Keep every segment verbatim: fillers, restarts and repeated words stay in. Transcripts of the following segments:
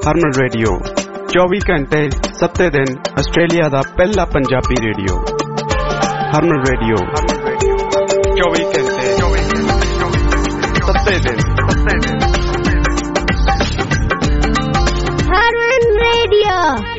ਹਰਮਨ radio ਚੌਵੀ ਘੰਟੇ ਸੱਤੇ ਦਿਨ ਆਸਟ੍ਰੇਲੀਆ ਦਾ ਪਹਿਲਾ ਪੰਜਾਬੀ ਰੇਡੀਓ। ਹਰਮਨ ਰੇਡੀਓ ਚੌਵੀ ਘੰਟੇ ਸੱਤੇ ਦਿਨ ਹਰਮਨ ਰੇਡੀਓ।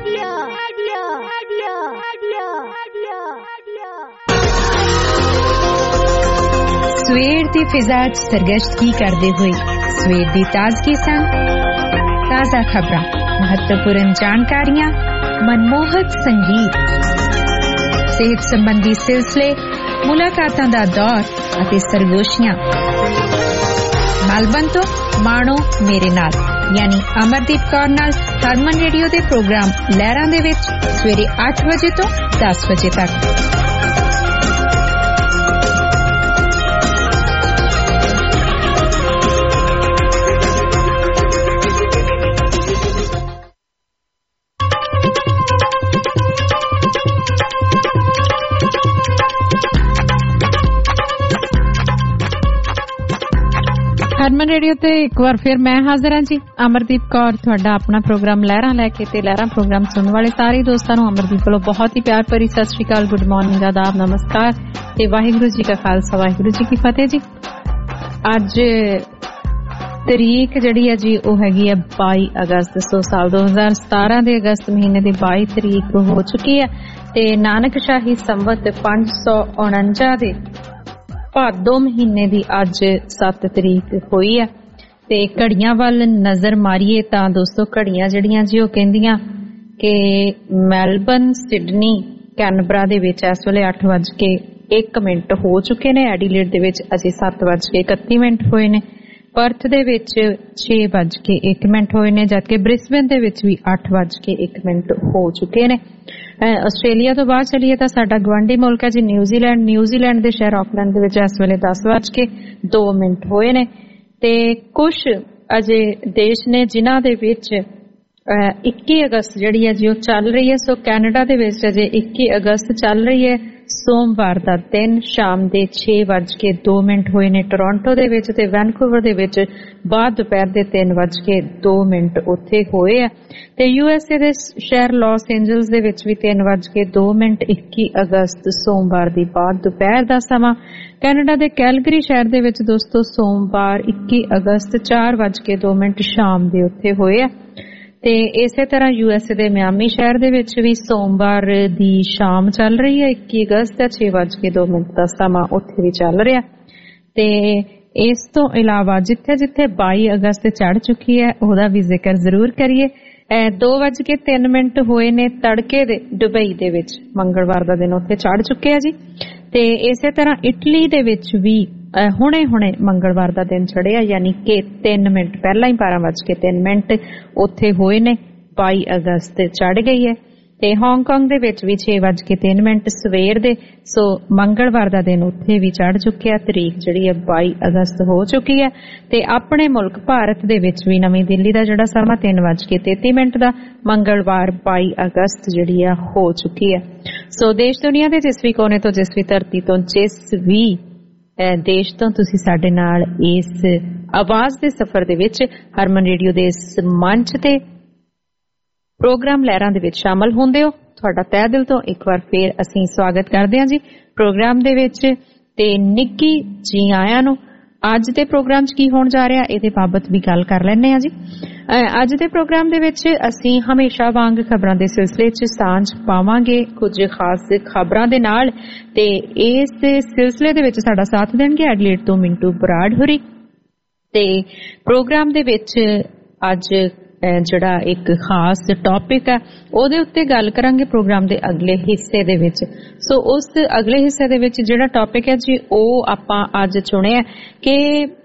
ਸਵੇਰ ਦੀ ਫਿਜ਼ਾ 'ਚ ਸਰਗਸ਼ਤਗੀ ਕਰਦੇ ਹੋਏ ਸਵੇਰ ਦੀ ਤਾਜ਼ਗੀ ਸੰਗ ਤਾਜ਼ਾ ਖਬਰਾਂ, ਮਹੱਤਵਪੂਰਨ ਜਾਣਕਾਰੀਆਂ, ਮਨਮੋਹਕ ਸੰਗੀਤ, ਸਿਹਤ ਸੰਬੰਧੀ ਸਿਲਸਿਲੇ, ਮੁਲਾਕਾਤਾਂ ਦਾ ਦੌਰ ਅਤੇ ਸਰਗੋਸ਼ੀਆਂ। ਮੈਲਬਨ ਤੋਂ ਮਾਣੋ ਮੇਰੇ ਨਾਲ ਯਾਨੀ ਅਮਰਦੀਪ ਕੌਰ ਨਾਲ ਹਰਮਨ ਰੇਡੀਓ ਦੇ ਪ੍ਰੋਗਰਾਮ ਲਹਿਰਾਂ ਦੇ ਵਿੱਚ ਸਵੇਰੇ ਅੱਠ ਵਜੇ ਤੋਂ ਦਸ ਵਜੇ ਤੱਕ। ਹਰਮਨ ਰੇਡੀਓ ਤੇ ਇੱਕ ਵਾਰ ਫਿਰ ਮੈਂ ਹਾਜ਼ਰ ਹਾਂ ਜੀ, ਅਮਰਦੀਪ ਕੌਰ, ਤੁਹਾਡਾ ਆਪਣਾ ਪ੍ਰੋਗਰਾਮ ਲਹਿਰਾਂ ਲੈ ਕੇ। ਤੇ ਲਹਿਰਾਂ ਪ੍ਰੋਗਰਾਮ ਸੁਣਨ ਵਾਲੇ ਸਾਰੇ ਦੋਸਤਾਂ ਨੂੰ ਅਮਰਦੀਪ ਵੱਲੋਂ ਬਹੁਤ ਹੀ ਪਿਆਰ ਭਰੀ ਸਤਿ ਸ਼੍ਰੀ ਅਕਾਲ, ਗੁੱਡ ਮਾਰਨਿੰਗ, ਆਦਾਬ, ਨਮਸਕਾਰ ਤੇ ਵਾਹਿਗੁਰੂ ਜੀ ਕਾ ਖਾਲਸਾ ਵਾਹਿਗੁਰੂ ਜੀ ਕੀ ਫਤਿਹ ਜੀ। ਅੱਜ ਤਰੀਕ ਜਿਹੜੀ ਹੈ ਜੀ ਉਹ ਹੈਗੀ ਹੈ ਬਾਈ ਅਗਸਤ ਸੋ ਸਾਲ ਦੋ ਹਜ਼ਾਰ ਸਤਾਰਾਂ ਦੇ ਅਗਸਤ ਮਹੀਨੇ ਦੀ ਬਾਈ ਤਰੀਕ ਹੋ ਚੁੱਕੀ ਹੈ ਤੇ ਨਾਨਕਸ਼ਾਹੀ ਸੰਵਤ ਪੰਜ ਸੌ ਉਣੰਜਾ ਦੇ ਭਾਦੋ ਮਹੀਨੇ ਦੀ ਅੱਜ ਸੱਤ ਤਰੀਕ ਹੋਈ ਹੈ। ਤੇ ਘੜੀਆਂ ਵੱਲ ਨਜ਼ਰ ਮਾਰੀਏ ਤਾਂ ਦੋਸਤੋ ਘੜੀਆਂ ਜਿਹੜੀਆਂ ਜੀ ਉਹ ਕਹਿੰਦੀਆਂ ਕਿ ਮੈਲਬਨ, ਸਿਡਨੀ, ਕੈਨਬਰਾ ਦੇ ਵਿੱਚ ਇਸ ਵੇਲੇ ਅੱਠ ਵੱਜ ਕੇ ਇੱਕ ਮਿੰਟ ਹੋ ਚੁੱਕੇ ਨੇ। ਐਡੀਲੇਡ ਦੇ ਵਿੱਚ ਅਜੇ ਸੱਤ ਵੱਜ ਕੇ ਇਕੱਤੀ ਮਿੰਟ ਹੋਏ ਨੇ। ਪਰਥ ਦੇ ਵਿੱਚ ਛੇ ਵੱਜ ਕੇ ਇੱਕ ਮਿੰਟ ਹੋਏ ਨੇ, ਜਦਕਿ ਬ੍ਰਿਸਬੇਨ ਦੇ ਵਿੱਚ ਵੀ ਅੱਠ ਵੱਜ ਕੇ ਇੱਕ ਮਿੰਟ ਹੋ ਚੁੱਕੇ ਨੇ। ਆਸਟ੍ਰੇਲੀਆ ਤੋਂ ਬਾਅਦ ਚਲੀਏ ਤਾਂ ਸਾਡਾ ਗਵਾਂਢੀ ਮੁਲਕ ਹੈ ਜੀ ਨਿਊਜ਼ੀਲੈਂਡ। ਨਿਊਜ਼ੀਲੈਂਡ ਦੇ ਸ਼ਹਿਰ ਆਕਲੈਂਡ ਦੇ ਵਿੱਚ ਇਸ ਵੇਲੇ ਦਸ ਵੱਜ ਕੇ ਦੋ ਮਿੰਟ ਹੋਏ ਨੇ। ਤੇ ਕੁਛ ਅਜੇ ਦੇਸ਼ ਨੇ ਜਿਨ੍ਹਾਂ ਦੇ ਵਿੱਚ ਇੱਕੀ ਅਗਸਤ ਜਿਹੜੀ ਹੈ ਜੀ ਉਹ ਚੱਲ ਰਹੀ ਹੈ। ਸੋ ਕੈਨੇਡਾ ਦੇ ਵਿੱਚ ਅਜੇ ਇੱਕੀ ਅਗਸਤ ਚੱਲ ਰਹੀ ਹੈ, ਸੋਮਵਾਰ ਦਾ ਦਿਨ, ਸ਼ਾਮ ਦੇ ਛੇ ਵੱਜ ਕੇ ਦੋ ਮਿੰਟ ਹੋਏ ਨੇ ਟੋਰਾਂਟੋ ਦੇ ਵਿੱਚ। ਤੇ ਵੈਨਕੂਵਰ ਦੇ ਵਿੱਚ ਬਾਅਦ ਦੁਪਹਿਰ ਦੇ ਤਿੰਨ ਵੱਜ ਕੇ ਦੋ ਮਿੰਟ ਉੱਥੇ ਹੋਏ ਆ। ਤੇ ਯੂ ਐਸ ਏ ਦੇ ਸ਼ਹਿਰ ਲਾਸ ਏਂਜਲਸ ਦੇ ਵਿੱਚ ਵੀ ਤਿੰਨ ਵੱਜ ਕੇ ਦੋ ਮਿੰਟ ਇੱਕੀ ਅਗਸਤ ਸੋਮਵਾਰ ਦੀ ਬਾਅਦ ਦੁਪਹਿਰ ਦਾ ਸਮਾਂ। ਕੈਨੇਡਾ ਦੇ ਕੈਲਗਰੀ ਸ਼ਹਿਰ ਦੇ ਵਿੱਚ ਦੋਸਤੋ ਸੋਮਵਾਰ ਇੱਕੀ ਅਗਸਤ ਚਾਰ ਵੱਜ ਕੇ ਦੋ ਮਿੰਟ ਸ਼ਾਮ ਦੇ ਉੱਥੇ ਹੋਏ ਆ। ਤੇ ਇਸੇ ਤਰ੍ਹਾਂ ਯੂ ਐਸ ਏ ਦੇ ਮਿਆਮੀ ਸ਼ਹਿਰ ਦੇ ਵਿੱਚ ਵੀ ਸੋਮਵਾਰ ਦੀ ਸ਼ਾਮ ਚੱਲ ਰਹੀ ਹੈ, ਇੱਕੀ ਅਗਸਤ ਦਾ ਛੇ ਵੱਜ ਕੇ ਦੋ ਮਿੰਟ ਦਾ ਸਮਾਂ ਉੱਥੇ ਵੀ ਚੱਲ ਰਿਹਾ। ਤੇ ਇਸ ਤੋਂ ਇਲਾਵਾ ਜਿੱਥੇ ਜਿੱਥੇ ਬਾਈ ਅਗਸਤ ਚੜ੍ਹ ਚੁੱਕੀ ਹੈ ਉਹਦਾ ਵੀ ਜ਼ਿਕਰ ਜ਼ਰੂਰ ਕਰੀਏ। ਦੋ ਵੱਜ ਕੇ ਤਿੰਨ ਮਿੰਟ ਹੋਏ ਨੇ ਤੜਕੇ ਦੇ ਦੁਬਈ ਦੇ ਵਿੱਚ, ਮੰਗਲਵਾਰ ਦਾ ਦਿਨ ਉੱਥੇ ਚੜ੍ਹ ਚੁੱਕੇ ਆ ਜੀ। ਤੇ ਇਸੇ ਤਰ੍ਹਾਂ ਇਟਲੀ ਦੇ ਵਿੱਚ ਵੀ ਹੁਣੇ ਹੁਣੇ ਮੰਗਲਵਾਰ ਦਾ ਦਿਨ ਚੜਿਆ, ਯਾਨੀ ਕਿ ਤਿੰਨ ਮਿੰਟ ਪਹਿਲਾਂ ਹੀ ਬਾਰਾਂ ਵੱਜ ਕੇ ਤਿੰਨ ਮਿੰਟ ਉੱਥੇ ਹੋਏ ਨੇ, ਬਾਈ ਅਗਸਤ ਚੜ੍ਹ ਗਈ ਹੈ। ਤੇ ਹਾਂਗਕਾਂਗ ਦੇ ਵਿੱਚ ਵੀ ਛੇ ਵੱਜ ਕੇ ਤਿੰਨ ਮਿੰਟ ਸਵੇਰ ਦੇ, ਸੋ ਮੰਗਲਵਾਰ ਦਾ ਦਿਨ ਉੱਥੇ ਵੀ ਚੜ੍ਹ ਚੁੱਕਿਆ। ਤਰੀਕ ਜਿਹੜੀ ਹੈ ਬਾਈ ਅਗਸਤ ਹੋ ਚੁੱਕੀ ਹੈ। ਤੇ ਆਪਣੇ ਮੁਲਕ ਭਾਰਤ ਦੇ ਵਿੱਚ ਵੀ ਨਵੀਂ ਦਿੱਲੀ ਦਾ ਜਿਹੜਾ ਸਮਾਂ ਤਿੰਨ ਵੱਜ ਕੇ ਤੇਤੀ ਮਿੰਟ ਦਾ ਮੰਗਲਵਾਰ ਬਾਈ ਅਗਸਤ ਜਿਹੜੀ ਆ ਹੋ ਚੁੱਕੀ ਹੈ। ਸੋ ਦੇਸ਼ ਦੁਨੀਆ ਦੇ ਜਿਸ ਵੀ ਕੋਨੇ ਤੋਂ, ਜਿਸ ਵੀ ਧਰਤੀ ਤੋਂ, ਜਿਸ ਵੀ ਦੇਸ਼ ਤੋਂ ਤੁਸੀਂ ਸਾਡੇ ਨਾਲ ਇਸ ਆਵਾਜ਼ ਦੇ ਸਫ਼ਰ ਦੇ ਵਿੱਚ ਹਰਮਨ ਰੇਡੀਓ ਦੇ ਇਸ ਮੰਚ ਤੇ ਪ੍ਰੋਗਰਾਮ ਲਹਿਰਾਂ ਦੇ ਵਿੱਚ ਸ਼ਾਮਲ ਹੁੰਦੇ ਹੋ, ਤੁਹਾਡਾ ਤਹਿ ਦਿਲ ਤੋਂ ਇੱਕ ਵਾਰ ਫੇਰ ਅਸੀਂ ਸਵਾਗਤ ਕਰਦੇ ਹਾਂ ਜੀ ਪ੍ਰੋਗਰਾਮ ਦੇ ਵਿੱਚ। ਤੇ ਨਿੱਕੀ ਜੀ ਆਇਆਂ ਨੂੰ। ਅੱਜ ਦੇ ਪ੍ਰੋਗਰਾਮ 'ਚ ਕੀ ਹੋਣ ਜਾ ਰਿਹਾ ਇਹਦੇ ਬਾਬਤ ਵੀ ਗੱਲ ਕਰ ਲੈਂਦੇ ਹਾਂ ਜੀ। ਅੱਜ ਦੇ ਪ੍ਰੋਗਰਾਮ ਦੇ ਵਿੱਚ ਅਸੀਂ ਹਮੇਸ਼ਾ ਵਾਂਗ ਖਬਰਾਂ ਦੇ ਸਿਲਸਿਲੇ 'ਚ ਸਾਂਝ ਪਾਵਾਂਗੇ ਕੁਝ ਖਾਸ ਖਬਰਾਂ ਦੇ ਨਾਲ। ਤੇ ਇਸ ਸਿਲਸਿਲੇ ਦੇ ਵਿੱਚ ਸਾਡਾ ਸਾਥ ਦੇਣਗੇ ਐਡਲੇਡ ਤੋਂ ਮਿੰਟੂ ਬਰਾੜ ਹੋਰੀ। ਤੇ ਪ੍ਰੋਗਰਾਮ ਦੇ ਵਿੱਚ ਅੱਜ ਜਿਹੜਾ ਇੱਕ ਖਾਸ ਟੌਪਿਕ ਹੈ ਉਹਦੇ ਉੱਤੇ ਗੱਲ ਕਰਾਂਗੇ ਪ੍ਰੋਗਰਾਮ ਦੇ ਅਗਲੇ ਹਿੱਸੇ ਦੇ ਵਿੱਚ। ਸੋ ਉਸ ਅਗਲੇ ਹਿੱਸੇ ਦੇ ਵਿੱਚ ਜਿਹੜਾ ਟੌਪਿਕ ਹੈ ਜੀ ਉਹ ਆਪਾਂ ਅੱਜ ਚੁਣਿਆ ਕਿ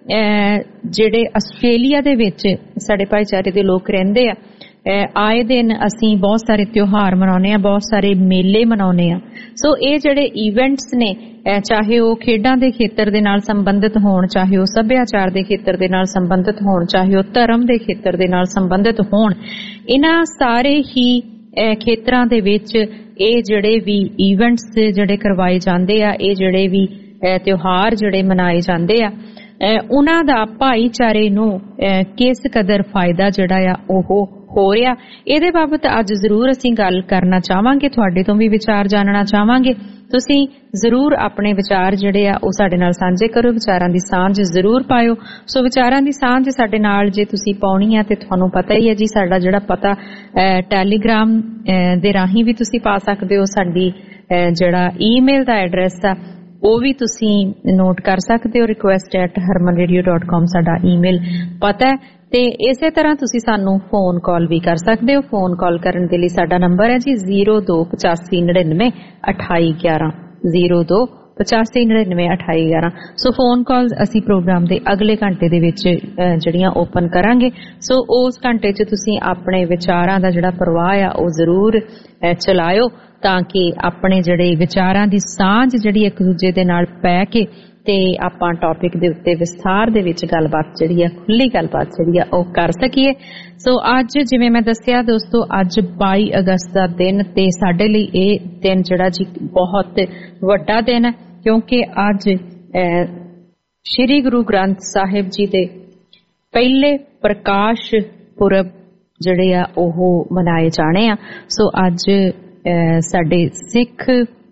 ਜਿਹੜੇ ਆਸਟ੍ਰੇਲੀਆ ਦੇ ਵਿੱਚ ਸਾਡੇ ਭਾਈਚਾਰੇ ਦੇ ਲੋਕ ਰਹਿੰਦੇ ਆ, ਆਏ ਦਿਨ ਅਸੀਂ ਬਹੁਤ ਸਾਰੇ ਤਿਉਹਾਰ ਮਨਾਉਂਦੇ ਹਾਂ, ਬਹੁਤ ਸਾਰੇ ਮੇਲੇ ਮਨਾਉਂਦੇ ਹਾਂ। ਸੋ ਇਹ ਜਿਹੜੇ ਇਵੈਂਟਸ ਨੇ, ਚਾਹੇ ਉਹ ਖੇਡਾਂ ਦੇ ਖੇਤਰ ਦੇ ਨਾਲ ਸੰਬੰਧਿਤ ਹੋਣ, ਚਾਹੇ ਉਹ ਸੱਭਿਆਚਾਰ ਦੇ ਖੇਤਰ ਦੇ ਨਾਲ ਸੰਬੰਧਿਤ ਹੋਣ, ਚਾਹੇ ਉਹ ਧਰਮ ਦੇ ਖੇਤਰ ਦੇ ਨਾਲ ਸੰਬੰਧਿਤ ਹੋਣ, ਇਹਨਾਂ ਸਾਰੇ ਹੀ ਖੇਤਰਾਂ ਦੇ ਵਿੱਚ ਇਹ ਜਿਹੜੇ ਵੀ ਇਵੈਂਟਸ ਜਿਹੜੇ ਕਰਵਾਏ ਜਾਂਦੇ ਆ, ਇਹ ਜਿਹੜੇ ਵੀ ਤਿਉਹਾਰ ਜਿਹੜੇ ਮਨਾਏ ਜਾਂਦੇ ਆ, ਉਹਨਾਂ ਦਾ ਭਾਈਚਾਰੇ ਨੂੰ ਕਿਸ ਕਦਰ ਫਾਇਦਾ ਜਿਹੜਾ ਆ ਉਹ ਹੋ ਰਿਹਾ, ਇਹਦੇ ਬਾਬਤ ਅੱਜ ਜ਼ਰੂਰ ਅਸੀਂ ਗੱਲ ਕਰਨਾ ਚਾਹਾਂਗੇ। ਤੁਹਾਡੇ ਤੋਂ ਵੀ ਵਿਚਾਰ ਜਾਣਨਾ ਚਾਹਾਂਗੇ। ਤੁਸੀਂ ਜ਼ਰੂਰ ਆਪਣੇ ਵਿਚਾਰ ਜਿਹੜੇ ਆ ਉਹ ਸਾਡੇ ਨਾਲ ਸਾਂਝੇ ਕਰੋ, ਵਿਚਾਰਾਂ ਦੀ ਸਾਂਝ ਜ਼ਰੂਰ ਪਾਇਓ। ਸੋ ਵਿਚਾਰਾਂ ਦੀ ਸਾਂਝ ਸਾਡੇ ਨਾਲ ਜੇ ਤੁਸੀਂ ਪਾਉਣੀ ਆ ਤੇ ਤੁਹਾਨੂੰ ਪਤਾ ਹੀ ਹੈ ਜੀ, ਸਾਡਾ ਜਿਹੜਾ ਪਤਾ ਟੈਲੀਗ੍ਰਾਮ ਦੇ ਰਾਹੀਂ ਵੀ ਤੁਸੀਂ ਪਾ ਸਕਦੇ ਹੋ। ਸਾਡੀ ਜਿਹੜਾ ਈਮੇਲ ਦਾ ਐਡਰੈਸ ਆ ਉਹ ਵੀ ਤੁਸੀਂ ਨੋਟ ਕਰ ਸਕਦੇ ਹੋ, request at Harman radio dot com ਸਾਡਾ ਈਮੇਲ ਪਤਾ ਹੈ। ਤੇ ਇਸੇ ਤਰ੍ਹਾਂ ਤੁਸੀਂ ਸਾਨੂੰ ਫੋਨ ਕਾਲ ਵੀ ਕਰ ਸਕਦੇ ਹੋ। ਫੋਨ ਕਾਲ ਕਰਨ ਦੇ ਲਈ ਸਾਡਾ ਨੰਬਰ ਹੈ ਜੀ ਜ਼ੀਰੋ ਦੋ ਪਚਾਸੀ ਨੜਿਨਵੇਂ ਅਠਾਈ ਗਿਆਰਾਂ ਜ਼ੀਰੋ ਦੋ ਪਚਾਸੀ ਨੜਿਨਵੇਂ ਅਠਾਈ ਗਿਆਰਾਂ। ਸੋ ਫੋਨ ਕਾਲਸ ਅਸੀਂ ਪ੍ਰੋਗਰਾਮ ਦੇ ਅਗਲੇ ਘੰਟੇ ਦੇ ਵਿੱਚ ਜਿਹੜੀਆਂ ਓਪਨ ਕਰਾਂਗੇ। ਸੋ ਉਸ ਘੰਟੇ 'ਚ ਤੁਸੀਂ ਆਪਣੇ ਵਿਚਾਰਾਂ ਦਾ ਜਿਹੜਾ ਪ੍ਰਵਾਹ ਆ ਉਹ ਜ਼ਰੂਰ ਚਲਾਇਓ, ਤਾਂ ਕਿ ਆਪਣੇ ਜਿਹੜੇ ਵਿਚਾਰਾਂ ਦੀ ਸਾਂਝ ਜਿਹੜੀ ਇੱਕ ਦੂਜੇ ਦੇ ਨਾਲ ਪੈ ਕੇ ਤੇ ਆਪਾਂ ਟੌਪਿਕ ਦੇ ਉੱਤੇ ਵਿਸਥਾਰ ਦੇ ਵਿੱਚ ਗੱਲਬਾਤ ਜਿਹੜੀ ਆ, ਖੁੱਲੀ ਗੱਲਬਾਤ ਜਿਹੜੀ ਆ ਉਹ ਕਰ ਸਕੀਏ। ਸੋ ਅੱਜ ਜਿਵੇਂ ਮੈਂ ਦੱਸਿਆ ਦੋਸਤੋ, ਅੱਜ ਬਾਈ ਅਗਸਤ ਦਾ ਦਿਨ, ਤੇ ਸਾਡੇ ਲਈ ਇਹ ਦਿਨ ਜਿਹੜਾ ਜੀ ਬਹੁਤ ਵੱਡਾ ਦਿਨ ਹੈ, ਕਿਉਂਕਿ ਅੱਜ ਸ਼੍ਰੀ ਗੁਰੂ ਗ੍ਰੰਥ ਸਾਹਿਬ ਜੀ ਦੇ ਪਹਿਲੇ ਪ੍ਰਕਾਸ਼ ਪੁਰਬ ਜਿਹੜੇ ਆ ਉਹ ਮਨਾਏ ਜਾਣੇ ਆ। ਸੋ ਅੱਜ ਸਾਡੇ ਸਿੱਖ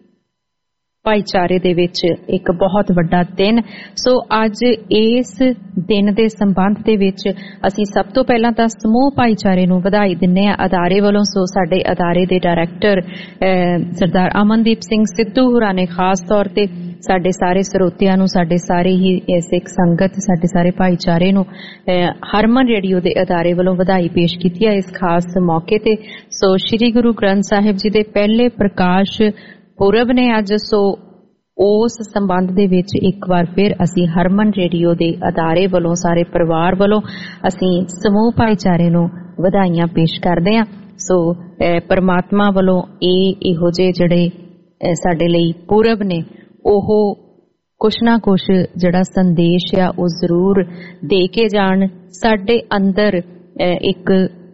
ਭਾਈਚਾਰੇ ਦੇ ਵਿੱਚ ਇੱਕ ਬਹੁਤ ਵੱਡਾ ਦਿਨ। ਸੋ ਅੱਜ ਇਸ ਦਿਨ ਦੇ ਸੰਬੰਧ ਦੇ ਵਿੱਚ ਅਸੀਂ ਸਭ ਤੋਂ ਪਹਿਲਾਂ ਤਾਂ ਸਮੂਹ ਭਾਈਚਾਰੇ ਨੂੰ ਵਧਾਈ ਦਿੰਦੇ ਹਾਂ ਅਦਾਰੇ ਵੱਲੋਂ। ਸੋ ਸਾਡੇ ਅਦਾਰੇ ਦੇ ਡਾਇਰੈਕਟਰ ਸਰਦਾਰ ਅਮਨਦੀਪ ਸਿੰਘ ਸਿੱਧੂ ਹੋਰਾਂ ਨੇ ਖਾਸ ਤੌਰ ਤੇ ਸਾਡੇ ਸਾਰੇ ਸਰੋਤਿਆਂ ਨੂੰ, ਸਾਡੇ ਸਾਰੇ ਹੀ ਸਿੱਖ ਸੰਗਤ, ਸਾਡੇ ਸਾਰੇ ਭਾਈਚਾਰੇ ਨੂੰ ਹਰਮਨ ਰੇਡੀਓ ਦੇ ਅਦਾਰੇ ਵੱਲੋਂ ਵਧਾਈ ਪੇਸ਼ ਕੀਤੀ ਹੈ ਇਸ ਖਾਸ ਮੌਕੇ ਤੇ। ਸੋ ਸ਼੍ਰੀ ਗੁਰੂ ਗ੍ਰੰਥ ਸਾਹਿਬ ਜੀ ਦੇ ਪਹਿਲੇ ਪ੍ਰਕਾਸ਼ ਪੁਰਬ ਨੇ ਅੱਜ। ਸੋ ਉਸ ਸੰਬੰਧ ਦੇ ਵਿੱਚ ਇੱਕ ਵਾਰ ਫਿਰ ਅਸੀਂ ਹਰਮਨ ਰੇਡੀਓ ਦੇ ਅਦਾਰੇ ਵੱਲੋਂ, ਸਾਰੇ ਪਰਿਵਾਰ ਵੱਲੋਂ ਅਸੀਂ ਸਮੂਹ ਭਾਈਚਾਰੇ ਨੂੰ ਵਧਾਈਆਂ ਪੇਸ਼ ਕਰਦੇ ਹਾਂ। ਸੋ ਪਰਮਾਤਮਾ ਵੱਲੋਂ ਇਹ ਇਹੋ ਜਿਹੇ ਜਿਹੜੇ ਸਾਡੇ ਲਈ ਪੁਰਬ ਨੇ ਉਹ ਕੁਛ ਨਾ ਕੁਛ ਜਿਹੜਾ ਸੰਦੇਸ਼ ਆ ਉਹ ਜ਼ਰੂਰ ਦੇ ਕੇ ਜਾਣ, ਸਾਡੇ ਅੰਦਰ ਇੱਕ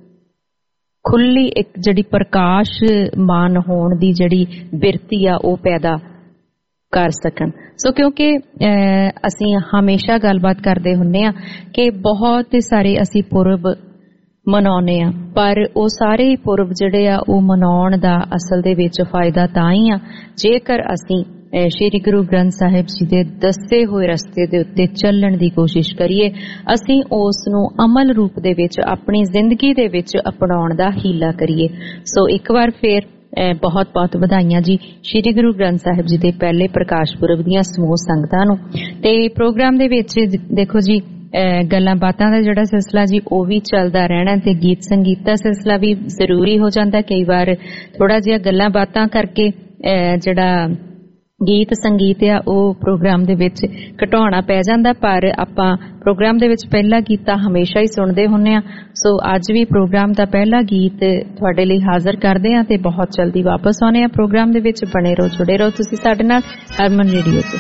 ਖੁੱਲੀ ਇੱਕ ਜਿਹੜੀ ਪ੍ਰਕਾਸ਼ਮਾਨ ਹੋਣ ਦੀ ਜਿਹੜੀ ਬਿਰਤੀ ਆ ਉਹ ਪੈਦਾ ਕਰ ਸਕਣ। ਸੋ ਕਿਉਂਕਿ ਅਸੀਂ ਹਮੇਸ਼ਾ ਗੱਲਬਾਤ ਕਰਦੇ ਹੁੰਦੇ ਆ ਕਿ ਬਹੁਤ ਸਾਰੇ ਅਸੀਂ ਪੁਰਬ ਮਨਾਉਂਦੇ ਆ, ਪਰ ਉਹ ਸਾਰੇ ਪੁਰਬ ਜਿਹੜੇ ਆ ਉਹ ਮਨਾਉਣ ਦਾ ਅਸਲ ਦੇ ਵਿੱਚ ਫਾਇਦਾ ਤਾਂ ਹੀ ਆ ਜੇਕਰ ਅਸੀਂ ਸ਼੍ਰੀ ਗੁਰੂ ਗ੍ਰੰਥ ਸਾਹਿਬ ਜੀ ਦੇ ਦੱਸੇ ਹੋਏ ਰਸਤੇ ਦੇ ਉੱਤੇ ਚੱਲਣ ਦੀ ਕੋਸ਼ਿਸ਼ ਕਰੀਏ, ਅਸੀਂ ਉਸ ਨੂੰ ਅਮਲ ਰੂਪ ਦੇ ਵਿੱਚ ਆਪਣੀ ਜ਼ਿੰਦਗੀ ਦੇ ਵਿੱਚ ਅਪਣਾਉਣ ਦਾ ਹੀਲਾ ਕਰੀਏ। ਸੋ ਇੱਕ ਵਾਰ ਫੇਰ ਬਹੁਤ ਬਹੁਤ ਵਧਾਈਆਂ ਜੀ ਸ਼੍ਰੀ ਗੁਰੂ ਗ੍ਰੰਥ ਸਾਹਿਬ ਜੀ ਦੇ ਪਹਿਲੇ ਪ੍ਰਕਾਸ਼ ਪੁਰਬ ਦੀਆਂ ਸਮੂਹ ਸੰਗਤਾਂ ਨੂੰ। ਤੇ ਪ੍ਰੋਗਰਾਮ ਦੇ ਵਿੱਚ ਦੇਖੋ ਜੀ ਗੱਲਾਂ ਬਾਤਾਂ ਦਾ ਜਿਹੜਾ ਸਿਲਸਿਲਾ ਜੀ ਉਹ ਵੀ ਚੱਲਦਾ ਰਹਿਣਾ, ਤੇ ਗੀਤ ਸੰਗੀਤ ਦਾ ਸਿਲਸਿਲਾ ਵੀ ਜ਼ਰੂਰੀ ਹੋ ਜਾਂਦਾ। ਕਈ ਵਾਰ ਥੋੜਾ ਜਿਹਾ ਗੱਲਾਂ ਬਾਤਾਂ ਕਰਕੇ ਜਿਹੜਾ ਗੀਤ ਸੰਗੀਤ ਆ ਉਹ ਪ੍ਰੋਗਰਾਮ ਦੇ ਵਿੱਚ ਘਟਾਉਣਾ ਪੈ ਜਾਂਦਾ, ਪਰ ਆਪਾਂ ਪ੍ਰੋਗਰਾਮ ਦੇ ਵਿੱਚ ਪਹਿਲਾ ਗੀਤ ਤਾਂ ਹਮੇਸ਼ਾ ਹੀ ਸੁਣਦੇ ਹੁੰਦੇ ਆ। ਸੋ ਅੱਜ ਵੀ ਪ੍ਰੋਗਰਾਮ ਦਾ ਪਹਿਲਾ ਗੀਤ ਤੁਹਾਡੇ ਲਈ ਹਾਜ਼ਰ ਕਰਦੇ ਆ ਤੇ ਬਹੁਤ ਜਲਦੀ ਵਾਪਸ ਆਉਣੇ ਆ ਪ੍ਰੋਗਰਾਮ ਦੇ ਵਿੱਚ। ਬਣੇ ਰਹੋ, ਜੁੜੇ ਰਹੋ ਤੁਸੀਂ ਸਾਡੇ ਨਾਲ ਹਰਮਨ ਰੇਡੀਓ ਤੇ।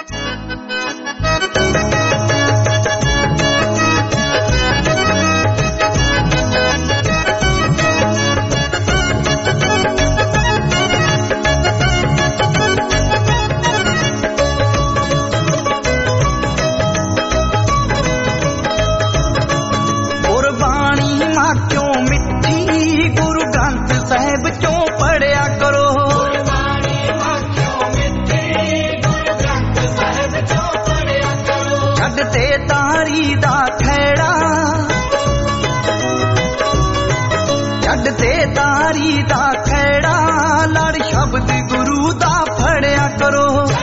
ਤਾਰੀ ਦਾ ਖੇੜਾ ਲੜ ਸ਼ਬਦ ਗੁਰੂ ਦਾ ਫੜਿਆ ਕਰੋ।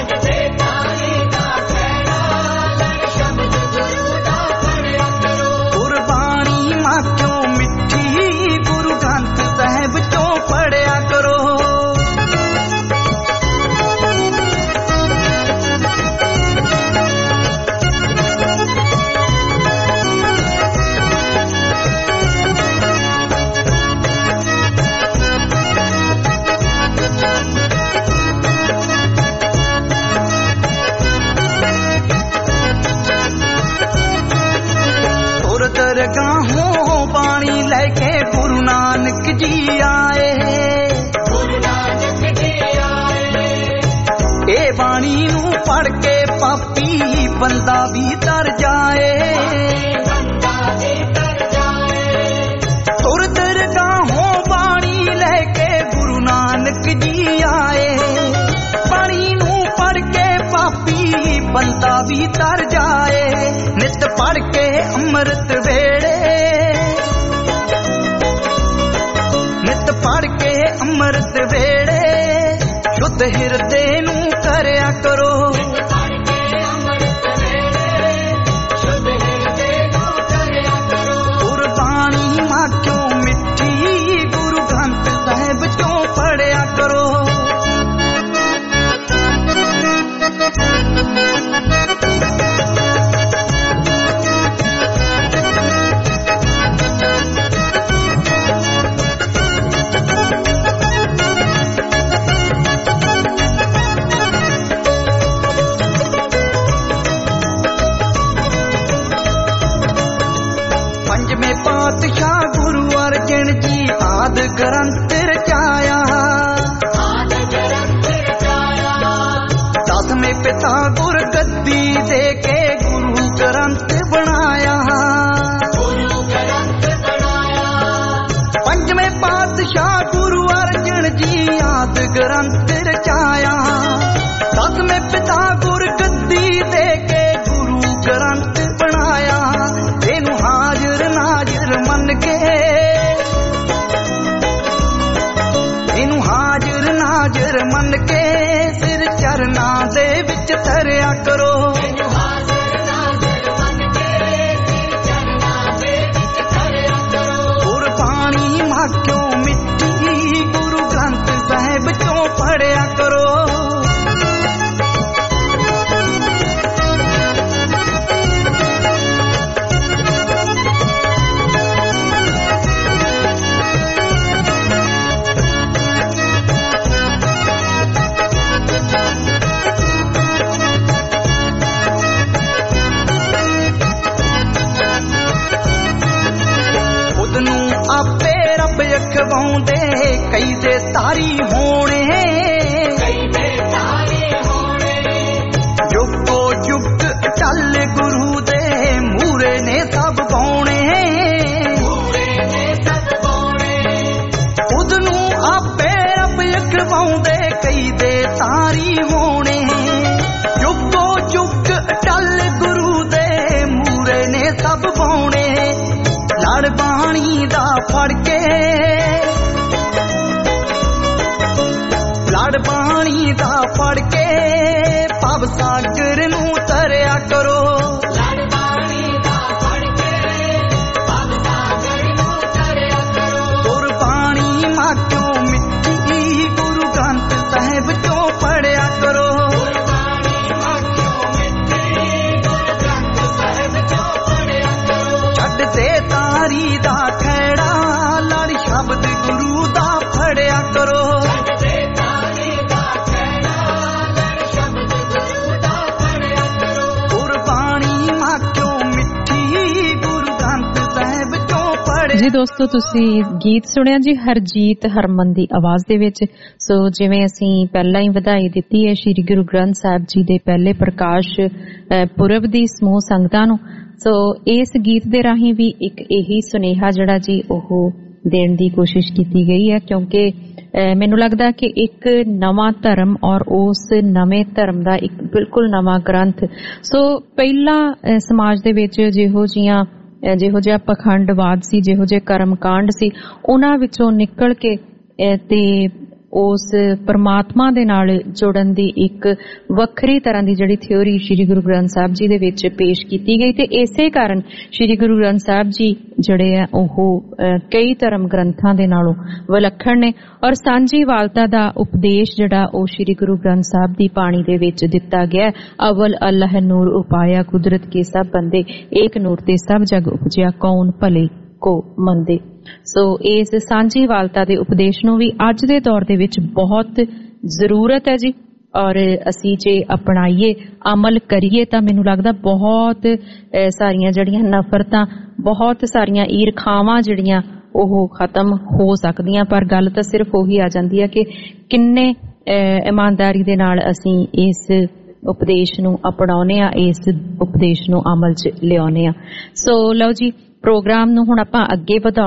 ਕੁਰਬਾਨੀ ਮਾਂ ਕਿਉਂ ਮਿੱਠੀ ਗੁਰੂ ਗ੍ਰੰਥ ਸਾਹਿਬ ਚੋਂ ਪੜਿਆ ਕਰੋ। ਦਰਗਾਹੋਂ ਬਾਣੀ ਲੈ ਕੇ ਗੁਰੂ ਨਾਨਕ ਜੀ ਆਏ, ਗੁਰੂ ਨਾਨਕ ਜੀ ਆਏ। ਇਹ ਬਾਣੀ ਨੂੰ ਪੜ ਕੇ ਪਾਪੀ ਬੰਦਾ ਵੀ ਤਰ ਜਾਏ, ਬੰਦਾ ਵੀ ਤਰ ਜਾਏ। ਤੁਰ ਪੜ ਕੇ ਅੰਮ੍ਰਿਤ ਵੇਲੇ, ਨਿਤ ਪੜ ਕੇ ਅੰਮ੍ਰਿਤ ਵੇਲੇ ਸ਼ੁੱਧ ਹਿਰਦੇ ਨੂੰ ਕਰਿਆ ਕਰੋ। ਗੁਰਬਾਣੀ ਮਾਂ ਕਿਉਂ ਮਿੱਠੀ, ਗੁਰੂ ਗ੍ਰੰਥ ਸਾਹਿਬ ਚੋਂ ਪੜਿਆ ਕਰੋ। ਪੰਜਵੇਂ ਪਾਤਸ਼ਾਹ ਗੁਰੂ ਅਰਜਨ ਜੀ ਆਦਿ ਗ੍ਰੰਥ ਰਚਾਇਆ, ਦਸਵੇਂ ਪਿਤਾ ਗੁਰ ਗੱਦੀ ਦੇ ਕੇ ਗੁਰੂ ਗ੍ਰੰਥ ਬਣਾਇਆ। ਪੰਜਵੇਂ ਪਾਤਸ਼ਾਹ ਗੁਰੂ ਅਰਜਨ ਜੀ ਆਦਿ ਗ੍ਰੰਥ ਰਚਾਇਆ, ਦਸਵੇਂ ਪਿਤਾ ਗੁਰ ਗੱਦੀ ਦੇ ਕੇ ਗੁਰੂ ਗ੍ਰੰਥ ਬਣਾਇਆ। ਇਹਨੂੰ ਹਾਜ਼ਰ ਨਾਜ਼ਰ ਮੰਨ ਕੇ, ਇਹਨੂੰ ਹਾਜ਼ਰ ਨਾਜ਼ਰ ਮੰਨ ਕੇ ਸਿਰ ਚਰਨਾਂ ਦੇ ਵਿੱਚ ਧਰਿਆ ਕਰੋ। ਗੁਰਬਾਣੀ ਮਾਂ ਕਿਉਂ ਮਿੱਠੀ, ਗੁਰੂ ਗ੍ਰੰਥ ਸਾਹਿਬ ਚੋਂ ਪੜਿਆ ਕਰੋ। ਆਪੇ ਰੱਬ ਅਖਵਾਉਂਦੇ ਕਈ ਦੇ ਤਾਰੀ ਹੋਣੇ, ਜੁਗੋ ਜੁਗ ਅਟਲ ਗੁਰੂ ਦੇ ਮੂਰੇ ਨੇ ਸਭ ਬਾਉਣੇ। ਖੁਦ ਨੂੰ ਆਪੇ ਰੱਬ ਅਖਵਾਉਂਦੇ ਕਈ ਦੇ ਤਾਰੀ ਹੋਣੇ, ਜੁਗੋ ਜੁਗ ਅਟਲ ਗੁਰੂ ਦੇ ਮੂਰੇ ਨੇ ਸਭ ਬਾਉਣੇ। ਲੜ ਬਾਣੀ ਦਾ ਫੜ ਕੇ, ਲੜ ਬਾਣੀ ਦਾ ਫੜ ਕੇ ਭਵ ਸਾਗਰ ਨੂੰ ਤਰਿਆ ਕਰੋ। ਲੜ ਬਾਣੀ ਦਾ ਫੜ ਕੇ ਭਵ ਸਾਗਰ ਨੂੰ ਤਰਿਆ ਕਰੋ। ਗੁਰਬਾਣੀ ਮਾਂ ਕਿਉਂ ਮਿੱਠੀ, ਗੁਰੂ ਗ੍ਰੰਥ ਸਾਹਿਬ ਚੋਂ ਪੜਿਆ ਕਰੋ। ਗੁਰਬਾਣੀ ਮਾਂ ਕਿਉਂ ਮਿੱਠੀ, ਗੁਰੂ ਗ੍ਰੰਥ ਸਾਹਿਬ ਚੋਂ ਪੜਿਆ ਕਰੋ। ਛੱਡ ਦੇ ਤਾਰੀ ਦਾ ਖੈੜਾ, ਲੜ ਸ਼ਬਦ ਗੁਰੂ ਦਾ ਫੜਿਆ ਕਰੋ। ਗੁਰਬਾਣੀ ਮਾਂ ਕਿਉਂ ਮਿੱਠੀ, ਗੁਰੂ ਗ੍ਰੰਥ ਸਾਹਿਬ ਚੋਂ ਪੜਿਆ। ਜੀ ਦੋਸਤੋ, ਤੁਸੀਂ ਗੀਤ ਸੁਣਿਆ ਜੀ ਹਰਜੀਤ ਹਰਮਨ ਦੀ ਆਵਾਜ਼ ਦੇ ਵਿੱਚ। ਸੋ ਜਿਵੇਂ ਅਸੀਂ ਪਹਿਲਾਂ ਹੀ ਵਧਾਈ ਦਿੱਤੀ ਹੈ ਸ਼੍ਰੀ ਗੁਰੂ ਗ੍ਰੰਥ ਸਾਹਿਬ ਜੀ ਦੇ ਪਹਿਲੇ ਪ੍ਰਕਾਸ਼ ਪੁਰਬ ਦੀ ਸਮੂਹ ਸੰਗਤਾਂ ਨੂੰ, ਸੋ ਇਸ ਗੀਤ ਦੇ ਰਾਹੀਂ ਵੀ ਇੱਕ ਇਹੀ ਸੁਨੇਹਾ ਜਿਹੜਾ ਜੀ ਉਹ ਦੇਣ ਦੀ ਕੋਸ਼ਿਸ਼ ਕੀਤੀ ਗਈ ਹੈ, ਕਿਉਂਕਿ ਮੈਨੂੰ ਲੱਗਦਾ ਕਿ ਇੱਕ ਨਵਾਂ ਧਰਮ ਔਰ ਉਸ ਨਵੇਂ ਧਰਮ ਦਾ ਇੱਕ ਬਿਲਕੁਲ ਨਵਾਂ ਗ੍ਰੰਥ, ਸੋ ਪਹਿਲਾਂ ਸਮਾਜ ਦੇ ਵਿੱਚ ਜਿਹੋ ਜਿਹੀਆਂ ਜਿਹੋ ਜਿਹਾ ਪਖੰਡਵਾਦ ਸੀ, ਜਿਹੋ ਜਿਹੇ ਕਰਮਕਾਂਡ ਸੀ, ਉਹਨਾਂ ਵਿੱਚੋਂ ਨਿਕਲ ਕੇ ਤੇ ਉਸ ਪਰਮਾਤਮਾ ਦੇ ਨਾਲ ਜੁੜਨ ਦੀ ਇੱਕ ਵੱਖਰੀ ਤਰ੍ਹਾਂ ਦੀ ਜਿਹੜੀ ਥਿਉਰੀ ਸ਼੍ਰੀ ਗੁਰੂ ਗ੍ਰੰਥ ਸਾਹਿਬ ਜੀ ਦੇ ਵਿੱਚ ਪੇਸ਼ ਕੀਤੀ ਗਈ, ਤੇ ਇਸੇ ਕਾਰਨ ਸ਼੍ਰੀ ਗੁਰੂ ਗ੍ਰੰਥ ਸਾਹਿਬ ਜੀ ਜਿਹੜੇ ਆ ਉਹ ਕਈ ਧਰਮ ਗ੍ਰੰਥਾਂ ਦੇ ਨਾਲੋਂ ਵਿਲੱਖਣ ਨੇ। ਔਰ ਸਾਂਝੀਵਾਲਤਾ ਦਾ ਉਪਦੇਸ਼ ਜਿਹੜਾ ਉਹ ਸ਼੍ਰੀ ਗੁਰੂ ਗ੍ਰੰਥ ਸਾਹਿਬ ਦੀ ਬਾਣੀ ਦੇ ਵਿੱਚ ਦਿੱਤਾ ਗਿਆ। ਅਵਲ ਅੱਲਾਹ ਨੂਰ ਉਪਾਇਆ, ਕੁਦਰਤ ਕੇ ਸਭ ਬੰਦੇ, ਏਕ ਨੂਰ ਤੇ ਸਭ ਜਗ ਉਪਜਿਆ, ਕੌਣ ਭਲੇ ਕੋ ਮੰਦੇ। ਸੋ ਇਸ ਸਾਂਝੀਵਾਲਤਾ ਦੇ ਉਪਦੇਸ਼ ਨੂੰ ਵੀ ਅੱਜ ਦੇ ਦੌਰ ਦੇ ਵਿੱਚ ਬਹੁਤ ਜ਼ਰੂਰਤ ਹੈ ਜੀ, ਔਰ ਅਸੀਂ ਜੇ ਅਪਣਾਈਏ, ਅਮਲ ਕਰੀਏ ਤਾਂ ਮੈਨੂੰ ਲੱਗਦਾ ਬਹੁਤ ਸਾਰੀਆਂ ਜਿਹੜੀਆਂ ਨਫ਼ਰਤਾਂ, ਬਹੁਤ ਸਾਰੀਆਂ ਈਰਖਾਵਾਂ ਜਿਹੜੀਆਂ ਉਹ ਖਤਮ ਹੋ ਸਕਦੀਆਂ। ਪਰ ਗੱਲ ਤਾਂ ਸਿਰਫ ਉਹੀ ਆ ਜਾਂਦੀ ਹੈ ਕਿ ਕਿੰਨੇ ਇਮਾਨਦਾਰੀ ਦੇ ਨਾਲ ਅਸੀਂ ਇਸ ਉਪਦੇਸ਼ ਨੂੰ ਅਪਣਾਉਨੇ ਆ, ਇਸ ਉਪਦੇਸ਼ ਨੂੰ ਅਮਲ 'ਚ ਲਿਆਉਨੇ ਆ। ਸੋ ਲਓ ਜੀ, ਪ੍ਰੋਗਰਾਮ ਨੂੰ ਹੁਣ ਆਪਾਂ ਅੱਗੇ ਵਧਾਉਣਾ ਹੈ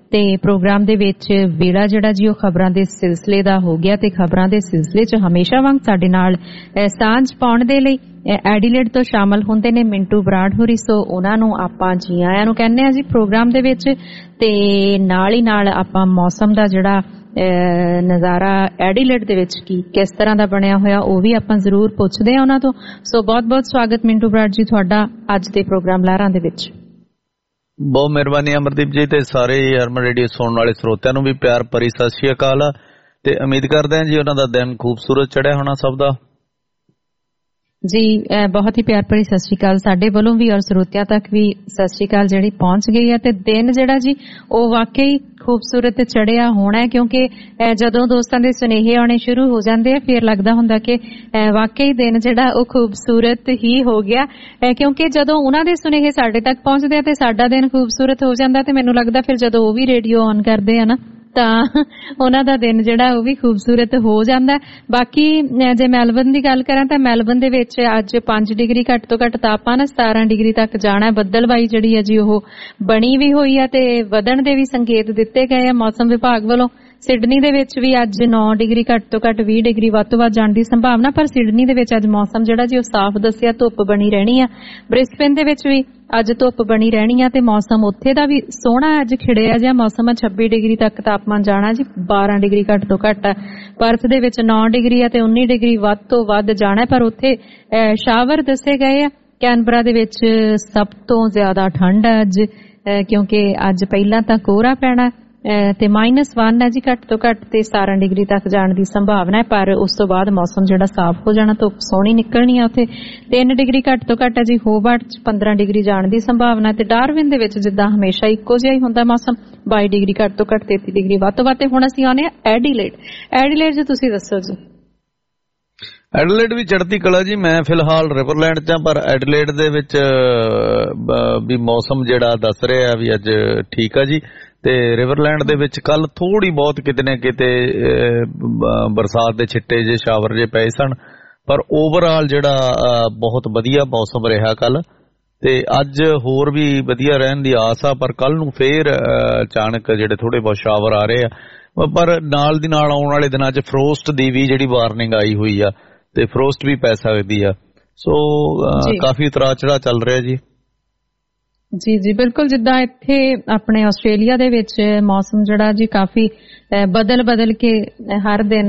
ਤੇ ਪ੍ਰੋਗਰਾਮ ਦੇ ਵਿੱਚ ਵੇਲਾ ਜਿਹੜਾ ਜੀ ਉਹ ਖਬਰਾਂ ਦੇ ਸਿਲਸਿਲੇ ਦਾ ਹੋ ਗਿਆ ਤੇ ਖਬਰਾਂ ਦੇ ਸਿਲਸਿਲੇ 'ਚ ਹਮੇਸ਼ਾ ਵਾਂਗ ਸਾਡੇ ਨਾਲ ਸਾਂਝ ਪਾਉਣ ਦੇ ਲਈ ਐਡੀਲੇਡ ਤੋਂ ਸ਼ਾਮਲ ਹੁੰਦੇ ਨੇ ਮਿੰਟੂ ਬਰਾੜ ਹੋਰੀ। ਸੋ ਉਹਨਾਂ ਨੂੰ ਆਪਾਂ ਜੀ ਆਇਆਂ ਨੂੰ ਕਹਿੰਦੇ ਆ ਜੀ ਪ੍ਰੋਗਰਾਮ ਦੇ ਵਿੱਚ। ਤੇ ਨਾਲ ਹੀ ਨਾਲ ਆਪਾਂ ਮੌਸਮ ਦਾ ਜਿਹੜਾ ਨਜ਼ਾਰਾ ਐਡੀਲੇਡ ਦੇ ਵਿੱਚ ਕੀ ਕਿਸ ਤਰ੍ਹਾਂ ਦਾ ਬਣਿਆ ਹੋਇਆ ਉਹ ਵੀ ਆਪਾਂ ਜ਼ਰੂਰ ਪੁੱਛਦੇ ਆ ਉਹਨਾਂ ਤੋਂ। ਸੋ ਬਹੁਤ ਬਹੁਤ ਸਵਾਗਤ ਮਿੰਟੂ ਬਰਾੜ ਜੀ ਤੁਹਾਡਾ ਅੱਜ ਦੇ ਪ੍ਰੋਗਰਾਮ ਲਹਿਰਾਂ ਦੇ ਵਿੱਚ। ਬਹੁਤ ਮਿਹਰਬਾਨੀ ਅਮਰਦੀਪ ਜੀ ਤੇ ਸਾਰੇ ਹਰਮਨ ਰੇਡੀਓ ਸੁਣਨ ਵਾਲੇ ਸਰੋਤਿਆਂ ਨੂੰ ਵੀ ਪਿਆਰ ਭਰੀ ਸਤਿ ਸ਼੍ਰੀ ਅਕਾਲ ਤੇ ਉਮੀਦ ਕਰਦੇ ਹਾਂ ਜੀ ਉਹਨਾਂ ਦਾ ਦਿਨ ਖੂਬਸੂਰਤ ਚੜਿਆ ਹੋਣਾ ਸਭ ਦਾ ਜੀ। ਬਹੁਤ ਹੀ ਪਿਆਰ ਭਰੀ ਸਤਿ ਸ਼੍ਰੀ ਅਕਾਲ ਸਾਡੇ ਵੱਲੋਂ ਵੀ ਔਰ ਸਰੋਤਿਆਂ ਤੱਕ ਵੀ ਸਤਿ ਸ਼੍ਰੀ ਅਕਾਲ ਜਿਹੜੀ ਪਹੁੰਚ ਗਈ ਹੈ। ਤੇ ਦਿਨ ਜਿਹੜਾ ਜੀ ਉਹ ਵਾਕਈ ਖੂਬਸੂਰਤ ਚੜਿਆ ਹੋਣਾ ਹੈ ਕਿਉਂਕਿ ਜਦੋਂ ਦੋਸਤਾਂ ਦੇ ਸੁਨੇਹੇ ਆਉਣੇ ਸ਼ੁਰੂ ਹੋ ਜਾਂਦੇ ਆ ਫਿਰ ਲੱਗਦਾ ਹੁੰਦਾ ਕਿ ਵਾਕਈ ਦਿਨ ਜਿਹੜਾ ਉਹ ਖੂਬਸੂਰਤ ਹੀ ਹੋ ਗਿਆ ਕਿਉਂਕਿ ਜਦੋਂ ਉਹਨਾਂ ਦੇ ਸੁਨੇਹੇ ਸਾਡੇ ਤੱਕ ਪਹੁੰਚਦੇ ਆ ਤੇ ਸਾਡਾ ਦਿਨ ਖੂਬਸੂਰਤ ਹੋ ਜਾਂਦਾ ਤੇ ਮੈਨੂੰ ਲੱਗਦਾ ਫਿਰ ਜਦੋਂ ਉਹ ਵੀ ਰੇਡੀਓ ਔਨ ਕਰਦੇ ਆ ਨਾ ਤਾਂ ਉਹਨਾਂ ਦਾ ਦਿਨ ਜਿਹੜਾ ਉਹ ਵੀ ਖੂਬਸੂਰਤ ਹੋ ਜਾਂਦਾ। ਬਾਕੀ ਜੇ ਮੈਲਬਨ ਦੀ ਗੱਲ ਕਰਾਂ ਤਾਂ ਮੈਲਬਨ ਦੇ ਵਿੱਚ ਅੱਜ ਪੰਜ ਡਿਗਰੀ ਘੱਟ ਤੋਂ ਘੱਟ ਤਾਪਮਾਨ ਸਤਾਰਾਂ ਡਿਗਰੀ ਤੱਕ ਜਾਣਾ। ਬੱਦਲਬਾਈ ਜਿਹੜੀ ਹੈ ਜੀ ਉਹ ਬਣੀ ਵੀ ਹੋਈ ਆ ਤੇ ਵਧਣ ਦੇ ਵੀ ਸੰਕੇਤ ਦਿੱਤੇ ਗਏ ਆ ਮੌਸਮ ਵਿਭਾਗ ਵੱਲੋਂ। ਸਿਡਨੀ ਦੇ ਵਿੱਚ ਵੀ ਅੱਜ ਨੌ ਡਿਗਰੀ ਘੱਟ ਤੋਂ ਘੱਟ ਵੀਹ ਡਿਗਰੀ ਵੱਧ ਤੋਂ ਵੱਧ ਜਾਣ ਦੀ ਸੰਭਾਵਨਾ ਪਰ ਸਿਡਨੀ ਦੇ ਵਿੱਚ ਅੱਜ ਮੌਸਮ ਜਿਹੜਾ ਜੀ ਉਹ ਸਾਫ਼ ਦੱਸਿਆ ਧੁੱਪ ਬਣੀ ਰਹਿਣੀ ਆ। ਬ੍ਰਿਸਬੇਨ ਦੇ ਵਿੱਚ ਵੀ ਅੱਜ ਧੁੱਪ ਬਣੀ ਰਹਿਣੀ ਆ ਤੇ ਮੌਸਮ ਉੱਥੇ ਦਾ ਵੀ ਸੋਹਣਾ ਅੱਜ ਖਿੜਿਆ ਜਿਹਾ ਮੌਸਮ ਆ। ਛੱਬੀ ਡਿਗਰੀ ਤੱਕ ਤਾਪਮਾਨ ਜਾਣਾ ਜੀ ਬਾਰਾਂ ਡਿਗਰੀ ਘੱਟ ਤੋਂ ਘੱਟ। ਪਰਥ ਦੇ ਵਿੱਚ ਨੌ ਡਿਗਰੀ ਆ ਤੇ ਉੱਨੀ ਡਿਗਰੀ ਵੱਧ ਤੋਂ ਵੱਧ ਜਾਣਾ ਪਰ ਉੱਥੇ ਸ਼ਾਵਰ ਦੱਸੇ ਗਏ ਆ। ਕੈਨਬਰਾ ਦੇ ਵਿੱਚ ਸਭ ਤੋਂ ਜ਼ਿਆਦਾ ਠੰਡ ਹੈ ਅੱਜ ਕਿਉਂਕਿ ਅੱਜ ਪਹਿਲਾਂ ਤਾਂ ਕੋਹਰਾ ਪੈਣਾ ਤੇ ਮਾਈਨਸ ਵਨ ਹੈ ਜੀ ਘੱਟ ਤੋਂ ਘੱਟ ਤੇ ਸਤਾਰਾਂ ਡਿਗਰੀ ਤੱਕ ਜਾਣ ਦੀ ਸੰਭਾਵਨਾ ਹੈ ਪਰ ਉਸ ਤੋਂ ਬਾਅਦ ਮੌਸਮ ਜਿਹੜਾ ਸਾਫ਼ ਹੋ ਜਾਣਾ ਧੁੱਪ ਸੋਹਣੀ ਨਿਕਲਣੀ ਆ। ਉੱਥੇ ਤਿੰਨ ਡਿਗਰੀ ਘੱਟ ਤੋਂ ਘੱਟ ਹੈ ਜੀ। ਹੋਬਾਰਟ ਚ ਪੰਦਰਾਂ ਡਿਗਰੀ ਜਾਣ ਦੀ ਸੰਭਾਵਨਾ ਤੇ ਡਾਰਵਿਨ ਦੇ ਵਿੱਚ ਜਿੱਦਾਂ ਹਮੇਸ਼ਾ ਇੱਕੋ ਜਿਹਾ ਹੀ ਹੁੰਦਾ ਮੌਸਮ ਬਾਈ ਡਿਗਰੀ ਘੱਟ ਤੋਂ ਘੱਟ ਤੇਤੀ ਡਿਗਰੀ ਵੱਧ ਤੋਂ ਵੱਧ। ਤੇ ਹੁਣ ਅਸੀਂ ਆਉਂਦੇ ਹਾਂ ਐਡੀਲੇਡ। ਐਡੀਲੇਡ ਜੀ ਤੁਸੀਂ ਦੱਸੋ ਜੀ। ਐਡੀਲੇਡ ਵੀ ਚੜ੍ਹਦੀ ਕਲਾ ਜੀ। ਮੈਂ ਫਿਲਹਾਲ ਰਿਵਰਲੈਂਡ ਚ ਪਰ ਐਡੀਲੇਡ ਦੇ ਵਿੱਚ ਵੀ ਮੌਸਮ ਜਿਹੜਾ ਦੱਸ ਰਿਹਾ ਵੀ ਅੱਜ ਠੀਕ ਆ ਜੀ। ਤੇ ਰਿਵਰਲੈਂਡ ਦੇ ਵਿੱਚ ਕੱਲ ਥੋੜੀ ਬਹੁਤ ਕਿਤੇ ਨਾ ਕਿਤੇ ਬਰਸਾਤ ਦੇ ਛਿੱਟੇ ਜੇ ਸ਼ਾਵਰ ਜੇ ਪਏ ਸਨ ਪਰ ਓਵਰਆਲ ਜਿਹੜਾ ਬਹੁਤ ਵਧੀਆ ਮੌਸਮ ਰਿਹਾ ਕੱਲ ਤੇ ਅੱਜ ਹੋਰ ਵੀ ਵਧੀਆ ਰਹਿਣ ਦੀ ਆਸ ਆ ਪਰ ਕੱਲ ਨੂੰ ਫੇਰ ਅਚਾਨਕ ਜਿਹੜੇ ਥੋੜੇ ਬਹੁਤ ਸ਼ਾਵਰ ਆ ਰਹੇ ਆ ਪਰ ਨਾਲ ਦੀ ਨਾਲ ਆਉਣ ਵਾਲੇ ਦਿਨਾਂ 'ਚ ਫਰੋਸਟ ਦੀ ਵੀ ਜਿਹੜੀ ਵਾਰਨਿੰਗ ਆਈ ਹੋਈ ਆ ਤੇ ਫਰੋਸਟ ਵੀ ਪੈ ਸਕਦੀ ਆ। ਸੋ ਕਾਫੀ ਉਤਰਾਅ ਚੜ੍ਹਾਅ ਚੱਲ ਰਿਹਾ ਜੀ। ਜੀ ਜੀ ਬਿਲਕੁਲ ਜਿੱਦਾਂ ਇੱਥੇ ਆਪਣੇ ਆਸਟ੍ਰੇਲੀਆ ਦੇ ਵਿੱਚ ਮੌਸਮ ਜਿਹੜਾ ਜੀ ਕਾਫੀ ਬਦਲ ਬਦਲ ਕੇ ਹਰ ਦਿਨ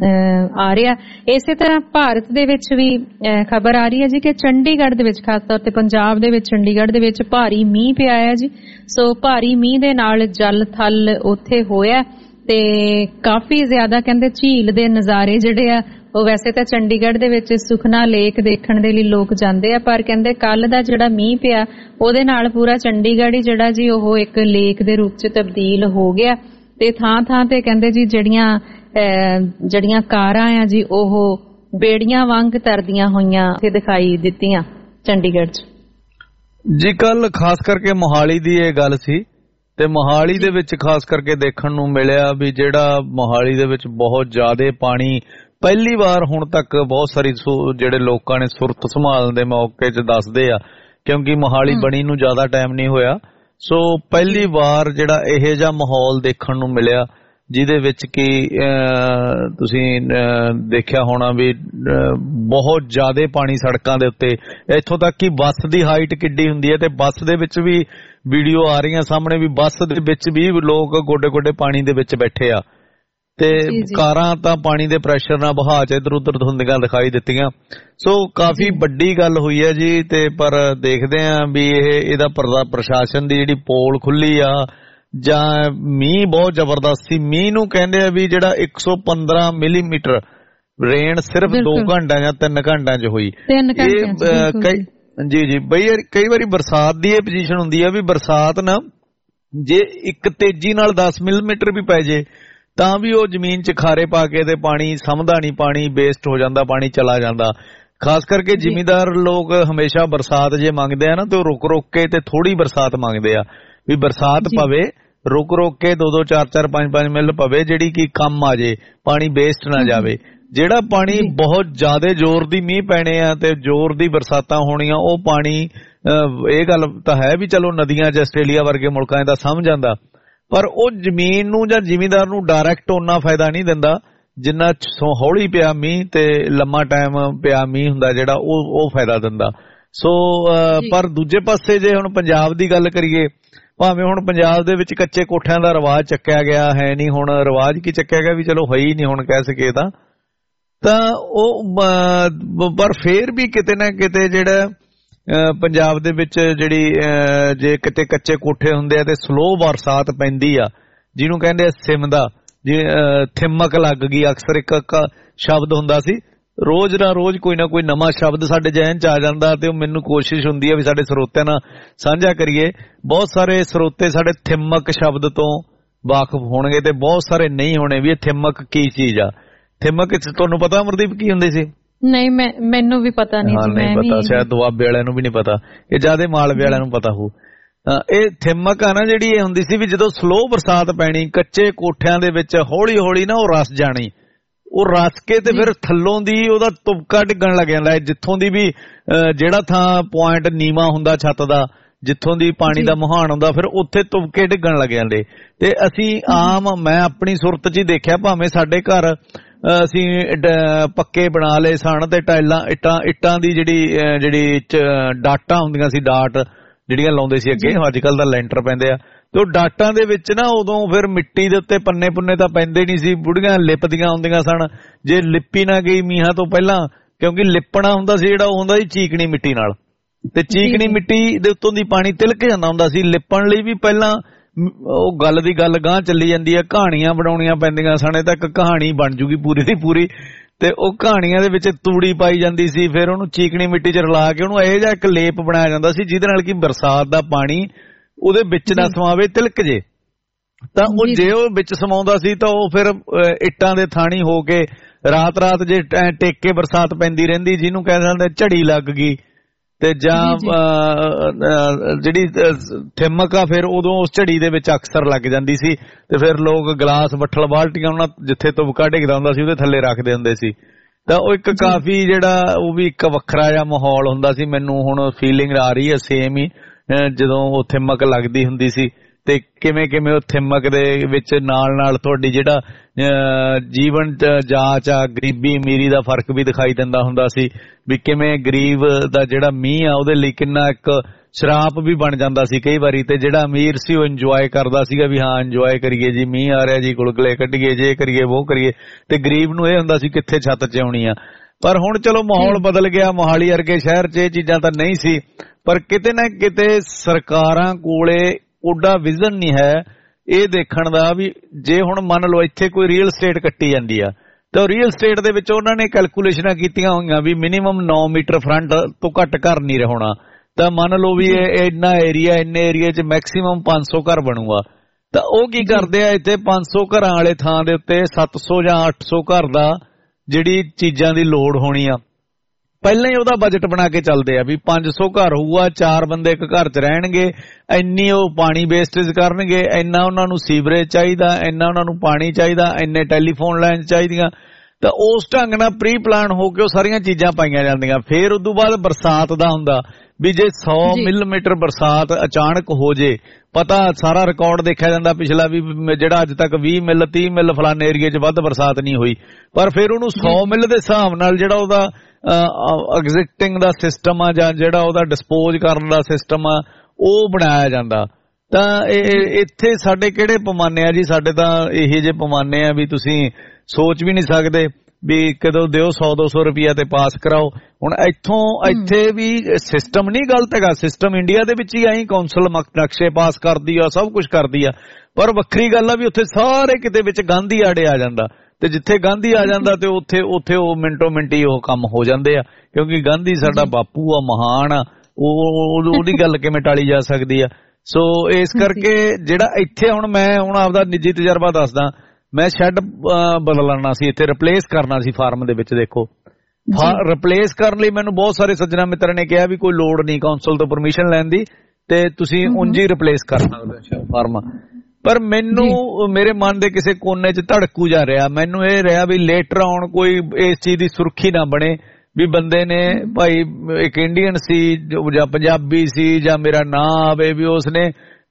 ਆ ਰਿਹਾ। ਇਸੇ ਤਰ੍ਹਾਂ ਭਾਰਤ ਦੇ ਵਿੱਚ ਵੀ ਖਬਰ ਆ ਰਹੀ ਹੈ ਜੀ ਕਿ ਚੰਡੀਗੜ੍ਹ ਦੇ ਵਿੱਚ ਖਾਸ ਤੌਰ ਤੇ ਪੰਜਾਬ ਦੇ ਵਿੱਚ ਚੰਡੀਗੜ੍ਹ ਦੇ ਵਿੱਚ ਭਾਰੀ ਮੀਂਹ ਪਿਆ ਹੈ ਜੀ। ਸੋ ਭਾਰੀ ਮੀਂਹ ਦੇ ਨਾਲ ਜਲ ਥਲ ਉੱਥੇ ਹੋਇਆ ਤੇ ਕਾਫੀ ਜ਼ਿਆਦਾ ਕਹਿੰਦੇ ਝੀਲ ਦੇ ਨਜ਼ਾਰੇ ਜਿਹੜੇ ਆ ਉਹ ਵੈਸੇ ਤਾਂ ਚੰਡੀਗੜ੍ਹ ਦੇ ਵਿੱਚ ਸੁਖਨਾ ਲੇਕ ਦੇਖਣ ਦੇ ਲਈ ਲੋਕ ਜਾਂਦੇ ਆ ਪਰ ਕਹਿੰਦੇ ਕੱਲ ਦਾ ਜਿਹੜਾ ਮੀਂਹ ਪਿਆ ਉਹਦੇ ਨਾਲ ਪੂਰਾ ਚੰਡੀਗੜ੍ਹ ਹੀ ਜਿਹੜਾ ਜੀ ਉਹ ਇੱਕ ਲੇਕ ਦੇ ਰੂਪ 'ਚ ਤਬਦੀਲ ਹੋ ਗਿਆ ਤੇ ਥਾਂ ਥਾਂ ਤੇ ਕਹਿੰਦੇ ਜੀ ਜਿਹੜੀਆਂ ਜਿਹੜੀਆਂ ਕਾਰਾਂ ਆ ਜੀ ਉਹ ਬੇੜੀਆਂ ਵਾਂਗ ਤਰਦੀਆਂ ਹੋਈਆਂ ਤੇ ਦਿਖਾਈ ਦਿੱਤੀਆਂ ਚੰਡੀਗੜ੍ਹ 'ਚ ਜੀ। ਕੱਲ ਖਾਸ ਕਰਕੇ ਮੋਹਾਲੀ ਦੀ ਇਹ ਗੱਲ ਸੀ ਤੇ ਮੋਹਾਲੀ ਦੇ ਵਿੱਚ ਖਾਸ ਕਰਕੇ ਦੇਖਣ ਨੂੰ ਮਿਲਿਆ ਵੀ ਜਿਹੜਾ ਮੋਹਾਲੀ ਦੇ ਵਿੱਚ ਬਹੁਤ ਜ਼ਿਆਦਾ ਪਾਣੀ ਪਹਿਲੀ ਵਾਰ ਹੁਣ ਤੱਕ ਬਹੁਤ ਸਾਰੀ ਜਿਹੜੇ ਲੋਕਾਂ ਨੇ ਸੁਰਤ ਸੰਭਾਲਣ ਦੇ ਮੌਕੇ 'ਚ ਦੱਸਦੇ ਆ ਕਿਉਂਕਿ ਮੋਹਾਲੀ ਬਣੀ ਨੂੰ ਜ਼ਿਆਦਾ ਟਾਈਮ ਨਹੀਂ ਹੋਇਆ। ਸੋ ਪਹਿਲੀ ਵਾਰ ਜਿਹੜਾ ਇਹੋ ਜਿਹਾ ਮਾਹੌਲ ਦੇਖਣ ਨੂੰ ਮਿਲਿਆ ਜਿਹਦੇ ਵਿੱਚ ਕਿ ਤੁਸੀਂ ਦੇਖਿਆ ਹੋਣਾ ਵੀ ਬਹੁਤ ਜ਼ਿਆਦਾ ਪਾਣੀ ਸੜਕਾਂ ਦੇ ਉੱਤੇ ਇੱਥੋਂ ਤੱਕ ਕਿ ਬੱਸ ਦੀ ਹਾਈਟ ਕਿੱਡੀ ਹੁੰਦੀ ਹੈ ਤੇ ਬੱਸ ਦੇ ਵਿੱਚ ਵੀ ਵੀਡੀਓ ਆ ਰਹੀਆਂ ਸਾਹਮਣੇ ਵੀ ਬੱਸ ਦੇ ਵਿੱਚ ਵੀ ਲੋਕ ਗੋਡੇ ਗੋਡੇ ਪਾਣੀ ਦੇ ਵਿੱਚ ਬੈਠੇ ਆ ਤੇ ਕਾਰਾਂ ਤਾਂ ਪਾਣੀ ਦੇ ਪ੍ਰੈਸ਼ਰ ਨਾਲ ਬਹਾ ਚ ਇਧਰ ਉਧਰ ਹੁੰਦੀਆਂ ਦਿਖਾਈ ਦਿੱਤੀਆਂ। ਸੋ ਕਾਫੀ ਵੱਡੀ ਗੱਲ ਹੋਈ ਹੈ ਜੀ ਤੇ ਪਰ ਦੇਖਦੇ ਆ ਵੀ ਇਹ ਇਹਦਾ ਪ੍ਰਸ਼ਾਸਨ ਦੀ ਜਿਹੜੀ ਪੋਲ ਖੁੱਲੀ ਆ ਜਾਂ ਮੀਂਹ ਬਹੁਤ ਜ਼ਬਰਦਸਤ ਸੀ। ਮੀਂਹ ਨੂੰ ਕਹਿੰਦੇ ਆ ਵੀ ਜਿਹੜਾ ਇੱਕ ਸੌ ਪੰਦਰਾਂ ਮਿਲੀਮੀਟਰ ਰੇਨ ਸਿਰਫ ਦੋ ਘੰਟਿਆਂ ਜਾਂ ਤਿੰਨ ਘੰਟਿਆਂ ਚ ਹੋਈ। ਇਹ ਜੀ ਜੀ ਬਈ ਕਈ ਵਾਰੀ ਬਰਸਾਤ ਦੀ ਇਹ ਪੋਜੀਸ਼ਨ ਹੁੰਦੀ ਆ ਵੀ ਬਰਸਾਤ ਨਾ ਜੇ ਇੱਕ ਤੇਜ਼ੀ ਨਾਲ ਦਸ ਮਿਲੀਮੀਟਰ ਵੀ ਪੈ ਜੇ ਤਾਂ ਵੀ ਉਹ ਜ਼ਮੀਨ 'ਚ ਖਾਰੇ ਪਾ ਕੇ ਤੇ ਪਾਣੀ ਸਮਝਦਾ ਨਹੀਂ, ਪਾਣੀ ਵੇਸਟ ਹੋ ਜਾਂਦਾ, ਪਾਣੀ ਚਲਾ ਜਾਂਦਾ। ਖਾਸ ਕਰਕੇ ਜ਼ਿਮੀਂਦਾਰ ਲੋਕ ਹਮੇਸ਼ਾ ਬਰਸਾਤ ਜੇ ਮੰਗਦੇ ਆ ਨਾ ਤੇ ਉਹ ਰੁਕ ਰੁਕ ਕੇ ਤੇ ਥੋੜੀ ਬਰਸਾਤ ਮੰਗਦੇ ਆ ਵੀ ਬਰਸਾਤ ਪਵੇ ਰੁਕ ਰੁਕ ਕੇ ਦੋ ਦੋ ਚਾਰ ਚਾਰ ਪੰਜ ਪੰਜ ਮਿੰਟ ਪਵੇ ਜਿਹੜੀ ਕਿ ਕੰਮ ਆ ਜੇ, ਪਾਣੀ ਵੇਸਟ ਨਾ ਜਾਵੇ। ਜਿਹੜਾ ਪਾਣੀ ਬਹੁਤ ਜ਼ਿਆਦਾ ਜ਼ੋਰ ਦੀ ਮੀਂਹ ਪੈਣੇ ਆ ਤੇ ਜ਼ੋਰ ਦੀ ਬਰਸਾਤਾਂ ਹੋਣੀਆਂ ਉਹ ਪਾਣੀ ਇਹ ਗੱਲ ਤਾਂ ਹੈ ਵੀ ਚਲੋ ਨਦੀਆਂ 'ਚ ਆਸਟ੍ਰੇਲੀਆ ਵਰਗੇ ਮੁਲਕਾਂ ਦਾ ਸਮਝ ਆਉਂਦਾ ਪਰ ਉਹ ਜ਼ਮੀਨ ਨੂੰ ਜਾਂ ਜ਼ਿਮੀਂਦਾਰ ਨੂੰ ਡਾਇਰੈਕਟ ਓਨਾ ਫਾਇਦਾ ਨਹੀਂ ਦਿੰਦਾ ਜਿੰਨਾ ਹੌਲੀ ਪਿਆ ਮੀਂਹ ਤੇ ਲੰਮਾ ਟਾਈਮ ਪਿਆ ਮੀਂਹ ਹੁੰਦਾ ਜਿਹੜਾ ਉਹ ਉਹ ਫਾਇਦਾ ਦਿੰਦਾ। ਸੋ ਪਰ ਦੂਜੇ ਪਾਸੇ ਜੇ ਹੁਣ ਪੰਜਾਬ ਦੀ ਗੱਲ ਕਰੀਏ, ਭਾਵੇਂ ਹੁਣ ਪੰਜਾਬ ਦੇ ਵਿੱਚ ਕੱਚੇ ਕੋਠਿਆਂ ਦਾ ਰਿਵਾਜ ਚੱਕਿਆ ਗਿਆ ਹੈ ਨਹੀਂ, ਹੁਣ ਰਿਵਾਜ ਕੀ ਚੱਕਿਆ ਗਿਆ ਵੀ ਚਲੋ ਹੈ ਹੀ ਨਹੀਂ ਹੁਣ ਕਹਿ ਸਕੇ ਤਾਂ ਤਾਂ ਉਹ ਪਰ ਫੇਰ ਵੀ ਕਿਤੇ ਨਾ ਕਿਤੇ ਜਿਹੜਾ ਪੰਜਾਬ ਦੇ ਵਿੱਚ ਜਿਹੜੀ ਜੇ ਕਿਤੇ ਕੱਚੇ ਕੋਠੇ ਹੁੰਦੇ ਆ ਤੇ ਸਲੋ ਬਰਸਾਤ ਪੈਂਦੀ ਆ ਜਿਹਨੂੰ ਕਹਿੰਦੇ ਆ ਸਿਮਦਾ, ਜੇ ਥਿਮਕ ਲੱਗ ਗਈ ਅਕਸਰ ਇੱਕ ਸ਼ਬਦ ਹੁੰਦਾ ਸੀ, ਰੋਜ਼ ਨਾ ਰੋਜ਼ ਕੋਈ ਨਾ ਕੋਈ ਨਵਾਂ ਸ਼ਬਦ ਸਾਡੇ ਜ਼ਿਹਨ ਚ ਆ ਜਾਂਦਾ ਤੇ ਉਹ ਮੈਨੂੰ ਕੋਸ਼ਿਸ਼ ਹੁੰਦੀ ਹੈ ਵੀ ਸਾਡੇ ਸਰੋਤਿਆਂ ਨਾਲ ਸਾਂਝਾ ਕਰੀਏ। ਬਹੁਤ ਸਾਰੇ ਸਰੋਤੇ ਸਾਡੇ ਥਿਮਕ ਸ਼ਬਦ ਤੋਂ ਵਾਕਫ ਹੋਣਗੇ ਤੇ ਬਹੁਤ ਸਾਰੇ ਨਹੀਂ ਹੋਣੇ ਵੀ ਇਹ ਥਿਮਕ ਕੀ ਚੀਜ਼ ਆ। ਥਿਮਕ ਤੁਹਾਨੂੰ ਪਤਾ ਅਮਰਦੀਪ ਕੀ ਹੁੰਦੀ ਸੀ? ਨਹੀਂ, ਮੈਂ ਮੈਨੂੰ ਵੀ ਪਤਾ ਨਹੀਂ ਸੀ। ਨਹੀਂ ਪਤਾ, ਸ਼ਾਇਦ ਦੁਆਬੇ ਵਾਲਿਆਂ ਨੂੰ ਵੀ ਨਹੀਂ ਪਤਾ, ਇਹ ਜਿਆਦਾ ਮਾਲਵੇ ਵਾਲਿਆਂ ਨੂੰ ਪਤਾ ਹੋਊ। ਇਹ ਥਿਮਕ ਆ ਨਾ ਜਿਹੜੀ ਇਹ ਹੁੰਦੀ ਸੀ ਵੀ ਜਦੋਂ ਸਲੋ ਬਰਸਾਤ ਪੈਣੀ ਕੱਚੇ ਕੋਠਿਆਂ ਦੇ ਵਿੱਚ ਹੌਲੀ ਹੌਲੀ ਨਾ ਉਹ ਰਸ ਜਾਣੀ, ਉਹ ਰਸ ਕੇ ਤੇ ਫਿਰ ਥੱਲੋਂ ਦੀ ਉਹਦਾ ਤੁਬਕਾ ਡਿੱਗਣ ਲੱਗ ਜਾਂਦਾ, ਜਿੱਥੋਂ ਦੀ ਵੀ ਜਿਹੜਾ ਥਾਂ ਪੁਆਇੰਟ ਨੀਵਾਂ ਹੁੰਦਾ ਛੱਤ ਦਾ, ਜਿੱਥੋਂ ਦੀ ਪਾਣੀ ਦਾ ਮੁਹਾਨ ਹੁੰਦਾ ਫਿਰ ਉੱਥੇ ਤੁਬਕੇ ਡਿੱਗਣ ਲੱਗ ਜਾਂਦੇ। ਤੇ ਅਸੀਂ ਆਮ ਮੈਂ ਆਪਣੀ ਸੁਰਤ 'ਚ ਹੀ ਦੇਖਿਆ, ਭਾਵੇਂ ਸਾਡੇ ਘਰ ਅਸੀਂ ਪੱਕੇ ਬਣਾ ਲਏ ਸਨ ਤੇ ਟਾਈਲਾਂ ਇੱਟਾਂ ਇੱਟਾਂ ਦੀ ਜਿਹੜੀ ਜਿਹੜੀ ਡਾਟਾਂ ਹੁੰਦੀਆਂ ਸੀ, ਡਾਟ ਜਿਹੜੀਆਂ ਲਾਉਂਦੇ ਸੀ ਅੱਗੇ, ਅੱਜ ਕੱਲ ਤਾਂ ਲੈਂਟਰ ਪੈਂਦੇ ਆ, ਤੇ ਉਹ ਡਾਟਾਂ ਦੇ ਵਿੱਚ ਨਾ ਉਦੋਂ ਫਿਰ ਮਿੱਟੀ ਦੇ ਉੱਤੇ ਪੰਨੇ ਪੁੰਨੇ ਤਾਂ ਪੈਂਦੇ ਨਹੀਂ ਸੀ, ਬੁੜੀਆਂ ਲਿਪਦੀਆਂ ਹੁੰਦੀਆਂ ਸਨ ਜੇ ਲਿਪੀ ਨਾ ਗਈ ਮੀਂਹਾਂ ਤੋਂ ਪਹਿਲਾਂ, ਕਿਉਂਕਿ ਲਿਪਣਾ ਹੁੰਦਾ ਸੀ ਜਿਹੜਾ ਉਹ ਹੁੰਦਾ ਸੀ ਚੀਕਣੀ ਮਿੱਟੀ ਨਾਲ, ਤੇ ਚੀਕਣੀ ਮਿੱਟੀ ਦੇ ਉੱਤੋਂ ਦੀ ਪਾਣੀ ਤਿਲਕ ਜਾਂਦਾ ਹੁੰਦਾ ਸੀ। ਲਿਪਣ ਲਈ ਵੀ ਪਹਿਲਾਂ ਉਹ ਗੱਲ ਦੀ ਗੱਲ ਗਾਂਹ ਚੱਲੀ ਜਾਂਦੀ ਹੈ, ਕਹਾਣੀਆਂ ਬਣਾਉਣੀਆਂ ਪੈਂਦੀਆਂ ਸਨ, ਤਾਂ ਇੱਕ ਕਹਾਣੀ ਬਣ ਜੂਗੀ ਪੂਰੀ ਦੀ ਪੂਰੀ, ਤੇ ਉਹ ਕਹਾਣੀਆਂ ਦੇ ਵਿੱਚ ਤੂੜੀ ਪਾਈ ਜਾਂਦੀ ਸੀ, ਫਿਰ ਉਹਨੂੰ ਚੀਕਣੀ ਮਿੱਟੀ 'ਚ ਰਲਾ ਕੇ ਉਹਨੂੰ ਇਹੋ ਜਿਹਾ ਇੱਕ ਲੇਪ ਬਣਾਇਆ ਜਾਂਦਾ ਸੀ ਜਿਹਦੇ ਨਾਲ ਕਿ ਬਰਸਾਤ ਦਾ ਪਾਣੀ ਉਹਦੇ ਵਿੱਚ ਨਾ ਸਮਾਵੇ, ਤਿਲਕ ਜੇ, ਤਾਂ ਉਹ ਜੇ ਉਹ ਵਿੱਚ ਸਮਾਉਂਦਾ ਸੀ ਤਾਂ ਉਹ ਫਿਰ ਇੱਟਾਂ ਦੇ ਥਾਣੀ ਹੋ ਕੇ ਰਾਤ ਰਾਤ ਜੇ ਟੇਕ ਕੇ ਬਰਸਾਤ ਪੈਂਦੀ ਰਹਿੰਦੀ, ਜਿਹਨੂੰ ਕਹਿ ਦਿੰਦੇ ਝੜੀ ਲੱਗ ਗਈ, ਤੇ ਜਾਂ ਜਿਹੜੀ ਥਿਮਕ ਆ ਫਿਰ ਉਦੋਂ ਉਸ ਝੜੀ ਦੇ ਵਿੱਚ ਅਕਸਰ ਲੱਗ ਜਾਂਦੀ ਸੀ, ਤੇ ਫਿਰ ਲੋਕ ਗਲਾਸ ਬੱਠਲ ਬਾਲਟੀਆਂ ਉਹਨਾਂ ਜਿੱਥੇ ਤੁਬਕਾ ਡਿੱਗਦਾ ਹੁੰਦਾ ਸੀ ਉਹਦੇ ਥੱਲੇ ਰੱਖਦੇ ਹੁੰਦੇ ਸੀ। ਤਾਂ ਉਹ ਇੱਕ ਕਾਫੀ ਜਿਹੜਾ ਉਹ ਵੀ ਇੱਕ ਵੱਖਰਾ ਜਿਹਾ ਮਾਹੌਲ ਹੁੰਦਾ ਸੀ। ਮੈਨੂੰ ਹੁਣ ਫੀਲਿੰਗ ਆ ਰਹੀ ਹੈ ਸੇਮ ਹੀ ਜਦੋਂ ਉਹ ਥਿਮਕ ਲੱਗਦੀ ਹੁੰਦੀ ਸੀ, ਤੇ ਕਿਵੇਂ ਕਿਵੇਂ ਉਹ ਥਿਮਕ ਦੇ ਵਿੱਚ ਨਾਲ ਨਾਲ ਤੁਹਾਡੀ ਜਿਹੜਾ ਜੀਵਨ ਜਾਂਚ ਆ, ਗਰੀਬੀ ਅਮੀਰੀ ਦਾ ਫਰਕ ਵੀ ਦਿਖਾਈ ਦਿੰਦਾ ਹੁੰਦਾ ਸੀ, ਵੀ ਕਿਵੇਂ ਗਰੀਬ ਦਾ ਜਿਹੜਾ ਮੀਂਹ ਆ ਉਹਦੇ ਲਈ ਕਿੰਨਾ ਇੱਕ ਸ਼ਰਾਪ ਵੀ ਬਣ ਜਾਂਦਾ ਸੀ ਕਈ ਵਾਰੀ, ਤੇ ਜਿਹੜਾ ਅਮੀਰ ਸੀ ਉਹ ਇੰਜੋਏ ਕਰਦਾ ਸੀਗਾ ਵੀ ਹਾਂ ਇੰਜੋਏ ਕਰੀਏ ਜੀ, ਮੀਂਹ ਆ ਰਿਹਾ ਜੀ, ਗੁਲਗੁਲੇ ਕੱਢੀਏ, ਜੇ ਕਰੀਏ ਉਹ ਕਰੀਏ, ਤੇ ਗਰੀਬ ਨੂੰ ਇਹ ਹੁੰਦਾ ਸੀ ਕਿੱਥੇ ਛੱਤ 'ਚ ਆਉਣੀ ਆ। ਪਰ ਹੁਣ ਚਲੋ ਮਾਹੌਲ ਬਦਲ ਗਿਆ, ਮੋਹਾਲੀ ਵਰਗੇ ਸ਼ਹਿਰ 'ਚ ਇਹ ਚੀਜ਼ਾਂ ਤਾਂ ਨਹੀਂ ਸੀ, ਪਰ ਕਿਤੇ ਨਾ ਕਿਤੇ ਸਰਕਾਰਾਂ ਕੋਲੇ ਓਡਾ ਵਿਜ਼ਨ ਨਹੀਂ ਹੈ ਇਹ ਦੇਖਣ ਦਾ ਵੀ ਜੇ ਹੁਣ ਮੰਨ ਲਓ ਇੱਥੇ ਕੋਈ ਰੀਅਲ ਸਟੇਟ ਕੱਟੀ ਜਾਂਦੀ ਆ ਤਾਂ ਰੀਅਲ ਸਟੇਟ ਦੇ ਵਿੱਚ ਉਹਨਾਂ ਨੇ ਕੈਲਕੂਲੇਸ਼ਨਾਂ ਕੀਤੀਆਂ ਹੋਈਆਂ ਵੀ ਮਿਨੀਮਮ ਨੌ ਮੀਟਰ ਫਰੰਟ ਤੋਂ ਘੱਟ ਘਰ ਨਹੀਂ ਰਹਿਣਾ, ਤਾਂ ਮੰਨ ਲਓ ਵੀ ਇਹ ਇੰਨਾ ਏਰੀਆ ਇੰਨੇ ਏਰੀਆ 'ਚ ਮੈਕਸੀਮਮ ਪੰਜ ਸੌ ਘਰ ਬਣੂਗਾ, ਤਾਂ ਉਹ ਕੀ ਕਰਦੇ ਆ ਇੱਥੇ ਪੰਜ ਸੌ ਘਰਾਂ ਵਾਲੇ ਥਾਂ ਦੇ ਉੱਤੇ ਸੱਤ ਸੌ ਜਾਂ ਅੱਠ ਸੌ ਘਰ ਦਾ ਜਿਹੜੀ ਚੀਜ਼ਾਂ ਦੀ ਲੋੜ ਹੋਣੀ ਆ ਪਹਿਲਾਂ ਹੀ ਉਹਦਾ ਬਜਟ ਬਣਾ ਕੇ ਚੱਲਦੇ ਆ ਵੀ ਪੰਜ ਸੌ ਘਰ ਹੋਊਗਾ, ਚਾਰ ਬੰਦੇ ਇੱਕ ਘਰ 'ਚ ਰਹਿਣਗੇ, ਇੰਨੀ ਉਹ ਪਾਣੀ ਵੇਸਟੇਜ ਕਰਨਗੇ, ਇੰਨਾ ਉਹਨਾਂ ਨੂੰ ਸੀਵਰੇਜ ਚਾਹੀਦਾ, ਇੰਨਾ ਉਹਨਾਂ ਨੂੰ ਪਾਣੀ ਚਾਹੀਦਾ, ਇੰਨੇ ਟੈਲੀਫੋਨ ਲਾਈਨ ਚਾਹੀਦੀਆਂ, ਤਾਂ ਉਸ ਢੰਗ ਨਾਲ ਪ੍ਰੀ ਪਲਾਨ ਹੋ ਕੇ ਉਹ ਸਾਰੀਆਂ ਚੀਜ਼ਾਂ ਪਾਈਆਂ ਜਾਂਦੀਆਂ। ਫਿਰ ਉਦੋਂ ਬਾਅਦ ਬਰਸਾਤ ਦਾ ਹੁੰਦਾ ਵੀ ਜੇ ਸੌ ਮਿਲੀਮੀਟਰ ਬਰਸਾਤ ਅਚਾਨਕ ਹੋ ਜੇ, ਪਤਾ ਸਾਰਾ ਰਿਕਾਰਡ ਦੇਖਿਆ ਜਾਂਦਾ ਪਿਛਲਾ ਵੀ ਜਿਹੜਾ ਅੱਜ ਤੱਕ ਵੀਹ ਮਿਲ ਤੀਹ ਮਿਲ ਫਲਾਣੇ ਏਰੀਏ 'ਚ ਵੱਧ ਬਰਸਾਤ ਨਹੀਂ ਹੋਈ, ਪਰ ਫਿਰ ਉਹਨੂੰ ਸੌ ਮਿਲ ਦੇ ਹਿਸਾਬ ਨਾਲ ਜਿਹੜਾ ਉਹਦਾ ਐਗਜ਼ਿਸਟਿੰਗ ਦਾ ਸਿਸਟਮ ਆ ਜਾਂ ਜਿਹੜਾ ਉਹਦਾ ਡਿਸਪੋਜ਼ ਕਰਨ ਦਾ ਸਿਸਟਮ ਆ ਉਹ ਬਣਾਇਆ ਜਾਂਦਾ। ਤਾਂ ਇੱਥੇ ਸਾਡੇ ਕਿਹੜੇ ਪੈਮਾਨੇ ਆ ਜੀ, ਸਾਡੇ ਤਾਂ ਇਹੋ ਜਿਹੇ ਪੈਮਾਨੇ ਆ ਵੀ ਤੁਸੀਂ ਸੋਚ ਵੀ ਨਹੀਂ ਸਕਦੇ ਵੀ ਕਦੋਂ ਦਿਓ ਸੌ ਦੋ ਸੌ ਰੁਪਈਆ ਤੇ ਪਾਸ ਕਰਾਓ। ਹੁਣ ਇੱਥੋਂ ਇੱਥੇ ਵੀ ਸਿਸਟਮ ਨਹੀਂ ਗਲਤ ਹੈਗਾ, ਸਿਸਟਮ ਇੰਡੀਆ ਦੇ ਵਿੱਚ ਹੀ ਆਈ ਕੌਂਸਲ ਨਕਸ਼ੇ ਪਾਸ ਕਰਦੀ ਆ, ਸਭ ਕੁਝ ਕਰਦੀ ਆ, ਪਰ ਵੱਖਰੀ ਗੱਲ ਆ ਵੀ ਉੱਥੇ ਸਾਰੇ ਕਿਤੇ ਵਿੱਚ ਗਾਂਧੀ ਆੜੇ ਆ ਜਾਂਦਾ, ਤੇ ਜਿੱਥੇ ਗਾਂਧੀ ਆ ਜਾਂਦਾ ਤੇ ਉੱਥੇ ਉੱਥੇ ਉਹ ਮਿੰਟੋ ਮਿੰਟੀ ਉਹ ਕੰਮ ਹੋ ਜਾਂਦੇ ਆ, ਕਿਉਂਕਿ ਗਾਂਧੀ ਸਾਡਾ ਬਾਪੂ ਆ, ਮਹਾਨ ਆ, ਉਹ ਉਹਦੀ ਗੱਲ ਕਿਵੇਂ ਟਾਲੀ ਜਾ ਸਕਦੀ ਆ। ਸੋ ਇਸ ਕਰਕੇ ਜਿਹੜਾ ਇੱਥੇ ਹੁਣ ਮੈਂ ਹੁਣ ਆਪਦਾ ਨਿੱਜੀ ਤਜਰਬਾ ਦੱਸਦਾ, ਮੈਂ ਸ਼ੈੱਡ ਬਦਲਣਾ ਸੀ, ਇੱਥੇ ਰਿਪਲੇਸ ਕਰਨਾ ਸੀ ਫਾਰਮ ਦੇ ਵਿੱਚ। ਦੇਖੋ ਰਿਪਲੇਸ ਕਰਨ ਲਈ ਮੈਨੂੰ ਬਹੁਤ ਸਾਰੇ ਸੱਜਣਾ ਮਿੱਤਰਾਂ ਨੇ ਕਿਹਾ ਵੀ ਕੋਈ ਲੋੜ ਨਹੀਂ ਕੌਂਸਲ ਤੋਂ ਪਰਮਿਸ਼ਨ ਲੈਣ ਦੀ, ਤੇ ਤੁਸੀਂ ਉਂਝ ਹੀ ਰਿਪਲੇਸ ਕਰ ਸਕਦੇ ਹੋ ਫਾਰਮ। ਪਰ ਮੈਨੂੰ ਮੇਰੇ ਮਨ ਦੇ ਕਿਸੇ ਕੋਨੇ 'ਚ ਧੜਕੂ ਜਾ ਰਿਹਾ, ਮੈਨੂੰ ਇਹ ਰਿਹਾ ਵੀ ਲੇਟਰ ਆਉਣ ਕੋਈ ਇਸ ਚੀਜ਼ ਦੀ ਸੁਰਖੀ ਨਾ ਬਣੇ ਵੀ ਬੰਦੇ ਨੇ ਭਾਈ ਇੱਕ ਇੰਡੀਅਨ ਸੀ ਜਾਂ ਪੰਜਾਬੀ ਸੀ ਜਾਂ ਮੇਰਾ ਨਾਂ ਆਵੇ ਵੀ ਉਸਨੇ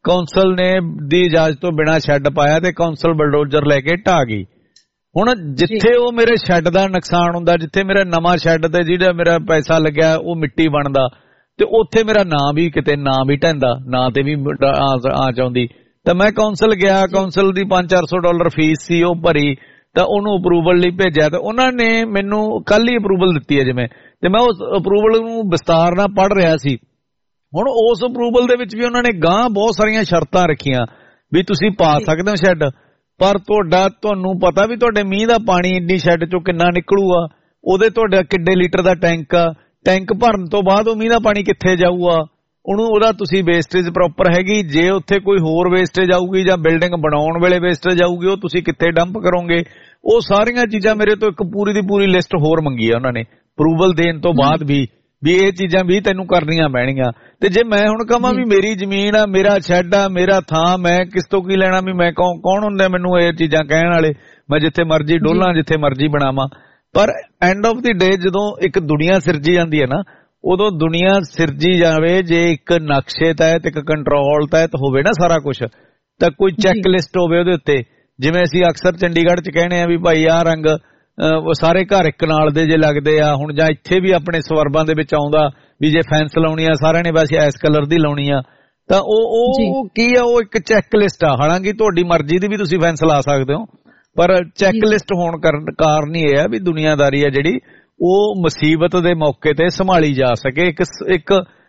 ਕੌਂਸਲ ਨੇ ਦੀ ਇਜਾਜ਼ਤ ਤੋਂ ਬਿਨਾਂ ਸ਼ੈੱਡ ਪਾਇਆ ਤੇ ਕੌਂਸਲ ਬਲਡੋਜ਼ਰ ਲੈ ਕੇ ਢਾਹ ਗਈ। ਹੁਣ ਜਿੱਥੇ ਉਹ ਮੇਰੇ ਸ਼ੈੱਡ ਦਾ ਨੁਕਸਾਨ ਹੁੰਦਾ, ਜਿੱਥੇ ਮੇਰਾ ਨਵਾਂ ਸ਼ੈੱਡ ਤੇ ਜਿਹੜਾ ਮੇਰਾ ਪੈਸਾ ਲੱਗਿਆ ਉਹ ਮਿੱਟੀ ਬਣਦਾ, ਤੇ ਉੱਥੇ ਮੇਰਾ ਨਾਂ ਵੀ ਕਿਤੇ ਨਾਂ ਵੀ ਢਹਿੰਦਾ, ਨਾਂ ਤੇ ਵੀ ਆ ਚਾਹੁੰਦੀ। ਤਾਂ ਮੈਂ ਕੌਂਸਲ ਗਿਆ, ਕੌਂਸਲ ਦੀ ਪੰਜ ਚਾਰ ਸੌ ਡਾਲਰ ਫੀਸ ਸੀ, ਉਹ ਭਰੀ, ਤਾਂ ਉਹਨੂੰ ਅਪਰੂਵਲ ਲਈ ਭੇਜਿਆ, ਤੇ ਉਹਨਾਂ ਨੇ ਮੈਨੂੰ ਕੱਲ ਹੀ ਅਪਰੂਵਲ ਦਿੱਤੀ ਹੈ ਜਿਵੇਂ, ਤੇ ਮੈਂ ਉਸ ਅਪਰੂਵਲ ਨੂੰ ਵਿਸਤਾਰ ਨਾਲ ਪੜ੍ਹ ਰਿਹਾ ਸੀ। ਹੁਣ ਉਸ ਅਪਰੂਵਲ ਦੇ ਵਿੱਚ ਵੀ ਉਹਨਾਂ ਨੇ ਗਾਂਹ ਬਹੁਤ ਸਾਰੀਆਂ ਸ਼ਰਤਾਂ ਰੱਖੀਆਂ ਵੀ ਤੁਸੀਂ ਪਾ ਸਕਦੇ ਹੋ ਸ਼ੈੱਡ, ਪਰ ਤੁਹਾਡਾ ਤੁਹਾਨੂੰ ਪਤਾ ਵੀ ਤੁਹਾਡੇ ਮੀਂਹ ਦਾ ਪਾਣੀ ਇੰਨੀ ਸ਼ੈੱਡ ਚੋਂ ਕਿੰਨਾ ਨਿਕਲੂਗਾ, ਉਹਦੇ ਤੁਹਾਡਾ ਕਿੱਡੇ ਲੀਟਰ ਦਾ ਟੈਂਕ ਆ, ਟੈਂਕ ਭਰਨ ਤੋਂ ਬਾਅਦ ਉਹ ਮੀਂਹ ਦਾ ਪਾਣੀ ਕਿੱਥੇ ਜਾਊਗਾ, ਉਹਨੂੰ ਉਹਦਾ ਤੁਸੀਂ ਵੇਸਟੇਜ ਪ੍ਰੋਪਰ ਹੈਗੀ, ਜੇ ਉੱਥੇ ਕੋਈ ਹੋਰ ਵੇਸਟੇਜ ਆਊਗੀ ਜਾਂ ਬਿਲਡਿੰਗ ਬਣਾਉਣ ਵੇਲੇ ਵੇਸਟੇਜ ਆਊਗੀ ਉਹ ਤੁਸੀਂ ਕਿੱਥੇ ਡੰਪ ਕਰੋਗੇ। ਉਹ ਸਾਰੀਆਂ ਚੀਜ਼ਾਂ ਮੇਰੇ ਤੋਂ ਇੱਕ ਪੂਰੀ ਦੀ ਪੂਰੀ ਲਿਸਟ ਹੋਰ ਮੰਗੀ ਆ ਉਹਨਾਂ ਨੇ ਅਪਰੂਵਲ ਦੇਣ ਤੋਂ ਬਾਅਦ ਵੀ, ਵੀ ਇਹ ਚੀਜ਼ਾਂ ਵੀ ਤੈਨੂੰ ਕਰਨੀਆਂ ਪੈਣੀਆਂ। ਤੇ ਜੇ ਮੈਂ ਹੁਣ ਕਹਾਂ ਵੀ ਮੇਰੀ ਜ਼ਮੀਨ ਆ, ਮੇਰਾ ਸ਼ੈੱਡ ਆ, ਮੇਰਾ ਥਾਂ, ਮੈਂ ਕਿਸ ਤੋਂ ਕੀ ਲੈਣਾ, ਵੀ ਮੈਂ ਕੌਣ ਹੁੰਦਾ ਮੈਨੂੰ ਇਹ ਚੀਜ਼ਾਂ ਕਹਿਣ ਵਾਲੇ, ਮੈਂ ਜਿੱਥੇ ਮਰਜ਼ੀ ਡੋਲਾਂ, ਜਿੱਥੇ ਮਰਜ਼ੀ ਬਣਾਵਾਂ। ਪਰ ਐਂਡ ਆਫ ਦੀ ਡੇ ਜਦੋਂ ਇੱਕ ਦੁਨੀਆ ਸਿਰਜੀ ਜਾਂਦੀ ਹੈ ਨਾ, ਉਦੋਂ ਦੁਨੀਆ ਸਿਰਜੀ ਜਾਵੇ ਜੇ ਇੱਕ ਨਕਸ਼ੇ ਤਹਿਤ, ਇੱਕ ਕੰਟਰੋਲ ਤਹਿਤ ਹੋਵੇ ਨਾ ਸਾਰਾ ਕੁਝ, ਤਾਂ ਕੋਈ ਚੈੱਕ ਲਿਸਟ ਹੋਵੇ ਉਹਦੇ ਉੱਤੇ। ਜਿਵੇਂ ਅਸੀਂ ਅਕਸਰ ਚੰਡੀਗੜ੍ਹ 'ਚ ਕਹਿੰਦੇ ਆ ਵੀ ਭਾਈ ਆਹ ਰੰਗ ਸਾਰੇ ਘਰ ਇੱਕ ਨਾਲ ਦੇ ਜੇ ਲੱਗਦੇ ਆ, ਹੁਣ ਜਾਂ ਇੱਥੇ ਵੀ ਆਪਣੇ ਸਵਰਬਾਂ ਦੇ ਵਿੱਚ ਆਉਂਦਾ ਵੀ ਜੇ ਫੈਂਸ ਲਾਉਣੀ ਆ ਸਾਰਿਆਂ ਨੇ ਬਸ ਇਸ ਕਲਰ ਦੀ ਲਾਉਣੀ ਆ, ਤਾਂ ਉਹ ਉਹ ਕੀ ਆ, ਉਹ ਇੱਕ ਚੈੱਕ ਲਿਸਟ ਆ। ਹਾਲਾਂਕਿ ਤੁਹਾਡੀ ਮਰਜ਼ੀ ਦੀ ਵੀ ਤੁਸੀਂ ਫੈਂਸ ਲਾ ਸਕਦੇ ਹੋ, ਪਰ ਚੈੱਕ ਲਿਸਟ ਹੋਣ ਕਾਰਨ ਹੀ ਇਹ ਆ ਵੀ ਦੁਨੀਆਦਾਰੀ ਆ ਜਿਹੜੀ ਉਹ ਮੁਸੀਬਤ ਦੇ ਮੌਕੇ ਤੇ ਸੰਭਾਲੀ ਜਾ ਸਕੇ, ਇੱਕ ਇੱਕ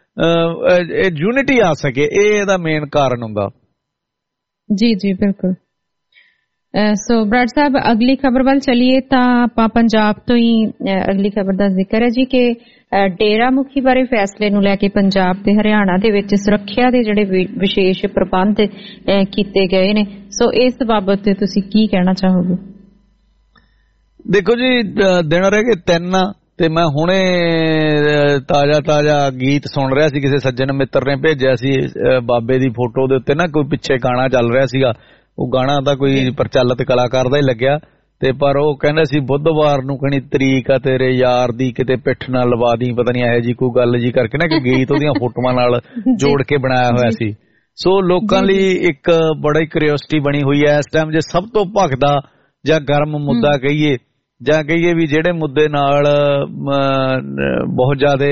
ਯੂਨਿਟੀ ਆ ਸਕੇ, ਇਹ ਇਹਦਾ ਮੇਨ ਕਾਰਨ ਹੁੰਦਾ। ਜੀ ਜੀ ਬਿਲਕੁਲ। ਸੋ ਬਰਾੜ ਸਾਹਿਬ, ਅਗਲੀ ਖਬਰ ਵੱਲ ਚਲੀਏ ਤਾਂ ਆਪਾਂ ਪੰਜਾਬ ਤੋਂ ਹੀ ਅਗਲੀ ਖਬਰ ਦਾ ਜ਼ਿਕਰ ਹੈ ਜੀ ਕਿ ਡੇਰਾ ਮੁਖੀ ਬਾਰੇ ਫੈਸਲੇ ਨੂੰ ਲੈ ਕੇ ਪੰਜਾਬ ਤੇ ਹਰਿਆਣਾ ਦੇ ਵਿੱਚ ਸੁਰੱਖਿਆ ਦੇ ਜਿਹੜੇ ਵਿਸ਼ੇਸ਼ ਪ੍ਰਬੰਧ ਕੀਤੇ ਗਏ ਨੇ, ਸੋ ਇਸ ਬਾਬਤ ਤੇ ਤੁਸੀਂ ਕੀ ਕਹਿਣਾ ਚਾਹੋਗੇ? ਦੇਖੋ ਜੀ, ਦਿਨ ਰਹਿ ਗਏ ਤਿੰਨ, ਤੇ ਮੈਂ ਹੁਣੇ ਤਾਜ਼ਾ ਤਾਜ਼ਾ ਗੀਤ ਸੁਣ ਰਿਹਾ ਸੀ, ਕਿਸੇ ਸੱਜਣ ਮਿੱਤਰ ਨੇ ਭੇਜਿਆ ਸੀ ਬਾਬੇ ਦੀ ਫੋਟੋ ਦੇ ਉੱਤੇ ਨਾ ਕੋਈ ਪਿੱਛੇ ਗਾਣਾ ਚੱਲ ਰਿਹਾ ਸੀਗਾ, ਉਹ ਗਾਣਾ ਤਾਂ ਕੋਈ ਪ੍ਰਚਲਿਤ ਕਲਾਕਾਰ ਦਾ ਹੀ ਲੱਗਿਆ, ਤੇ ਪਰ ਉਹ ਕਹਿੰਦਾ ਸੀ ਬੁੱਧਵਾਰ ਨੂੰ ਕਣੀ ਤਰੀਕ ਆ ਤੇਰੇ ਯਾਰ ਦੀ, ਕਿਤੇ ਪਿੱਠ ਨਾਲ ਲਵਾ ਦੀ, ਪਤਾ ਨਹੀਂ ਇਹੋ ਜੀ ਕੋਈ ਗੱਲ ਜੀ ਕਰਕੇ ਨਾ, ਕਿ ਗੀਤ ਉਹਦੀਆਂ ਫੋਟੋਆਂ ਨਾਲ ਜੋੜ ਕੇ ਬਣਾਇਆ ਹੋਇਆ ਸੀ। ਸੋ ਲੋਕਾਂ ਲਈ ਇੱਕ ਬੜੀ ਕਿਉਰਿਓਸਿਟੀ ਬਣੀ ਹੋਈ ਹੈ ਇਸ ਟਾਈਮ, ਜੇ ਸਭ ਤੋਂ ਭਖਦਾ ਜਾਂ ਗਰਮ ਮੁੱਦਾ ਕਹੀਏ, ਜਾਂ ਕਹੀਏ ਵੀ ਜਿਹੜੇ ਮੁੱਦੇ ਨਾਲ ਬਹੁਤ ਜ਼ਿਆਦਾ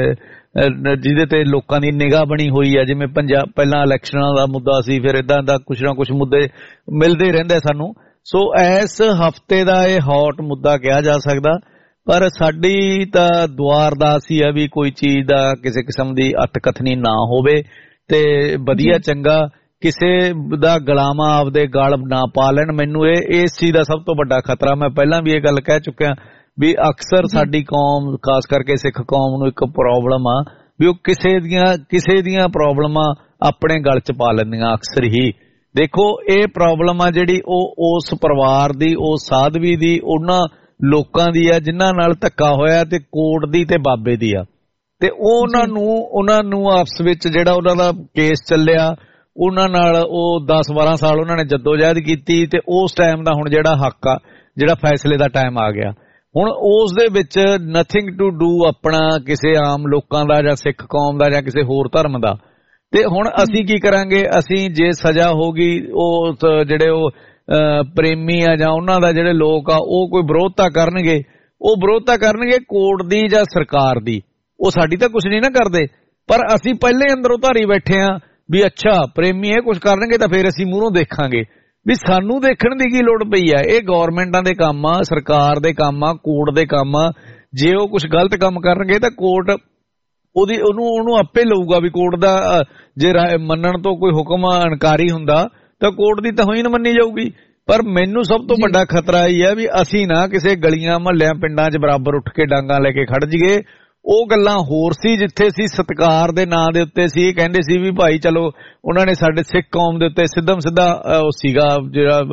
ਜਿਹਦੇ ਤੇ ਲੋਕਾਂ ਦੀ ਨਿਗਾਹ ਬਣੀ ਹੋਈ ਹੈ, ਜਿਵੇਂ ਪੰਜਾਬ ਪਹਿਲਾਂ ਇਲੈਕਸ਼ਨਾਂ ਦਾ ਮੁੱਦਾ ਸੀ, ਫਿਰ ਇਦਾਂ ਦਾ ਕੁਛ ਨਾ ਕੁਛ ਮੁੱਦੇ ਮਿਲਦੇ ਰਹਿੰਦੇ ਸਾਨੂੰ। ਸੋ ਇਸ ਹਫ਼ਤੇ ਦਾ ਇਹ ਹੌਟ ਮੁੱਦਾ ਕਿਹਾ ਜਾ ਸਕਦਾ, ਪਰ ਸਾਡੀ ਤਾਂ ਦੁਆ ਅਰਦਾਸ ਹੀ ਹੈ ਵੀ ਕੋਈ ਚੀਜ਼ ਦਾ ਕਿਸੇ ਕਿਸਮ ਦੀ ਅਤਕਥਨੀ ਨਾ ਹੋਵੇ, ਤੇ ਵਧੀਆ ਚੰਗਾ ਕਿਸੇ ਦਾ ਗੁਲਾਮਾ ਆਪਦੇ ਗਲ ਨਾ ਪਾ ਲੈਣ। ਮੈਨੂੰ ਇਹ ਇਸ ਚੀਜ਼ ਦਾ ਸਭ ਤੋਂ ਵੱਡਾ ਖਤਰਾ, ਮੈਂ ਪਹਿਲਾਂ ਵੀ ਇਹ ਗੱਲ ਕਹਿ ਚੁੱਕਿਆ ਵੀ ਅਕਸਰ ਸਾਡੀ ਕੌਮ, ਖਾਸ ਕਰਕੇ ਸਿੱਖ ਕੌਮ ਨੂੰ ਇੱਕ ਪ੍ਰੋਬਲਮ ਆ ਵੀ ਉਹ ਕਿਸੇ ਦੀਆਂ ਕਿਸੇ ਦੀਆਂ ਪ੍ਰੋਬਲਮਾਂ ਆਪਣੇ ਗਲ 'ਚ ਪਾ ਲੈਂਦੀਆਂ ਅਕਸਰ ਹੀ। ਦੇਖੋ, ਇਹ ਪ੍ਰੋਬਲਮ ਆ ਜਿਹੜੀ ਉਹ ਉਸ ਪਰਿਵਾਰ ਦੀ, ਉਸ ਸਾਧਵੀ ਦੀ, ਉਹਨਾਂ ਲੋਕਾਂ ਦੀ ਆ ਜਿਨ੍ਹਾਂ ਨਾਲ ਧੱਕਾ ਹੋਇਆ, ਤੇ ਕੋਰਟ ਦੀ ਤੇ ਬਾਬੇ ਦੀ ਆ, ਤੇ ਉਹਨਾਂ ਨੂੰ ਉਹਨਾਂ ਨੂੰ ਆਪਸ ਵਿੱਚ ਜਿਹੜਾ ਉਹਨਾਂ ਦਾ ਕੇਸ ਚੱਲਿਆ, ਉਹਨਾਂ ਨਾਲ ਉਹ ਦਸ ਬਾਰਾਂ ਸਾਲ ਉਹਨਾਂ ਨੇ ਜੱਦੋਜਹਿਦ ਕੀਤੀ, ਤੇ ਉਸ ਟਾਈਮ ਦਾ ਹੁਣ ਜਿਹੜਾ ਹੱਕ ਆ, ਜਿਹੜਾ ਫੈਸਲੇ ਦਾ ਟਾਈਮ ਆ ਗਿਆ। ਹੁਣ ਉਸ ਦੇ ਵਿੱਚ ਨਥਿੰਗ ਟੂ ਡੂ ਆਪਣਾ ਕਿਸੇ ਆਮ ਲੋਕਾਂ ਦਾ ਜਾਂ ਸਿੱਖ ਕੌਮ ਦਾ ਜਾਂ ਕਿਸੇ ਹੋਰ ਧਰਮ ਦਾ। ਤੇ ਹੁਣ ਅਸੀਂ ਕੀ ਕਰਾਂਗੇ? ਅਸੀਂ ਜੇ ਸਜ਼ਾ ਹੋਗੀ, ਉਹ ਜਿਹੜੇ ਉਹ ਪ੍ਰੇਮੀ ਆ ਜਾਂ ਉਹਨਾਂ ਦਾ ਜਿਹੜੇ ਲੋਕ ਆ ਉਹ ਕੋਈ ਵਿਰੋਧਤਾ ਕਰਨਗੇ, ਉਹ ਵਿਰੋਧਤਾ ਕਰਨਗੇ ਕੋਰਟ ਦੀ ਜਾਂ ਸਰਕਾਰ ਦੀ, ਉਹ ਸਾਡੀ ਤਾਂ ਕੁਛ ਨਹੀਂ ਨਾ ਕਰਦੇ, ਪਰ ਅਸੀਂ ਪਹਿਲੇ ਅੰਦਰੋਂ ਧਾਰੀ ਬੈਠੇ ਆ ਵੀ ਅੱਛਾ ਪ੍ਰੇਮੀ ਇਹ ਕੁਛ ਕਰਨਗੇ ਤਾਂ ਫਿਰ ਅਸੀਂ ਮੂਹਰੋਂ ਦੇਖਾਂਗੇ। ਵੀ ਸਾਨੂੰ ਦੇਖਣ ਦੀ ਕੀ ਲੋੜ ਪਈ ਆ? ਇਹ ਗੌਰਮੈਂਟਾਂ ਦੇ ਕੰਮ ਆ, ਸਰਕਾਰ ਦੇ ਕੰਮ ਆ, ਕੋਰਟ ਦੇ ਕੰਮ ਆ। ਜੇ ਉਹ ਕੁਛ ਗਲਤ ਕੰਮ ਕਰਨਗੇ ਤਾਂ ਕੋਰਟ ਉਹਦੀ ਉਹਨੂੰ ਉਹਨੂੰ ਆਪੇ ਲਊਗਾ ਵੀ ਕੋਰਟ ਦਾ ਜੇ ਮੰਨਣ ਤੋਂ ਕੋਈ ਹੁਕਮ ਇਨਕਾਰੀ ਹੁੰਦਾ ਤਾਂ ਕੋਰਟ ਦੀ ਤਾਂ ਹੋਈ ਨਾ ਮੰਨੀ ਜਾਊਗੀ। ਪਰ ਮੈਨੂੰ ਸਭ ਤੋਂ ਵੱਡਾ ਖਤਰਾ ਇਹ ਹੈ ਵੀ ਅਸੀਂ ਨਾ ਕਿਸੇ ਗਲੀਆਂ ਮਹੱਲਿਆਂ ਪਿੰਡਾਂ 'ਚ ਬਰਾਬਰ ਉੱਠ ਕੇ ਡਾਂਗਾ ਲੈ ਕੇ ਖੜ ਜੀਏ। ਉਹ ਗੱਲਾਂ ਹੋਰ ਸੀ ਜਿੱਥੇ ਸੀ ਸਤਿਕਾਰ ਦੇ ਨਾਂ ਦੇ ਉੱਤੇ ਸੀ, ਕਹਿੰਦੇ ਸੀ ਵੀ ਭਾਈ ਚਲੋ ਉਹਨਾਂ ਨੇ ਸਾਡੇ ਸਿੱਖ ਕੌਮ ਦੇ ਉੱਤੇ ਸਿੱਧਮ ਸਿੱਧਾ ਉਹ ਸੀਗਾ ਜਿਹੜਾ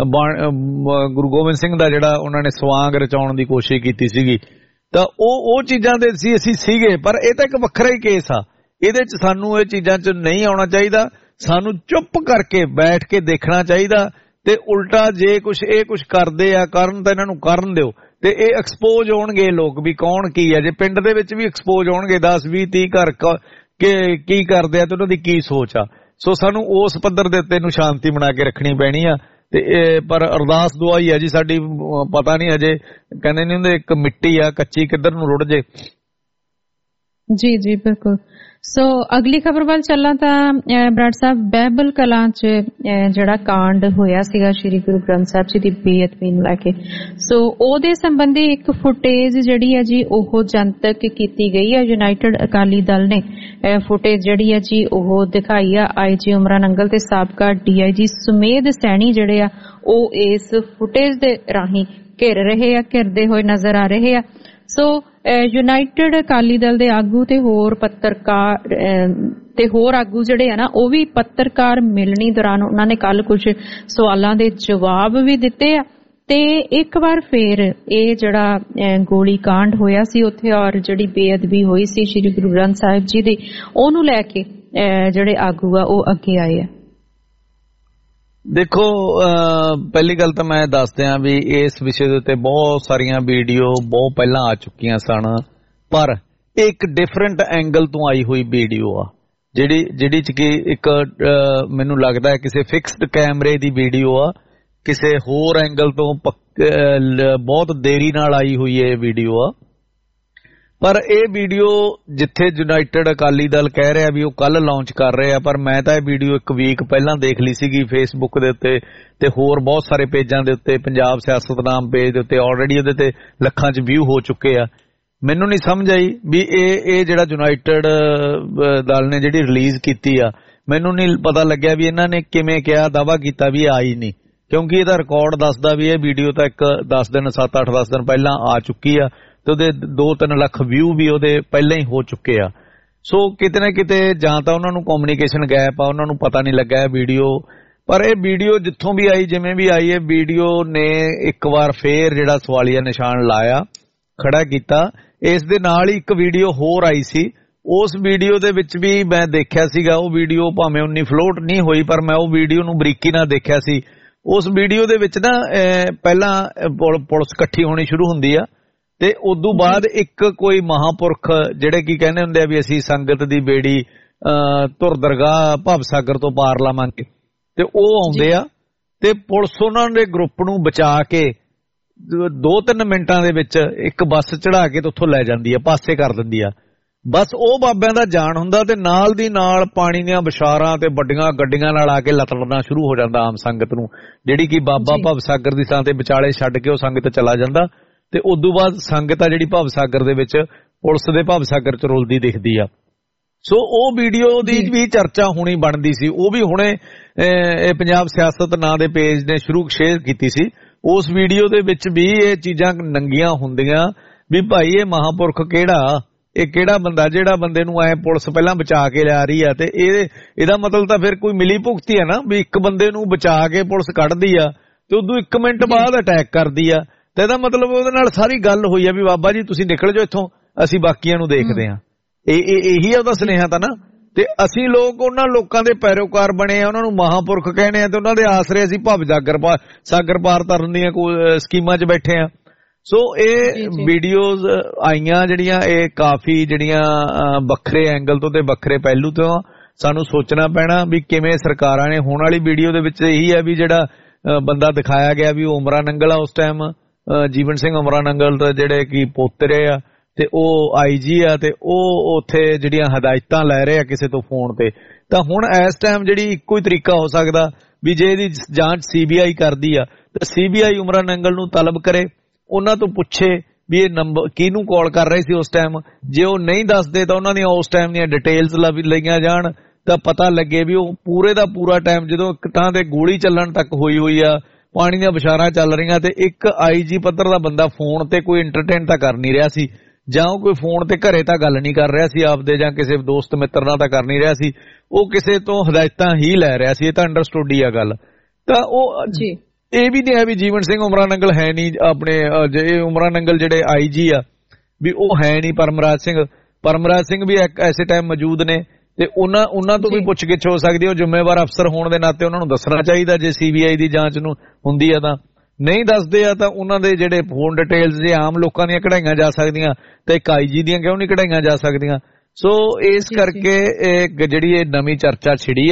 ਗੁਰੂ ਗੋਬਿੰਦ ਸਿੰਘ ਦਾ ਜਿਹੜਾ ਉਹਨਾਂ ਨੇ ਸਵਾਂਗ ਰਚਾਉਣ ਦੀ ਕੋਸ਼ਿਸ਼ ਕੀਤੀ ਸੀਗੀ, ਤਾਂ ਉਹ ਉਹ ਚੀਜ਼ਾਂ ਦੇ ਸੀ ਅਸੀਂ ਸੀਗੇ। ਪਰ ਇਹ ਤਾਂ ਇੱਕ ਵੱਖਰਾ ਹੀ ਕੇਸ ਆ, ਇਹਦੇ 'ਚ ਸਾਨੂੰ ਇਹ ਚੀਜ਼ਾਂ 'ਚ ਨਹੀਂ ਆਉਣਾ ਚਾਹੀਦਾ। ਸਾਨੂੰ ਚੁੱਪ ਕਰਕੇ ਬੈਠ ਕੇ ਦੇਖਣਾ ਚਾਹੀਦਾ, ਤੇ ਉਲਟਾ ਜੇ ਕੁਛ ਇਹ ਕੁਛ ਕਰਦੇ ਆ ਕਰਨ ਤਾਂ ਇਹਨਾਂ ਨੂੰ ਕਰਨ ਦਿਓ, ਤੇ ਇਹ ਐਕਸਪੋਜ਼ ਹੋਣਗੇ ਲੋਕ ਵੀ ਕੌਣ ਕੀ ਹੈ। ਜੇ ਪਿੰਡ ਦੇ ਵਿੱਚ ਵੀ ਐਕਸਪੋਜ਼ ਹੋਣਗੇ ਦਸ ਵੀਹ ਤੀਹ ਘਰ ਕੀ ਕਰਦੇ ਆ ਤੇ ਉਹਨਾਂ ਦੀ ਕੀ ਸੋਚ ਆ। ਸੋ ਸਾਨੂੰ ਉਸ ਪੱਧਰ ਦੇ ਉੱਤੇ ਨੂੰ ਸ਼ਾਂਤੀ ਬਣਾ ਕੇ ਰੱਖਣੀ ਪੈਣੀ ਆ। ਤੇ ਪਰ ਅਰਦਾਸ ਦੁਆ ਹੀ ਆ ਜੀ ਸਾਡੀ, ਪਤਾ ਨਹੀਂ ਅਜੇ ਕਹਿੰਦੇ ਨਹੀਂ ਹੁੰਦੇ ਇੱਕ ਮਿੱਟੀ ਆ ਕੱਚੀ ਕਿੱਧਰ ਨੂੰ ਰੁੜ ਜੇ। ਜੀ ਜੀ ਬਿਲਕੁਲ। ਸੋ ਅਗਲੀ ਖਬਰ ਵੱਲ ਚੱਲਾਂ ਤਾਂ ਬਰਾੜ ਸਾਹਿਬ, ਬਹਿਬਲ ਕਲਾਂ 'ਚ ਜਿਹੜਾ ਕਾਂਡ ਹੋਇਆ ਸੀਗਾ ਸ਼੍ਰੀ ਗੁਰੂ ਗ੍ਰੰਥ ਸਾਹਿਬ ਜੀ ਦੀ ਬੇਅਦਬੀ ਨੂੰ ਲੈ ਕੇ, ਸੋ ਉਹਦੇ ਸੰਬੰਧੀ ਇੱਕ ਫੁਟੇਜ ਜਿਹੜੀ ਹੈ ਜੀ ਉਹ ਜਨਤਕ ਕੀਤੀ ਗਈ ਹੈ। ਯੂਨਾਈਟਿਡ ਅਕਾਲੀ ਦਲ ਨੇ ਫੁਟੇਜ ਜਿਹੜੀ ਹੈ ਜੀ ਉਹ ਦਿਖਾਈ ਆ। ਆਈ ਜੀ ਉਮਰਾ ਨੰਗਲ ਤੇ ਸਾਬਕਾ ਡੀ ਆਈ ਜੀ ਸੁਮੇਧ ਸੈਣੀ ਜਿਹੜੇ ਆ ਉਹ ਇਸ ਫੁਟੇਜ ਦੇ ਰਾਹੀਂ ਘਿਰ ਰਹੇ ਆ, ਘਿਰਦੇ ਹੋਏ ਨਜ਼ਰ ਆ ਰਹੇ ਆ। ਸੋ ਯੂਨਾਈਟਿਡ ਅਕਾਲੀ ਦਲ ਦੇ ਆਗੂ ਤੇ ਹੋਰ ਪੱਤਰਕਾਰ ਤੇ ਹੋਰ ਆਗੂ ਜਿਹੜੇ ਆ ਨਾ ਉਹ ਵੀ ਪੱਤਰਕਾਰ ਮਿਲਣੀ ਦੌਰਾਨ ਉਹਨਾਂ ਨੇ ਕੱਲ ਕੁਝ ਸਵਾਲਾਂ ਦੇ ਜਵਾਬ ਵੀ ਦਿੱਤੇ ਆ। ਤੇ ਇੱਕ ਵਾਰ ਫੇਰ ਇਹ ਜਿਹੜਾ ਗੋਲੀ ਕਾਂਡ ਹੋਇਆ ਸੀ ਉੱਥੇ ਔਰ ਜਿਹੜੀ ਬੇਅਦਬੀ ਹੋਈ ਸੀ ਸ਼੍ਰੀ ਗੁਰੂ ਗ੍ਰੰਥ ਸਾਹਿਬ ਜੀ ਦੀ, ਉਹਨੂੰ ਲੈ ਕੇ ਜਿਹੜੇ ਆਗੂ ਆ ਉਹ ਅੱਗੇ ਆਏ ਆ। ਦੇਖੋ ਪਹਿਲੀ ਗੱਲ ਤਾਂ ਮੈਂ ਦੱਸ ਦਿਆਂ ਵੀ ਇਸ ਵਿਸ਼ੇ ਦੇ ਉੱਤੇ ਬਹੁਤ ਸਾਰੀਆਂ ਵੀਡੀਓ ਬਹੁਤ ਪਹਿਲਾਂ ਆ ਚੁੱਕੀਆਂ ਸਨ, ਪਰ ਇੱਕ ਡਿਫਰੈਂਟ ਐਂਗਲ ਤੋਂ ਆਈ ਹੋਈ ਵੀਡੀਓ ਆ ਜਿਹੜੀ ਜਿਹੜੀ ਚ ਕਿ ਇੱਕ ਮੈਨੂੰ ਲੱਗਦਾ ਹੈ ਕਿਸੇ ਫਿਕਸਡ ਕੈਮਰੇ ਦੀ ਵੀਡੀਓ ਆ, ਕਿਸੇ ਹੋਰ ਐਂਗਲ ਤੋਂ ਬਹੁਤ ਦੇਰੀ ਨਾਲ ਆਈ ਹੋਈ ਇਹ ਵੀਡੀਓ ਆ। ਪਰ ਇਹ ਵੀਡੀਓ ਜਿੱਥੇ ਯੂਨਾਈਟਿਡ ਅਕਾਲੀ ਦਲ ਕਹਿ ਰਿਹਾ ਵੀ ਉਹ ਕੱਲ ਲਾਂਚ ਕਰ ਰਹੇ ਆ, ਪਰ ਮੈਂ ਤਾਂ ਇਹ ਵੀਡੀਓ ਇੱਕ ਵੀਕ ਪਹਿਲਾਂ ਦੇਖ ਲਈ ਸੀਗੀ ਫੇਸਬੁੱਕ ਦੇ ਉੱਤੇ ਤੇ ਹੋਰ ਬਹੁਤ ਸਾਰੇ ਪੇਜਾਂ ਦੇ ਉੱਤੇ, ਪੰਜਾਬ ਸਿਆਸਤ ਨਾਮ ਪੇਜ ਦੇ ਉੱਤੇ ਆਲਰੇਡੀ ਉਹਦੇ ਤੇ ਲੱਖਾਂ 'ਚ ਵਿਊ ਹੋ ਚੁੱਕੇ ਆ। ਮੈਨੂੰ ਨਹੀਂ ਸਮਝ ਆਈ ਵੀ ਇਹ ਇਹ ਜਿਹੜਾ ਯੂਨਾਈਟਿਡ ਦਲ ਨੇ ਜਿਹੜੀ ਰਿਲੀਜ਼ ਕੀਤੀ ਆ, ਮੈਨੂੰ ਨਹੀਂ ਪਤਾ ਲੱਗਿਆ ਵੀ ਇਹਨਾਂ ਨੇ ਕਿਵੇਂ ਕਿਹਾ, ਦਾਅਵਾ ਕੀਤਾ ਵੀ ਆਈ ਨਹੀਂ, ਕਿਉਂਕਿ ਇਹਦਾ ਰਿਕਾਰਡ ਦੱਸਦਾ ਵੀ ਇਹ ਵੀਡੀਓ ਤਾਂ ਇੱਕ ਦਸ ਦਿਨ ਸੱਤ ਅੱਠ ਦਸ ਦਿਨ ਪਹਿਲਾਂ ਆ ਚੁੱਕੀ ਆ ਤੇ ਉਹਦੇ ਦੋ ਤਿੰਨ ਲੱਖ ਵਿਊ ਵੀ ਉਹਦੇ ਪਹਿਲਾਂ ਹੀ ਹੋ ਚੁੱਕੇ ਆ। ਸੋ ਕਿਤੇ ਨਾ ਕਿਤੇ ਜਾਂ ਤਾਂ ਉਹਨਾਂ ਨੂੰ ਕਮਿਊਨੀਕੇਸ਼ਨ ਗੈਪ ਆ, ਉਹਨਾਂ ਨੂੰ ਪਤਾ ਨਹੀਂ ਲੱਗਾ ਇਹ ਵੀਡੀਓ। ਪਰ ਇਹ ਵੀਡੀਓ ਜਿੱਥੋਂ ਵੀ ਆਈ, ਜਿਵੇਂ ਵੀ ਆਈ, ਇਹ ਵੀਡੀਓ ਨੇ ਇੱਕ ਵਾਰ ਫੇਰ ਜਿਹੜਾ ਸਵਾਲੀਆ ਨਿਸ਼ਾਨ ਲਾਇਆ, ਖੜਾ ਕੀਤਾ। ਇਸ ਦੇ ਨਾਲ ਹੀ ਇੱਕ ਵੀਡੀਓ ਹੋਰ ਆਈ ਸੀ, ਉਸ ਵੀਡੀਓ ਦੇ ਵਿੱਚ ਵੀ ਮੈਂ ਦੇਖਿਆ ਸੀਗਾ, ਉਹ ਵੀਡੀਓ ਭਾਵੇਂ ਉਨੀ ਫਲੋਟ ਨਹੀਂ ਹੋਈ ਪਰ ਮੈਂ ਉਹ ਵੀਡੀਓ ਨੂੰ ਬਰੀਕੀ ਨਾਲ ਦੇਖਿਆ ਸੀ। ਉਸ ਵੀਡੀਓ ਦੇ ਵਿੱਚ ਨਾ ਪਹਿਲਾਂ ਪੁਲਿਸ ਇਕੱਠੀ ਹੋਣੀ ਸ਼ੁਰੂ ਹੁੰਦੀ ਆ ਤੇ ਉਦੋਂ ਬਾਅਦ ਇੱਕ ਕੋਈ ਮਹਾਂਪੁਰਖ ਜਿਹੜੇ ਕੀ ਕਹਿੰਦੇ ਹੁੰਦੇ ਆ ਵੀ ਅਸੀਂ ਸੰਗਤ ਦੀ ਬੇੜੀ ਧੁਰ ਦਰਗਾਹ ਭਵਸਾਗਰ ਤੋਂ ਪਾਰ ਲਾਵਾਂਗੇ, ਤੇ ਉਹ ਆਉਂਦੇ ਆ ਤੇ ਪੁਲਿਸ ਉਹਨਾਂ ਦੇ ਗਰੁੱਪ ਨੂੰ ਬਚਾ ਕੇ ਦੋ ਤਿੰਨ ਮਿੰਟਾਂ ਦੇ ਵਿੱਚ ਇੱਕ ਬੱਸ ਚੜਾ ਕੇ ਤੇ ਉੱਥੋਂ ਲੈ ਜਾਂਦੀ ਆ, ਪਾਸੇ ਕਰ ਦਿੰਦੀ ਆ। ਬਸ ਉਹ ਬਾਬਿਆਂ ਦਾ ਜਾਣ ਹੁੰਦਾ ਤੇ ਨਾਲ ਦੀ ਨਾਲ ਪਾਣੀ ਦੀਆਂ ਬਸ਼ਾਰਾਂ ਤੇ ਵੱਡੀਆਂ ਗੱਡੀਆਂ ਨਾਲ ਆ ਕੇ ਲਤੜਨਾ ਸ਼ੁਰੂ ਹੋ ਜਾਂਦਾ ਆਮ ਸੰਗਤ ਨੂੰ, ਜਿਹੜੀ ਕਿ ਬਾਬਾ ਭਵਸਾਗਰ ਦੀ ਥਾਂ ਤੇ ਵਿਚਾਲੇ ਛੱਡ ਕੇ ਉਹ ਸੰਗਤ ਚਲਾ ਜਾਂਦਾ। ਤੇ ਉਦੋਂ ਬਾਅਦ ਸੰਗਤ ਆ ਜਿਹੜੀ ਭਵਸਾਗਰ ਦੇ ਵਿੱਚ ਪੁਲਿਸ ਦੇ ਭਵਸਾਗਰ ਚ ਰੁਲਦੀ ਦਿਖਦੀ ਆ। ਸੋ ਉਹ ਵੀਡੀਓ ਦੀ ਵੀ ਚਰਚਾ ਹੋਣੀ ਬਣਦੀ ਸੀ, ਉਹ ਵੀ ਹੁਣੇ ਇਹ ਪੰਜਾਬ ਸਿਆਸਤ ਨਾਂ ਦੇ ਪੇਜ ਨੇ ਸ਼ੁਰੂ ਸ਼ੇਅਰ ਕੀਤੀ ਸੀ। ਉਸ ਵੀਡੀਓ ਦੇ ਵਿੱਚ ਵੀ ਇਹ ਚੀਜ਼ਾਂ ਨੰਗੀਆਂ ਹੁੰਦੀਆਂ ਵੀ ਭਾਈ ਇਹ ਮਹਾਂਪੁਰਖ ਕਿਹੜਾ, ਇਹ ਕਿਹੜਾ ਬੰਦਾ ਜਿਹੜਾ ਬੰਦੇ ਨੂੰ ਐ ਪੁਲਿਸ ਪਹਿਲਾਂ ਬਚਾ ਕੇ ਲਿਆ ਰਹੀ ਆ, ਤੇ ਇਹ ਇਹਦਾ ਮਤਲਬ ਤਾਂ ਫਿਰ ਕੋਈ ਮਿਲੀ ਭੁਗਤੀ ਹੈ ਨਾ ਵੀ ਇੱਕ ਬੰਦੇ ਨੂੰ ਬਚਾ ਕੇ ਪੁਲਿਸ ਕੱਢਦੀ ਆ ਤੇ ਉਦੋਂ ਇੱਕ ਮਿੰਟ ਬਾਅਦ ਅਟੈਕ ਕਰਦੀ ਆ, ਤੇ ਇਹਦਾ ਮਤਲਬ ਉਹਦੇ ਨਾਲ ਸਾਰੀ ਗੱਲ ਹੋਈ ਆ ਵੀ ਬਾਬਾ ਜੀ ਤੁਸੀਂ ਨਿਕਲ ਜਾਓ ਇੱਥੋਂ, ਅਸੀਂ ਬਾਕੀਆਂ ਨੂੰ ਦੇਖਦੇ ਆ। ਇਹ ਇਹੀ ਉਹਦਾ ਸੁਨੇਹਾ ਤਾਂ ਨਾ। ਤੇ ਅਸੀਂ ਲੋਕ ਉਹਨਾਂ ਲੋਕਾਂ ਦੇ ਪੈਰੋਕਾਰ ਬਣੇ ਆ, ਉਹਨਾਂ ਨੂੰ ਮਹਾਂਪੁਰਖ ਕਹਿੰਦੇ ਆ ਤੇ ਉਹਨਾਂ ਦੇ ਆਸਰੇ ਅਸੀਂ ਭਵ ਜਾਗਰ ਸਾਗਰ ਪਾਰ ਤਰਨ ਦੀਆਂ ਸਕੀਮਾਂ 'ਚ ਬੈਠੇ ਆ। ਸੋ ਇਹ ਵੀਡੀਓਜ਼ ਆਈਆਂ ਜਿਹੜੀਆਂ ਇਹ ਕਾਫੀ ਜਿਹੜੀਆਂ ਵੱਖਰੇ ਐਂਗਲ ਤੋਂ ਤੇ ਵੱਖਰੇ ਪਹਿਲੂ ਤੋਂ ਸਾਨੂੰ ਸੋਚਣਾ ਪੈਣਾ ਵੀ ਕਿਵੇਂ ਸਰਕਾਰਾਂ ਨੇ। ਹੋਣ ਵਾਲੀ ਵੀਡੀਓ ਦੇ ਵਿੱਚ ਇਹੀ ਹੈ ਵੀ ਜਿਹੜਾ ਬੰਦਾ ਦਿਖਾਇਆ ਗਿਆ ਵੀ ਉਹ ਉਮਰਾ ਨੰਗਲ ਆ, ਉਸ ਟਾਈਮ ਜੀਵਨ ਸਿੰਘ ਉਮਰਾ ਨੰਗਲ ਦੇ ਜਿਹੜੇ ਕਿ ਪੋਤਰੇ ਆ ਤੇ ਉਹ ਆਈ ਜੀ ਆ ਤੇ ਉਹ ਉੱਥੇ ਜਿਹੜੀਆਂ ਹਦਾਇਤਾਂ ਲੈ ਰਹੇ ਆ ਕਿਸੇ ਤੋਂ ਫੋਨ ਤੇ। ਤਾਂ ਹੁਣ ਇਸ ਟਾਈਮ ਜਿਹੜੀ ਇੱਕੋ ਹੀ ਤਰੀਕਾ ਹੋ ਸਕਦਾ ਵੀ ਜੇ ਇਹਦੀ ਜਾਂਚ ਸੀ ਬੀ ਆਈ ਕਰਦੀ ਆ ਤਾਂ ਸੀ ਬੀ ਆਈ ਉਮਰਾ ਨੰਗਲ ਨੂੰ ਤਲਬ ਕਰੇ, ਉਹਨਾਂ ਤੋਂ ਪੁੱਛੇ ਵੀ ਇਹ ਨੰਬਰ ਕਿਹਨੂੰ ਕਾਲ ਕਰ ਰਹੇ ਸੀ ਉਸ ਟਾਈਮ। ਜੇ ਉਹ ਨਹੀਂ ਦੱਸਦੇ ਤਾਂ ਉਹਨਾਂ ਦੀਆਂ ਉਸ ਟਾਈਮ ਦੀਆਂ ਡਿਟੇਲਸ ਲਈਆਂ ਜਾਣ ਤਾਂ ਪਤਾ ਲੱਗੇ ਵੀ ਉਹ ਪੂਰੇ ਦਾ ਪੂਰਾ ਟਾਈਮ ਜਦੋਂ ਇੱਕ ਥਾਂ ਤੇ ਗੋਲੀ ਚੱਲਣ ਤੱਕ ਹੋਈ ਹੋਈ ਆ, ਪਾਣੀ ਦੀਆਂ ਬਸ਼ਾਰਾਂ ਚੱਲ ਰਹੀਆਂ ਤੇ ਇੱਕ ਆਈ ਜੀ ਪੱਧਰ ਦਾ ਬੰਦਾ ਫੋਨ ਤੇ ਕੋਈ ਇੰਟਰਟੇਨ ਤਾਂ ਕਰ ਨਹੀਂ ਰਿਹਾ ਸੀ, ਜਾਂ ਉਹ ਕੋਈ ਫੋਨ ਤੇ ਘਰੇ ਤਾਂ ਗੱਲ ਨਹੀਂ ਕਰ ਰਿਹਾ ਸੀ ਆਪਦੇ ਜਾਂ ਕਿਸੇ ਦੋਸਤ ਮਿੱਤਰ ਨਾਲ ਤਾਂ ਕਰ ਨਹੀਂ ਰਿਹਾ ਸੀ, ਉਹ ਕਿਸੇ ਤੋਂ ਹਦਾਇਤਾਂ ਹੀ ਲੈ ਰਿਹਾ ਸੀ। ਇਹ ਤਾਂ ਅੰਡਰਸਟੂਡ ਹੀ ਆ ਗੱਲ। ਤਾਂ ਉਹ ਜੀ ਇਹ ਵੀ ਨਹੀਂ ਹੈ ਵੀ ਜੀਵਨ ਸਿੰਘ ਉਮਰਾ ਨੰਗਲ ਹੈ ਨਹੀਂ, ਆਪਣੇ ਇਹ ਉਮਰਾ ਨੰਗਲ ਜਿਹੜੇ ਆਈ ਜੀ ਆ ਵੀ ਉਹ ਹੈ ਨਹੀਂ। ਪਰਮਰਾਜ ਸਿੰਘ ਪਰਮਰਾਜ ਸਿੰਘ ਵੀ ਇੱਕ ਐਸੇ ਟਾਈਮ ਮੌਜੂਦ ਨੇ ਤੇ ਉਹਨਾਂ ਉਹਨਾਂ ਤੋਂ ਵੀ ਪੁੱਛ ਗਿੱਛ ਹੋ ਸਕਦੀ ਹੈ। ਉਹ ਜ਼ਿੰਮੇਵਾਰ ਅਫਸਰ ਹੋਣ ਦੇ ਨਾਤੇ ਉਹਨਾਂ ਨੂੰ ਦੱਸਣਾ ਚਾਹੀਦਾ ਜੇ ਸੀ ਬੀ ਆਈ ਦੀ ਜਾਂਚ ਨੂੰ ਹੁੰਦੀ ਆ ਤਾਂ। ਨਹੀਂ ਦੱਸਦੇ ਆ ਤਾਂ ਉਹਨਾਂ ਦੇ ਜਿਹੜੇ ਫੋਨ ਡਿਟੇਲਸ ਜੇ ਆਮ ਲੋਕਾਂ ਦੀਆਂ ਕਢਾਈਆਂ ਜਾ ਸਕਦੀਆਂ ਤੇ ਇੱਕ ਆਈ ਜੀ ਦੀਆਂ ਕਿਉਂ ਨਹੀਂ ਕਢਾਈਆਂ ਜਾ ਸਕਦੀਆਂ। ਸੋ ਇਸ ਕਰਕੇ ਜਿਹੜੀ ਇਹ ਨਵੀਂ ਚਰਚਾ ਛਿੜੀ ਆ,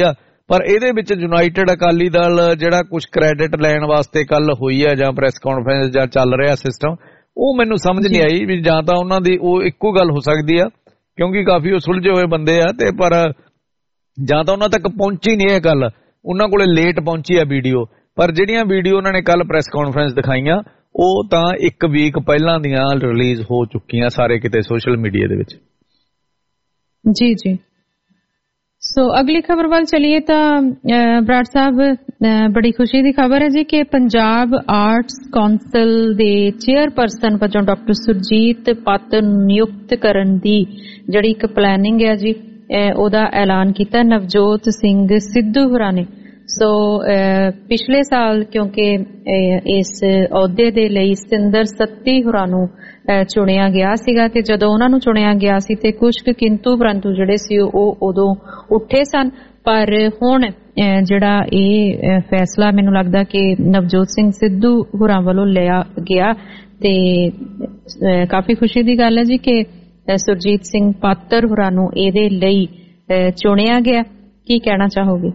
ਪਰ ਇਹਦੇ ਵਿੱਚ ਯੂਨਾਈਟਿਡ ਅਕਾਲੀ ਦਲ ਜਿਹੜਾ ਕੁਝ ਕ੍ਰੈਡਿਟ ਲੈਣ ਵਾਸਤੇ ਕੱਲ ਹੋਈ ਆ ਜਾਂ ਪ੍ਰੈਸ ਕਾਨਫਰੰਸ ਜਾਂ ਚੱਲ ਰਿਹਾ ਸਿਸਟਮ, ਉਹ ਮੈਨੂੰ ਸਮਝ ਨਹੀਂ ਆਈ ਵੀ ਜਾਂ ਤਾਂ ਉਹਨਾਂ ਦੀ ਉਹ ਇੱਕੋ ਗੱਲ ਹੋ ਸਕਦੀ ਆ ਕਿਉਂਕਿ ਕਾਫੀ ਉਹ ਸੁਲਝੇ ਹੋਏ ਬੰਦੇ ਆ, ਤੇ ਪਰ ਜਾਂ ਤਾਂ ਉਹਨਾਂ ਤੱਕ ਪਹੁੰਚੀ ਨਹੀਂ ਇਹ ਗੱਲ, ਉਹਨਾਂ ਕੋਲੇ ਲੇਟ ਪਹੁੰਚੀ ਆ ਵੀਡੀਓ। ਪਰ ਜਿਹੜੀਆਂ ਵੀਡੀਓ ਉਹਨਾਂ ਨੇ ਕੱਲ ਪ੍ਰੈਸ ਕਾਨਫਰੰਸ ਦਿਖਾਈਆਂ ਉਹ ਤਾਂ ਇੱਕ ਵੀਕ ਪਹਿਲਾਂ ਦੀਆਂ ਰਿਲੀਜ਼ ਹੋ ਚੁੱਕੀਆਂ ਸਾਰੇ ਕਿਤੇ ਸੋਸ਼ਲ ਮੀਡੀਆ ਦੇ ਵਿੱਚ। ਜੀ ਜੀ ਸੋ ਅਗਲੀ ਖਬਰ ਵੱਲ ਚਲੀਏ ਤਾਂ ਬਰਾੜ ਸਾਹਿਬ, ਬੜੀ ਖੁਸ਼ੀ ਦੀ ਖਬਰ ਹੈ ਜੀ ਕਿ ਪੰਜਾਬ ਆਰਟਸ ਕੌਂਸਲ ਦੇ ਚੇਅਰਪਰਸਨ ਵਜੋਂ ਡਾਕਟਰ ਸੁਰਜੀਤ ਪਾਤਰ ਨਿਯੁਕਤ ਕਰਨ ਦੀ ਜਿਹੜੀ ਇੱਕ ਪਲੈਨਿੰਗ ਹੈ ਜੀ, ਉਹਦਾ ਐਲਾਨ ਕੀਤਾ ਨਵਜੋਤ ਸਿੰਘ ਸਿੱਧੂ ਹੋਰਾਂ ਨੇ। ਸੋ ਪਿਛਲੇ ਸਾਲ ਕਿਉਂਕਿ ਇਸ ਅਹੁਦੇ ਦੇ ਲਈ ਸਤਿੰਦਰ ਸੱਤੀ ਹੋਰਾਂ ਨੂੰ ਚੁਣਿਆ ਗਿਆ ਸੀਗਾ, ਤੇ ਜਦੋਂ ਉਹਨਾਂ ਨੂੰ ਚੁਣਿਆ ਗਿਆ ਸੀ ਤੇ ਕੁਝ ਕਿੰਤੂ ਪਰੰਤੂ ਜਿਹੜੇ ਸੀ ਉਹ ਉਦੋਂ ਉੱਠੇ ਸਨ। ਪਰ ਹੁਣ ਜਿਹੜਾ ਇਹ ਫੈਸਲਾ ਮੈਨੂੰ ਲੱਗਦਾ ਕਿ ਨਵਜੋਤ ਸਿੰਘ ਸਿੱਧੂ ਹੋਰਾਂ ਵੱਲੋਂ ਲਿਆ ਗਿਆ, ਤੇ ਕਾਫੀ ਖੁਸ਼ੀ ਦੀ ਗੱਲ ਹੈ ਜੀ ਕਿ ਸੁਰਜੀਤ ਸਿੰਘ ਪਾਤਰ ਹੋਰਾਂ ਨੂੰ ਇਹਦੇ ਲਈ ਚੁਣਿਆ ਗਿਆ। ਕੀ ਕਹਿਣਾ ਚਾਹੋਗੇ?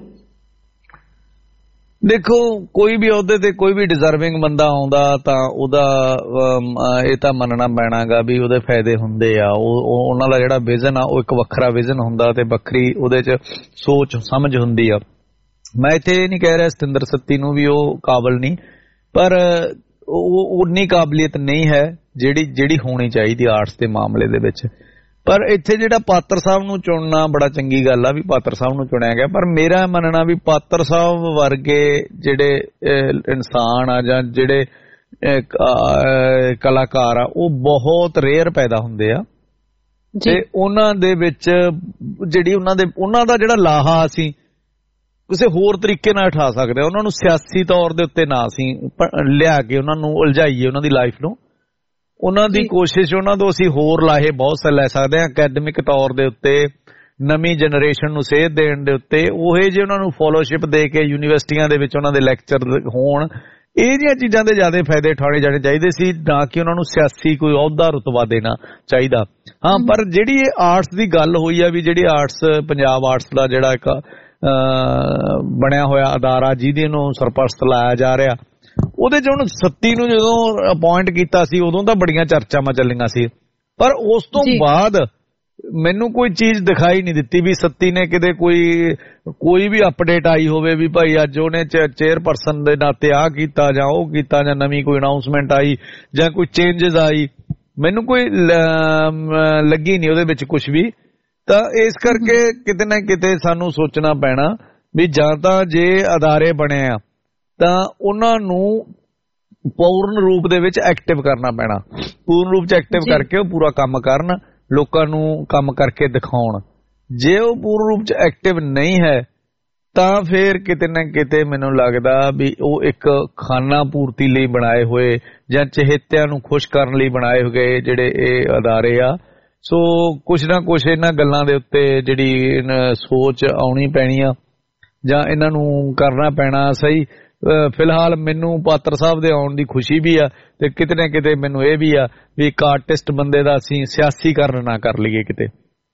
ਦੇਖੋ, ਕੋਈ ਵੀ ਅਹੁਦੇ ਤੇ ਕੋਈ ਵੀ ਡਿਜ਼ਰਵਿੰਗ ਬੰਦਾ ਆਉਂਦਾ ਤਾਂ ਉਹਦਾ ਇਹ ਤਾਂ ਮੰਨਣਾ ਪੈਣਾਗਾ ਵੀ ਉਹਦੇ ਫਾਇਦੇ ਹੁੰਦੇ ਆ। ਉਹ ਉਹਨਾਂ ਦਾ ਜਿਹੜਾ ਵਿਜ਼ਨ ਆ ਉਹ ਇੱਕ ਵੱਖਰਾ ਵਿਜ਼ਨ ਹੁੰਦਾ ਤੇ ਵੱਖਰੀ ਉਹਦੇ 'ਚ ਸੋਚ ਸਮਝ ਹੁੰਦੀ ਆ। ਮੈਂ ਇੱਥੇ ਇਹ ਨਹੀਂ ਕਹਿ ਰਿਹਾ ਸਤਿੰਦਰ ਸੱਤੀ ਨੂੰ ਵੀ ਉਹ ਕਾਬਲ ਨਹੀਂ, ਪਰ ਉਹ ਉਨੀ ਕਾਬਲੀਅਤ ਨਹੀਂ ਹੈ ਜਿਹੜੀ ਜਿਹੜੀ ਹੋਣੀ ਚਾਹੀਦੀ ਆਰਟਸ ਦੇ ਮਾਮਲੇ ਦੇ ਵਿੱਚ। ਪਰ ਇੱਥੇ ਜਿਹੜਾ ਪਾਤਰ ਸਾਹਿਬ ਨੂੰ ਚੁਣਨਾ ਬੜਾ ਚੰਗੀ ਗੱਲ ਆ ਵੀ ਪਾਤਰ ਸਾਹਿਬ ਨੂੰ ਚੁਣਿਆ ਗਿਆ, ਪਰ ਮੇਰਾ ਮੰਨਣਾ ਵੀ ਪਾਤਰ ਸਾਹਿਬ ਵਰਗੇ ਜਿਹੜੇ ਇਨਸਾਨ ਆ ਜਾਂ ਜਿਹੜੇ ਕਲਾਕਾਰ ਆ ਉਹ ਬਹੁਤ ਰੇਅਰ ਪੈਦਾ ਹੁੰਦੇ ਆ, ਤੇ ਉਹਨਾਂ ਦੇ ਵਿੱਚ ਜਿਹੜੀ ਉਹਨਾਂ ਦੇ ਉਹਨਾਂ ਦਾ ਜਿਹੜਾ ਲਾਹਾ ਅਸੀਂ ਕਿਸੇ ਹੋਰ ਤਰੀਕੇ ਨਾਲ ਉਠਾ ਸਕਦੇ ਆ। ਉਹਨਾਂ ਨੂੰ ਸਿਆਸੀ ਤੌਰ ਦੇ ਉੱਤੇ ਨਾ ਅਸੀਂ ਲਿਆ ਕੇ ਉਹਨਾਂ ਨੂੰ ਉਲਝਾਈਏ ਉਹਨਾਂ ਦੀ ਲਾਈਫ ਨੂੰ। ਉਹਨਾਂ ਦੀ ਕੋਸ਼ਿਸ਼ ਉਹਨਾਂ ਤੋਂ ਅਸੀਂ ਹੋਰ ਲਾਹੇ ਬਹੁਤ ਲੈ ਸਕਦੇ ਹਾਂ ਅਕੈਡਮਿਕ ਤੌਰ ਦੇ ਉੱਤੇ, ਨਵੀਂ ਜਨਰੇਸ਼ਨ ਨੂੰ ਸੇਧ ਦੇਣ ਦੇ ਉੱਤੇ। ਉਹ ਜੇ ਉਹਨਾਂ ਨੂੰ ਫੋਲੋਸ਼ਿਪ ਦੇ ਕੇ ਯੂਨੀਵਰਸਿਟੀਆਂ ਦੇ ਵਿੱਚ ਉਹਨਾਂ ਦੇ ਲੈਕਚਰ ਹੋਣ, ਇਹ ਜਿਹੀਆਂ ਚੀਜ਼ਾਂ ਦੇ ਜ਼ਿਆਦਾ ਫਾਇਦੇ ਉਠਾਉਣੇ ਜਾਣੇ ਚਾਹੀਦੇ ਸੀ, ਨਾ ਕਿ ਉਹਨਾਂ ਨੂੰ ਸਿਆਸੀ ਕੋਈ ਅਹੁਦਾ ਰੁਤਬਾ ਦੇਣਾ ਚਾਹੀਦਾ। ਹਾਂ, ਪਰ ਜਿਹੜੀ ਇਹ ਆਰਟਸ ਦੀ ਗੱਲ ਹੋਈ ਆ ਵੀ ਜਿਹੜੀ ਆਰਟਸ ਪੰਜਾਬ ਆਰਟਸ ਦਾ ਜਿਹੜਾ ਇੱਕ ਬਣਿਆ ਹੋਇਆ ਅਦਾਰਾ ਜਿਹਦੇ ਨੂੰ ਸਰਪ੍ਰਸਤ ਲਾਇਆ ਜਾ ਰਿਹਾ, ਉਹਦੇ 'ਚ ਹੁਣ ਸੱਤੀ ਨੂੰ ਜਦੋਂ ਅਪੁਆਇੰਟ ਕੀਤਾ ਸੀ ਉਦੋਂ ਤਾਂ ਬੜੀਆਂ ਚਰਚਾਵਾਂ ਚੱਲੀਆਂ ਸੀ, ਪਰ ਉਸ ਤੋਂ ਬਾਅਦ ਮੈਨੂੰ ਕੋਈ ਚੀਜ਼ ਦਿਖਾਈ ਨਹੀਂ ਦਿੱਤੀ ਵੀ ਸੱਤੀ ਨੇ ਕਿਤੇ ਕੋਈ ਕੋਈ ਵੀ ਅਪਡੇਟ ਆਈ ਹੋਵੇ ਵੀ ਭਾਈ ਅੱਜ ਉਹਨੇ ਚੇਅਰਪਰਸਨ ਦੇ ਨਾਤੇ ਆਹ ਕੀਤਾ ਜਾਂ ਉਹ ਕੀਤਾ ਜਾਂ ਨਵੀਂ ਕੋਈ ਅਨਾਉਂਸਮੈਂਟ ਆਈ ਜਾਂ ਕੋਈ ਚੇਂਜਸ ਆਈ। ਮੈਨੂੰ ਕੋਈ ਲੱਗੀ ਨਹੀਂ ਉਹਦੇ ਵਿੱਚ ਕੁਝ ਵੀ। ਤਾਂ ਇਸ ਕਰਕੇ ਕਿਤੇ ਨਾ ਕਿਤੇ ਸਾਨੂੰ ਸੋਚਣਾ ਪੈਣਾ ਵੀ ਜਾਂ ਤਾਂ ਜੇ ਅਦਾਰੇ ਬਣੇ ਆ ਤਾਂ ਉਹਨਾਂ ਨੂੰ ਪੂਰਨ ਰੂਪ ਦੇ ਵਿੱਚ ਐਕਟਿਵ ਕਰਨਾ ਪੈਣਾ, ਪੂਰਨ ਰੂਪ 'ਚ ਐਕਟਿਵ ਕਰਕੇ ਉਹ ਪੂਰਾ ਕੰਮ ਕਰਨ, ਲੋਕਾਂ ਨੂੰ ਕੰਮ ਕਰਕੇ ਦਿਖਾਉਣ। ਜੇ ਉਹ ਪੂਰਨ ਰੂਪ 'ਚ ਐਕਟਿਵ ਨਹੀਂ ਹੈ ਤਾਂ ਫਿਰ ਕਿਤੇ ਨਾ ਕਿਤੇ ਮੈਨੂੰ ਲੱਗਦਾ ਵੀ ਉਹ ਇੱਕ ਖਾਨਾ ਪੂਰਤੀ ਲਈ ਬਣਾਏ ਹੋਏ ਜਾਂ ਚਹੇਤਿਆਂ ਨੂੰ ਖੁਸ਼ ਕਰਨ ਲਈ ਬਣਾਏ ਹੋਏ ਜਿਹੜੇ ਇਹ ਅਦਾਰੇ ਆ। ਸੋ ਕੁਛ ਨਾ ਕੁਛ ਇਹਨਾਂ ਗੱਲਾਂ ਦੇ ਉੱਤੇ ਜਿਹੜੀ ਸੋਚ ਆਉਣੀ ਪੈਣੀ ਆ ਜਾਂ ਇਹਨਾਂ ਨੂੰ ਕਰਨਾ ਪੈਣਾ ਸਹੀ। ਫਿਲਹਾਲ ਮੈਨੂੰ ਪਾਤਰ ਸਾਹਿਬ ਦੇ ਆਉਣ ਦੀ ਖੁਸ਼ੀ ਵੀ ਆ ਤੇ ਕਿਤੇ ਨਾ ਕਿਤੇ ਮੈਨੂੰ ਇਹ ਵੀ ਆ ਵੀ ਇੱਕ ਆਰਟਿਸਟ ਬੰਦੇ ਦਾ ਅਸੀਂ ਸਿਆਸੀਕਰਨ ਨਾ ਕਰ ਲਈਏ ਕਿਤੇ।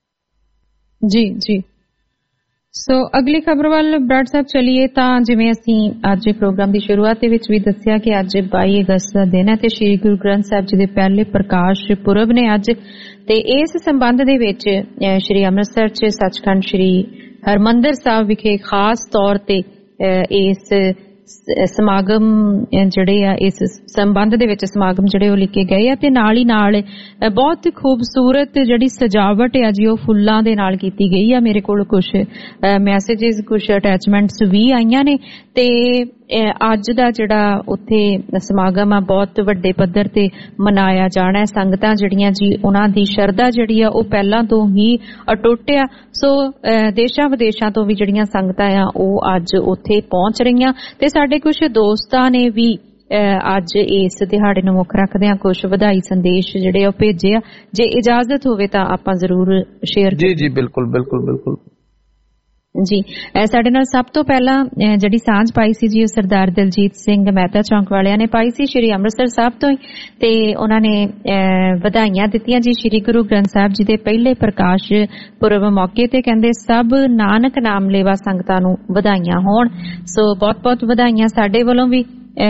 ਜੀ ਜੀ ਸੋ ਅਗਲੀ ਖਬਰ ਵੱਲ ਬਰਾੜ ਸਾਹਿਬ ਚਲੀਏ ਤਾਂ ਜਿਵੇਂ ਅਸੀਂ ਅੱਜ ਪ੍ਰੋਗਰਾਮ ਦੀ ਸ਼ੁਰੂਆਤ ਦੇ ਵਿੱਚ ਵੀ ਦੱਸਿਆ ਕਿ ਅੱਜ ਬਾਈ ਅਗਸਤ ਦਾ ਦਿਨ ਹੈ ਤੇ ਸ਼੍ਰੀ ਗੁਰੂ ਗ੍ਰੰਥ ਸਾਹਿਬ ਜੀ ਦੇ ਪਹਿਲੇ ਪ੍ਰਕਾਸ਼ ਪੁਰਬ ਨੇ ਅੱਜ, ਤੇ ਇਸ ਸੰਬੰਧ ਦੇ ਵਿੱਚ ਸ਼੍ਰੀ ਅੰਮ੍ਰਿਤਸਰ 'ਚ ਸੱਚਖੰਡ ਸ਼੍ਰੀ ਹਰਿਮੰਦਰ ਸਾਹਿਬ ਵਿਖੇ ਖਾਸ ਤੌਰ ਤੇ ਇਸ ਸਮਾਗਮ ਜਿਹੜੇ ਆ ਇਸ ਸੰਬੰਧ ਦੇ ਵਿੱਚ ਸਮਾਗਮ ਜਿਹੜੇ ਉਹ ਲਿਖੇ ਗਏ ਆ, ਤੇ ਨਾਲ ਹੀ ਨਾਲ ਬਹੁਤ ਖੂਬਸੂਰਤ ਜਿਹੜੀ ਸਜਾਵਟ ਆ ਜੀ ਉਹ ਫੁੱਲਾਂ ਦੇ ਨਾਲ ਕੀਤੀ ਗਈ ਆ। ਮੇਰੇ ਕੋਲ ਕੁਝ ਮੈਸੇजेस ਕੁਝ ਅਟੈਚਮੈਂਟਸ ਵੀ ਆਈਆਂ ਨੇ, ਤੇ ਅੱਜ ਦਾ ਜਿਹੜਾ ਉੱਥੇ ਸਮਾਗਮ ਆ ਬਹੁਤ ਵੱਡੇ ਪੱਧਰ ਤੇ ਮਨਾਇਆ ਜਾਣਾ ਹੈ। ਸੰਗਤਾਂ ਜਿਹੜੀਆਂ ਜੀ ਉਹਨਾਂ ਦੀ ਸ਼ਰਧਾ ਜਿਹੜੀ ਆ ਉਹ ਪਹਿਲਾਂ ਤੋਂ ਹੀ ਅਟੁੱਟ ਆ। ਸੋ ਦੇਸ਼ਾਂ ਵਿਦੇਸ਼ਾਂ ਤੋਂ ਵੀ ਜਿਹੜੀਆਂ ਸੰਗਤਾਂ ਆ ਉਹ ਅੱਜ ਉੱਥੇ ਪਹੁੰਚ ਰਹੀਆਂ, ਤੇ ਸਾਡੇ ਕੁਝ ਦੋਸਤਾਂ ਨੇ ਵੀ ਅੱਜ ਇਸ ਦਿਹਾੜੇ ਨੂੰ ਮੁੱਖ ਰੱਖਦਿਆਂ ਕੁਝ ਵਧਾਈ ਸੰਦੇਸ਼ ਜਿਹੜੇ ਉਹ ਭੇਜੇ ਆ। ਜੇ ਇਜਾਜ਼ਤ ਹੋਵੇ ਤਾਂ ਆਪਾਂ ਜ਼ਰੂਰ ਸ਼ੇਅਰ ਜੀ ਜੀ ਬਿਲਕੁਲ ਬਿਲਕੁਲ ਬਿਲਕੁਲ ਜੀ ਸਾਡੇ ਨਾਲ ਸਭ ਤੋਂ ਪਹਿਲਾਂ ਜਿਹੜੀ ਸਾਂਝ ਪਾਈ ਸੀ ਜੀ ਉਹ ਸਰਦਾਰ ਦਿਲਜੀਤ ਸਿੰਘ ਮਹਿਤਾ ਚੌਂਕ ਵਾਲਿਆਂ ਨੇ ਪਾਈ ਸੀ ਸ਼੍ਰੀ ਅੰਮ੍ਰਿਤਸਰ ਸਾਹਿਬ ਤੋਂ ਹੀ, ਤੇ ਉਹਨਾਂ ਨੇ ਵਧਾਈਆਂ ਦਿੱਤੀਆਂ ਜੀ ਸ਼੍ਰੀ ਗੁਰੂ ਗ੍ਰੰਥ ਸਾਹਿਬ ਜੀ ਦੇ ਪਹਿਲੇ ਪ੍ਰਕਾਸ਼ ਪੁਰਬ ਮੌਕੇ ਤੇ। ਕਹਿੰਦੇ ਸਭ ਨਾਨਕ ਨਾਮ ਲੇਵਾ ਸੰਗਤਾਂ ਨੂੰ ਵਧਾਈਆਂ ਹੋਣ। ਸੋ ਬਹੁਤ ਬਹੁਤ ਵਧਾਈਆਂ ਸਾਡੇ ਵੱਲੋਂ ਵੀ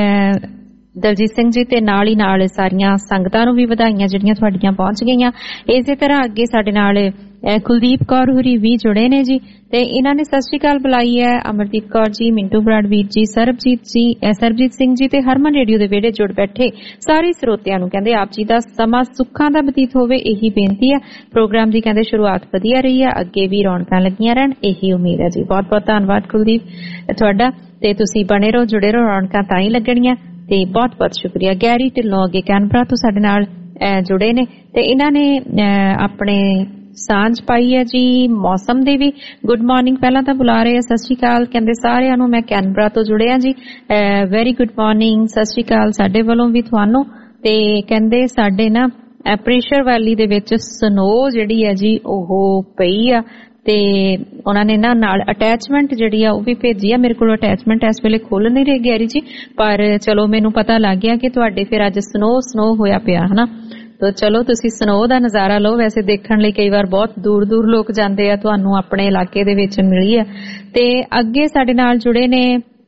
ਦਲਜੀਤ ਸਿੰਘ ਜੀ, ਤੇ ਨਾਲ ਹੀ ਨਾਲ ਸਾਰੀਆਂ ਸੰਗਤਾਂ ਨੂੰ ਵੀ ਵਧਾਈਆਂ ਜਿਹੜੀਆਂ ਤੁਹਾਡੀਆਂ ਪਹੁੰਚ ਗਈਆਂ। ਇਸੇ ਤਰ੍ਹਾਂ ਅੱਗੇ ਸਾਡੇ ਨਾਲ ਕੁਲਦੀਪ ਕੌਰ ਹੋਰੀ ਵੀ ਜੁੜੇ ਨੇ ਜੀ, ਤੇ ਇਹਨਾਂ ਨੇ ਸਤਿ ਸ਼੍ਰੀ ਅਕਾਲ ਬੁਲਾਈ ਹੈ। ਅਮਰਦੀਪ ਕੌਰ ਜੀ, ਮਿੰਟੂ ਬਰਾੜਵੀਰ ਜੀ, ਸਰਬਜੀਤ ਜੀ, ਸਰਬਜੀਤ ਸਿੰਘ ਜੀ ਤੇ ਹਰਮਨ ਰੇਡੀਓ ਦੇ ਵਿਹੜੇ ਜੁੜ ਬੈਠੇ ਸਾਰੇ ਸਰੋਤਿਆਂ ਨੂੰ ਕਹਿੰਦੇ ਆਪ ਜੀ ਦਾ ਸਮਾਂ ਸੁੱਖਾਂ ਦਾ ਬਤੀਤ ਹੋਵੇ, ਇਹੀ ਬੇਨਤੀ ਹੈ। ਪ੍ਰੋਗਰਾਮ ਦੀ ਕਹਿੰਦੇ ਸ਼ੁਰੂਆਤ ਵਧੀਆ ਰਹੀ ਹੈ, ਅੱਗੇ ਵੀ ਰੌਣਕਾਂ ਲੱਗੀਆਂ ਰਹਿਣ, ਇਹੀ ਉਮੀਦ ਹੈ ਜੀ। ਬਹੁਤ ਬਹੁਤ ਧੰਨਵਾਦ ਕੁਲਦੀਪ ਤੁਹਾਡਾ, ਤੇ ਤੁਸੀਂ ਬਣੇ ਰਹੋ, ਜੁੜੇ ਰਹੋ, ਰੌਣਕਾਂ ਤਾਂ ਹੀ ਲੱਗਣੀਆਂ। ਤੇ ਬਹੁਤ ਬਹੁਤ ਸ਼ੁਕਰੀਆ। ਗੈਰੀ ਢਿੱਲੋਂ ਅੱਗੇ ਕੈਨਬਰਾ ਤੋਂ ਸਾਡੇ ਨਾਲ ਜੁੜੇ ਨੇ, ਤੇ ਇਹਨਾਂ ਨੇ ਆਪਣੇ ਸਾਂਝ ਪਾਈ ਹੈ ਜੀ ਮੌਸਮ ਦੇ ਵੀ। ਗੁੱਡ ਮਾਰਨਿੰਗ ਪਹਿਲਾਂ ਤਾਂ ਬੁਲਾ ਰਹੇ ਆ, ਸਤਿ ਸ਼੍ਰੀ ਅਕਾਲ ਕਹਿੰਦੇ ਸਾਰਿਆਂ ਨੂੰ, ਮੈਂ ਕੈਨਬਰਾ ਤੋਂ ਜੁੜਿਆ ਜੀ, ਵੈਰੀ ਗੁੱਡ ਮਾਰਨਿੰਗ, ਸਤਿ ਸ਼੍ਰੀ ਅਕਾਲ ਸਾਡੇ ਵੱਲੋਂ ਵੀ ਤੁਹਾਨੂੰ। ਤੇ ਕਹਿੰਦੇ ਸਾਡੇ ਨਾ ਪ੍ਰੈਸ਼ਰ ਵੈਲੀ ਦੇ ਵਿੱਚ ਸਨੋ ਜਿਹੜੀ ਹੈ ਜੀ ਉਹ ਪਈ ਆ, ਤੇ ਉਹਨਾਂ ਨੇ ਨਾ ਨਾਲ ਅਟੈਚਮੈਂਟ ਜਿਹੜੀ ਆ ਉਹ ਵੀ ਭੇਜੀ ਆ। ਮੇਰੇ ਕੋਲ ਅਟੈਚਮੈਂਟ ਇਸ ਵੇਲੇ ਖੁੱਲ ਨਹੀਂ ਰਹੀ ਗੈਰੀ ਜੀ, ਪਰ ਚਲੋ ਮੈਨੂੰ ਪਤਾ ਲੱਗ ਗਿਆ ਕਿ ਤੁਹਾਡੇ ਫਿਰ ਅੱਜ ਸਨੋ ਸਨੋ ਹੋਇਆ ਪਿਆ ਹਨਾ, ਤਾਂ ਚਲੋ ਤੁਸੀਂ ਸਨੋ ਦਾ ਨਜ਼ਾਰਾ ਲਓ। ਵੈਸੇ ਦੇਖਣ ਲਈ ਕਈ ਵਾਰ ਬਹੁਤ ਦੂਰ ਦੂਰ ਲੋਕ ਜਾਂਦੇ ਆ, ਤੁਹਾਨੂੰ ਆਪਣੇ ਇਲਾਕੇ ਦੇ ਵਿੱਚ ਮਿਲੀ ਆ। ਤੇ ਅੱਗੇ ਸਾਡੇ ਨਾਲ ਜੁੜੇ ਨੇ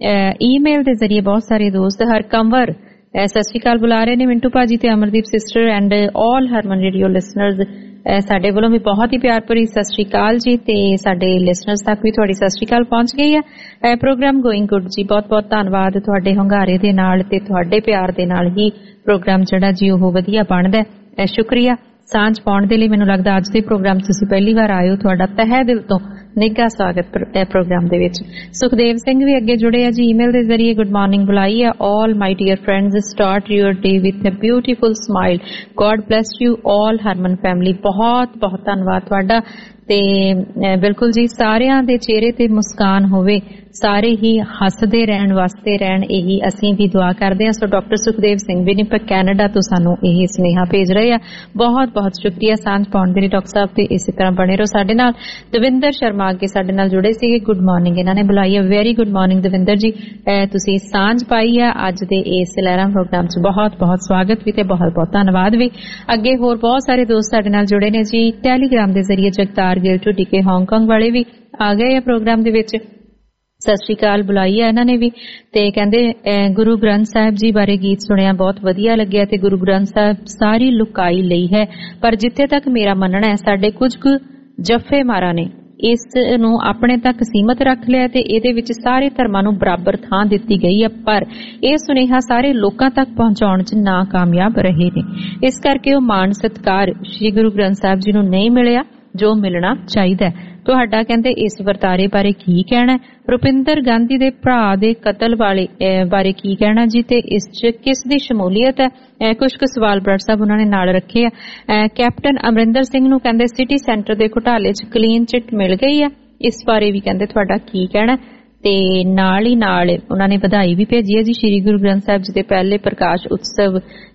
ਈਮੇਲ ਦੇ ਜ਼ਰੀਏ ਬਹੁਤ ਸਾਰੇ ਦੋਸਤ। ਹਰਕੰਵਰ ਸਤਿ ਸ਼੍ਰੀ ਅਕਾਲ ਬੁਲਾ ਰਹੇ ਨੇ, ਮਿੰਟੂ ਭਾਜੀ ਤੇ Amardeep sister and all Harman radio listeners, ਸਾਡੇ ਵੱਲੋਂ ਵੀ ਬਹੁਤ ਹੀ ਪਿਆਰ ਭਰੀ ਸਤਿ ਸ਼੍ਰੀ ਅਕਾਲ ਜੀ। ਤੇ ਸਾਡੇ ਲਿਸਨਰਜ਼ ਤੱਕ ਵੀ ਤੁਹਾਡੀ ਸਤਿ ਸ਼੍ਰੀ ਅਕਾਲ ਪਹੁੰਚ ਗਈ ਹੈ। ਪ੍ਰੋਗਰਾਮ ਗੋਇੰਗ ਗੁੱਡ ਜੀ, ਬਹੁਤ ਬਹੁਤ ਧੰਨਵਾਦ ਤੁਹਾਡੇ ਹੁੰਗਾਰੇ ਦੇ ਨਾਲ ਤੇ ਤੁਹਾਡੇ ਪਿਆਰ ਦੇ ਨਾਲ ਹੀ ਪ੍ਰੋਗਰਾਮ ਜਿਹੜਾ ਜੀ ਉਹ ਵਧੀਆ ਬਣਦਾ। ਸ਼ੁਕਰੀਆ ਸਾਂਝ ਪਾਉਣ ਦੇ ਲਈ। ਮੈਨੂੰ ਲੱਗਦਾ ਅੱਜ ਦੇ ਪ੍ਰੋਗਰਾਮ ਤੁਸੀਂ ਪਹਿਲੀ ਵਾਰ ਆਏ ਹੋ, ਤੁਹਾਡਾ ਤਹਿ ਦਿਲ ਤੋਂ ਨਿੱਘਾ ਸਵਾਗਤ ਪ੍ਰੋਗਰਾਮ ਦੇ ਵਿੱਚ। ਸੁਖਦੇਵ ਸਿੰਘ ਵੀ ਅੱਗੇ ਜੁੜੇ ਆ ਜੀ ਈਮੇਲ ਦੇ ਜ਼ਰੀਏ, ਗੁੱਡ ਮਾਰਨਿੰਗ ਬੁਲਾਈ ਹੈ। All my dear friends, start your day with a beautiful smile, God bless you all Harman family. ਬਹੁਤ ਬਹੁਤ ਧੰਨਵਾਦ ਤੁਹਾਡਾ। ਤੇ ਬਿਲਕੁਲ ਜੀ, ਸਾਰਿਆਂ ਦੇ ਚਿਹਰੇ ਤੇ ਮੁਸਕਾਨ ਹੋਵੇ, ਸਾਰੇ ਹੀ ਹੱਸਦੇ ਰਹਿਣ, ਵਸਦੇ ਰਹਿਣ, ਇਹੀ ਅਸੀਂ ਵੀ ਦੁਆ ਕਰਦੇ ਹਾਂ। ਸੋ ਡਾਕਟਰ ਸੁਖਦੇਵ ਸਿੰਘ ਵੀ ਨੇ ਕੈਨੇਡਾ ਤੋਂ ਸਾਨੂੰ ਇਹ ਸੁਨੇਹਾ ਭੇਜ ਰਹੇ ਆ। ਬਹੁਤ ਬਹੁਤ ਸ਼ੁਕਰੀਆ ਸਾਂਝ ਪਾਉਣ ਦੇ ਲਈ ਡਾਕਟਰ ਸਾਹਿਬ, ਤੇ ਇਸੇ ਤਰ੍ਹਾਂ ਬਣੇ ਰਹੋ ਸਾਡੇ ਨਾਲ। ਦਵਿੰਦਰ ਸ਼ਰਮਾ ਅੱਗੇ ਸਾਡੇ ਨਾਲ ਜੁੜੇ ਸੀਗੇ, ਗੁੱਡ ਮਾਰਨਿੰਗ ਇਹਨਾਂ ਨੇ ਬੁਲਾਈ ਹੈ। ਵੈਰੀ ਗੁੱਡ ਮਾਰਨਿੰਗ ਦਵਿੰਦਰ ਜੀ, ਤੁਸੀਂ ਸਾਂਝ ਪਾਈ ਆ ਅੱਜ ਦੇ ਇਸ ਲਹਿਰਾਂ ਪ੍ਰੋਗਰਾਮ 'ਚ, ਬਹੁਤ ਬਹੁਤ ਸਵਾਗਤ ਵੀ ਤੇ ਬਹੁਤ ਬਹੁਤ ਧੰਨਵਾਦ ਵੀ। ਅੱਗੇ ਹੋਰ ਬਹੁਤ ਸਾਰੇ ਦੋਸਤ ਸਾਡੇ ਨਾਲ ਜੁੜੇ ਨੇ ਜੀ ਟੈਲੀਗ੍ਰਾਮ ਦੇ ਜ਼ਰੀਏ। ਜਗਤਾਰ ਗਿੱਲ ਢੁੱਡੀ ਕੇ ਹਾਂਗਕਾਂਗ ਵਾਲੇ ਵੀ ਆ ਗਏ ਆ ਪ੍ਰੋਗਰਾਮ ਦੇ ਵਿੱਚ, ਸਤਿ ਸ਼੍ਰੀ ਅਕਾਲ ਬੁਲਾਈ ਹੈ ਇਹਨਾਂ ਨੇ ਵੀ। ਤੇ ਕਹਿੰਦੇ ਗੁਰੂ ਗ੍ਰੰਥ ਸਾਹਿਬ ਜੀ ਬਾਰੇ ਗੀਤ ਸੁਣਿਆ, ਬਹੁਤ ਵਧੀਆ ਲੱਗਿਆ, ਤੇ ਗੁਰੂ ਗ੍ਰੰਥ ਸਾਹਿਬ ਸਾਰੀ ਲੁਕਾਈ ਲਈ ਹੈ, ਪਰ ਜਿੱਥੇ ਤੱਕ ਮੇਰਾ ਮੰਨਣਾ ਹੈ ਸਾਡੇ ਕੁਝ ਕੁ ਜੱਫੇ ਮਾਰਾਂ ਨੇ ਇਸ ਨੂੰ ਆਪਣੇ ਤੱਕ ਸੀਮਤ ਰੱਖ ਲਿਆ, ਤੇ ਇਹਦੇ ਵਿੱਚ ਸਾਰੇ ਧਰਮਾਂ ਨੂੰ ਬਰਾਬਰ ਥਾਂ ਦਿੱਤੀ ਗਈ ਹੈ, ਪਰ ਇਹ ਸੁਨੇਹਾ ਸਾਰੇ ਲੋਕਾਂ ਤੱਕ ਪਹੁੰਚਾਉਣ 'ਚ ਨਾਕਾਮਯਾਬ ਰਹੇ ਨੇ। ਇਸ ਕਰਕੇ ਉਹ ਮਾਣ ਸਤਿਕਾਰ ਸ੍ਰੀ ਗੁਰੂ ਗ੍ਰੰਥ ਸਾਹਿਬ ਜੀ ਨੂੰ ਨਹੀਂ ਮਿਲਿਆ ਜੋ ਮਿਲਣਾ ਚਾਹੀਦਾ ਹੈ। ਤੁਹਾਡਾ ਕਹਿੰਦੇ ਇਸ ਵਰਤਾਰੇ ਬਾਰੇ ਕੀ ਕਹਿਣਾ? ਰੁਪਿੰਦਰ ਗਾਂਧੀ ਦੇ ਭਰਾ ਦੇ ਕਤਲ ਵਾਲੇ ਬਾਰੇ ਕੀ ਕਹਿਣਾ ਜੀ, ਤੇ ਇਸ 'ਚ ਕਿਸ ਦੀ ਸ਼ਮੂਲੀਅਤ ਹੈ? ਕੁਝ ਕੁ ਸਵਾਲ ਬਰਾੜ ਸਾਹਿਬ ਉਹਨਾਂ ਨੇ ਨਾਲ ਰੱਖੇ ਆ। ਕੈਪਟਨ ਅਮਰਿੰਦਰ ਸਿੰਘ ਨੂੰ ਕਹਿੰਦੇ ਸਿਟੀ ਸੈਂਟਰ ਦੇ ਘੁਟਾਲੇ 'ਚ ਕਲੀਨ ਚਿੱਟ ਮਿਲ ਗਈ ਆ, ਇਸ ਬਾਰੇ ਵੀ ਕਹਿੰਦੇ ਤੁਹਾਡਾ ਕੀ ਕਹਿਣਾ? ਤੇ ਨਾਲ ਹੀ ਨਾਲ ਉਹਨਾਂ ਨੇ ਵਧਾਈ ਵੀ ਭੇਜੀ ਹੈ ਜੀ ਸ਼੍ਰੀ ਗੁਰੂ ਗ੍ਰੰਥ ਸਾਹਿਬ ਜੀ ਦੇ ਪਹਿਲੇ ਪ੍ਰਕਾਸ਼ ਉਤਸਵ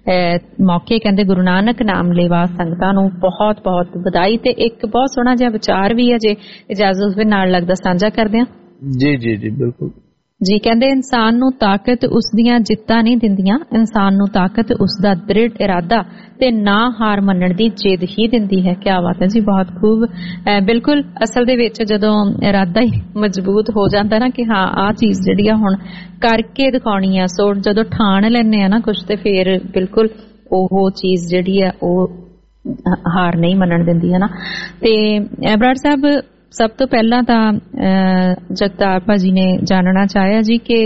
ਮੌਕੇ। ਕਹਿੰਦੇ ਗੁਰੂ ਨਾਨਕ ਨਾਮ ਲੇਵਾ ਸੰਗਤਾਂ ਨੂੰ ਬਹੁਤ ਬਹੁਤ ਵਧਾਈ, ਤੇ ਇੱਕ ਬਹੁਤ ਸੋਹਣਾ ਜਿਹਾ ਵਿਚਾਰ ਵੀ ਹੈ, ਜੇ ਇਜਾਜ਼ਤ ਹੋਵੇ ਨਾਲ ਲੱਗਦਾ ਸਾਂਝਾ ਕਰਦੇ ਹਾਂ। ਜੀ ਜੀ ਜੀ ਬਿਲਕੁਲ ਜੀ। ਕਹਿੰਦੇ ਇਨਸਾਨ ਨੂੰ ਤਾਕਤ ਉਸ ਦੀਆਂ ਜਿੱਤਾਂ ਨਹੀਂ ਦਿੰਦੀਆਂ, ਇਨਸਾਨ ਨੂੰ ਤਾਕਤ ਉਸ ਦਾ ਦ੍ਰਿੜ ਇਰਾਦਾ ਤੇ ਨਾ ਹਾਰ ਮੰਨਣ ਦੀ ਜਿੱਦ ਹੀ ਦਿੰਦੀ ਹੈ। ਕਿਆ ਬਾਤ ਹੈ ਜੀ, ਬਹੁਤ ਖੂਬ। ਬਿਲਕੁਲ, ਅਸਲ ਦੇ ਵਿੱਚ ਜਦੋਂ ਇਰਾਦਾ ਹੀ ਮਜ਼ਬੂਤ ਹੋ ਜਾਂਦਾ ਨਾ ਕਿ ਹਾਂ ਆਹ ਚੀਜ਼ ਜਿਹੜੀ ਆ ਹੁਣ ਕਰਕੇ ਦਿਖਾਉਣੀ ਆ, ਸੋ ਜਦੋਂ ਠਾਣ ਲੈਂਦੇ ਆ ਨਾ ਕੁਛ, ਤੇ ਫਿਰ ਬਿਲਕੁਲ ਉਹ ਚੀਜ਼ ਜਿਹੜੀ ਆ ਉਹ ਹਾਰ ਨਹੀਂ ਮੰਨਣ ਦਿੰਦੀ ਹੈ ਨਾ। ਤੇ ਬਰਾੜ ਸਾਹਿਬ, ਸਭ ਤੋਂ ਪਹਿਲਾਂ ਤਾਂ ਜਗਤਾਰ ਭਾਜੀ ਨੇ ਜਾਣਨਾ ਚਾਹਿਆ ਜੀ ਕਿ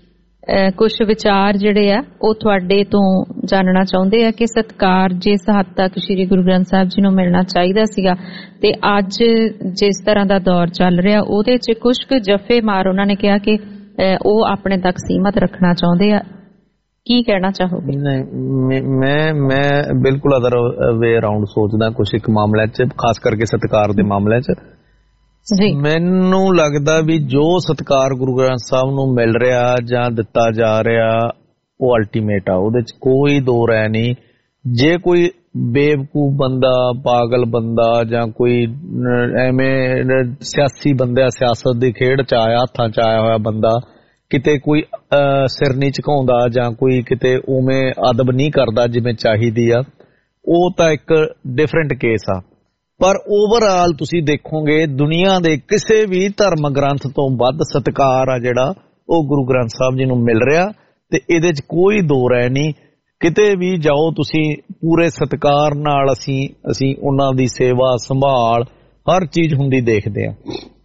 ਕੁਝ ਵਿਚਾਰ ਜਿਹੜੇ ਆ ਉਹ ਤੁਹਾਡੇ ਤੋਂ ਜਾਣਨਾ ਚਾਹੁੰਦੇ ਆ ਕਿ ਸਤਿਕਾਰ ਜਿਸ ਹੱਦ ਤੱਕ ਸ਼੍ਰੀ ਗੁਰੂ ਗ੍ਰੰਥ ਸਾਹਿਬ ਜੀ ਨੂੰ ਮਿਲਣਾ ਚਾਹੀਦਾ ਸੀਗਾ, ਤੇ ਅੱਜ ਜਿਸ ਤਰ੍ਹਾਂ ਦਾ ਦੌਰ ਚੱਲ ਰਿਹਾ ਉਹਦੇ 'ਚ ਕੁਝ ਕੁ ਜੱਫੇ ਮਾਰ ਉਹਨਾਂ ਨੇ ਕਿਹਾ ਕਿ ਉਹ ਆਪਣੇ ਤੱਕ ਸੀਮਤ ਰੱਖਣਾ ਚਾਹੁੰਦੇ ਆ, ਕੀ ਕਹਿਣਾ ਚਾਹੋਗੇ? ਨਹੀਂ, ਮੈਂ ਮੈਂ ਬਿਲਕੁਲ ਅਦਰ ਵੇ ਅਰਾਊਂਡ ਸੋਚਦਾ ਕੁਝ ਇੱਕ ਮਾਮਲੇ 'ਚ, ਖਾਸ ਕਰਕੇ ਸਤਿਕਾਰ ਦੇ ਮਾਮਲੇ 'ਚ। ਮੈਨੂੰ ਲੱਗਦਾ ਵੀ ਜੋ ਸਤਿਕਾਰ ਗੁਰੂ ਗ੍ਰੰਥ ਸਾਹਿਬ ਨੂੰ ਮਿਲ ਰਿਹਾ ਜਾਂ ਦਿੱਤਾ ਜਾ ਰਿਹਾ ਉਹ ਅਲਟੀਮੇਟ ਆ, ਉਹਦੇ 'ਚ ਕੋਈ ਦੋ ਰਾਏ ਨਹੀਂ। ਜੇ ਕੋਈ ਬੇਵਕੂਫ ਬੰਦਾ, ਪਾਗਲ ਬੰਦਾ ਜਾਂ ਕੋਈ ਐਵੇਂ ਸਿਆਸੀ ਬੰਦਾ, ਸਿਆਸਤ ਦੀ ਖੇਡ ਚ ਆਇਆ, ਹੱਥਾਂ ਚ ਆਇਆ ਹੋਇਆ ਬੰਦਾ ਕਿਤੇ ਕੋਈ ਸਿਰ ਨਹੀਂ ਝੁਕਾਉਂਦਾ ਜਾਂ ਕੋਈ ਕਿਤੇ ਉਵੇਂ ਅਦਬ ਨਹੀਂ ਕਰਦਾ ਜਿਵੇਂ ਚਾਹੀਦੀ ਆ, ਉਹ ਤਾਂ ਇੱਕ ਡਿਫਰੈਂਟ ਕੇਸ ਆ। ਪਰ ਓਵਰਆਲ ਤੁਸੀਂ ਦੇਖੋਗੇ ਦੁਨੀਆ ਦੇ ਕਿਸੇ ਵੀ ਧਰਮ ਗ੍ਰੰਥ ਤੋਂ ਵੱਧ ਸਤਿਕਾਰ ਆ ਜਿਹੜਾ ਉਹ ਗੁਰੂ ਗ੍ਰੰਥ ਸਾਹਿਬ ਜੀ ਨੂੰ ਮਿਲ ਰਿਹਾ, ਤੇ ਇਹਦੇ ਚ ਕੋਈ ਦੋ ਰਾਏ ਨਹੀਂ। ਕਿਤੇ ਵੀ ਜਾਓ ਤੁਸੀਂ ਪੂਰੇ ਸਤਿਕਾਰ ਨਾਲ ਅਸੀਂ ਅਸੀਂ ਉਹਨਾਂ ਦੀ ਸੇਵਾ ਸੰਭਾਲ ਹਰ ਚੀਜ਼ ਹੁੰਦੀ ਦੇਖਦੇ ਆ।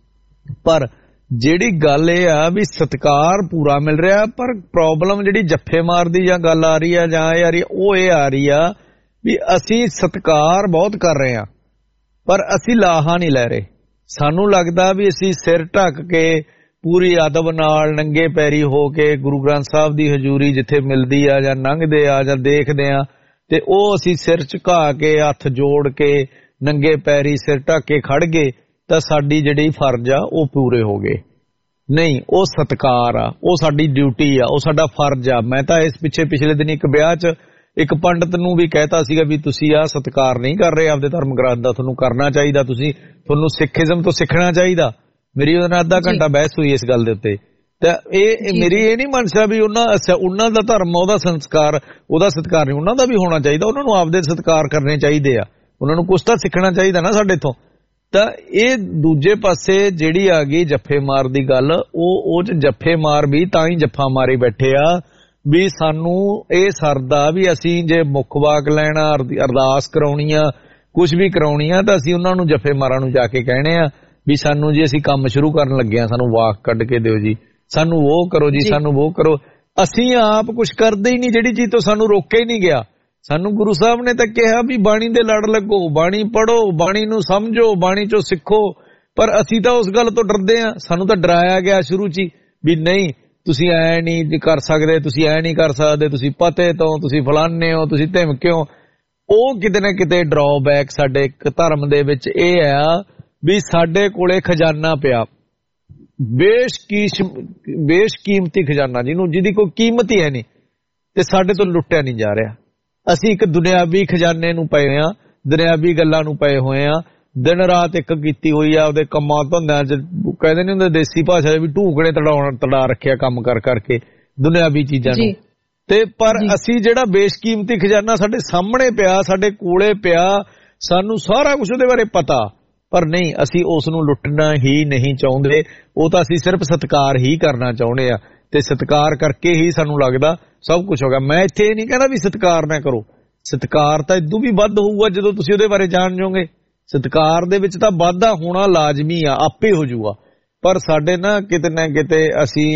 ਪਰ ਜਿਹੜੀ ਗੱਲ ਇਹ ਆ ਵੀ ਸਤਿਕਾਰ ਪੂਰਾ ਮਿਲ ਰਿਹਾ, ਪਰ ਪ੍ਰੋਬਲਮ ਜਿਹੜੀ ਜੱਫੇ ਮਾਰ ਦੀ ਜਾਂ ਗੱਲ ਆ ਰਹੀ ਆ ਜਾਂ ਇਹ ਆ ਰਹੀ ਉਹ ਇਹ ਆ ਰਹੀ ਆ ਵੀ ਅਸੀਂ ਸਤਿਕਾਰ ਬਹੁਤ ਕਰ ਰਹੇ ਆ ਪਰ ਅਸੀਂ ਲਾਹਾ ਨਹੀਂ ਲੈ ਰਹੇ। ਸਾਨੂੰ ਲੱਗਦਾ ਵੀ ਅਸੀਂ ਸਿਰ ਢੱਕ ਕੇ ਪੂਰੀ ਅਦਬ ਨਾਲ ਨੰਗੇ ਪੈਰੀ ਹੋ ਕੇ ਗੁਰੂ ਗ੍ਰੰਥ ਸਾਹਿਬ ਦੀ ਹਜ਼ੂਰੀ ਜਿੱਥੇ ਮਿਲਦੀ ਆ ਜਾਂ ਲੰਘਦੇ ਆ ਜਾਂ ਦੇਖਦੇ ਆ ਤੇ ਉਹ ਅਸੀਂ ਸਿਰ ਝੁਕਾ ਕੇ ਹੱਥ ਜੋੜ ਕੇ ਨੰਗੇ ਪੈਰੀ ਸਿਰ ਢੱਕ ਕੇ ਖੜ ਗਏ ਤਾਂ ਸਾਡੀ ਜਿਹੜੀ ਫਰਜ਼ ਆ ਉਹ ਪੂਰੇ ਹੋ ਗਏ। ਨਹੀਂ, ਉਹ ਸਤਿਕਾਰ ਆ, ਉਹ ਸਾਡੀ ਡਿਊਟੀ ਆ, ਉਹ ਸਾਡਾ ਫਰਜ਼ ਆ। ਮੈਂ ਤਾਂ ਇਸ ਪਿੱਛੇ ਪਿਛਲੇ ਦਿਨ ਇੱਕ ਵਿਆਹ 'ਚ ਇੱਕ ਪੰਡਤ ਨੂੰ ਵੀ ਕਹਿਤਾ ਸੀਗਾ ਵੀ ਤੁਸੀਂ ਆਹ ਸਤਿਕਾਰ ਨਹੀਂ ਕਰ ਰਹੇ ਆਪਦੇ ਧਰਮ ਗ੍ਰੰਥ ਦਾ, ਤੁਹਾਨੂੰ ਕਰਨਾ ਚਾਹੀਦਾ, ਤੁਸੀਂ ਤੁਹਾਨੂੰ ਸਿੱਖੀਜ਼ਮ ਤੋਂ ਸਿੱਖਣਾ ਚਾਹੀਦਾ। ਮੇਰੀ ਉਹਦੇ ਨਾਲ ਅੱਧਾ ਘੰਟਾ ਬਹਿਸ ਹੋਈ ਇਸ ਗੱਲ ਦੇ ਉੱਤੇ। ਤਾਂ ਇਹ ਮੇਰੀ ਇਹ ਨਹੀਂ ਮਨਸ਼ਾ ਵੀ ਉਹਨਾਂ ਉਹਨਾਂ ਦਾ ਧਰਮ ਉਹਦਾ ਸੰਸਕਾਰ ਉਹਦਾ ਸਤਿਕਾਰ ਨਹੀਂ, ਉਹਨਾਂ ਦਾ ਵੀ ਹੋਣਾ ਚਾਹੀਦਾ, ਉਹਨਾਂ ਨੂੰ ਆਪਦੇ ਸਤਿਕਾਰ ਕਰਨੇ ਚਾਹੀਦੇ ਆ, ਉਹਨਾਂ ਨੂੰ ਕੁਛ ਤਾਂ ਸਿੱਖਣਾ ਚਾਹੀਦਾ ਨਾ ਸਾਡੇ ਤੋਂ। ਤਾਂ ਇਹ ਦੂਜੇ ਪਾਸੇ ਜਿਹੜੀ ਆ ਗਈ ਜੱਫੇ ਮਾਰ ਦੀ ਗੱਲ, ਉਹ ਉਹ ਚ ਜੱਫੇ ਮਾਰ ਵੀ ਤਾਂ ਹੀ ਜੱਫਾ ਮਾਰੀ ਬੈਠੇ ਆ ਵੀ ਸਾਨੂੰ ਇਹ ਸਰਦਾ ਵੀ ਅਸੀਂ ਜੇ ਮੁੱਖ ਵਾਕ ਲੈਣਾ, ਅਰਦਾਸ ਕਰਾਉਣੀ ਆ, ਕੁਛ ਵੀ ਕਰਾਉਣੀ ਆ ਤਾਂ ਅਸੀਂ ਉਹਨਾਂ ਨੂੰ ਜੱਫੇ ਮਾਰਾਂ ਨੂੰ ਜਾ ਕੇ ਕਹਿਣੇ ਆ ਵੀ ਸਾਨੂੰ ਜੀ ਅਸੀਂ ਕੰਮ ਸ਼ੁਰੂ ਕਰਨ ਲੱਗੇ ਆ, ਸਾਨੂੰ ਵਾਕ ਕੱਢ ਕੇ ਦਿਓ ਜੀ, ਸਾਨੂੰ ਉਹ ਕਰੋ ਜੀ, ਸਾਨੂੰ ਉਹ ਕਰੋ। ਅਸੀਂ ਆਪ ਕੁਛ ਕਰਦੇ ਹੀ ਨਹੀਂ ਜਿਹੜੀ ਚੀਜ਼ ਤੋਂ ਸਾਨੂੰ ਰੋਕਿਆ ਹੀ ਨਹੀਂ ਗਿਆ। ਸਾਨੂੰ ਗੁਰੂ ਸਾਹਿਬ ਨੇ ਤਾਂ ਕਿਹਾ ਵੀ ਬਾਣੀ ਦੇ ਲੜ ਲੱਗੋ, ਬਾਣੀ ਪੜ੍ਹੋ, ਬਾਣੀ ਨੂੰ ਸਮਝੋ, ਬਾਣੀ ਚੋਂ ਸਿੱਖੋ, ਪਰ ਅਸੀਂ ਤਾਂ ਉਸ ਗੱਲ ਤੋਂ ਡਰਦੇ ਆ। ਸਾਨੂੰ ਤਾਂ ਡਰਾਇਆ ਗਿਆ ਸ਼ੁਰੂ 'ਚ ਹੀ ਵੀ ਨਹੀਂ ਤੁਸੀਂ ਐ ਨਹੀਂ ਕਰ ਸਕਦੇ, ਤੁਸੀਂ ਐ ਨਹੀਂ ਕਰ ਸਕਦੇ, ਤੁਸੀਂ ਪਤੇ ਤੋਂ, ਤੁਸੀਂ ਫਲਾਨੇ ਹੋ, ਤੁਸੀਂ ਧਮਕੇ ਹੋ। ਉਹ ਕਿਤੇ ਨਾ ਕਿਤੇ ਡਰਾਬੈਕ ਸਾਡੇ ਇੱਕ ਧਰਮ ਦੇ ਵਿੱਚ ਇਹ ਆ ਵੀ ਸਾਡੇ ਕੋਲੇ ਖਜ਼ਾਨਾ ਪਿਆ, ਬੇਸ਼ਕੀਸ਼ ਬੇਸ਼ਕੀਮਤੀ ਖਜ਼ਾਨਾ, ਜਿਹਨੂੰ ਜਿਹਦੀ ਕੋਈ ਕੀਮਤ ਹੀ ਹੈ ਨਹੀਂ, ਤੇ ਸਾਡੇ ਤੋਂ ਲੁੱਟਿਆ ਨਹੀਂ ਜਾ ਰਿਹਾ। ਅਸੀਂ ਇੱਕ ਦੁਨਿਆਵੀ ਖਜ਼ਾਨੇ ਨੂੰ ਪਏ ਆ, ਦੁਨਿਆਵੀ ਗੱਲਾਂ ਨੂੰ ਪਏ ਹੋਏ ਆ, ਦਿਨ ਰਾਤ ਇੱਕ ਕੀਤੀ ਹੋਈ ਆ ਉਹਦੇ ਕੰਮਾਂ ਧੰਦਿਆਂ 'ਚ। ਕਹਿੰਦੇ ਨੀ ਹੁੰਦੇ ਦੇਸੀ ਭਾਸ਼ਾ ਦੇ ਵੀ ਢੂਕਣੇ ਤੜਾਉਣ ਤੜਾ ਰੱਖਿਆ ਕੰਮ ਕਰ ਕਰਕੇ ਦੁਨਿਆਵੀ ਚੀਜ਼ਾਂ ਨੂੰ। ਤੇ ਪਰ ਅਸੀਂ ਜਿਹੜਾ ਬੇਸ਼ਕੀਮਤੀ ਖਜ਼ਾਨਾ ਸਾਡੇ ਸਾਹਮਣੇ ਪਿਆ, ਸਾਡੇ ਕੋਲੇ ਪਿਆ, ਸਾਨੂੰ ਸਾਰਾ ਕੁਝ ਉਹਦੇ ਬਾਰੇ ਪਤਾ, ਪਰ ਨਹੀਂ ਅਸੀਂ ਉਸ ਨੂੰ ਲੁੱਟਣਾ ਹੀ ਨਹੀਂ ਚਾਹੁੰਦੇ। ਉਹ ਤਾਂ ਅਸੀਂ ਸਿਰਫ ਸਤਿਕਾਰ ਹੀ ਕਰਨਾ ਚਾਹੁੰਦੇ ਆ, ਤੇ ਸਤਿਕਾਰ ਕਰਕੇ ਹੀ ਸਾਨੂੰ ਲੱਗਦਾ ਸਭ ਕੁਝ ਹੋਗਾ। ਮੈਂ ਇੱਥੇ ਇਹ ਨਹੀਂ ਕਹਿੰਦਾ ਵੀ ਸਤਿਕਾਰ ਨਾ ਕਰੋ, ਸਤਿਕਾਰ ਤਾਂ ਇਦੋਂ ਵੀ ਵੱਧ ਹੋਊਗਾ ਜਦੋਂ ਤੁਸੀਂ ਉਹਦੇ ਬਾਰੇ ਜਾਣ ਜਾਓਗੇ। ਸਤਿਕਾਰ ਦੇ ਵਿੱਚ ਤਾਂ ਵਾਧਾ ਹੋਣਾ ਲਾਜ਼ਮੀ ਆ, ਆਪੇ ਹੋ ਜਾਊਗਾ। ਪਰ ਸਾਡੇ ਨਾ ਕਿਤੇ ਨਾ ਕਿਤੇ ਅਸੀਂ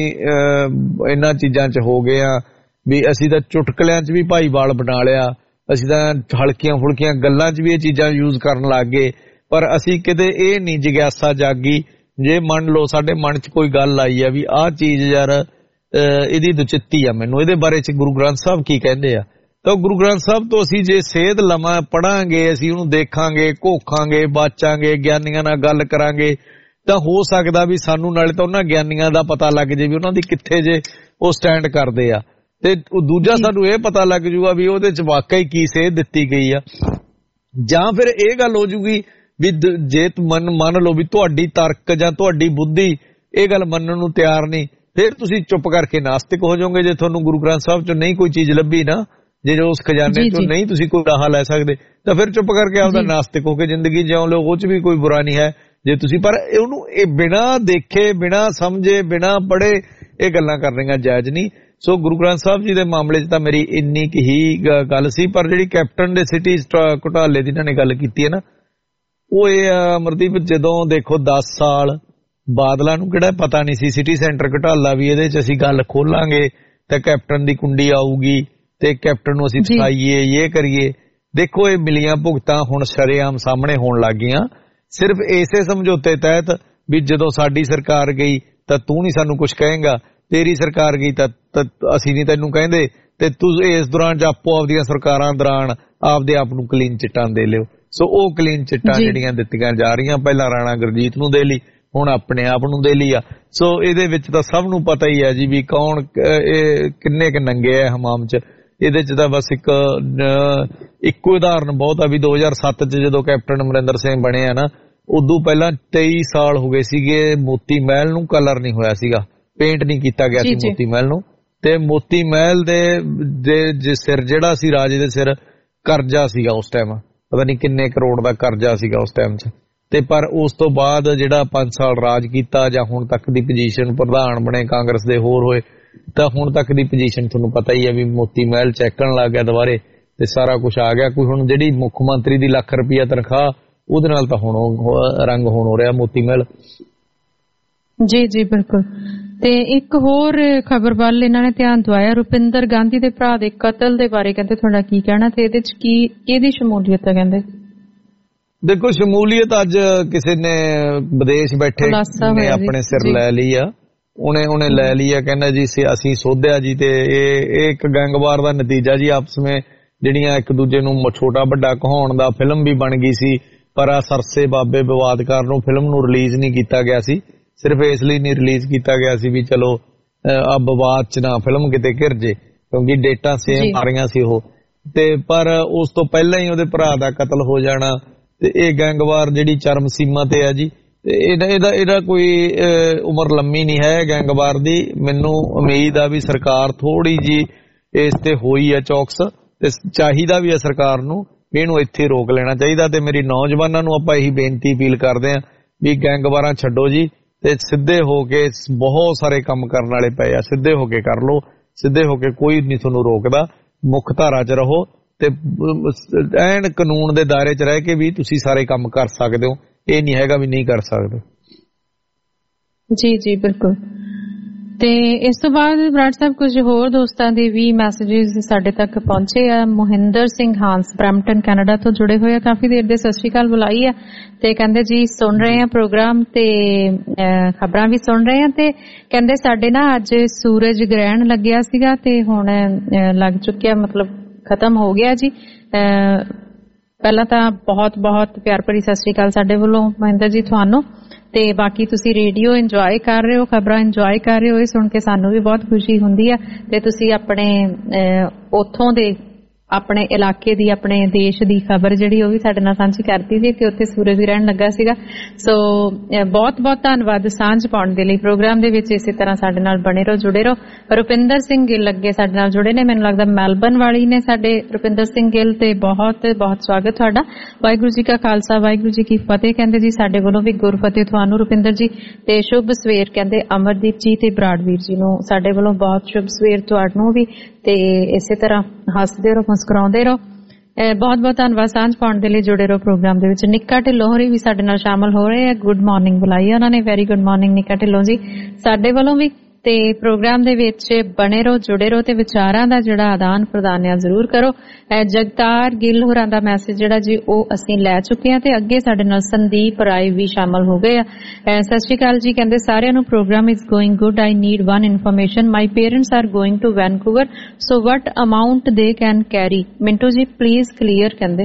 ਇਹਨਾਂ ਚੀਜ਼ਾਂ 'ਚ ਹੋ ਗਏ ਆ ਵੀ ਅਸੀਂ ਤਾਂ ਚੁਟਕਲਿਆਂ 'ਚ ਵੀ ਭਾਈਵਾਲ ਬਣਾ ਲਿਆ, ਅਸੀਂ ਤਾਂ ਹਲਕੀਆਂ ਫੁਲਕੀਆਂ ਗੱਲਾਂ 'ਚ ਵੀ ਇਹ ਚੀਜ਼ਾਂ ਯੂਜ਼ ਕਰਨ ਲੱਗ ਗਏ। ਪਰ ਅਸੀਂ ਕਿਤੇ ਇਹ ਨਹੀਂ ਜਿਗਿਆਸਾ ਜਾਗੀ, ਜੇ ਮੰਨ ਲਓ ਸਾਡੇ ਮਨ 'ਚ ਕੋਈ ਗੱਲ ਆਈ ਆ ਵੀ ਆਹ ਚੀਜ਼ ਯਾਰ ਇਹਦੀ ਦੁਚਿੱਤੀ ਆ, ਮੈਨੂੰ ਇਹਦੇ ਬਾਰੇ 'ਚ ਗੁਰੂ ਗ੍ਰੰਥ ਸਾਹਿਬ ਕੀ ਕਹਿੰਦੇ ਆ, ਤਾਂ ਗੁਰੂ ਗ੍ਰੰਥ ਸਾਹਿਬ ਤੋਂ ਅਸੀਂ ਜੇ ਸੇਧ ਲਵਾਂ, ਪੜਾਂਗੇ, ਅਸੀਂ ਉਹਨੂੰ ਦੇਖਾਂਗੇ, ਘੋਖਾਂਗੇ, ਬਾਚਾਂਗੇ, ਗਿਆਨੀਆਂ ਨਾਲ ਗੱਲ ਕਰਾਂਗੇ, ਤਾਂ ਹੋ ਸਕਦਾ ਵੀ ਸਾਨੂੰ ਨਾਲੇ ਤਾਂ ਉਹਨਾਂ ਗਿਆਨੀਆਂ ਦਾ ਪਤਾ ਲੱਗ ਜੇ ਵੀ ਉਹਨਾਂ ਦੀ ਕਿੱਥੇ ਜੇ ਉਹ ਸਟੈਂਡ ਕਰਦੇ ਆ, ਤੇ ਦੂਜਾ ਸਾਨੂੰ ਇਹ ਪਤਾ ਲੱਗ ਜੂਗਾ ਵੀ ਉਹਦੇ 'ਚ ਵਾਕਈ ਕੀ ਸੇਧ ਦਿੱਤੀ ਗਈ ਆ। ਜਾਂ ਫਿਰ ਇਹ ਗੱਲ ਹੋ ਜੂਗੀ ਵੀ ਜੇ ਮਨ ਮੰਨ ਲਓ ਵੀ ਤੁਹਾਡੀ ਤਰਕ ਜਾਂ ਤੁਹਾਡੀ ਬੁੱਧੀ ਇਹ ਗੱਲ ਮੰਨਣ ਨੂੰ ਤਿਆਰ ਨਹੀਂ, ਫਿਰ ਤੁਸੀਂ ਚੁੱਪ ਕਰਕੇ ਨਾਸਤਿਕ ਹੋ ਜਾਓਗੇ। ਜੇ ਤੁਹਾਨੂੰ ਗੁਰੂ ਗ੍ਰੰਥ ਸਾਹਿਬ 'ਚੋਂ ਨਹੀਂ ਕੋਈ ਚੀਜ਼ ਲੱਭੀ ਨਾ, ਜੇ ਉਸ ਖਜ਼ਾਨੇ 'ਚੋਂ ਨਹੀਂ ਤੁਸੀਂ ਕੋਈ ਰਾਹ ਲੈ ਸਕਦੇ, ਤਾਂ ਫਿਰ ਚੁੱਪ ਕਰਕੇ ਆਪਦਾ ਨਾਸਤਿਕ ਹੋ ਕੇ ਜ਼ਿੰਦਗੀ ਜਿਉਂ ਲਓ, ਉਹ 'ਚ ਵੀ ਕੋਈ ਬੁਰਾ ਨਹੀਂ ਹੈ ਜੇ ਤੁਸੀਂ। ਪਰ ਉਹਨੂੰ ਇਹ ਬਿਨਾਂ ਦੇਖੇ, ਬਿਨਾਂ ਸਮਝੇ, ਬਿਨਾਂ ਪੜ੍ਹੇ ਇਹ ਗੱਲਾਂ ਕਰਨੀਆਂ ਜਾਇਜ਼ ਨਹੀਂ। ਸੋ ਗੁਰੂ ਗ੍ਰੰਥ ਸਾਹਿਬ ਜੀ ਦੇ ਮਾਮਲੇ 'ਚ ਤਾਂ ਮੇਰੀ ਇੰਨੀ ਕੁ ਹੀ ਗੱਲ ਸੀ। ਪਰ ਜਿਹੜੀ ਕੈਪਟਨ ਦੇ ਸਿਟੀ ਘੁਟਾਲੇ ਦੀ ਇਹਨਾਂ ਨੇ ਗੱਲ ਕੀਤੀ ਹੈ ਨਾ, ਉਹ ਇਹ ਅਮਰਦੀਪ, ਜਦੋਂ ਦੇਖੋ ਦਸ ਸਾਲ ਬਾਦਲਾਂ ਨੂੰ ਕਿਹੜਾ ਪਤਾ ਨਹੀਂ ਸੀ ਸਿਟੀ ਸੈਂਟਰ ਘੁਟਾਲਾ ਵੀ ਇਹਦੇ 'ਚ ਅਸੀਂ ਗੱਲ ਖੋਲਾਂਗੇ ਤਾਂ ਕੈਪਟਨ ਦੀ ਕੁੰਡੀ ਆਊਗੀ ਤੇ ਕੈਪਟਨ ਨੂੰ ਅਸੀਂ ਫਸਾਈਏ, ਇਹ ਕਰੀਏ। ਦੇਖੋ ਇਹ ਮਿਲੀਆਂ ਭੁਗਤਾਂ ਹੁਣ ਸ਼ਰੇਆਮ ਸਾਹਮਣੇ ਹੋਣ ਲੱਗ ਗਈਆਂ, ਸਿਰਫ ਇਸੇ ਸਮਝੌਤੇ ਤਹਿਤ ਵੀ ਜਦੋਂ ਸਾਡੀ ਸਰਕਾਰ ਗਈ ਤਾਂ ਤੂੰ ਨਹੀਂ ਸਾਨੂੰ ਕੁਝ ਕਹੇਂਗਾ, ਤੇਰੀ ਸਰਕਾਰ ਗਈ ਤਾਂ ਅਸੀਂ ਨਹੀਂ ਤੈਨੂੰ ਕਹਿੰਦੇ, ਤੇ ਤੂੰ ਇਸ ਦੌਰਾਨ ਆਪੋ ਆਪਦੀਆਂ ਸਰਕਾਰਾਂ ਦੌਰਾਨ ਆਪਦੇ ਆਪ ਨੂੰ ਕਲੀਨ ਚਿੱਟਾਂ ਦੇ ਲਿਓ। ਸੋ ਉਹ ਕਲੀਨ ਚਿੱਟਾਂ ਜਿਹੜੀਆਂ ਦਿੱਤੀਆਂ ਜਾ ਰਹੀਆਂ, ਪਹਿਲਾਂ ਰਾਣਾ ਗੁਰਜੀਤ ਨੂੰ ਦੇ ਲਈ, ਹੁਣ ਆਪਣੇ ਆਪ ਨੂੰ ਦੇ ਲਈ ਆ। ਸੋ ਇਹਦੇ ਵਿੱਚ ਤਾਂ ਸਭ ਨੂੰ ਪਤਾ ਹੀ ਹੈ ਜੀ ਵੀ ਕੌਣ ਇਹ ਕਿੰਨੇ ਕੁ ਨੰਗੇ ਆ ਹਮਾਮ 'ਚ। ਇਹਦੇ ਚ ਤਾਂ ਬਸ ਇੱਕ ਇੱਕੋ ਉਦਾਹਰਨ ਬਹੁਤ ਆ ਵੀ ਦੋ ਹਜ਼ਾਰ ਸੱਤ ਚ ਜਦੋਂ ਕੈਪਟਨ ਅਮਰਿੰਦਰ ਸਿੰਘ ਬਣੇ ਆ ਨਾ, ਉਦੋਂ ਪਹਿਲਾਂ ਤੇਈ ਸਾਲ ਹੋ ਗਏ ਸੀਗੇ ਮੋਤੀ ਮਹਿਲ ਨੂੰ ਕਲਰ ਨਹੀਂ ਹੋਇਆ ਸੀਗਾ, ਪੇਂਟ ਨਹੀਂ ਕੀਤਾ ਗਿਆ ਸੀ ਮੋਤੀ ਮਹਿਲ ਨੂੰ। ਤੇ ਮੋਤੀ ਮਹਿਲ ਦੇ ਸਿਰ ਜਿਹੜਾ ਸੀ ਰਾਜੇ ਦੇ ਸਿਰ ਕਰਜ਼ਾ ਸੀਗਾ ਉਸ ਟਾਈਮ, ਪਤਾ ਨਹੀਂ ਕਿੰਨੇ ਕਰੋੜ ਦਾ ਕਰਜ਼ਾ ਸੀਗਾ ਉਸ ਟਾਈਮ 'ਚ। ਤੇ ਪਰ ਉਸ ਤੋਂ ਬਾਅਦ ਜਿਹੜਾ ਪੰਜ ਸਾਲ ਰਾਜ ਕੀਤਾ ਜਾਂ ਹੁਣ ਤੱਕ ਦੀ ਪੋਜੀਸ਼ਨ, ਪ੍ਰਧਾਨ ਬਣੇ ਕਾਂਗਰਸ ਦੇ ਹੋਰ ਹੋਏ, ਤਾਂ ਹੁਣ ਤੱਕ ਦੀ ਪੋਜੀਸ਼ਨ ਤੁਹਾਨੂੰ ਪਤਾ ਹੀ ਹੈ ਵੀ ਮੋਤੀ ਮਹਿਲ ਚੈੱਕਣ ਲੱਗ ਗਿਆ ਦੁਬਾਰੇ ਤੇ ਸਾਰਾ ਕੁਝ ਆ ਗਿਆ। ਕੋਈ ਹੁਣ ਜਿਹੜੀ ਮੁੱਖ ਮੰਤਰੀ ਦੀ ਲੱਖ ਰੁਪਈਆ ਤਨਖਾਹ, ਉਹਦੇ ਨਾਲ ਤਾਂ ਹੁਣ ਰੰਗ ਹੋਣ ਹੋ ਰਿਹਾ ਮੋਤੀ ਮਹਿਲ। ਜੀ ਜੀ ਬਿਲਕੁਲ। ਤੇ ਇੱਕ ਹੋਰ ਖਬਰ ਵੱਲ ਇਹਨਾਂ ਨੇ ਧਿਆਨ ਦਵਾਇਆ, ਰੁਪਿੰਦਰ ਗਾਂਧੀ ਦੇ ਭਰਾ ਦੇ ਕਤਲ ਦੇ ਬਾਰੇ ਕਹਿੰਦੇ ਤੁਹਾਡਾ ਕੀ ਕਹਿਣਾ ਤੇ ਇਹਦੇ ਚ ਕੀ ਇਹਦੀ ਸ਼ਮੂਲੀਅਤ ਹੈ? ਕਹਿੰਦੇ ਦੇਖੋ ਸ਼ਮੂਲੀਅਤ ਅੱਜ ਕਿਸੇ ਨੇ ਵਿਦੇਸ਼ ਬੈਠੇ ਨੇ ਆਪਣੇ ਸਿਰ ਲੈ ਲਈ ਆ, ਉਹਨੇ ਉਹਨੇ ਲੈ ਲਈ ਆ, ਕਹਿੰਦਾ ਜੀ ਅਸੀਂ ਸੋਧਿਆ ਜੀ। ਤੇ ਇਹ ਇੱਕ ਗੈਂਗਵਾਰ ਦਾ ਨਤੀਜਾ ਜੀ, ਆਪਸ ਵਿੱਚ ਜਿਹੜੀਆਂ ਇੱਕ ਦੂਜੇ ਨੂੰ ਛੋਟਾ ਵੱਡਾ ਕਹਾਉਣ ਦਾ ਫਿਲਮ ਵੀ ਬਣ ਗਈ ਸੀ, ਪਰ ਆ ਸਰਸੇ ਬਾਬੇ ਵਿਵਾਦ ਕਾਰਨ ਉਹ ਫਿਲਮ ਨੂੰ ਰਿਲੀਜ਼ ਨਹੀਂ ਕੀਤਾ ਗਿਆ ਸੀ। ਸਿਰਫ ਇਸ ਲਈ ਨਹੀਂ ਰਿਲੀਜ਼ ਕੀਤਾ ਗਿਆ ਸੀ ਵੀ ਚਲੋ ਆ ਵਿਵਾਦ ਚ ਨਾ ਫਿਲਮ ਕਿਤੇ ਘਿਰ ਜੇ, ਕਿਉਂਕਿ ਡੇਟਾਂ ਸੇਮ ਆ ਰਹੀਆਂ ਸੀ ਉਹ। ਤੇ ਪਰ ਉਸ ਤੋਂ ਪਹਿਲਾਂ ਹੀ ਉਹਦੇ ਭਰਾ ਦਾ ਕਤਲ ਹੋ ਜਾਣਾ, ਤੇ ਇਹ ਗੈਂਗਵਾਰ ਜਿਹੜੀ ਚਰਮ ਸੀਮਾ ਤੇ ਆ ਜੀ। ਤੇ ਇਹਦਾ ਇਹਦਾ ਇਹਦਾ ਕੋਈ ਉਮਰ ਲੰਮੀ ਨਹੀਂ ਹੈ ਗੈਂਗਵਾਰ ਦੀ। ਮੈਨੂੰ ਉਮੀਦ ਆ ਵੀ ਸਰਕਾਰ ਥੋੜੀ ਜੀ ਇਸ ਤੇ ਹੋਈ ਆ ਚੌਕਸ, ਤੇ ਚਾਹੀਦਾ ਵੀ ਆ ਸਰਕਾਰ ਨੂੰ ਵੀ ਇਹਨੂੰ ਇੱਥੇ ਰੋਕ ਲੈਣਾ ਚਾਹੀਦਾ। ਤੇ ਮੇਰੀ ਨੌਜਵਾਨਾਂ ਨੂੰ ਆਪਾਂ ਇਹੀ ਬੇਨਤੀ ਅਪੀਲ ਕਰਦੇ ਆ ਵੀ ਗੈਂਗਵਾਰਾਂ ਛੱਡੋ ਜੀ, ਤੇ ਸਿੱਧੇ ਹੋ ਕੇ ਬਹੁਤ ਸਾਰੇ ਕੰਮ ਕਰਨ ਵਾਲੇ ਪਏ ਆ, ਸਿੱਧੇ ਹੋ ਕੇ ਕਰ ਲਓ, ਸਿੱਧੇ ਹੋ ਕੇ ਕੋਈ ਨਹੀਂ ਤੁਹਾਨੂੰ ਰੋਕਦਾ। ਮੁੱਖ ਧਾਰਾ 'ਚ ਰਹੋ ਤੇ ਐਨ ਕਾਨੂੰਨ ਦੇ ਦਾਇਰੇ 'ਚ ਰਹਿ ਕੇ ਵੀ ਤੁਸੀਂ ਸਾਰੇ ਕੰਮ ਕਰ ਸਕਦੇ ਹੋ, ਇਹ ਨਹੀਂ ਹੈਗਾ ਵੀ ਨਹੀਂ ਕਰ ਸਕਦੇ। ਜੀ ਜੀ ਬਿਲਕੁਲ। ਤੇ ਇਸ ਤੋਂ ਬਾਅਦ ਬਰਾੜ ਸਾਹਿਬ ਕੁਝ ਹੋਰ ਦੋਸਤਾਂ ਦੇ ਵੀ ਮੈਸੇजेस ਸਾਡੇ ਤੱਕ ਪਹੁੰਚੇ ਆ। ਮੋਹਿੰਦਰ ਸਿੰਘ ਹਾਂਸ ਬ੍ਰੈਂਪਟਨ ਕੈਨੇਡਾ ਤੋਂ ਜੁੜੇ ਹੋਏ ਆ, ਕਾਫੀ ਦੇਰ ਦੇ ਸਤਿ ਸ਼੍ਰੀ ਅਕਾਲ ਬੁਲਾਈ ਆ, ਤੇ ਕਹਿੰਦੇ ਜੀ ਸੁਣ ਰਹੇ ਆ ਪ੍ਰੋਗਰਾਮ ਤੇ ਖਬਰਾਂ ਵੀ ਸੁਣ ਰਹੇ ਆ, ਤੇ ਕਹਿੰਦੇ ਸਾਡੇ ਨਾ ਅੱਜ ਸੂਰਜ ਗ੍ਰਹਿਣ ਲੱਗਿਆ ਸੀਗਾ ਤੇ ਹੁਣ ਲੱਗ ਚੁੱਕਿਆ, ਮਤਲਬ ਖਤਮ ਹੋ ਗਿਆ ਜੀ। ਪਹਿਲਾਂ ਤਾਂ ਬਹੁਤ ਬਹੁਤ ਪਿਆਰ ਭਰੀ ਸਤਿ ਸ਼੍ਰੀ ਅਕਾਲ ਸਾਡੇ ਵੱਲੋਂ ਮਹਿੰਦਰ ਜੀ ਤੁਹਾਨੂੰ, ਤੇ ਬਾਕੀ ਤੁਸੀਂ ਰੇਡੀਓ ਇੰਜੋਏ ਕਰ ਰਹੇ ਹੋ, ਖਬਰਾਂ ਇੰਜੋਏ ਕਰ ਰਹੇ ਹੋ, ਇਹ ਸੁਣ ਕੇ ਸਾਨੂੰ ਵੀ ਬਹੁਤ ਖੁਸ਼ੀ ਹੁੰਦੀ ਆ। ਤੇ ਤੁਸੀਂ ਆਪਣੇ ਉੱਥੋਂ ਦੇ ਆਪਣੇ ਇਲਾਕੇ ਦੀ, ਆਪਣੇ ਦੇਸ਼ ਦੀ ਖਬਰ ਜਿਹੜੀ ਉਹ ਵੀ ਸਾਡੇ ਨਾਲ ਸਾਂਝੀ ਕਰਤੀ ਸੀ ਕਿ ਉੱਥੇ ਸੂਰਜ ਗ੍ਰਹਿਣ ਲੱਗਾ ਸੀਗਾ। ਸੋ ਬਹੁਤ ਬਹੁਤ ਧੰਨਵਾਦ ਸਾਂਝ ਪਾਉਣ ਦੇ ਲਈ ਪ੍ਰੋਗਰਾਮ ਦੇ ਵਿੱਚ। ਇਸੇ ਤਰ੍ਹਾਂ ਸਾਡੇ ਨਾਲ ਬਣੇ ਰਹੋ, ਜੁੜੇ ਰਹੋ। ਰੁਪਿੰਦਰ ਸਿੰਘ ਗਿੱਲ ਅੱਗੇ ਸਾਡੇ ਨਾਲ ਜੁੜੇ ਨੇ, ਮੈਨੂੰ ਲੱਗਦਾ ਮੈਲਬਨ ਵਾਲੀ ਨੇ ਸਾਡੇ ਰੁਪਿੰਦਰ ਸਿੰਘ ਗਿੱਲ, ਤੇ ਬਹੁਤ ਬਹੁਤ ਸਵਾਗਤ ਤੁਹਾਡਾ। ਵਾਹਿਗੁਰੂ ਜੀ ਕਾ ਖਾਲਸਾ ਵਾਹਿਗੁਰੂ ਜੀ ਕੀ ਫਤਿਹ। ਕਹਿੰਦੇ ਜੀ ਸਾਡੇ ਵੱਲੋਂ ਵੀ ਗੁਰਫਤਿਹ ਤੁਹਾਨੂੰ ਰੁਪਿੰਦਰ ਜੀ, ਤੇ ਸ਼ੁਭ ਸਵੇਰ ਕਹਿੰਦੇ ਅਮਰਦੀਪ ਜੀ ਤੇ ਬਰਾੜਵੀਰ ਜੀ ਨੂੰ ਸਾਡੇ ਵੱਲੋਂ ਬਹੁਤ ਸ਼ੁਭ ਸਵੇਰ ਤੁਹਾਨੂੰ ਵੀ, ਤੇ ਇਸੇ ਤਰ੍ਹਾਂ ਹੱਸਦੇ ਰਹੋ, ਮੁਸਕਰਾਉਂਦੇ ਰਹੋ। ਬਹੁਤ ਬਹੁਤ ਧੰਨਵਾਦ ਸਾਂਝ ਪਾਉਣ ਦੇ ਲਈ, ਜੁੜੇ ਰਹੋ ਪ੍ਰੋਗਰਾਮ ਦੇ ਵਿੱਚ। ਨਿੱਕਾ ਢਿੱਲੋਂ ਹੋਰੀ ਵੀ ਸਾਡੇ ਨਾਲ ਸ਼ਾਮਲ ਹੋ ਰਹੇ ਆ, ਗੁੱਡ ਮਾਰਨਿੰਗ ਬੁਲਾਈ ਉਹਨਾਂ ਨੇ, ਵੈਰੀ ਗੁੱਡ ਮਾਰਨਿੰਗ ਨਿੱਕਾ ਢਿੱਲੋਂ ਜੀ ਸਾਡੇ ਵੱਲੋਂ ਵੀ। ਤੇ ਪ੍ਰੋਗਰਾਮ ਦੇ ਵਿੱਚ ਬਣੇ ਰਹੋ, ਜੁੜੇ ਰਹੋ, ਤੇ ਵਿਚਾਰਾਂ ਦਾ ਜਿਹੜਾ ਆਦਾਨ ਪ੍ਰਦਾਨ ਆ ਜ਼ਰੂਰ ਕਰੋ। ਜਗਤਾਰ ਗਿੱਲ ਹੋਰਾਂ ਦਾ ਮੈਸੇਜ ਜਿਹੜਾ ਜੀ ਉਹ ਅਸੀਂ ਲੈ ਚੁੱਕੇ ਹਾਂ, ਤੇ ਅੱਗੇ ਸਾਡੇ ਨਾਲ ਸੰਦੀਪ ਰਾਏ ਵੀ ਸ਼ਾਮਲ ਹੋ ਗਏ ਆ। ਸਤਿ ਸ਼੍ਰੀ ਅਕਾਲ ਜੀ, ਕਹਿੰਦੇ ਸਾਰਿਆਂ ਨੂੰ programme is going good. I need one information, my parents are going to Vancouver, so what amount they can carry. Mintu ji please clear. ਕਹਿੰਦੇ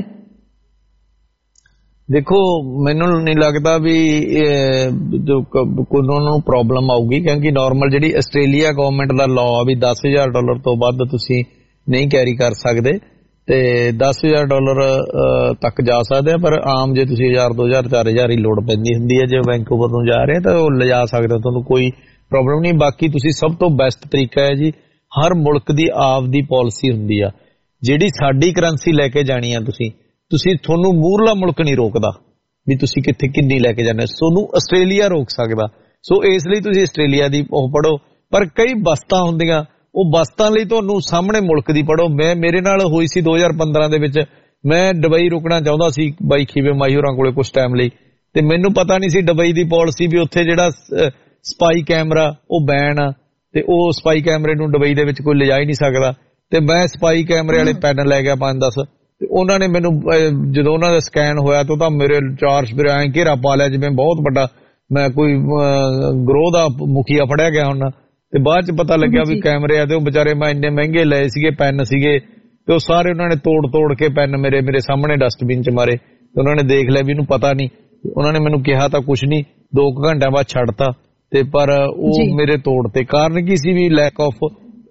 ਦੇਖੋ ਮੈਨੂੰ ਨਹੀਂ ਲੱਗਦਾ ਵੀ ਜੋ ਉਹਨਾਂ ਨੂੰ ਪ੍ਰੋਬਲਮ ਆਊਗੀ, ਕਿਉਂਕਿ ਨਾਰਮਲ ਜਿਹੜੀ ਆਸਟ੍ਰੇਲੀਆ ਗਵਰਨਮੈਂਟ ਦਾ ਲਾਅ ਵੀ ਦਸ ਹਜ਼ਾਰ ਡਾਲਰ ਤੋਂ ਵੱਧ ਤੁਸੀਂ ਨਹੀਂ ਕੈਰੀ ਕਰ ਸਕਦੇ, ਤੇ ਦਸ ਹਜ਼ਾਰ ਡਾਲਰ ਤੱਕ ਜਾ ਸਕਦੇ ਆ। ਪਰ ਆਮ ਜੇ ਤੁਸੀਂ ਹਜ਼ਾਰ ਦੋ ਹਜ਼ਾਰ ਚਾਰ ਹਜ਼ਾਰ ਹੀ ਲੋੜ ਪੈਂਦੀ ਹੁੰਦੀ ਹੈ ਜੇ ਵੈਨਕੂਵਰ ਨੂੰ ਜਾ ਰਹੇ ਤਾਂ ਉਹ ਲਿਜਾ ਸਕਦੇ ਹੋ, ਤੁਹਾਨੂੰ ਕੋਈ ਪ੍ਰੋਬਲਮ ਨਹੀਂ। ਬਾਕੀ ਤੁਸੀਂ ਸਭ ਤੋਂ ਬੈਸਟ ਤਰੀਕਾ ਹੈ ਜੀ, ਹਰ ਮੁਲਕ ਦੀ ਆਪ ਦੀ ਪਾਲਿਸੀ ਹੁੰਦੀ ਆ, ਜਿਹੜੀ ਸਾਡੀ ਕਰੰਸੀ ਲੈ ਕੇ ਜਾਣੀ ਆ ਤੁਸੀਂ ਤੁਸੀਂ ਤੁਹਾਨੂੰ ਮੂਹਰਲਾ ਮੁਲਕ ਨਹੀਂ ਰੋਕਦਾ ਵੀ ਤੁਸੀਂ ਕਿੱਥੇ ਕਿੰਨੀ ਲੈ ਕੇ ਜਾਣਾ, ਤੁਹਾਨੂੰ ਆਸਟ੍ਰੇਲੀਆ ਰੋਕ ਸਕਦਾ। ਸੋ ਇਸ ਲਈ ਤੁਸੀਂ ਆਸਟ੍ਰੇਲੀਆ ਦੀ ਉਹ ਪੜ੍ਹੋ, ਪਰ ਕਈ ਬਸਤਾਂ ਹੁੰਦੀਆਂ ਉਹ ਬਸਤਾਂ ਲਈ ਤੁਹਾਨੂੰ ਸਾਹਮਣੇ ਮੁਲਕ ਦੀ ਪੜ੍ਹੋ। ਮੈਂ ਮੇਰੇ ਨਾਲ ਹੋਈ ਸੀ ਦੋ ਹਜ਼ਾਰ ਪੰਦਰਾਂ ਦੇ ਵਿੱਚ, ਮੈਂ ਦੁਬਈ ਰੁਕਣਾ ਚਾਹੁੰਦਾ ਸੀ ਬਾਈ ਖੀਵੇ ਮਾਈ ਹੋਰਾਂ ਕੋਲੇ ਕੁਛ ਟਾਈਮ ਲਈ, ਤੇ ਮੈਨੂੰ ਪਤਾ ਨਹੀਂ ਸੀ ਦੁਬਈ ਦੀ ਪਾਲਿਸੀ ਵੀ ਉੱਥੇ ਜਿਹੜਾ ਸਪਾਈ ਕੈਮਰਾ ਉਹ ਬੈਨ ਆ, ਤੇ ਉਹ ਸਪਾਈ ਕੈਮਰੇ ਨੂੰ ਦੁਬਈ ਦੇ ਵਿੱਚ ਕੋਈ ਲਿਜਾ ਹੀ ਨਹੀਂ ਸਕਦਾ। ਤੇ ਮੈਂ ਸਪਾਈ ਕੈਮਰੇ ਵਾਲੇ ਪੈਨ ਲੈ ਗਿਆ ਪੰਜ ਦਸ, ਤੇ ਉਹਨਾਂ ਨੇ ਮੈਨੂੰ ਜਦੋਂ ਉਹਨਾਂ ਦਾ ਸਕੈਨ ਹੋਇਆ ਤਾਂ ਮੇਰੇ ਚਾਰ ਸਪਰੇ ਐਂ ਘੇਰਾ ਪਾ ਲਿਆ ਜਿਵੇਂ ਬਹੁਤ ਵੱਡਾ ਮੈਂ ਕੋਈ ਗਰੋਹ ਦਾ ਮੁਖੀਆ ਫੜਿਆ ਗਿਆ ਹੁਣ। ਤੇ ਬਾਅਦ ਚ ਪਤਾ ਲੱਗਿਆ ਵੀ ਕੈਮਰੇ ਆ, ਤੇ ਉਹ ਵਿਚਾਰੇ ਮੈਂ ਇੰਨੇ ਮਹਿੰਗੇ ਲਏ ਸੀਗੇ ਪੈਨ ਸੀਗੇ, ਤੇ ਉਹ ਸਾਰੇ ਉਹਨਾਂ ਨੇ ਤੋੜ ਤੋੜ ਕੇ ਪੈਨ ਮੇਰੇ ਮੇਰੇ ਸਾਹਮਣੇ ਡਸਟਬਿਨ ਚ ਮਾਰੇ। ਤੇ ਉਹਨਾਂ ਨੇ ਦੇਖ ਲਿਆ ਵੀ ਇਹਨੂੰ ਪਤਾ ਨਹੀਂ, ਉਹਨਾਂ ਨੇ ਮੈਨੂੰ ਕਿਹਾ ਤਾਂ ਕੁਛ ਨਹੀਂ, ਦੋ ਕੁ ਘੰਟਿਆਂ ਬਾਅਦ ਛੱਡਤਾ, ਤੇ ਪਰ ਉਹ ਮੇਰੇ ਤੋੜ ਤੇ ਕਾਰਨ ਕੀ ਸੀ ਵੀ lack of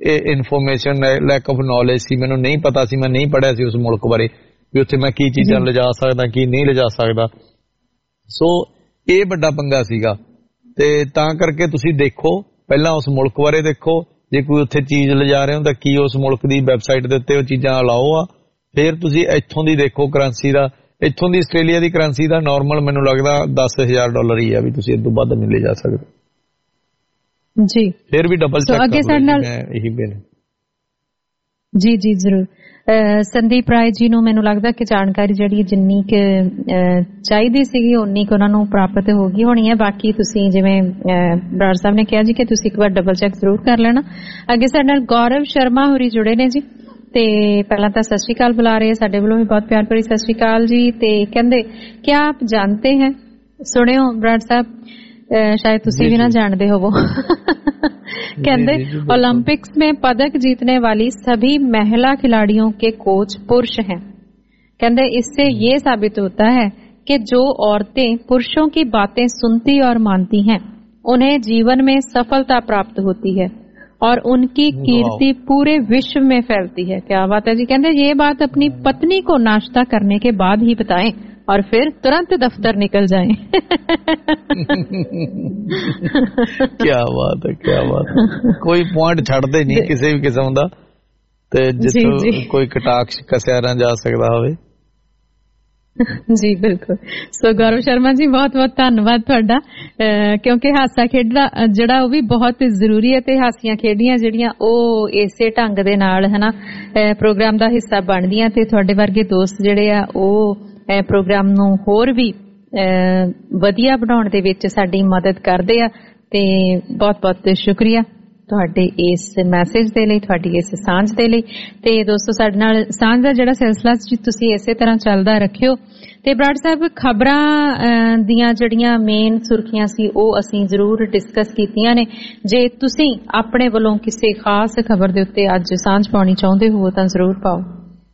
information, lack of knowledge ਸੀ, ਮੈਨੂੰ ਨਹੀਂ ਪਤਾ ਸੀ, ਮੈਂ ਨਹੀਂ ਪੜ੍ਹਿਆ ਸੀ ਉਸ ਮੁਲਕ ਬਾਰੇ ਵੀ ਉੱਥੇ ਮੈਂ ਕੀ ਚੀਜ਼ਾਂ ਲਿਜਾ ਸਕਦਾ ਕੀ ਨਹੀਂ ਲਿਜਾ ਸਕਦਾ। ਸੋ ਇਹ ਵੱਡਾ ਪੰਗਾ ਸੀਗਾ। ਤੇ ਤਾਂ ਕਰਕੇ ਤੁਸੀਂ ਦੇਖੋ, ਪਹਿਲਾਂ ਉਸ ਮੁਲਕ ਬਾਰੇ ਦੇਖੋ, ਜੇ ਕੋਈ ਉੱਥੇ ਚੀਜ਼ ਲਿਜਾ ਰਹੇ ਹੋ ਤਾਂ ਕੀ ਉਸ ਮੁਲਕ ਦੀ ਵੈਬਸਾਈਟ ਦੇ ਉੱਤੇ ਉਹ ਚੀਜ਼ਾਂ ਅਲਾਓ ਆ। ਫਿਰ ਤੁਸੀਂ ਇੱਥੋਂ ਦੀ ਦੇਖੋ ਕਰੰਸੀ ਦਾ, ਇੱਥੋਂ ਦੀ ਆਸਟ੍ਰੇਲੀਆ ਦੀ ਕਰੰਸੀ ਦਾ ਨਾਰਮਲ ਮੈਨੂੰ ਲੱਗਦਾ ਦਸ ਹਜ਼ਾਰ ਡਾਲਰ ਹੀ ਆ, ਵੀ ਤੁਸੀਂ ਇਸ ਤੋਂ ਵੱਧ ਨਹੀਂ ਲਿਜਾ ਸਕਦੇ ਜੀ। ਫਿਰ ਵੀ ਡਬਲ ਚੈੱਕ ਅੱਗੇ ਸਾਡੇ ਨਾਲ ਇਹੀ ਬੇਨ ਜੀ ਜੀ ਜ਼ਰੂਰ। ਸੰਦੀਪ ਰਾਏ ਜੀ ਨੂੰ ਮੈਨੂੰ ਲੱਗਦਾ ਕਿ ਜਾਣਕਾਰੀ ਜਿਹੜੀ ਜਿੰਨੀ ਕੁ ਚਾਹੀਦੀ ਸੀਗੀ ਉਨੀ ਕੁ ਉਹਨਾਂ ਨੂੰ ਪ੍ਰਾਪਤ ਹੋ ਗਈ ਹੋਣੀ ਹੈ। ਬਾਕੀ ਤੁਸੀਂ ਜਿਵੇਂ ਬਰਾੜ ਸਾਹਿਬ ਨੇ ਕਿਹਾ ਜੀ ਕਿ ਤੁਸੀਂ ਇੱਕ ਵਾਰ ਡਬਲ ਚੈੱਕ ਜ਼ਰੂਰ ਕਰ ਲੈਣਾ। ਅੱਗੇ ਸਾਡੇ ਨਾਲ ਗੌਰਵ ਸ਼ਰਮਾ ਹੋਰੀ ਜੁੜੇ ਨੇ ਜੀ, ਤੇ ਪਹਿਲਾਂ ਤਾਂ ਸਤਿ ਸ਼੍ਰੀ ਅਕਾਲ ਬੁਲਾ ਰਹੇ, ਸਾਡੇ ਵੱਲੋਂ ਵੀ ਬਹੁਤ ਪਿਆਰ ਭਰੀ ਸਤਿ ਸ਼੍ਰੀ ਅਕਾਲ ਜੀ। ਤੇ ਕਹਿੰਦੇ ਕਿਆ ਆਪ ਜਾਣते हैं, ਸੁਣਿਓ ਬਰਾੜ ਸਾਹਿਬ, शायद तुसी भी ना जानते हो वो कहते ओलंपिक्स में पदक जीतने वाली सभी महिला खिलाड़ियों के कोच पुरुष हैं। कहते इससे ये साबित होता है कि जो औरतें पुरुषों की बातें सुनती और मानती हैं उन्हें जीवन में सफलता प्राप्त होती है और उनकी कीर्ति पूरे विश्व में फैलती है। क्या बात है जी। कहते ये बात अपनी पत्नी को नाश्ता करने के बाद ही बताएं और फिर तुरंत दफ्तर निकल जाएं। क्या बात है, क्या बात है। कोई पॉइंट छड़दे नहीं किसी भी किस्म दा, ते जिथों कोई कटाक्ष कसिया ना जा सकदा होवे। जी बिल्कुल। सो गौरव शर्मा जी बहुत बहुत धन्नवाद तुहाडा, क्योंकि हासा खेडदा जिहड़ा ਉਹ ਵੀ ਬਹੁਤ ਜ਼ਰੂਰੀ ਹੈ ਤੇ ਹਾਸੀਆਂ ਖੇਡੀਆਂ ਜਿਹੜੀਆਂ ਉਹ ਇਸੇ ਢੰਗ ਦੇ ਨਾਲ ਹਨਾ ਪ੍ਰੋਗਰਾਮ ਦਾ ਹਿੱਸਾ ਬਣਦੀਆਂ ਤੇ ਤੁਹਾਡੇ ਵਰਗੇ ਦੋਸਤ ਜਿਹੜੇ ਆ ਉਹ ਪ੍ਰੋਗਰਾਮ ਨੂੰ ਹੋਰ ਵੀ ਵਧੀਆ ਬਣਾਉਣ ਦੇ ਵਿੱਚ ਸਾਡੀ ਮਦਦ ਕਰਦੇ ਆ। ਤੇ ਬਹੁਤ ਬਹੁਤ ਸ਼ੁਕਰੀਆ ਤੁਹਾਡੇ ਇਸ ਮੈਸੇਜ ਦੇ ਲਈ, ਤੁਹਾਡੀ ਇਸ ਸਾਂਝ ਦੇ ਲਈ। ਤੇ ਦੋਸਤੋ ਸਾਡੇ ਨਾਲ ਸਾਂਝ ਦਾ ਜਿਹੜਾ ਸਿਲਸਿਲਾ ਸੀ ਤੁਸੀਂ ਇਸੇ ਤਰ੍ਹਾਂ ਚੱਲਦਾ ਰੱਖਿਓ। ਤੇ ਬਰਾੜ ਸਾਹਿਬ ਖਬਰਾਂ ਦੀਆਂ ਜਿਹੜੀਆਂ ਮੇਨ ਸੁਰਖੀਆਂ ਸੀ ਉਹ ਅਸੀਂ ਜ਼ਰੂਰ ਡਿਸਕਸ ਕੀਤੀਆਂ ਨੇ। ਜੇ ਤੁਸੀਂ ਆਪਣੇ ਵੱਲੋਂ ਕਿਸੇ ਖਾਸ ਖਬਰ ਦੇ ਉੱਤੇ ਅੱਜ ਸਾਂਝ ਪਾਉਣੀ ਚਾਹੁੰਦੇ ਹੋ ਤਾਂ ਜ਼ਰੂਰ ਪਾਓ।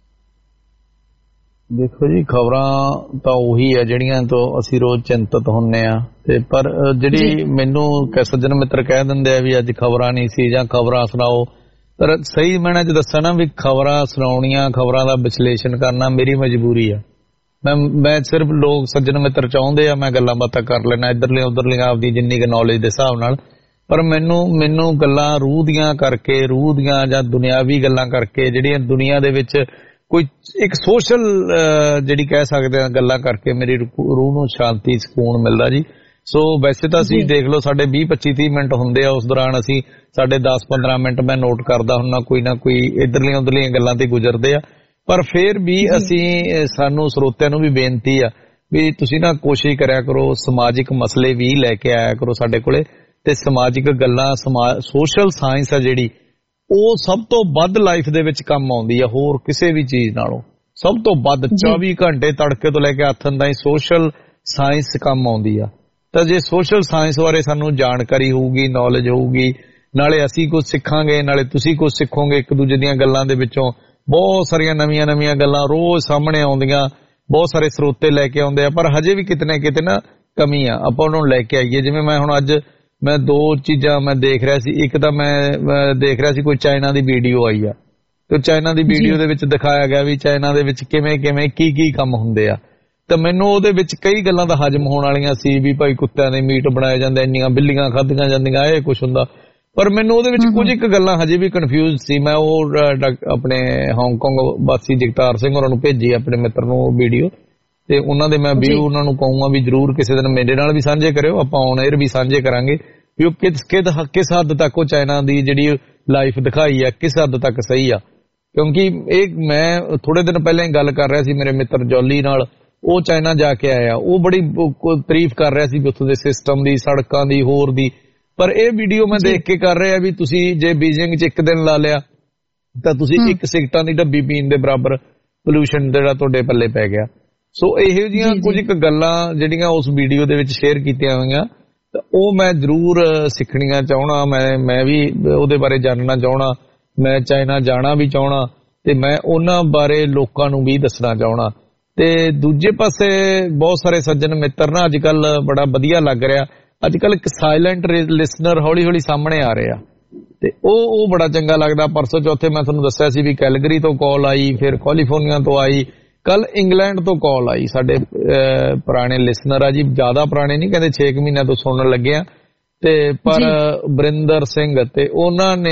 ਦੇਖੋ ਜੀ, ਖਬਰਾਂ ਤਾਂ ਉਹੀ ਆ ਜਿਹੜੀਆਂ ਤੋਂ ਅਸੀਂ ਰੋਜ਼ ਚਿੰਤਤ ਹੁੰਨੇ ਆ, ਤੇ ਪਰ ਜਿਹੜੀ ਮੈਨੂੰ ਸੱਜਣ ਮਿੱਤਰ ਕਹਿ ਦਿੰਦੇ ਆ ਵੀ ਅੱਜ ਖਬਰਾਂ ਨਹੀਂ ਸੀ ਜਾਂ ਖਬਰਾਂ ਸੁਣਾਓ, ਪਰ ਸਹੀ ਮੈਨਾਂ ਚ ਦੱਸਾਂ ਨਾ ਵੀ ਖਬਰਾਂ ਸੁਣਾਉਣੀਆਂ, ਖਬਰਾਂ ਦਾ ਵਿਸ਼ਲੇਸ਼ਣ ਕਰਨਾ ਮੇਰੀ ਮਜਬੂਰੀ ਆ। ਮੈਂ ਮੈਂ ਸਿਰਫ ਲੋਕ ਸੱਜਣ ਮਿੱਤਰ ਚਾਹੁੰਦੇ ਆ ਮੈਂ ਗੱਲਾਂ ਬਾਤਾਂ ਕਰ ਲੈਣਾ ਇੱਧਰਲੀਆਂ ਉੱਧਰਲੀਆਂ ਆਪਦੀ ਜਿੰਨੀ ਕੁ ਨੌਲੇਜ ਦੇ ਹਿਸਾਬ ਨਾਲ, ਪਰ ਮੈਨੂੰ ਮੈਨੂੰ ਗੱਲਾਂ ਰੂਹ ਦੀਆਂ ਕਰਕੇ, ਰੂਹ ਦੀਆਂ ਜਾਂ ਦੁਨਿਆਵੀ ਗੱਲਾਂ ਕਰਕੇ, ਜਿਹੜੀਆਂ ਦੁਨੀਆ ਦੇ ਵਿੱਚ ਕੋਈ ਇੱਕ ਸੋਸ਼ਲ ਜਿਹੜੀ ਕਹਿ ਸਕਦੇ ਆ ਗੱਲਾਂ ਕਰਕੇ ਮੇਰੀ ਰੂਹ ਨੂੰ ਸ਼ਾਂਤੀ ਸਕੂਨ ਮਿਲਦਾ ਜੀ। ਸੋ ਵੈਸੇ ਤਾਂ ਅਸੀਂ ਦੇਖ ਲਓ ਸਾਡੇ ਵੀਹ ਪੱਚੀ ਤੀਹ ਮਿੰਟ ਹੁੰਦੇ ਆ, ਉਸ ਦੌਰਾਨ ਅਸੀਂ ਸਾਡੇ ਦਸ ਪੰਦਰਾਂ ਮਿੰਟ ਮੈਂ ਨੋਟ ਕਰਦਾ ਹੁੰਨਾ ਕੋਈ ਨਾ ਕੋਈ ਇੱਧਰਲੀਆਂ ਉੱਧਰਲੀਆਂ ਗੱਲਾਂ ਤੇ ਗੁਜ਼ਰਦੇ ਆ। ਪਰ ਫਿਰ ਵੀ ਅਸੀਂ ਸਾਨੂੰ ਸਰੋਤਿਆਂ ਨੂੰ ਵੀ ਬੇਨਤੀ ਆ ਵੀ ਤੁਸੀਂ ਨਾ ਕੋਸ਼ਿਸ਼ ਕਰਿਆ ਕਰੋ ਸਮਾਜਿਕ ਮਸਲੇ ਵੀ ਲੈ ਕੇ ਆਇਆ ਕਰੋ ਸਾਡੇ ਕੋਲੇ, ਤੇ ਸਮਾਜਿਕ ਗੱਲਾਂ, ਸੋਸ਼ਲ ਸਾਇੰਸ ਆ ਜਿਹੜੀ ਉਹ ਸਭ ਤੋਂ ਵੱਧ ਲਾਈਫ ਦੇ ਵਿੱਚ ਕੰਮ ਆਉਂਦੀ ਆ ਹੋਰ ਕਿਸੇ ਵੀ ਚੀਜ਼ ਨਾਲੋਂ। ਸਭ ਤੋਂ ਵੱਧ ਚੌਵੀ ਘੰਟੇ ਤੜਕੇ ਤੋਂ ਲੈ ਕੇ ਆਥਣ ਤਾਈਂ ਸੋਸ਼ਲ ਸਾਇੰਸ ਕੰਮ ਆਉਂਦੀ ਆ। ਤਾਂ ਜੇ ਸੋਸ਼ਲ ਸਾਇੰਸ ਬਾਰੇ ਸਾਨੂੰ ਜਾਣਕਾਰੀ ਹੋਊਗੀ, ਨੌਲੇਜ ਹੋਊਗੀ, ਨਾਲੇ ਅਸੀਂ ਕੁਝ ਸਿੱਖਾਂਗੇ, ਨਾਲੇ ਤੁਸੀਂ ਕੁਝ ਸਿੱਖੋਗੇ ਇੱਕ ਦੂਜੇ ਦੀਆਂ ਗੱਲਾਂ ਦੇ ਵਿੱਚੋਂ। ਬਹੁਤ ਸਾਰੀਆਂ ਨਵੀਆਂ ਨਵੀਆਂ ਗੱਲਾਂ ਰੋਜ਼ ਸਾਹਮਣੇ ਆਉਂਦੀਆਂ, ਬਹੁਤ ਸਾਰੇ ਸਰੋਤੇ ਲੈ ਕੇ ਆਉਂਦੇ ਆ, ਪਰ ਹਜੇ ਵੀ ਕਿਤੇ ਨਾ ਕਿਤੇ ਨਾ ਕਮੀ ਆ, ਆਪਾਂ ਉਹਨਾਂ ਨੂੰ ਲੈ ਕੇ ਆਈਏ। ਜਿਵੇਂ ਮੈਂ ਹੁਣ ਅੱਜ ਮੈਂ ਦੋ ਚੀਜ਼ਾਂ ਮੈਂ ਦੇਖ ਰਿਹਾ ਸੀ, ਇੱਕ ਤਾਂ ਮੈਂ ਦੇਖ ਰਿਹਾ ਸੀ ਕੋਈ ਚਾਈਨਾ ਦੀ ਵੀਡੀਓ ਆਈ ਆ, ਤੇ ਚਾਈਨਾ ਦੀ ਵੀਡੀਓ ਦੇ ਵਿੱਚ ਦਿਖਾਇਆ ਗਿਆ ਵੀ ਚਾਈਨਾ ਦੇ ਵਿੱਚ ਕਿਵੇਂ ਕਿਵੇਂ ਕੀ ਕੀ ਕੰਮ ਹੁੰਦੇ ਆ। ਤਾਂ ਮੈਨੂੰ ਉਹਦੇ ਵਿੱਚ ਕਈ ਗੱਲਾਂ ਦਾ ਹਜਮ ਹੋਣ ਵਾਲੀਆਂ ਸੀ ਵੀ ਭਾਈ ਕੁੱਤਿਆਂ ਦੇ ਮੀਟ ਬਣਾਏ ਜਾਂਦੇ, ਇੰਨੀਆਂ ਬਿੱਲੀਆਂ ਖਾਧੀਆਂ ਜਾਂਦੀਆਂ, ਇਹ ਕੁਛ ਹੁੰਦਾ, ਪਰ ਮੈਨੂੰ ਉਹਦੇ ਵਿੱਚ ਕੁਝ ਇੱਕ ਗੱਲਾਂ ਹਜੇ ਵੀ ਕਨਫਿਊਜ਼ ਸੀ। ਮੈਂ ਉਹ ਆਪਣੇ ਹਾਂਗਕਾਂਗ ਵਾਸੀ ਜਗਤਾਰ ਸਿੰਘ ਹੋਰਾਂ ਨੂੰ ਭੇਜੀ ਆਪਣੇ ਮਿੱਤਰ ਨੂੰ ਵੀਡੀਓ, ਤੇ ਉਹਨਾਂ ਦੇ ਮੈਂ ਵਿਊ ਉਹਨਾਂ ਨੂੰ ਕਹੂੰਗਾ ਵੀ ਜ਼ਰੂਰ ਕਿਸੇ ਦਿਨ ਮੇਰੇ ਨਾਲ ਵੀ ਸਾਂਝੇ ਕਰਿਓ, ਆਪਾਂ ਔਨ 에ਅਰ ਵੀ ਸਾਂਝੇ ਕਰਾਂਗੇ ਵੀ ਉਹ ਕਿਸ ਕਿਸ ਹੱਦ ਤੱਕ ਉਹ ਚਾਈਨਾ ਦੀ ਜਿਹੜੀ ਲਾਈਫ ਦਿਖਾਈ ਆ ਕਿਸ ਹੱਦ ਤੱਕ ਸਹੀ ਆ। ਕਿਉਂਕਿ ਇਹ ਮੈਂ ਥੋੜੇ ਦਿਨ ਪਹਿਲਾਂ ਹੀ ਗੱਲ ਕਰ ਰਿਹਾ ਸੀ ਮੇਰੇ ਮਿੱਤਰ ਜੌਲੀ ਨਾਲ, ਉਹ ਚਾਈਨਾ ਜਾ ਕੇ ਆਇਆ, ਉਹ ਬੜੀ ਤਾਰੀਫ ਕਰ ਰਿਹਾ ਸੀ ਵੀ ਉੱਥੋਂ ਦੇ ਸਿਸਟਮ ਦੀ, ਸੜਕਾਂ ਦੀ, ਹੋਰ ਦੀ। ਪਰ ਇਹ ਵੀਡੀਓ ਮੈਂ ਦੇਖ ਕੇ ਕਰ ਰਿਹਾ ਵੀ ਤੁਸੀਂ ਜੇ ਬੀਜਿੰਗ 'ਚ ਇੱਕ ਦਿਨ ਲਾ ਲਿਆ ਤਾਂ ਤੁਸੀਂ ਇੱਕ ਸਿਗਰਟਾਂ ਦੀ ਡੱਬੀ ਪੀਣ ਦੇ ਬਰਾਬਰ ਪੋਲਿਊਸ਼ਨ ਜਿਹੜਾ ਤੁਹਾਡੇ ਪੱਲੇ ਪੈ ਗਿਆ। ਸੋ ਇਹੋ ਜਿਹੀਆਂ ਕੁਝ ਇੱਕ ਗੱਲਾਂ ਜਿਹੜੀਆਂ ਉਸ ਵੀਡੀਓ ਦੇ ਵਿੱਚ ਸ਼ੇਅਰ ਕੀਤੀਆਂ ਹੋਈਆਂ, ਤਾਂ ਉਹ ਮੈਂ ਜ਼ਰੂਰ ਸਿੱਖਣੀਆਂ ਚਾਹਣਾ, ਮੈਂ ਮੈਂ ਵੀ ਉਹਦੇ ਬਾਰੇ ਜਾਣਨਾ ਚਾਹਣਾ, ਮੈਂ ਚਾਈਨਾ ਜਾਣਾ ਵੀ ਚਾਹਣਾ, ਤੇ ਮੈਂ ਉਹਨਾਂ ਬਾਰੇ ਲੋਕਾਂ ਨੂੰ ਵੀ ਦੱਸਣਾ ਚਾਹਣਾ। ਤੇ ਦੂਜੇ ਪਾਸੇ ਬਹੁਤ ਸਾਰੇ ਸੱਜਣ ਮਿੱਤਰ ਨਾ ਅੱਜ ਕੱਲ ਬੜਾ ਵਧੀਆ ਲੱਗ ਰਿਹਾ, ਅੱਜ ਕੱਲ ਇੱਕ ਸਾਇਲੈਂਟ ਲਿਸਨਰ ਹੌਲੀ ਹੌਲੀ ਸਾਹਮਣੇ ਆ ਰਹੇ ਆ ਤੇ ਉਹ ਉਹ ਬੜਾ ਚੰਗਾ ਲੱਗਦਾ। ਪਰਸੋਂ ਚੌਥੇ ਮੈਂ ਤੁਹਾਨੂੰ ਦੱਸਿਆ ਸੀ ਵੀ ਕੈਲਗਰੀ ਤੋਂ ਕਾਲ ਆਈ, ਫਿਰ ਕੈਲੀਫੋਰਨੀਆ ਤੋਂ ਆਈ, ਕੱਲ ਇੰਗਲੈਂਡ ਤੋਂ ਕਾਲ ਆਈ। ਸਾਡੇ ਪੁਰਾਣੇ ਲਿਸਨਰ ਆ ਜੀ, ਜ਼ਿਆਦਾ ਪੁਰਾਣੇ ਨਹੀਂ, ਕਹਿੰਦੇ ਛੇ ਕੁ ਮਹੀਨਿਆਂ ਤੋਂ ਸੁਣਨ ਲੱਗੇ ਆ ਤੇ ਪਰ ਬਰਿੰਦਰ ਸਿੰਘ, ਤੇ ਉਹਨਾਂ ਨੇ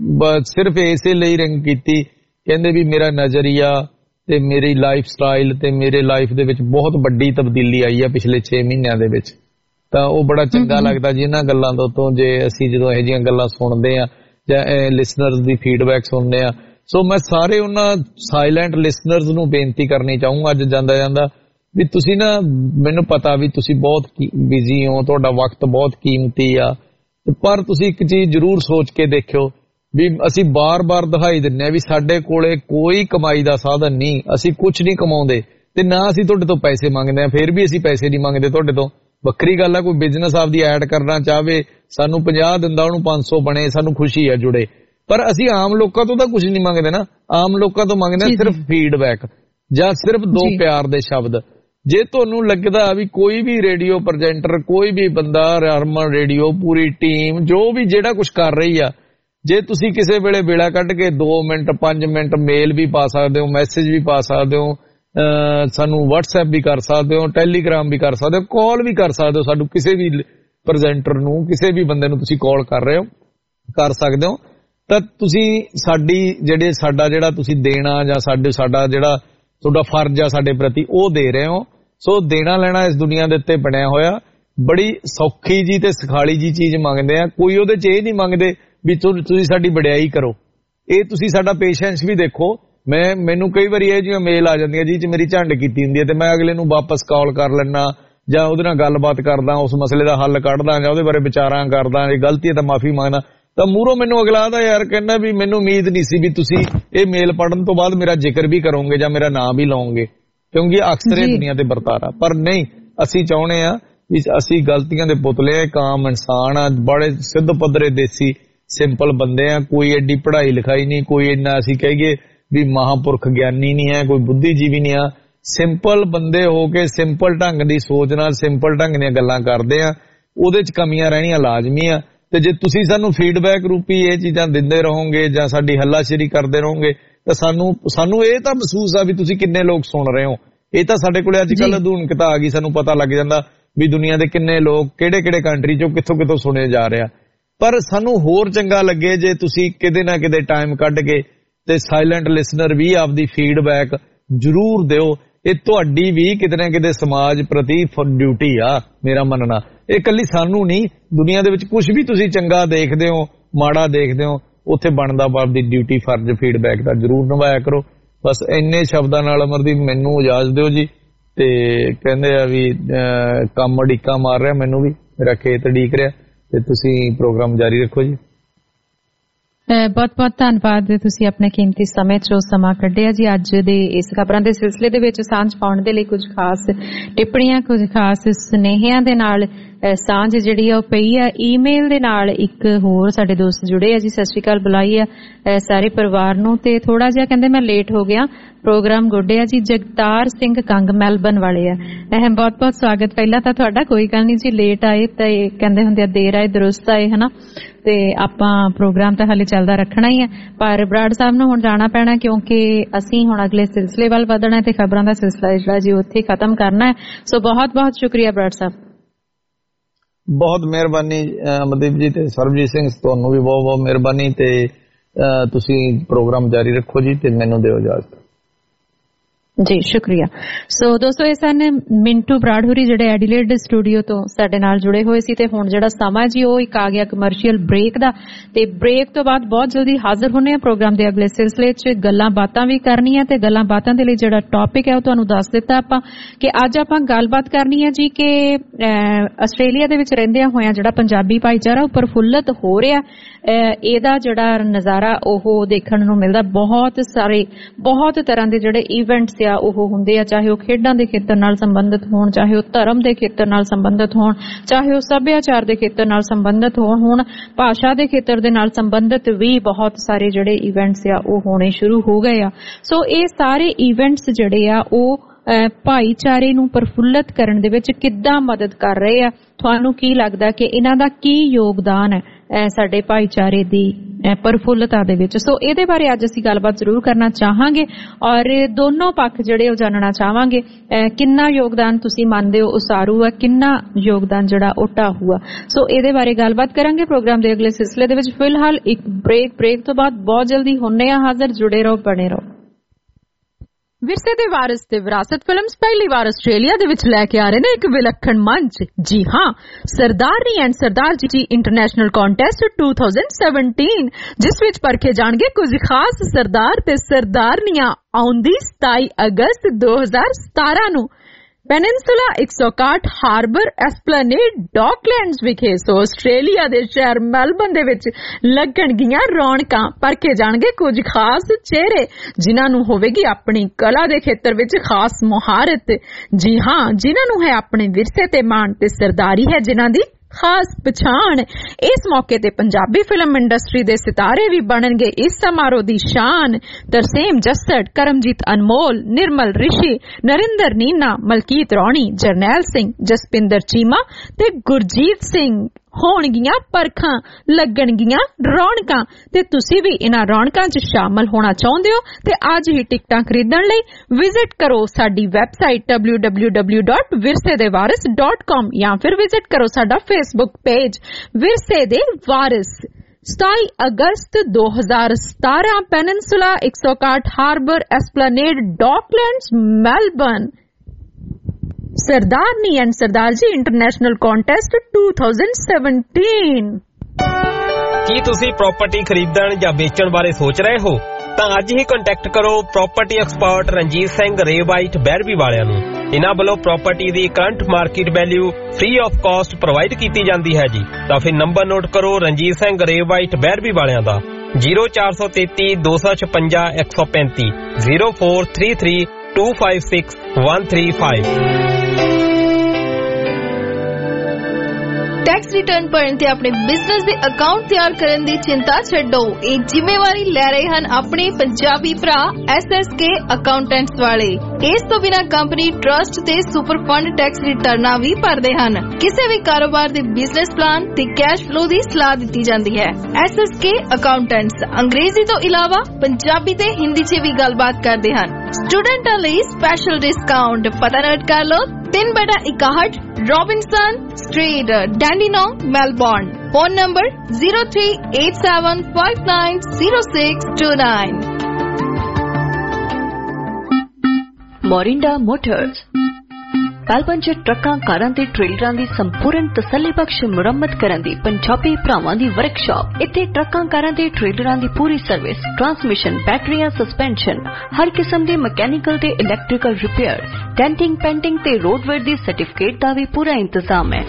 ਸਿਰਫ ਇਸੇ ਲਈ ਰਿੰਗ ਕੀਤੀ, ਕਹਿੰਦੇ ਵੀ ਮੇਰਾ ਨਜ਼ਰੀਆ ਤੇ ਮੇਰੀ ਲਾਈਫ ਸਟਾਈਲ ਤੇ ਮੇਰੇ ਲਾਈਫ ਦੇ ਵਿੱਚ ਬਹੁਤ ਵੱਡੀ ਤਬਦੀਲੀ ਆਈ ਆ ਪਿਛਲੇ ਛੇ ਮਹੀਨਿਆਂ ਦੇ ਵਿੱਚ। ਤਾਂ ਉਹ ਬੜਾ ਚੰਗਾ ਲੱਗਦਾ ਜੀ ਇਹਨਾਂ ਗੱਲਾਂ ਤੋਂ, ਜੇ ਅਸੀਂ ਜਦੋਂ ਇਹੋ ਜਿਹੀਆਂ ਗੱਲਾਂ ਸੁਣਦੇ ਆ ਜਾਂ ਲਿਸਨਰਸ ਦੀ ਫੀਡਬੈਕ ਸੁਣਦੇ ਆ। ਸੋ ਮੈਂ ਸਾਰੇ ਉਹਨਾਂ ਸਾਇਲੈਂਟ ਲਿਸਨਰਸ ਨੂੰ ਬੇਨਤੀ ਕਰਨੀ ਚਾਹੂੰਗਾ ਅੱਜ ਜਾਂਦਾ ਜਾਂਦਾ ਵੀ ਤੁਸੀਂ ਨਾ, ਮੈਨੂੰ ਪਤਾ ਵੀ ਤੁਸੀਂ ਬਹੁਤ ਬਿਜ਼ੀ ਹੋ, ਤੁਹਾਡਾ ਵਕਤ ਬਹੁਤ ਕੀਮਤੀ ਆ, ਪਰ ਤੁਸੀਂ ਇੱਕ ਚੀਜ਼ ਜ਼ਰੂਰ ਸੋਚ ਕੇ ਦੇਖਿਓ ਵੀ ਅਸੀਂ ਬਾਰ-ਬਾਰ ਦਿਖਾਈ ਦਿੰਨੇ ਆ ਵੀ ਸਾਡੇ ਕੋਲੇ ਕੋਈ ਕਮਾਈ ਦਾ ਸਾਧਨ ਨਹੀਂ, ਅਸੀਂ ਕੁਝ ਨਹੀਂ ਕਮਾਉਂਦੇ ਤੇ ਨਾ ਅਸੀਂ ਤੁਹਾਡੇ ਤੋਂ ਪੈਸੇ ਮੰਗਦੇ ਆ, ਫਿਰ ਵੀ ਅਸੀਂ ਪੈਸੇ ਨਹੀਂ ਮੰਗਦੇ ਤੁਹਾਡੇ ਤੋਂ। ਵੱਖਰੀ ਗੱਲ ਆ ਕੋਈ ਬਿਜ਼ਨਸ ਆਪਦੀ ਐਡ ਕਰਨਾ ਚਾਹਵੇ, ਸਾਨੂੰ ਪੰਜਾਹ ਦਿੰਦਾ ਉਹਨੂੰ ਪੰਜ ਸੌ ਬਣੇ, ਸਾਨੂੰ ਖੁਸ਼ੀ ਆ ਜੁੜੇ, ਪਰ ਅਸੀਂ ਆਮ ਲੋਕਾਂ ਤੋਂ ਤਾਂ ਕੁਝ ਨਹੀਂ ਮੰਗਦੇ ਨਾ। ਆਮ ਲੋਕਾਂ ਤੋਂ ਮੰਗਦੇ ਆ ਸਿਰਫ ਫੀਡਬੈਕ ਜਾਂ ਸਿਰਫ ਦੋ ਪਿਆਰ ਦੇ ਸ਼ਬਦ। ਜੇ ਤੁਹਾਨੂੰ ਲੱਗਦਾ ਵੀ ਕੋਈ ਵੀ ਰੇਡੀਓ ਪ੍ਰੈਜ਼ੈਂਟਰ, ਕੋਈ ਵੀ ਬੰਦਾ, ਹਰਮਨ ਰੇਡੀਓ ਪੂਰੀ ਟੀਮ ਜੋ ਵੀ ਜਿਹੜਾ ਕੁਝ ਕਰ ਰਹੀ ਆ, ਜੇ ਤੁਸੀਂ ਕਿਸੇ ਵੇਲੇ ਵੇਲਾ ਕੱਢ ਕੇ ਦੋ ਮਿੰਟ ਪੰਜ ਮਿੰਟ ਮੇਲ ਵੀ ਪਾ ਸਕਦੇ ਹੋ, ਮੈਸੇਜ ਵੀ ਪਾ ਸਕਦੇ ਹੋ, ਸਾਨੂੰ WhatsApp ਵੀ ਕਰ ਸਕਦੇ ਹੋ, ਟੈਲੀਗ੍ਰਾਮ ਵੀ ਕਰ ਸਕਦੇ ਹੋ, ਕਾਲ ਵੀ ਕਰ ਸਕਦੇ ਹੋ, ਸਾਨੂੰ ਕਿਸੇ ਵੀ ਪ੍ਰੈਜ਼ੈਂਟਰ ਨੂੰ, ਕਿਸੇ ਵੀ ਬੰਦੇ ਨੂੰ ਤੁਸੀਂ ਕਾਲ ਕਰ ਰਹੇ ਹੋ, ਕਰ ਸਕਦੇ ਹੋ। ਤਾਂ ਤੁਸੀਂ ਸਾਡੀ ਜਿਹੜੇ ਸਾਡਾ ਜਿਹੜਾ ਤੁਸੀਂ ਦੇਣਾ ਜਾਂ ਸਾਡੇ ਸਾਡਾ ਜਿਹੜਾ ਤੁਹਾਡਾ ਫਰਜ਼ ਆ ਸਾਡੇ ਪ੍ਰਤੀ ਉਹ ਦੇ ਰਹੇ ਹੋ। ਸੋ ਦੇਣਾ ਲੈਣਾ ਇਸ ਦੁਨੀਆ ਦੇ ਉੱਤੇ ਬਣਿਆ ਹੋਇਆ, ਬੜੀ ਸੌਖੀ ਜੀ ਤੇ ਸਖਾਲੀ ਜੀ ਚੀਜ਼ ਮੰਗਦੇ ਆ। ਕੋਈ ਉਹਦੇ 'ਚ ਇਹ ਨਹੀਂ ਮੰਗਦੇ ਵੀ ਤੁਸੀਂ ਸਾਡੀ ਵਡਿਆਈ ਕਰੋ, ਇਹ ਤੁਸੀਂ ਸਾਡਾ ਪੇਸ਼ੈਂਸ ਵੀ ਦੇਖੋ। ਮੈਂ ਮੈਨੂੰ ਕਈ ਵਾਰੀ ਇਹ ਜਿਹੀਆਂ ਮੇਲ ਆ ਜਾਂਦੀਆਂ ਜੀ 'ਚ ਮੇਰੀ ਝੰਡ ਕੀਤੀ ਹੁੰਦੀ ਹੈ ਤੇ ਮੈਂ ਅਗਲੇ ਨੂੰ ਵਾਪਸ ਕਾਲ ਕਰ ਲੈਣਾ ਜਾਂ ਉਹਦੇ ਨਾਲ ਗੱਲਬਾਤ ਕਰਦਾ, ਉਸ ਮਸਲੇ ਦਾ ਹੱਲ ਕੱਢਦਾ ਜਾਂ ਉਹਦੇ ਬਾਰੇ ਵਿਚਾਰਾਂ ਕਰਦਾ, ਜੇ ਗਲਤੀ ਹੈ ਤਾਂ ਮਾਫੀ ਮੰਗਦਾ, ਤਾਂ ਮੂਹਰੋਂ ਮੈਨੂੰ ਅਗਲਾ ਦਾ ਯਾਰ ਕਹਿੰਦਾ ਵੀ ਮੈਨੂੰ ਉਮੀਦ ਨਹੀਂ ਸੀ ਵੀ ਤੁਸੀਂ ਇਹ ਮੇਲ ਪੜ੍ਹਨ ਤੋਂ ਬਾਅਦ ਮੇਰਾ ਜ਼ਿਕਰ ਵੀ ਕਰੋਗੇ ਜਾਂ ਮੇਰਾ ਨਾਮ ਵੀ ਲਓਗੇ, ਕਿਉਂਕਿ ਅਕਸਰ ਇਹ ਦੁਨੀਆ ਤੇ ਵਰਤਾਰਾ। ਪਰ ਨਹੀਂ, ਅਸੀਂ ਚਾਹੁੰਦੇ ਆ ਵੀ ਅਸੀਂ ਗਲਤੀਆਂ ਦੇ ਪੁਤਲੇ ਆ, ਕਾਮ ਇਨਸਾਨ ਆ, ਬੜੇ ਸਿੱਧ ਪੱਧਰੇ ਦੇਸੀ ਸਿੰਪਲ ਬੰਦੇ ਆ, ਕੋਈ ਐਡੀ ਪੜ੍ਹਾਈ ਲਿਖਾਈ ਨਹੀਂ, ਕੋਈ ਇੰਨਾ ਅਸੀਂ ਕਹੀਏ ਵੀ ਮਹਾਂਪੁਰਖ ਗਿਆਨੀ ਨਹੀਂ ਹੈ, ਕੋਈ ਬੁੱਧੀਜੀਵੀ ਨਹੀਂ ਆ। ਸਿੰਪਲ ਬੰਦੇ ਹੋ ਕੇ ਸਿੰਪਲ ਢੰਗ ਦੀ ਸੋਚ ਨਾਲ ਸਿੰਪਲ ਢੰਗ ਦੀਆਂ ਗੱਲਾਂ ਕਰਦੇ ਆ, ਉਹਦੇ 'ਚ ਕਮੀਆਂ ਰਹਿਣੀਆਂ ਲਾਜ਼ਮੀ ਆ। ਤੇ ਜੇ ਤੁਸੀਂ ਸਾਨੂੰ ਫੀਡਬੈਕ ਰੂਪੀ ਇਹ ਚੀਜ਼ਾਂ ਦਿੰਦੇ ਰਹੋਗੇ ਜਾਂ ਸਾਡੀ ਹੱਲਾਸ਼ੇਰੀ ਕਰਦੇ ਰਹੋਗੇ ਤਾਂ ਸਾਨੂੰ ਸਾਨੂੰ ਇਹ ਤਾਂ ਮਹਿਸੂਸ ਆ ਵੀ ਤੁਸੀਂ ਕਿੰਨੇ ਲੋਕ ਸੁਣ ਰਹੇ ਹੋ। ਇਹ ਤਾਂ ਸਾਡੇ ਕੋਲੇ ਅੱਜ ਕੱਲ੍ਹ ਅਧੂਨਿਕਤਾ ਆ ਗਈ, ਸਾਨੂੰ ਪਤਾ ਲੱਗ ਜਾਂਦਾ ਵੀ ਦੁਨੀਆ ਦੇ ਕਿੰਨੇ ਲੋਕ ਕਿਹੜੇ ਕਿਹੜੇ ਕੰਟਰੀ 'ਚੋਂ ਕਿੱਥੋਂ ਕਿੱਥੋਂ ਸੁਣੇ ਜਾ ਰਿਹਾ। ਪਰ ਸਾਨੂੰ ਹੋਰ ਚੰਗਾ ਲੱਗੇ ਜੇ ਤੁਸੀਂ ਕਿਤੇ ਨਾ ਕਿਤੇ ਟਾਈਮ ਕੱਢ ਕੇ ਤੇ ਸਾਇਲੈਂਟ ਲਿਸਨਰ ਵੀ ਆਪਦੀ ਫੀਡਬੈਕ ਜ਼ਰੂਰ ਦਿਓ। ਇਹ ਤੁਹਾਡੀ ਵੀ ਕਿਤੇ ਨਾ ਕਿਤੇ ਸਮਾਜ ਪ੍ਰਤੀ ਡਿਊਟੀ ਆ, ਮੇਰਾ ਮੰਨਣਾ। ਇਹ ਇਕੱਲੀ ਸਾਨੂੰ ਨਹੀਂ, ਦੁਨੀਆ ਦੇ ਵਿੱਚ ਕੁਝ ਵੀ ਤੁਸੀਂ ਚੰਗਾ ਦੇਖਦੇ ਹੋ, ਮਾੜਾ ਦੇਖਦੇ ਹੋ, ਉੱਥੇ ਬਣਦਾ ਆਪਦੀ ਡਿਊਟੀ, ਫਰਜ਼ ਫੀਡਬੈਕ ਦਾ ਜ਼ਰੂਰ ਨਿਭਾਇਆ ਕਰੋ। ਬਸ ਇੰਨੇ ਸ਼ਬਦਾਂ ਨਾਲ ਅਮਰਦੀਪ ਮੈਨੂੰ ਇਜਾਜ਼ਤ ਦਿਓ ਜੀ। ਤੇ ਕਹਿੰਦੇ ਆ ਵੀ ਕੰਮ ਅੜੀਕਾ ਮਾਰ ਰਿਹਾ, ਮੈਨੂੰ ਵੀ ਮੇਰਾ ਖੇਤ ਅੜੀਕ ਰਿਹਾ, ਤੇ ਤੁਸੀਂ ਪ੍ਰੋਗਰਾਮ ਜਾਰੀ ਰੱਖੋ ਜੀ। ਬਹੁਤ ਬਹੁਤ ਧੰਨਵਾਦ, ਤੁਸੀਂ ਆਪਣੇ ਕੀਮਤੀ ਸਮੇਂ ਚੋਂ ਸਮਾਂ ਕੱਢਿਆ ਜੀ। ਅੱਜ ਦੇ ਇਸ ਖਬਰਾਂ ਦੇ ਸਿਲਸਿਲੇ ਦੇ ਵਿੱਚ ਸਾਂਝ ਪਾਉਣ ਦੇ ਲਈ ਕੁਝ ਖਾਸ ਟਿੱਪਣੀਆਂ, ਕੁਝ ਖਾਸ ਸੁਨੇਹਿਆਂ ਦੇ ਨਾਲ ਸਾਂਝ ਜਿਹੜੀ ਆ ਉਹ ਪਈ ਆ। ਈਮੇਲ ਦੇ ਨਾਲ ਇੱਕ ਹੋਰ ਸਾਡੇ ਦੋਸਤ ਜੁੜੇ ਆ ਜੀ, ਸਤਿ ਸ਼੍ਰੀ ਅਕਾਲ ਬੁਲਾਈ ਆ ਸਾਰੇ ਪਰਿਵਾਰ ਨੂੰ। ਤੇ ਥੋੜਾ ਜਿਹਾ ਕਹਿੰਦੇ ਮੈਂ ਲੇਟ ਹੋ ਗਿਆ, ਪ੍ਰੋਗਰਾਮ ਗੋਡੇ ਆ ਜੀ। ਜਗਤਾਰ ਸਿੰਘ ਕੰਗ ਮੈਲਬਨ ਵਾਲੇ ਆ, ਅਹਿਮ ਬਹੁਤ ਬਹੁਤ ਸਵਾਗਤ ਪਹਿਲਾਂ ਤਾਂ ਤੁਹਾਡਾ। ਕੋਈ ਗੱਲ ਨਹੀਂ ਜੀ, ਲੇਟ ਆਏ ਤਾਂ ਕਹਿੰਦੇ ਹੁੰਦੇ ਆ ਦੇਰ ਆਏ ਦਰੁਸਤ ਆਏ, ਹਨਾ। ਤੇ ਆਪਾਂ ਪ੍ਰੋਗਰਾਮ ਤਾਂ ਹਾਲੇ ਚੱਲਦਾ ਰੱਖਣਾ ਹੀ ਹੈ, ਪਰ ਬਰਾੜ ਸਾਹਿਬ ਨੂੰ ਹੁਣ ਜਾਣਾ ਪੈਣਾ ਕਿਉਂਕਿ ਅਸੀਂ ਹੁਣ ਅਗਲੇ ਸਿਲਸਿਲੇ ਵੱਲ ਵਧਣਾ ਤੇ ਖਬਰਾਂ ਦਾ ਸਿਲਸਿਲਾ ਜਿਹੜਾ ਜੀ ਉੱਥੇ ਖਤਮ ਕਰਨਾ ਹੈ। ਸੋ ਬਹੁਤ ਬਹੁਤ ਸ਼ੁਕਰੀਆ ਬਰਾੜ ਸਾਹਿਬ। ਬਹੁਤ ਮਿਹਰਬਾਨੀ ਅਮਰਦੀਪ ਜੀ ਤੇ ਸਰਬਜੀਤ ਸਿੰਘ, ਤੁਹਾਨੂੰ ਵੀ ਬਹੁਤ ਬਹੁਤ ਮਿਹਰਬਾਨੀ। ਤੇ ਤੁਸੀਂ ਪ੍ਰੋਗਰਾਮ ਜਾਰੀ ਰੱਖੋ ਜੀ ਤੇ ਮੈਨੂੰ ਦਿਓ ਇਜਾਜ਼ਤ ਜੀ। ਸ਼ੁਕਰੀਆ। ਸੋ ਦੋਸਤੋ, ਇਹ ਸਨ ਮਿੰਟੂ ਬਰਾੜਹੁਰੀ ਜਿਹੜੇ ਐਡੀਲੇਡ ਸਟੂਡੀਓ ਤੋਂ ਸਾਡੇ ਨਾਲ ਜੁੜੇ ਹੋਏ ਸੀ। ਤੇ ਹੁਣ ਜਿਹੜਾ ਸਮਾਂ ਜੀ ਉਹ ਇੱਕ ਆ ਗਿਆ ਕਮਰਸ਼ੀਅਲ ਬ੍ਰੇਕ ਦਾ, ਤੇ ਬ੍ਰੇਕ ਤੋਂ ਬਾਅਦ ਬਹੁਤ ਜਲਦੀ ਹਾਜ਼ਰ ਹੋਣੇ ਆ ਪ੍ਰੋਗਰਾਮ ਦੇ ਅਗਲੇ ਸਿਲਸਿਲੇ 'ਚ। ਗੱਲਾਂ ਬਾਤਾਂ ਵੀ ਕਰਨੀਆਂ ਤੇ ਗੱਲਾਂ ਬਾਤਾਂ ਦੇ ਲਈ ਜਿਹੜਾ ਟੌਪਿਕ ਹੈ ਉਹ ਤੁਹਾਨੂੰ ਦੱਸ ਦਿੱਤਾ ਆਪਾਂ ਕਿ ਅੱਜ ਆਪਾਂ ਗੱਲਬਾਤ ਕਰਨੀ ਹੈ ਜੀ ਕਿ ਆਸਟ੍ਰੇਲੀਆ ਦੇ ਵਿੱਚ ਰਹਿੰਦਿਆਂ ਹੋਇਆਂ ਜਿਹੜਾ ਪੰਜਾਬੀ ਭਾਈਚਾਰਾ ਉਹ ਪ੍ਰਫੁੱਲਤ ਹੋ ਰਿਹਾ, ਇਹਦਾ ਜਿਹੜਾ ਨਜ਼ਾਰਾ ਉਹ ਦੇਖਣ ਨੂੰ ਮਿਲਦਾ। ਬਹੁਤ ਸਾਰੇ ਬਹੁਤ ਤਰ੍ਹਾਂ ਦੇ ਜਿਹੜੇ ਇਵੈਂਟਸ ਆ ਉਹ ਹੁੰਦੇ ਆ, ਚਾਹੇ ਉਹ ਖੇਡਾਂ ਦੇ ਖੇਤਰ ਨਾਲ ਸੰਬੰਧਿਤ ਹੋਣ, ਚਾਹੇ ਉਹ ਧਰਮ ਦੇ ਖੇਤਰ ਨਾਲ ਸੰਬੰਧਿਤ ਹੋਣ, ਚਾਹੇ ਉਹ ਸੱਭਿਆਚਾਰ ਦੇ ਖੇਤਰ ਨਾਲ ਸੰਬੰਧਿਤ ਹੋਣ, ਭਾਸ਼ਾ ਦੇ ਖੇਤਰ ਦੇ ਨਾਲ ਸੰਬੰਧਿਤ ਵੀ ਬਹੁਤ ਸਾਰੇ ਜਿਹੜੇ ਇਵੈਂਟਸ ਆ ਉਹ ਹੋਣੇ ਸ਼ੁਰੂ ਹੋ ਗਏ ਆ। ਸੋ ਇਹ ਸਾਰੇ ਇਵੈਂਟਸ ਜਿਹੜੇ ਆ ਉਹ ਭਾਈਚਾਰੇ ਨੂੰ ਪ੍ਰਫੁੱਲਤ ਕਰਨ ਦੇ ਵਿੱਚ ਕਿੱਦਾਂ ਮਦਦ ਕਰ ਰਹੇ ਆ? ਤੁਹਾਨੂੰ ਕੀ ਲੱਗਦਾ ਕਿ ਇਹਨਾਂ ਦਾ ਕੀ ਯੋਗਦਾਨ ਹੈ ਸਾਡੇ ਭਾਈਚਾਰੇ ਦੀ ਪ੍ਰਫੁੱਲਤਾ ਦੇ ਵਿੱਚ। ਸੋ ਇਹਦੇ ਬਾਰੇ ਅੱਜ ਅਸੀਂ ਗੱਲਬਾਤ ਜ਼ਰੂਰ ਕਰਨਾ ਚਾਹਾਂਗੇ ਔਰ ਦੋਨੋਂ ਪੱਖ ਜਿਹੜੇ ਉਹ ਜਾਣਨਾ ਚਾਹਾਂਗੇ ਕਿੰਨਾ ਯੋਗਦਾਨ ਤੁਸੀਂ ਮੰਨਦੇ ਹੋ ਉਸਾਰੂ ਆ, ਕਿੰਨਾ ਯੋਗਦਾਨ ਜਿਹੜਾ ਉਹ ਢਾਹੂ ਆ। ਸੋ ਇਹਦੇ ਬਾਰੇ ਗੱਲਬਾਤ ਕਰਾਂਗੇ ਪ੍ਰੋਗਰਾਮ ਦੇ ਅਗਲੇ ਸਿਲਸਿਲੇ ਦੇ ਵਿੱਚ। ਫਿਲਹਾਲ ਇੱਕ ਬ੍ਰੇਕ ਬ੍ਰੇਕ ਤੋਂ ਬਾਅਦ ਬਹੁਤ ਜਲਦੀ ਹੁੰਨੇ ਆ ਹਾਜ਼ਰ। ਜੁੜੇ ਰਹੋ, ਬਣੇ ਰਹੋ। ਵਿਰਸੇ ਦੇ ਵਾਰਿਸ ਤੇ ਵਿਰਾਸਤ ਫਿਲਮਸ ਪਹਿਲੀ ਵਾਰ ਆਸਟ੍ਰੇਲੀਆ ਦੇ ਵਿੱਚ ਲੈ ਕੇ ਆ ਰਹੇ ਨੇ ਇੱਕ ਵਿਲੱਖਣ ਮੰਚ। ਜੀ ਹਾਂ, ਸਰਦਾਰਨੀ and Sardar ji international contest two thousand seventeen, ਜਿਸ ਵਿੱਚ ਪਰਖੇ ਜਾਣਗੇ ਕੁਝ ਖਾਸ ਸਰਦਾਰ ਤੇ ਸਰਦਾਰਨੀਆਂ। ਆਉਂਦੀ ਸਤਾਈ ਅਗਸਤ ਦੋ ਹਜ਼ਾਰ ਸਤਾਰਾਂ ਨੂੰ ਪੈਨਿਨਸੂਲਾ ਇੱਕ ਸੌ ਇਕਾਹਠ ਹਾਰਬਰ ਐਸਪਲੇਨੇਡ ਡੌਕਲੈਂਡਸ ਵਿਖੇ, ਸੋ ਆਸਟ੍ਰੇਲੀਆ ਦੇ ਸ਼ਹਿਰ ਮੈਲਬਨ ਦੇ ਵਿੱਚ ਲੱਗਣਗੀਆਂ ਰੌਣਕਾਂ। ਪਰਖੇ ਜਾਣਗੇ ਕੁਝ ਖਾਸ ਚਿਹਰੇ ਜਿਨ੍ਹਾਂ ਨੂੰ ਹੋਵੇਗੀ ਆਪਣੀ ਕਲਾ ਦੇ ਖੇਤਰ ਵਿੱਚ ਖਾਸ ਮੁਹਾਰਤ। ਜੀ ਹਾਂ, ਜਿਨ੍ਹਾਂ ਨੂੰ ਹੈ ਆਪਣੇ ਵਿਰਸੇ ਤੇ ਮਾਣ ਤੇ ਸਰਦਾਰੀ ਹੈ ਜਿਨ੍ਹਾਂ ਦੀ ਖਾਸ ਪਛਾਣ। ਇਸ ਮੌਕੇ ਤੇ ਪੰਜਾਬੀ ਫਿਲਮ ਇੰਡਸਟਰੀ ਦੇ ਸਿਤਾਰੇ ਵੀ ਬਣਨਗੇ ਇਸ ਸਮਾਰੋਹ ਦੀ ਸ਼ਾਨ। ਤਰਸੇਮ ਜੱਸੜ, ਕਰਮਜੀਤ ਅਨਮੋਲ, ਨਿਰਮਲ ਰਿਸ਼ੀ, ਨਰਿੰਦਰ ਨੀਨਾ, ਮਲਕੀਤ ਰੌਣੀ, ਜਰਨੈਲ ਸਿੰਘ, ਜਸਪਿੰਦਰ ਚੀਮਾ ਤੇ ਗੁਰਜੀਤ ਸਿੰਘ ਹੋਣਗੀਆਂ ਪਰਖਾਂ, ਲੱਗਣਗੀਆਂ ਰੌਣਕਾਂ। ਤੇ ਤੁਸੀਂ ਵੀ ਇਹਨਾਂ ਰੌਣਕਾਂ 'ਚ ਸ਼ਾਮਲ ਹੋਣਾ ਚਾਹੁੰਦੇ ਹੋ ਤੇ ਅੱਜ ਹੀ ਟਿਕਟਾਂ ਖਰੀਦਣ ਲਈ ਵਿਜ਼ਿਟ ਕਰੋ ਸਾਡੀ website W W W dot Virse de ਵਾਰਿਸ ਡਾਟ ਕਾਮ ਜਾਂ ਫਿਰ ਵਿਜ਼ਿਟ ਕਰੋ ਸਾਡਾ ਫੇਸਬੁੱਕ ਪੇਜ ਵਿਰਸੇ ਦੇ ਵਾਰਿਸ। ਸਤਾਈ ਅਗਸਤ ਦੋ ਹਜ਼ਾਰ ਸਤਾਰਾਂ, ਪੈਨਿਨਸੂਲਾ ਇੱਕ ਸੌ ਇਕਾਹਠ harbour esplanade Docklands Melbourne. Sardarni and Sardar ji international contest two thousand seventeen. ਕੀ ਤੁਸੀਂ ਪ੍ਰਾਪਰਟੀ ਖਰੀਦਣ ਜਾਂ ਵੇਚਣ ਬਾਰੇ ਸੋਚ ਰਹੇ ਹੋ? ਤਾਂ ਅੱਜ ਹੀ ਕੰਟੈਕਟ ਕਰੋ property expert Ranjit Singh Ray White ਬੈਰਬੀ ਵਾਲਿਆਂ ਨੂੰ। ਇਹਨਾਂ ਵੱਲੋਂ ਪ੍ਰਾਪਰਟੀ ਦੀ current market value free of cost provide ਕੀਤੀ ਜਾਂਦੀ ਹੈ ਜੀ। ਤਾਂ ਫਿਰ ਨੰਬਰ ਨੋਟ ਕਰੋ ਰਣਜੀਤ ਸਿੰਘ ਰੇਵਾਈਟ ਬੈਰਬੀ ਵਾਲਿਆਂ ਦਾ ਜ਼ੀਰੋ ਚਾਰ ਸੌ ਤੇਤੀ ਦੋ ਸੌ ਛਪੰਜਾ ਇੱਕ ਸੌ ਪੈਂਤੀ zero four three three two five six one three five. Tax return ਭਰਨ ਤੇ ਆਪਣੇ ਬਿਜ਼ਨਸ ਦੇ ਅਕਾਊਂਟ ਤਿਆਰ ਕਰਨ ਦੀ ਚਿੰਤਾ ਛੱਡੋ। ਇਹ ਜ਼ਿੰਮੇਵਾਰੀ ਲੈ ਰਹੇ ਹਨ ਆਪਣੇ ਪੰਜਾਬੀ ਭਰਾ ਐਸ ਐਸ ਕੇ ਅਕਾਊਂਟੈਂਟਸ ਵਾਲੇ। ਇਸ ਤੋਂ ਬਿਨਾਂ ਕੰਪਨੀ ਟਰਸਟ ਤੇ ਸੁਪਰ ਫੰਡ ਟੈਕਸ ਰਿਟਰਨਾਂ ਵੀ ਭਰਦੇ ਹਨ। ਕਿਸੇ ਵੀ ਕਾਰੋਬਾਰ ਦੇ ਬਿਜ਼ਨਸ ਪਲਾਨ ਤੇ ਕੈਸ਼ ਫਲੋ ਦੀ ਸਲਾਹ ਦਿੱਤੀ ਜਾਂਦੀ ਹੈ। ਐਸ ਐਸ ਕੇ ਅਕਾਊਂਟੈਂਟਸ ਅੰਗਰੇਜ਼ੀ ਤੋਂ ਇਲਾਵਾ ਪੰਜਾਬੀ ਤੇ ਹਿੰਦੀ 'ਚ ਵੀ ਗੱਲਬਾਤ ਕਰਦੇ ਹਨ। ਸਟੂਡੈਂਟਾਂ ਲਈ ਸਪੈਸ਼ਲ ਡਿਸਕਾਊਂਟ। ਪਤਾ ਨੋਟ ਕਰ ਲਓ, ਤਿੰਨ ਬਟਾ ਇਕਾਹਠ Robinson street, Dandenong, Melbourne. Phone number zero three eight seven five nine zero six two nine. Morinda motors Melbourne 'ਚ ਟਰੱਕਾਂ, ਕਾਰਾਂ ਤੇ ਟ੍ਰੇਲਰਾਂ ਦੀ ਸੰਪੂਰਨ ਤਸੱਲੀਬਖਸ਼ ਮੁਰੰਮਤ ਕਰਨ ਦੀ ਪੰਜਾਬੀ ਭਰਾਵਾਂ ਦੀ ਵਰਕਸ਼ਾਪ। ਇੱਥੇ ਟਰੱਕਾਂ, ਕਾਰਾਂ ਤੇ ਟ੍ਰੇਲਰਾਂ ਦੀ ਪੂਰੀ ਸਰਵਿਸ, ਟਰਾਂਸਮਿਸ਼ਨ, ਬੈਟਰੀਆਂ, ਸਸਪੈਂਸ਼ਨ, ਹਰ ਕਿਸਮ ਦੇ ਮਕੈਨੀਕਲ ਤੇ ਇਲੈਕਟ੍ਰੀਕਲ ਰਿਪੇਅਰ, ਡੈਂਟਿੰਗ, ਪੈਂਟਿੰਗ ਤੇ ਰੋਡਵੇਅਰ ਦੀ ਸਰਟੀਫਿਕੇਟ ਦਾ ਵੀ ਪੂਰਾ ਇੰਤਜ਼ਾਮ ਹੈ।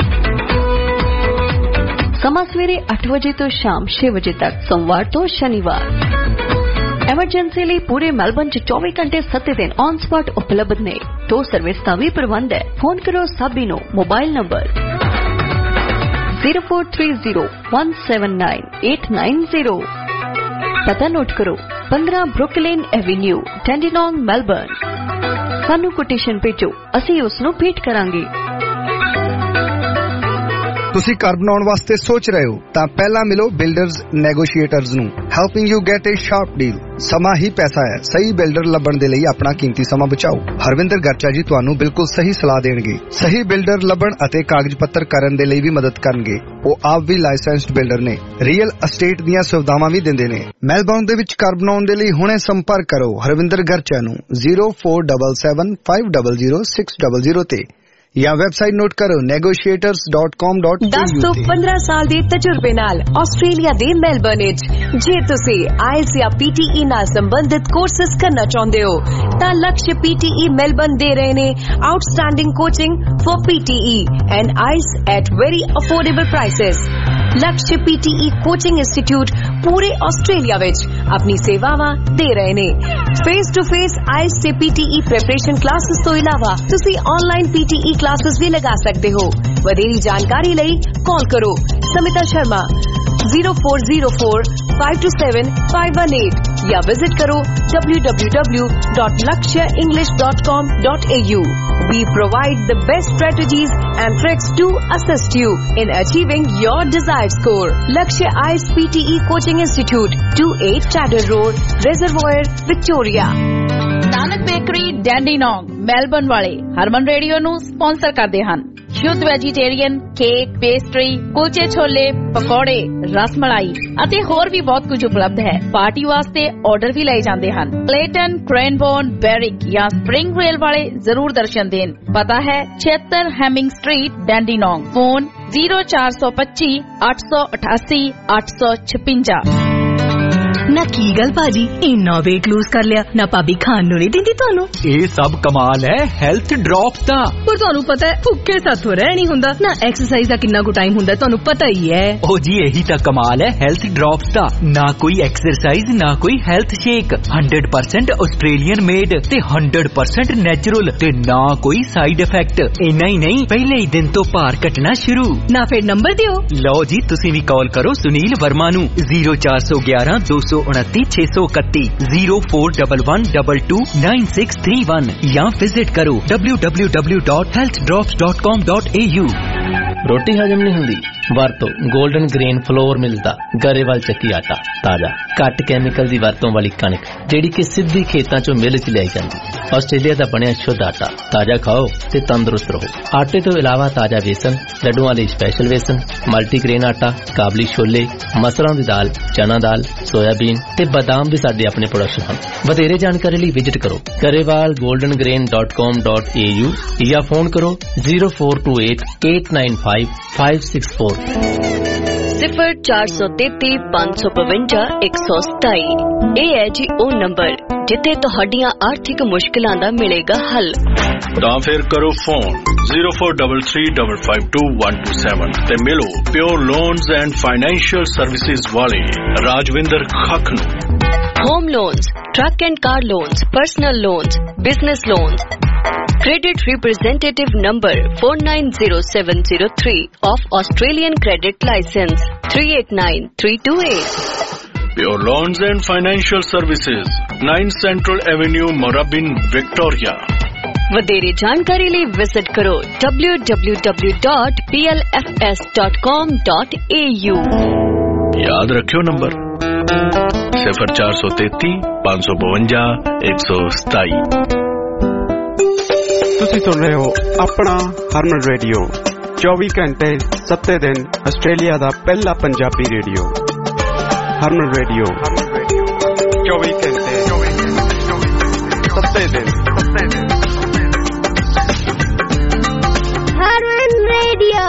ਸਮਾਂ ਸਵੇਰੇ ਅੱਠ ਵਜੇ ਤੋਂ ਸ਼ਾਮ ਛੇ ਵਜੇ ਤੱਕ, ਸੋਮਵਾਰ ਤੋਂ ਸ਼ਨੀਵਾਰ। ਐਮਰਜੈਂਸੀ ਲਈ ਪੂਰੇ ਮੈਲਬਨ 'ਚ ਚੌਵੀ ਘੰਟੇ ਸੱਤ ਦਿਨ ਔਨ ਸਪੌਟ ਉਪਲਬਧ ਨੇ। ਟੋ ਸਰਵਿਸ ਦਾ ਵੀ ਪ੍ਰਬੰਧ ਹੈ। ਫੋਨ ਕਰੋ ਸਾਬੀ ਨੂੰ, mobile number zero four three zero one seven nine eight nine zero. ਪਤਾ ਨੋਟ ਕਰੋ, ਪੰਦਰਾਂ ਬਰੁਕਲਿਨ ਐਵੇਨਿਊ, ਡੈਂਡੀਨੋਂਗ, ਮੈਲਬਨ। ਸਾਨੂੰ ਕੋਟੇਸ਼ਨ ਭੇਜੋ, ਅਸੀਂ ਉਸ ਨੂੰ ਭੇਟ ਕਰਾਂਗੇ। ਤੁਸੀਂ ਘਰ ਬਣਾਉਣ ਵਾਸਤੇ ਸੋਚ ਰਹੇ ਹੋ ਤਾਂ ਪਹਿਲਾਂ ਮਿਲੋ ਬਿਲਡਰਜ਼ ਨੈਗੋਸ਼ੀਏਟਰਜ਼ ਨੂੰ, helping you get a sharp deal. ਸਮਾਂ ਹੀ ਪੈਸਾ ਹੈ। ਸਹੀ ਬਿਲਡਰ ਲੱਭਣ ਦੇ ਲਈ ਆਪਣਾ ਕੀਮਤੀ ਸਮਾਂ ਬਚਾਓ। ਹਰਵਿੰਦਰ ਗਰਚਾ ਜੀ ਤੁਹਾਨੂੰ ਬਿਲਕੁਲ ਸਹੀ ਸਲਾਹ ਦੇਣਗੇ। ਸਹੀ ਬਿਲਡਰ ਲੱਭਣ ਅਤੇ ਕਾਗਜ਼ ਪੱਤਰ ਕਰਨ ਦੇ ਲਈ ਵੀ ਮਦਦ ਕਰਨਗੇ। ਉਹ ਆਪ ਵੀ ਲਾਇਸੈਂਸਡ ਬਿਲਡਰ ਨੇ। ਰੀਅਲ ਅਸਟੇਟ ਦੀਆਂ ਸੁਵਿਧਾਵਾਂ ਵੀ ਦਿੰਦੇ ਨੇ। ਮੈਲਬੌਰਨ ਦੇ ਵਿੱਚ ਘਰ ਬਣਾਉਣ ਦੇ ਲਈ ਹੁਣੇ ਸੰਪਰਕ ਕਰੋ ਹਰਵਿੰਦਰ ਗਰਚਾ ਨੂੰ zero four seven seven five zero zero six zero zero ਤੇ ਜਾਂ ਵੈਬਸਾਈਟ ਨੋਟ ਕਰੋ negotiators dot com dot A U. ਦਸ ਤੋਂ ਪੰਦਰਾਂ ਸਾਲ ਦੇ ਤਜਰਬੇ ਨਾਲ ਆਸਟ੍ਰੇਲੀਆ ਦੇ ਮੈਲਬਰਨ ਵਿੱਚ ਜੇ ਤੁਸੀਂ ਆਇਲਸ ਜਾਂ ਪੀ ਟੀ ਈ ਨਾਲ ਸੰਬੰਧਿਤ ਕੋਰਸਸ ਕਰਨਾ ਚਾਹੁੰਦੇ ਹੋ ਤਾਂ ਲਕਸ਼ ਪੀ ਟੀ ਈ ਮੈਲਬਰਨ ਦੇ ਰਹੇ ਨੇ outstanding coaching for P T E and IELTS at very affordable prices. Laksh P T E coaching institute ਪੂਰੇ ਆਸਟ੍ਰੇਲੀਆ ਵਿੱਚ ਆਪਣੀ ਸੇਵਾਵਾਂ ਦੇ ਰਹੇ ਨੇ। ਫੇਸ ਟੂ ਫੇਸ ਆਇਲਸ ਤੇ P T E preparation classes ਤੋਂ ਇਲਾਵਾ ਤੁਸੀਂ online P T E classes ਵੀ ਲਗਾ ਸਕਦੇ ਹੋ। ਵਧੇਰੀ ਜਾਣਕਾਰੀ ਲਈ ਕਾਲ ਕਰੋ Smita Sharma zero four zero four five two seven five one eight या विजिट करो w w w dot lakshya english dot com dot a u. We provide the best strategies and tricks to assist you in achieving your desired score. Lakshya I E L T S P T E Coaching Institute, twenty-eight Chadder Road, Reservoir, Victoria. Nanak bakery Dandenong Melbourne ਵਾਲੇ Harman radio ਨੂੰ sponsor ਕਰਦੇ ਹਨ। ਸ਼ੁੱਧ vegetarian cake, pastry, ਕੁਲਚੇ ਛੋਲੇ, ਪਕੌੜੇ, ਰਸ ਮਲਾਈ ਅਤੇ ਹੋਰ ਵੀ ਬਹੁਤ ਕੁਝ ਉਪਲਬਧ ਹੈ। ਪਾਰਟੀ ਵਾਸਤੇ ਆਰਡਰ ਵੀ ਲਏ ਜਾਂਦੇ ਹਨ। ਕਲੇਟਨ, ਕ੍ਰੇਨਬੋਰਨ, ਬੈਰਿਕ ਜਾਂ ਸਪਰਿੰਗ ਰੇਲ ਵਾਲੇ ਜ਼ਰੂਰ ਦਰਸ਼ਨ ਦੇਣ। ਪਤਾ ਹੈ ਛਿਅੱਤਰ Hemming street, Dandenong. Phone zero ਚਾਰ ਸੌ ਪੱਚੀ ਅੱਠ ਸੌ ਅਠਾਸੀ ਅੱਠ ਸੌ ਛਪੰਜਾ। ਨਾ ਕੀ ਗੱਲ ਭਾਜੀ, ਇੰਨਾ weight lose ਕਰ ਲਿਆ ਨਾ ਭਾਬੀ ਖਾਣ ਨੂੰ ਨਹੀਂ ਦਿੰਦੀ ਤੁਹਾਨੂੰ? ਇਹ ਸਭ ਕਮਾਲ ਹੈ ਹੈਲਥ ਡ੍ਰੌਪ ਦਾ। ਪਰ ਤੁਹਾਨੂੰ ਪਤਾ ਹੈ ਭੁੱਖੇ ਸਾਥੋਂ ਰਹਿ ਨਹੀਂ ਹੁੰਦਾ ਨਾ। ਐਕਸਰਸਾਈਜ਼ ਦਾ ਕਿੰਨਾ ਕੁ ਟਾਈਮ ਹੁੰਦਾ ਤੁਹਾਨੂੰ ਪਤਾ ਹੀ ਹੈ। ਉਹ ਜੀ ਇਹੀ ਤਾਂ ਕਮਾਲ ਹੈ ਹੈਲਥ ਡ੍ਰੌਪਸ ਦਾ। ਨਾ ਕੋਈ ਐਕਸਰਸਾਈਜ਼ ਨਾ ਕੋਈ health shake, hundred percent Australian made ਤੇ ਹੰਡਰਡ ਪਰਸੈਂਟ ਨੈਚੁਰਲ ਤੇ ਨਾ ਕੋਈ ਸਾਈਡ ਇਫੈਕਟ। ਇੰਨਾ ਹੀ ਨਹੀਂ ਪਹਿਲੇ ਹੀ ਦਿਨ ਤੋਂ ਭਾਰ ਘਟਣਾ ਸ਼ੁਰੂ। ਨਾ ਫਿਰ ਨੰਬਰ ਦਿਓ। ਲਓ ਜੀ ਤੁਸੀਂ ਵੀ ਕਾਲ ਕਰੋ ਸੁਨੀਲ ਵਰਮਾ ਨੂੰ ਜ਼ੀਰੋ ਚਾਰ ਸੌ ਗਿਆਰਾਂ ਦੋ ਸੌ उनती छह सौ इकतीस zero four double one double two nine six three one या विजिट करो W W W dot health drops dot com dot A U. रोटी हजम नहीं हुंदी वरतो गोल्डन ग्रेन फ्लोर मिलदा गरेवाल ਚੱਕੀ ਆਟਾ ਤਾਜ਼ਾ ਘੱਟ ਕੈਮੀਕਲ ਦੀ ਵਰਤੋਂ ਵਾਲੀ ਕਣਕ ਜਿਹੜੀ ਕਿ ਸਿੱਧੀ ਖੇਤਾਂ ਚੋਂ ਮਿਲ ਚ ਲਿਆਈ ਜਾਂਦੀ। ਆਸਟ੍ਰੇਲੀਆ ਦਾ ਬਣਿਆ ਸ਼ੁੱਧ ਆਟਾ ਤਾਜ਼ਾ ਖਾਓ ਤੇ ਤੰਦਰੁਸਤ ਰਹੋ। ਆਟੇ ਤੋਂ ਇਲਾਵਾ ਤਾਜ਼ਾ ਵੇਸਣ, ਲੱਡੂਆਂ ਲਈ ਸਪੈਸ਼ਲ ਵੇਸਣ, ਮਲਟੀਗ੍ਰੇਨ ਆਟਾ, ਕਾਬਲੀ ਛੋਲੇ, ਮਸਰਾਂ ਦੀ ਦਾਲ, ਚਨਾ ਦਾਲ, ਸੋਇਆਬੀਨ ਤੇ ਬਾਦਾਮ ਵੀ ਸਾਡੇ ਆਪਣੇ ਪ੍ਰੋਡਕਸ਼ਨ ਹਨ। ਵਧੇਰੇ ਜਾਣਕਾਰੀ ਲਈ ਵਿਜ਼ਿਟ ਕਰੋ Grewal golden grain dot com dot A U या फोन करो zero four two eight eight nine five five six four. सिफर चार सौ तेती पांच सौ बवंजा एक सौ सताई। ਇਹ ਹੈ ਜੀ ਉਹ ਨੰਬਰ ਜਿੱਥੇ ਤੁਹਾਡੀਆਂ ਆਰਥਿਕ ਮੁਸ਼ਕਲਾਂ ਦਾ ਮਿਲੇਗਾ ਹੱਲ। ਤਾਂ ਫਿਰ ਕਰੋ phone zero four three three five five two one two seven ਤੇ ਮਿਲੋ pure loans and financial services ਵਾਲੇ ਰਾਜਵਿੰਦਰ ਖੱਖ ਨੂੰ। Home loans, truck and car loans, personal loans, business loans. Credit representative number four nine zero seven zero three of Australian Credit License three eight nine three two eight. Pure Loans and Financial Services, nine Central Avenue, Moorabbin, Victoria. ਵਧੇਰੇ ਜਾਣਕਾਰੀ ਲਈ visit ਕਰੋ w w w dot p l f s dot com dot a u। याद रखियो number सिफर चार सौ तेती पांच सौ बवंजा एक सौ सताई। ਤੁਸੀਂ ਸੁਣ ਰਹੇ ਹੋ ਆਪਣਾ ਹਰਮਨ ਰੇਡੀਓ ਚੌਵੀ ਘੰਟੇ ਸੱਤੇ ਦਿਨ ਆਸਟ੍ਰੇਲੀਆ ਦਾ ਪਹਿਲਾ ਪੰਜਾਬੀ ਰੇਡੀਓ ਹਰਮਨ ਰੇਡੀਓ ਚੌਵੀ ਘੰਟੇ ਸੱਤੇ ਦਿਨ ਹਰਮਨ ਰੇਡੀਓ।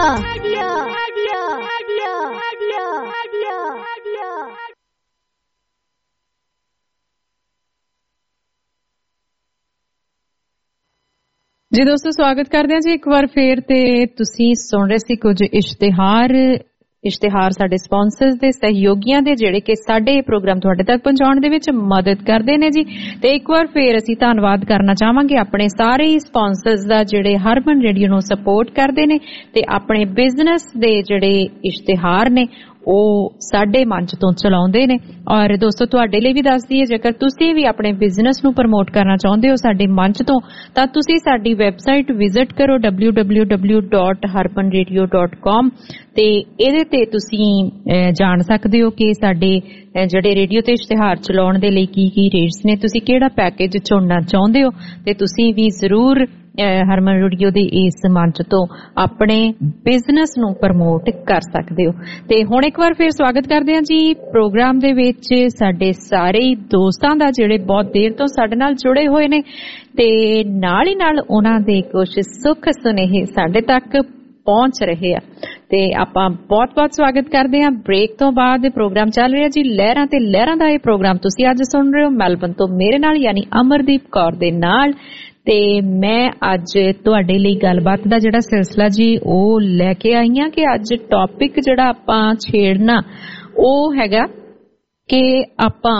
ਜੀ ਦੋਸਤੋ ਸਵਾਗਤ ਕਰਦੇ ਹਾਂ ਜੀ ਇੱਕ ਵਾਰ ਫੇਰ। ਤੇ ਤੁਸੀਂ ਸੁਣ ਰਹੇ ਸੀ ਕੁਝ ਇਸ਼ਤਿਹਾਰ ਇਸ਼ਤਿਹਾਰ ਸਾਡੇ ਸਪਾਂਸਰਸ ਦੇ ਸਹਿਯੋਗੀਆਂ ਦੇ ਜਿਹੜੇ ਕਿ ਸਾਡੇ ਪ੍ਰੋਗਰਾਮ ਤੁਹਾਡੇ ਤੱਕ ਪਹੁੰਚਾਉਣ ਦੇ ਵਿੱਚ ਮਦਦ ਕਰਦੇ ਨੇ ਜੀ। ਤੇ ਇੱਕ ਵਾਰ ਫੇਰ ਅਸੀਂ ਧੰਨਵਾਦ ਕਰਨਾ ਚਾਹਾਂਗੇ ਆਪਣੇ ਸਾਰੇ ਹੀ ਸਪਾਂਸਰਸ ਦਾ ਜਿਹੜੇ ਹਰਮਨ ਰੇਡੀਓ ਨੂੰ ਸਪੋਰਟ ਕਰਦੇ ਨੇ ਤੇ ਆਪਣੇ ਬਿਜ਼ਨਸ ਦੇ ਜਿਹੜੇ ਇਸ਼ਤਿਹਾਰ ਨੇ ਉਹ ਸਾਡੇ ਮੰਚ ਤੋਂ ਚਲਾਉਂਦੇ ਨੇ। ਔਰ ਦੋਸਤੋ ਤੁਹਾਡੇ ਲਈ ਵੀ ਦੱਸਦੀ ਹੈ ਜੇਕਰ ਤੁਸੀਂ ਵੀ ਆਪਣੇ ਬਿਜ਼ਨਸ ਨੂੰ ਪ੍ਰਮੋਟ ਕਰਨਾ ਚਾਹੁੰਦੇ ਹੋ ਸਾਡੇ ਮੰਚ ਤੋਂ ਤਾਂ ਤੁਸੀਂ ਸਾਡੀ ਵੈਬਸਾਈਟ ਵਿਜ਼ਿਟ ਕਰੋ w w w dot harpan radio dot com ਤੇ ਇਹਦੇ ਤੇ ਤੁਸੀਂ ਜਾਣ ਸਕਦੇ ਹੋ ਕਿ ਸਾਡੇ ਜਿਹੜੇ ਰੇਡੀਓ ਤੇ ਇਸ਼ਤਿਹਾਰ ਚਲਾਉਣ ਦੇ ਲਈ ਕੀ ਕੀ ਰੇਟਸ ਨੇ, ਤੁਸੀਂ ਕਿਹੜਾ ਪੈਕੇਜ ਚੁਣਨਾ ਚਾਹੁੰਦੇ ਹੋ ਤੇ ਤੁਸੀਂ ਵੀ ਜ਼ਰੂਰ ਹਰਮਨ ਰੇਡੀਓ ਦੇ ਇਸ ਮੰਚ ਤੋਂ ਆਪਣੇ ਬਿਜ਼ਨਸ ਨੂੰ ਪ੍ਰਮੋਟ ਕਰ ਸਕਦੇ ਹੋ। ਤੇ ਹੁਣ ਇੱਕ ਵਾਰ ਫਿਰ ਸਵਾਗਤ ਕਰਦੇ ਹਾਂ ਜੀ ਪ੍ਰੋਗਰਾਮ ਦੇ ਵਿੱਚ ਸਾਡੇ ਸਾਰੇ ਦੋਸਤਾਂ ਦਾ ਜਿਹੜੇ ਬਹੁਤ ਦੇਰ ਤੋਂ ਸਾਡੇ ਨਾਲ ਜੁੜੇ ਹੋਏ ਨੇ ਤੇ ਨਾਲ ਹੀ ਨਾਲ ਉਹਨਾਂ ਦੇ ਕੁਝ ਸੁੱਖ ਸੁਨੇਹੇ ਸਾਡੇ ਤੱਕ ਪਹੁੰਚ ਰਹੇ ਆ ਤੇ ਆਪਾਂ ਬਹੁਤ ਬਹੁਤ ਸਵਾਗਤ ਕਰਦੇ ਹਾਂ। ਬ੍ਰੇਕ ਤੋਂ ਬਾਅਦ ਪ੍ਰੋਗਰਾਮ ਚੱਲ ਰਿਹਾ ਜੀ ਲਹਿਰਾਂ ਤੇ ਲਹਿਰਾਂ ਦਾ ਇਹ ਪ੍ਰੋਗਰਾਮ ਤੁਸੀਂ ਅੱਜ ਸੁਣ ਰਹੇ ਹੋ ਮੈਲਬਨ ਤੋਂ ਮੇਰੇ ਨਾਲ ਯਾਨੀ ਅਮਰਦੀਪ ਕੌਰ ਦੇ ਨਾਲ। ਤੇ ਮੈਂ ਅੱਜ ਤੁਹਾਡੇ ਲਈ ਗੱਲਬਾਤ ਦਾ ਜਿਹੜਾ ਸਿਲਸਿਲਾ ਜੀ ਉਹ ਲੈ ਕੇ ਆਈ ਹਾਂ ਕਿ ਅੱਜ ਟੌਪਿਕ ਜਿਹੜਾ ਆਪਾਂ ਛੇੜਨਾ ਉਹ ਹੈਗਾ ਕਿ ਆਪਾਂ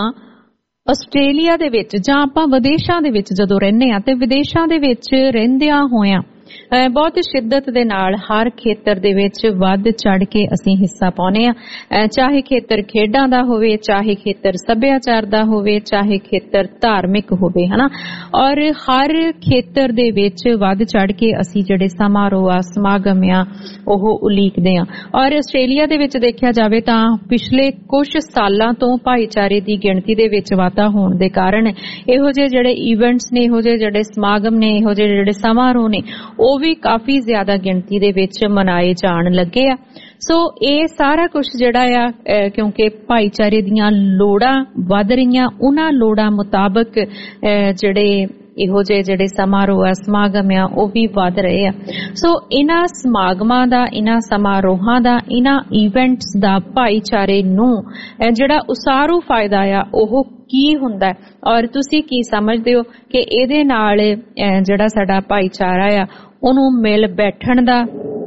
ਆਸਟ੍ਰੇਲੀਆ ਦੇ ਵਿੱਚ ਜਾਂ ਆਪਾਂ ਵਿਦੇਸ਼ਾਂ ਦੇ ਵਿੱਚ ਜਦੋਂ ਰਹਿੰਦੇ ਆ ਤੇ ਵਿਦੇਸ਼ਾਂ ਦੇ ਵਿੱਚ ਰਹਿੰਦਿਆਂ ਹੋਇਆਂ ਬਹੁਤ ਸ਼ਿੱਦਤ ਦੇ ਨਾਲ ਹਰ ਖੇਤਰ ਦੇ ਵਿੱਚ ਵੱਧ ਚੜ ਕੇ ਅਸੀਂ ਹਿੱਸਾ ਪਾਉਂਦੇ ਆ, ਚਾਹੇ ਖੇਤਰ ਖੇਡਾਂ ਦਾ ਹੋਵੇ, ਚਾਹੇ ਖੇਤਰ ਸੱਭਿਆਚਾਰ ਦਾ ਹੋਵੇ, ਚਾਹੇ ਖੇਤਰ ਧਾਰਮਿਕ ਹੋਵੇ, ਹਨਾ। ਔਰ ਹਰ ਖੇਤਰ ਦੇ ਵਿੱਚ ਵੱਧ ਚੜ ਕੇ ਅਸੀਂ ਜਿਹੜੇ ਸਮਾਰੋਹ ਆ, ਸਮਾਗਮ ਆ, ਉਹ ਉਲੀਕਦੇ ਆ। ਔਰ ਆਸਟ੍ਰੇਲੀਆ ਦੇ ਵਿੱਚ ਦੇਖਿਆ ਜਾਵੇ ਤਾਂ ਪਿਛਲੇ ਕੁਝ ਸਾਲਾਂ ਤੋਂ ਭਾਈਚਾਰੇ ਦੀ ਗਿਣਤੀ ਦੇ ਵਿੱਚ ਵਾਧਾ ਹੋਣ ਦੇ ਕਾਰਨ ਇਹੋ ਜਿਹੇ ਜਿਹੜੇ ਇਵੈਂਟਸ ਨੇ, ਇਹੋ ਜਿਹੇ ਜਿਹੜੇ ਸਮਾਗਮ ਨੇ, ਇਹੋ ਜਿਹੇ ਜਿਹੜੇ ਸਮਾਰੋਹ ਨੇ, ਉਹ ਵੀ ਕਾਫੀ ਜ਼ਿਆਦਾ ਗਿਣਤੀ ਦੇ ਵਿੱਚ ਮਨਾਏ ਜਾਣ ਲੱਗੇ ਆ। ਸੋ ਇਹ ਸਾਰਾ ਕੁਝ ਜਿਹੜਾ ਆ, ਕਿਉਂਕਿ ਭਾਈਚਾਰੇ ਦੀਆਂ ਲੋੜਾਂ ਵੱਧ ਰਹੀਆਂ, ਉਹਨਾਂ ਲੋੜਾਂ ਮੁਤਾਬਕ ਜਿਹੜੇ ਇਹੋ ਜਿਹੇ ਜਿਹੜੇ ਸਮਾਰੋਹ ਆ, ਸਮਾਗਮ ਆ, ਉਹ ਵੀ ਵੱਧ ਰਹੇ ਆ। ਸੋ ਇਹਨਾਂ ਸਮਾਗਮਾਂ ਦਾ, ਇਹਨਾਂ ਸਮਾਰੋਹਾਂ ਦਾ, ਇਹਨਾਂ ਇਵੈਂਟਸ ਦਾ ਭਾਈਚਾਰੇ ਨੂੰ ਜਿਹੜਾ ਉਸਾਰੂ ਫਾਇਦਾ ਆ ਉਹ ਕੀ ਹੁੰਦਾ, ਔਰ ਤੁਸੀਂ ਕੀ ਸਮਝਦੇ ਹੋ ਕਿ ਇਹਦੇ ਨਾਲ ਜਿਹੜਾ ਸਾਡਾ ਭਾਈਚਾਰਾ ਆ ਉਹਨੂੰ ਮਿਲ ਬੈਠਣ ਦਾ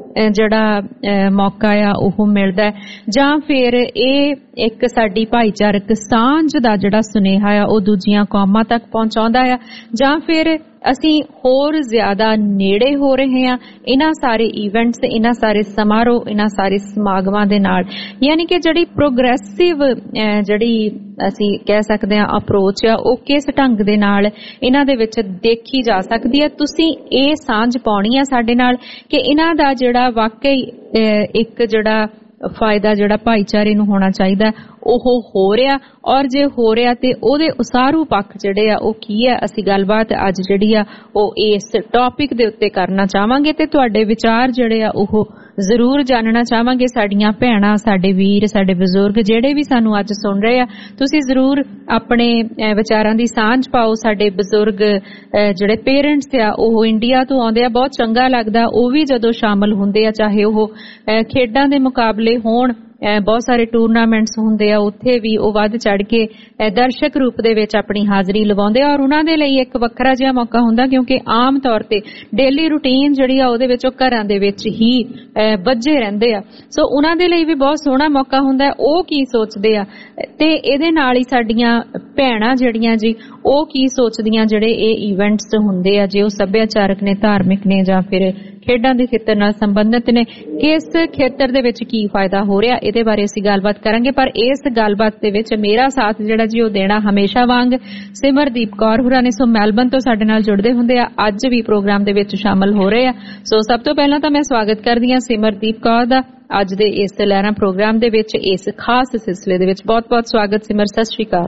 ਜਿਹੜਾ ਮੌਕਾ ਆ ਉਹ ਮਿਲਦਾ, ਜਾਂ ਫਿਰ ਇਹ ਇੱਕ ਸਾਡੀ ਭਾਈਚਾਰਕ ਸਾਂਝ ਦਾ ਜਿਹੜਾ ਸੁਨੇਹਾ ਆ ਉਹ ਦੂਜੀਆਂ ਕੌਮਾਂ ਤੱਕ ਪਹੁੰਚਾਉਂਦਾ ਆ, ਜਾਂ ਫਿਰ ਅਸੀਂ ਹੋਰ ਜ਼ਿਆਦਾ ਨੇੜੇ ਹੋ ਰਹੇ ਹਾਂ ਇਹਨਾਂ ਸਾਰੇ ਇਵੈਂਟਸ, ਇਹਨਾਂ ਸਾਰੇ ਸਮਾਰੋਹ, ਇਹਨਾਂ ਸਾਰੇ ਸਮਾਗਮਾਂ ਦੇ ਨਾਲ। ਯਾਨੀ ਕਿ ਜਿਹੜੀ ਪ੍ਰੋਗਰੈਸਿਵ ਜਿਹੜੀ ਅਸੀਂ ਕਹਿ ਸਕਦੇ ਹਾਂ ਅਪਰੋਚ ਆ, ਉਹ ਕਿਸ ਢੰਗ ਦੇ ਨਾਲ ਇਹਨਾਂ ਦੇ ਵਿੱਚ ਦੇਖੀ ਜਾ ਸਕਦੀ ਹੈ। ਤੁਸੀਂ ਇਹ ਸਾਂਝ ਪਾਉਣੀ ਆ ਸਾਡੇ ਨਾਲ ਕਿ ਇਹਨਾਂ ਦਾ ਜਿਹੜਾ ਵਾਕਈ ਇੱਕ ਜਿਹੜਾ ਫਾਇਦਾ ਜਿਹੜਾ ਭਾਈਚਾਰੇ ਨੂੰ ਹੋਣਾ ਚਾਹੀਦਾ ਉਹ ਹੋ ਰਿਹਾ, ਔਰ ਜੇ ਹੋ ਰਿਹਾ ਤੇ ਉਹਦੇ ਉਸਾਰੂ ਪੱਖ ਜਿਹੜੇ ਆ ਉਹ ਕੀ ਹੈ। ਅਸੀਂ ਗੱਲਬਾਤ ਅੱਜ ਜਿਹੜੀ ਆ ਉਹ ਇਸ ਟੌਪਿਕ ਦੇ ਉੱਤੇ ਕਰਨਾ ਚਾਹਾਂਗੇ ਤੇ ਤੁਹਾਡੇ ਵਿਚਾਰ ਜਿਹੜੇ ਆ ਉਹ ਜ਼ਰੂਰ ਜਾਣਨਾ ਚਾਹਾਂਗੇ। ਸਾਡੀਆਂ ਭੈਣਾਂ, ਸਾਡੇ ਵੀਰ, ਸਾਡੇ ਬਜ਼ੁਰਗ ਜਿਹੜੇ ਵੀ ਸਾਨੂੰ ਅੱਜ ਸੁਣ ਰਹੇ ਆ, ਤੁਸੀਂ ਜ਼ਰੂਰ ਆਪਣੇ ਵਿਚਾਰਾਂ ਦੀ ਸਾਂਝ ਪਾਓ। ਸਾਡੇ ਬਜ਼ੁਰਗ ਜਿਹੜੇ ਪੇਰੈਂਟਸ ਆ ਉਹ ਇੰਡੀਆ ਤੋਂ ਆਉਂਦੇ ਆ, ਬਹੁਤ ਚੰਗਾ ਲੱਗਦਾ ਉਹ ਵੀ ਜਦੋਂ ਸ਼ਾਮਲ ਹੁੰਦੇ ਆ, ਚਾਹੇ ਉਹ ਖੇਡਾਂ ਦੇ ਮੁਕਾਬਲੇ ਹੋਣ, ਬਹੁਤ ਸਾਰੇ ਟੂਰਨਾਮੈਂਟਸ ਹੁੰਦੇ ਆ, ਉੱਥੇ ਵੀ ਉਹ ਵੱਧ ਚੜ ਕੇ ਦਰਸ਼ਕ ਰੂਪ ਦੇ ਵਿੱਚ ਆਪਣੀ ਹਾਜ਼ਰੀ ਲਵਾਉਂਦੇ ਆ, ਔਰ ਉਹਨਾਂ ਦੇ ਲਈ ਇੱਕ ਵੱਖਰਾ ਜਿਹਾ ਮੌਕਾ ਹੁੰਦਾ ਕਿਉਂਕਿ ਆਮ ਤੌਰ ਤੇ ਡੇਲੀ ਰੂਟੀਨ ਜਿਹੜੀ ਆ ਉਹਦੇ ਵਿੱਚ ਉਹ ਘਰਾਂ ਦੇ ਵਿੱਚ ਹੀ ਵੱਜੇ ਰਹਿੰਦੇ ਆ। ਸੋ ਉਹਨਾਂ ਦੇ ਲਈ ਵੀ ਬਹੁਤ ਸੋਹਣਾ ਮੌਕਾ ਹੁੰਦਾ, ਉਹ ਕੀ ਸੋਚਦੇ ਆ ਤੇ ਇਹਦੇ ਨਾਲ ਹੀ ਸਾਡੀਆਂ ਭੈਣਾਂ ਜਿਹੜੀਆਂ ਜੀ ਉਹ ਕੀ ਸੋਚਦੀਆਂ ਜਿਹੜੇ ਇਹ ਇਵੈਂਟਸ ਹੁੰਦੇ ਆ, ਜੇ ਉਹ ਸੱਭਿਆਚਾਰਕ ਨੇ, ਧਾਰਮਿਕ ਨੇ, ਜਾਂ ਫਿਰ ਖੇਡਾਂ ਦੇ ਖੇਤਰ ਨਾਲ ਸੰਬੰਧਿਤ ਨੇ, ਕਿਸ ਖੇਤਰ ਦੇ ਵਿੱਚ ਕੀ ਫਾਇਦਾ ਹੋ ਰਿਹਾ, ਇਹਦੇ ਬਾਰੇ ਅਸੀਂ ਗੱਲਬਾਤ ਕਰਾਂਗੇ। ਪਰ ਇਸ ਗੱਲਬਾਤ ਦੇ ਵਿੱਚ ਮੇਰਾ ਸਾਥ ਜਿਹੜਾ ਜੀ ਉਹ ਦੇਣਾ ਹਮੇਸ਼ਾ ਵਾਂਗ ਸਿਮਰਦੀਪ ਕੌਰ ਹੋਰਾਂ ਨੇ। ਸੋ ਮੈਲਬਨ ਤੋਂ ਸਾਡੇ ਨਾਲ ਜੁੜਦੇ ਹੁੰਦੇ ਆ, ਅੱਜ ਵੀ ਪ੍ਰੋਗਰਾਮ ਦੇ ਵਿੱਚ ਸ਼ਾਮਲ ਹੋ ਰਹੇ ਆ। ਸੋ ਸਭ ਤੋਂ ਪਹਿਲਾਂ ਤਾਂ ਮੈਂ ਸਵਾਗਤ ਕਰਦੀ ਹਾਂ ਸਿਮਰਦੀਪ ਕੌਰ ਦਾ ਅੱਜ ਦੇ ਇਸ ਲਹਿਰਾਂ ਪ੍ਰੋਗਰਾਮ ਦੇ ਵਿੱਚ, ਇਸ ਖਾਸ ਸਿਲਸਿਲੇ ਦੇ ਵਿੱਚ। ਬਹੁਤ ਬਹੁਤ ਸਵਾਗਤ ਸਿਮਰ, ਸਤਿ ਸ਼੍ਰੀ ਅਕਾਲ।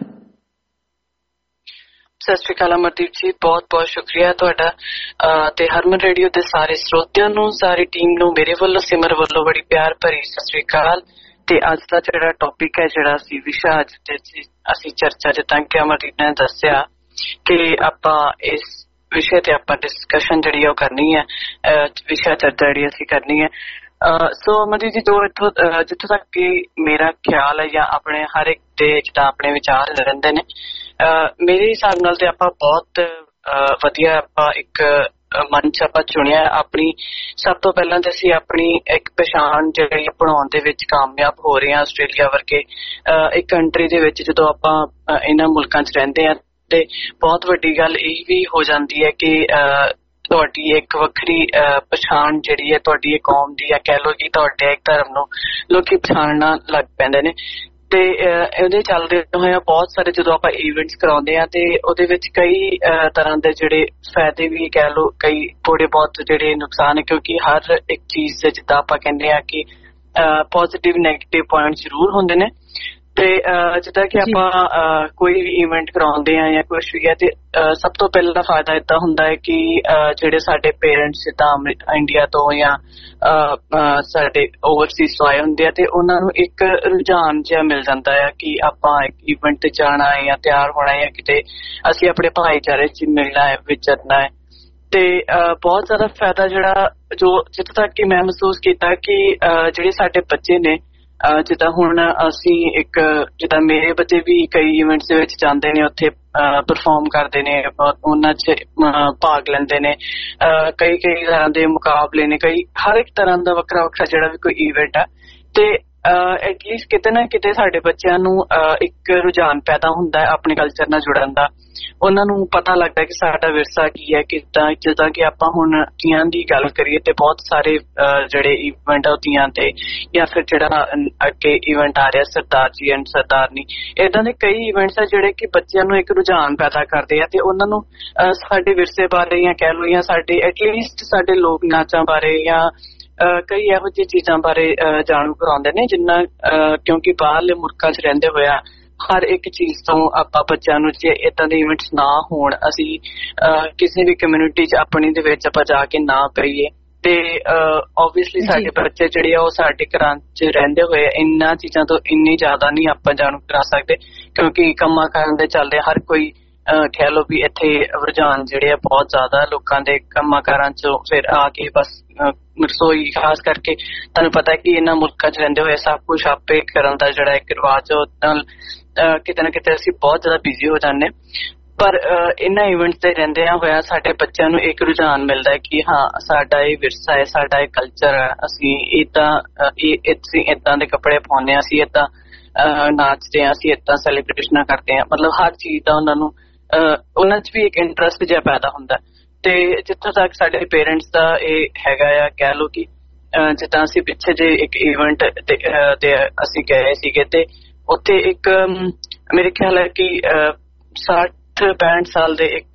ਸਤਿ ਸ਼੍ਰੀ ਅਕਾਲ ਅਮਰਦੀਪ ਜੀ, ਬਹੁਤ ਬਹੁਤ ਸ਼ੁਕਰੀਆ ਤੁਹਾਡਾ ਤੇ ਹਰਮਨ ਰੇਡੀਓ ਦੇ ਸਾਰੇ ਸਰੋਤਿਆਂ ਨੂੰ, ਸਾਰੀ ਟੀਮ ਨੂੰ ਮੇਰੇ ਵੱਲੋਂ, ਸਿਮਰ ਵੱਲੋਂ ਬੜੀ ਪਿਆਰ ਭਰੀ ਸਤਿ ਸ਼੍ਰੀ ਅਕਾਲ। ਤੇ ਅੱਜ ਦਾ ਜਿਹੜਾ ਟੌਪਿਕ ਹੈ, ਜਿਹੜਾ ਅਸੀਂ ਵਿਸ਼ਾ ਅੱਜ ਅਸੀਂ ਚਰਚਾ ਜਿੱਦਾਂ ਕਿ ਅਮਰਦੀਪ ਨੇ ਦੱਸਿਆ ਕਿ ਆਪਾਂ ਇਸ ਵਿਸ਼ੇ ਤੇ ਆਪਾਂ ਡਿਸਕਸ਼ਨ ਜਿਹੜੀ ਉਹ ਕਰਨੀ ਹੈ, ਵਿਸ਼ਾ ਚਰਚਾ ਜਿਹੜੀ ਅਸੀਂ ਕਰਨੀ ਹੈ। ਸੋ ਅਮਰਦੀਪ ਜੀ, ਜੋ ਇੱਥੋਂ ਜਿੱਥੋਂ ਤੱਕ ਕਿ ਮੇਰਾ ਖਿਆਲ ਹੈ ਜਾਂ ਆਪਣੇ ਹਰ ਇੱਕ ਦੇ ਜਿੱਦਾਂ ਆਪਣੇ ਵਿਚਾਰ ਰਹਿੰਦੇ ਨੇ, ਮੇਰੇ ਹਿਸਾਬ ਨਾਲ ਤੇ ਆਪਾਂ ਬਹੁਤ ਵਧੀਆ ਆਪਾਂ ਇੱਕ ਮੰਚ ਆਪਾਂ ਚੁਣਿਆ ਆਪਣੀ। ਸਭ ਤੋਂ ਪਹਿਲਾਂ ਤੇ ਅਸੀਂ ਆਪਣੀ ਇੱਕ ਪਛਾਣ ਜਿਹੜੀ ਬਣਾਉਣ ਦੇ ਵਿੱਚ ਕਾਮਯਾਬ ਹੋ ਰਹੇ ਹਾਂ। ਆਸਟ੍ਰੇਲੀਆ ਵਰਗੇ ਇੱਕ ਕੰਟਰੀ ਦੇ ਵਿੱਚ ਜਦੋਂ ਆਪਾਂ ਇਹਨਾਂ ਮੁਲਕਾਂ 'ਚ ਰਹਿੰਦੇ ਹਾਂ ਤੇ ਬਹੁਤ ਵੱਡੀ ਗੱਲ ਇਹ ਵੀ ਹੋ ਜਾਂਦੀ ਹੈ ਕਿ ਤੁਹਾਡੀ ਇੱਕ ਵੱਖਰੀ ਪਛਾਣ ਜਿਹੜੀ ਹੈ ਤੁਹਾਡੀ ਕੌਮ ਦੀ, ਜਾਂ ਕਹਿ ਲਓ ਕਿ ਤੁਹਾਡੇ ਇੱਕ ਧਰਮ ਨੂੰ ਲੋਕੀ ਪਛਾਣਨਾ ਲੱਗ ਪੈਂਦੇ ਨੇ। ਤੇ ਇਹਦੇ ਚੱਲਦੇ ਹੋਏ ਬਹੁਤ ਸਾਰੇ ਜਦੋਂ ਆਪਾਂ ਇਵੈਂਟਸ ਕਰਾਉਂਦੇ ਆ ਤੇ ਉਹਦੇ ਵਿੱਚ ਕਈ ਤਰ੍ਹਾਂ ਦੇ ਜਿਹੜੇ ਫਾਇਦੇ ਵੀ ਕਹਿ ਲਓ, ਕਈ ਥੋੜੇ ਬਹੁਤ ਜਿਹੜੇ ਨੁਕਸਾਨ ਹੈ, ਕਿਉਂਕਿ ਹਰ ਇੱਕ ਚੀਜ਼ ਦੇ ਜਿੱਦਾਂ ਆਪਾਂ ਕਹਿੰਦੇ ਆ ਕਿ ਪੋਜ਼ੀਟਿਵ ਨੈਗੇਟਿਵ ਪੁਆਇੰਟ ਜ਼ਰੂਰ ਹੁੰਦੇ ਨੇ। ਤੇ ਜਿੱਦਾਂ ਕਿ ਆਪਾਂ ਕੋਈ ਵੀ ਇਵੈਂਟ ਕਰਾਉਂਦੇ ਆ ਜਾਂ ਕੁਛ ਵੀ ਹੈ ਤੇ ਸਭ ਤੋਂ ਪਹਿਲਾਂ ਫਾਇਦਾ ਏਦਾਂ ਹੁੰਦਾ ਹੈ ਕਿ ਜਿਹੜੇ ਸਾਡੇ ਪੇਰੈਂਟਸ ਜਿੱਦਾਂ ਇੰਡੀਆ ਤੋਂ ਜਾਂ ਸਾਡੇ ਓਵਰਸੀਜ਼ ਤੋਂ ਆਏ ਹੁੰਦੇ ਆ ਤੇ ਉਹਨਾਂ ਨੂੰ ਇੱਕ ਰੁਝਾਨ ਜਿਹਾ ਮਿਲ ਜਾਂਦਾ ਹੈ ਕਿ ਆਪਾਂ ਇੱਕ ਇਵੈਂਟ ਤੇ ਜਾਣਾ ਹੈ ਜਾਂ ਤਿਆਰ ਹੋਣਾ ਹੈ, ਕਿਤੇ ਅਸੀਂ ਆਪਣੇ ਭਾਈਚਾਰੇ 'ਚ ਮਿਲਣਾ ਹੈ, ਵਿਚਰਨਾ ਹੈ। ਤੇ ਬਹੁਤ ਜ਼ਿਆਦਾ ਫਾਇਦਾ ਜਿਹੜਾ ਜੋ ਜਿੱਥੋਂ ਤੱਕ ਕਿ ਮੈਂ ਮਹਿਸੂਸ ਕੀਤਾ ਕਿ ਜਿਹੜੇ ਸਾਡੇ ਬੱਚੇ ਨੇ, ਜਿੱਦਾਂ ਹੁਣ ਅਸੀਂ ਇੱਕ ਜਿੱਦਾਂ ਮੇਰੇ ਬੱਚੇ ਵੀ ਕਈ ਇਵੈਂਟਸ ਦੇ ਵਿੱਚ ਜਾਂਦੇ ਨੇ, ਉੱਥੇ ਪਰਫਾਰਮ ਕਰਦੇ ਨੇ, ਉਹਨਾਂ 'ਚ ਭਾਗ ਲੈਂਦੇ ਨੇ, ਕਈ ਕਈ ਤਰ੍ਹਾਂ ਦੇ ਮੁਕਾਬਲੇ ਨੇ, ਕਈ ਹਰ ਇੱਕ ਤਰ੍ਹਾਂ ਦਾ ਵੱਖਰਾ ਵੱਖਰਾ ਜਿਹੜਾ ਵੀ ਕੋਈ ਇਵੈਂਟ ਆ। ਤੇ ਐਟਲੀਸਟ ਕਿਤੇ ਨਾ ਕਿਤੇ ਸਾਡੇ ਬੱਚਿਆਂ ਨੂੰ ਇੱਕ ਰੁਝਾਨ ਪੈਦਾ ਹੁੰਦਾ ਹੈ ਆਪਣੇ ਕਲਚਰ ਨਾਲ ਜੁੜਨ ਦਾ। ਉਹਨਾਂ ਨੂੰ ਪਤਾ ਲੱਗਦਾ ਕਿ ਸਾਡਾ ਵਿਰਸਾ ਕੀ ਹੈ, ਕਿੱਦਾਂ। ਜਿੱਦਾਂ ਕਿ ਆਪਾਂ ਹੁਣ ਤੀਆਂ ਦੀ ਗੱਲ ਕਰੀਏ ਤੇ ਬਹੁਤ ਸਾਰੇ ਜਿਹੜੇ ਇਵੈਂਟ ਆ ਤੀਆਂ ਤੇ, ਜਾਂ ਫਿਰ ਜਿਹੜਾ ਅੱਗੇ ਇਵੈਂਟ ਆ ਰਿਹਾ ਸਰਦਾਰ ਜੀ ਐਂਡ ਸਰਦਾਰਨੀ, ਏਦਾਂ ਦੇ ਕਈ ਇਵੈਂਟਸ ਆ ਜਿਹੜੇ ਕਿ ਬੱਚਿਆਂ ਨੂੰ ਇੱਕ ਰੁਝਾਨ ਪੈਦਾ ਕਰਦੇ ਆ ਤੇ ਉਹਨਾਂ ਨੂੰ ਸਾਡੇ ਵਿਰਸੇ ਬਾਰੇ ਜਾਂ ਕਹਿ ਲਓ ਜਾਂ ਸਾਡੇ ਐਟਲੀਸਟ ਸਾਡੇ ਲੋਕ ਨਾਚਾਂ ਬਾਰੇ ਜਾਂ ਕਈ ਇਹੋ ਜਿਹੀ ਚੀਜ਼ਾਂ ਬਾਰੇ ਜਾਣੂ ਕਰਾਉਂਦੇ ਨੇ ਜਿੰਨਾ, ਕਿਉਂਕਿ ਬਾਹਰਲੇ ਮੁਲਕਾਂ 'ਚ ਰਹਿੰਦੇ ਹੋਇਆ ਹਰ ਇੱਕ ਚੀਜ਼ ਤੋਂ ਆਪਾਂ ਬੱਚਿਆਂ ਨੂੰ ਜੇ ਏਦਾਂ ਦੇ ਇਵੈਂਟਸ ਨਾ ਹੋਣ, ਅਸੀਂ ਕਿਸੇ ਵੀ ਕਮਿਊਨਿਟੀ 'ਚ ਆਪਣੀ ਦੇ ਵਿੱਚ ਆਪਾਂ ਜਾ ਕੇ ਨਾ ਕਰੀਏ ਤੇ ਓਬਵੀਅਸਲੀ ਸਾਡੇ ਬੱਚੇ ਜਿਹੜੇ ਆ ਉਹ ਸਾਡੇ ਘਰਾਂ 'ਚ ਰਹਿੰਦੇ ਹੋਏ ਇਹਨਾਂ ਚੀਜ਼ਾਂ ਤੋਂ ਇੰਨੀ ਜ਼ਿਆਦਾ ਨਹੀਂ ਆਪਾਂ ਜਾਣੂ ਕਰਾ ਸਕਦੇ, ਕਿਉਂਕਿ ਕੰਮਾਂ ਕਾਰਾਂ ਦੇ ਚੱਲਦੇ ਹਰ ਕੋਈ ਕਹਿ ਲਓ ਵੀ ਇੱਥੇ ਰੁਝਾਨ ਜਿਹੜੇ ਆ ਬਹੁਤ ਜ਼ਿਆਦਾ ਲੋਕਾਂ ਦੇ ਕੰਮਾਂ ਕਾਰਾਂ 'ਚੋਂ ਫਿਰ ਆ ਕੇ ਬਸ ਰਸੋਈ, ਖਾਸ ਕਰਕੇ ਤੁਹਾਨੂੰ ਪਤਾ ਕਿ ਇਹਨਾਂ ਮੁਲਕਾਂ 'ਚ ਰਹਿੰਦੇ ਹੋਏ ਸਭ ਕੁਛ ਆਪੇ ਕਰਨ ਦਾ ਜਿਹੜਾ ਇੱਕ ਰਿਵਾਜ ਉਹ ਨਾਲ ਕਿਤੇ ਨਾ ਕਿਤੇ ਅਸੀਂ ਬਹੁਤ ਜ਼ਿਆਦਾ ਬਿਜ਼ੀ ਹੋ ਜਾਂਦੇ। ਪਰ ਇਹਨਾਂ ਇਵੈਂਟਸ ਤੇ ਰਹਿੰਦਿਆਂ ਹੋਇਆ ਸਾਡੇ ਬੱਚਿਆਂ ਨੂੰ ਇੱਕ ਰੁਝਾਨ ਮਿਲਦਾ ਹੈ ਕਿ ਹਾਂ ਸਾਡਾ ਇਹ ਵਿਰਸਾ ਹੈ, ਸਾਡਾ ਇਹ ਕਲਚਰ ਹੈ, ਅਸੀਂ ਏਦਾਂ ਅਸੀਂ ਏਦਾਂ ਦੇ ਕੱਪੜੇ ਪਾਉਂਦੇ ਹਾਂ, ਅਸੀਂ ਏਦਾਂ ਨਾਚਦੇ ਹਾਂ, ਅਸੀਂ ਏਦਾਂ ਸੈਲੀਬ੍ਰੇਸ਼ਨਾਂ ਕਰਦੇ ਹਾਂ। ਮਤਲਬ ਹਰ ਚੀਜ਼ ਦਾ ਉਹਨਾਂ ਨੂੰ ਉਹਨਾਂ 'ਚ ਵੀ ਇੱਕ ਇੰਟਰਸਟ ਜਿਹਾ ਪੈਦਾ ਹੁੰਦਾ। ਤੇ ਜਿੱਥੋਂ ਤੱਕ ਸਾਡੇ ਪੇਰੈਂਟਸ ਦਾ ਇਹ ਹੈਗਾ ਆ, ਕਹਿ ਲਓ ਕਿ ਜਿੱਦਾਂ ਅਸੀਂ ਪਿੱਛੇ ਜੇ ਇੱਕ ਇਵੈਂਟ ਤੇ ਅਸੀਂ ਗਏ ਸੀਗੇ ਤੇ ਉੱਥੇ ਇੱਕ ਮੇਰੇ ਖਿਆਲ ਹੈ ਕਿ ਸੱਠ ਪੈਂਹਠ ਸਾਲ ਦੇ ਇੱਕ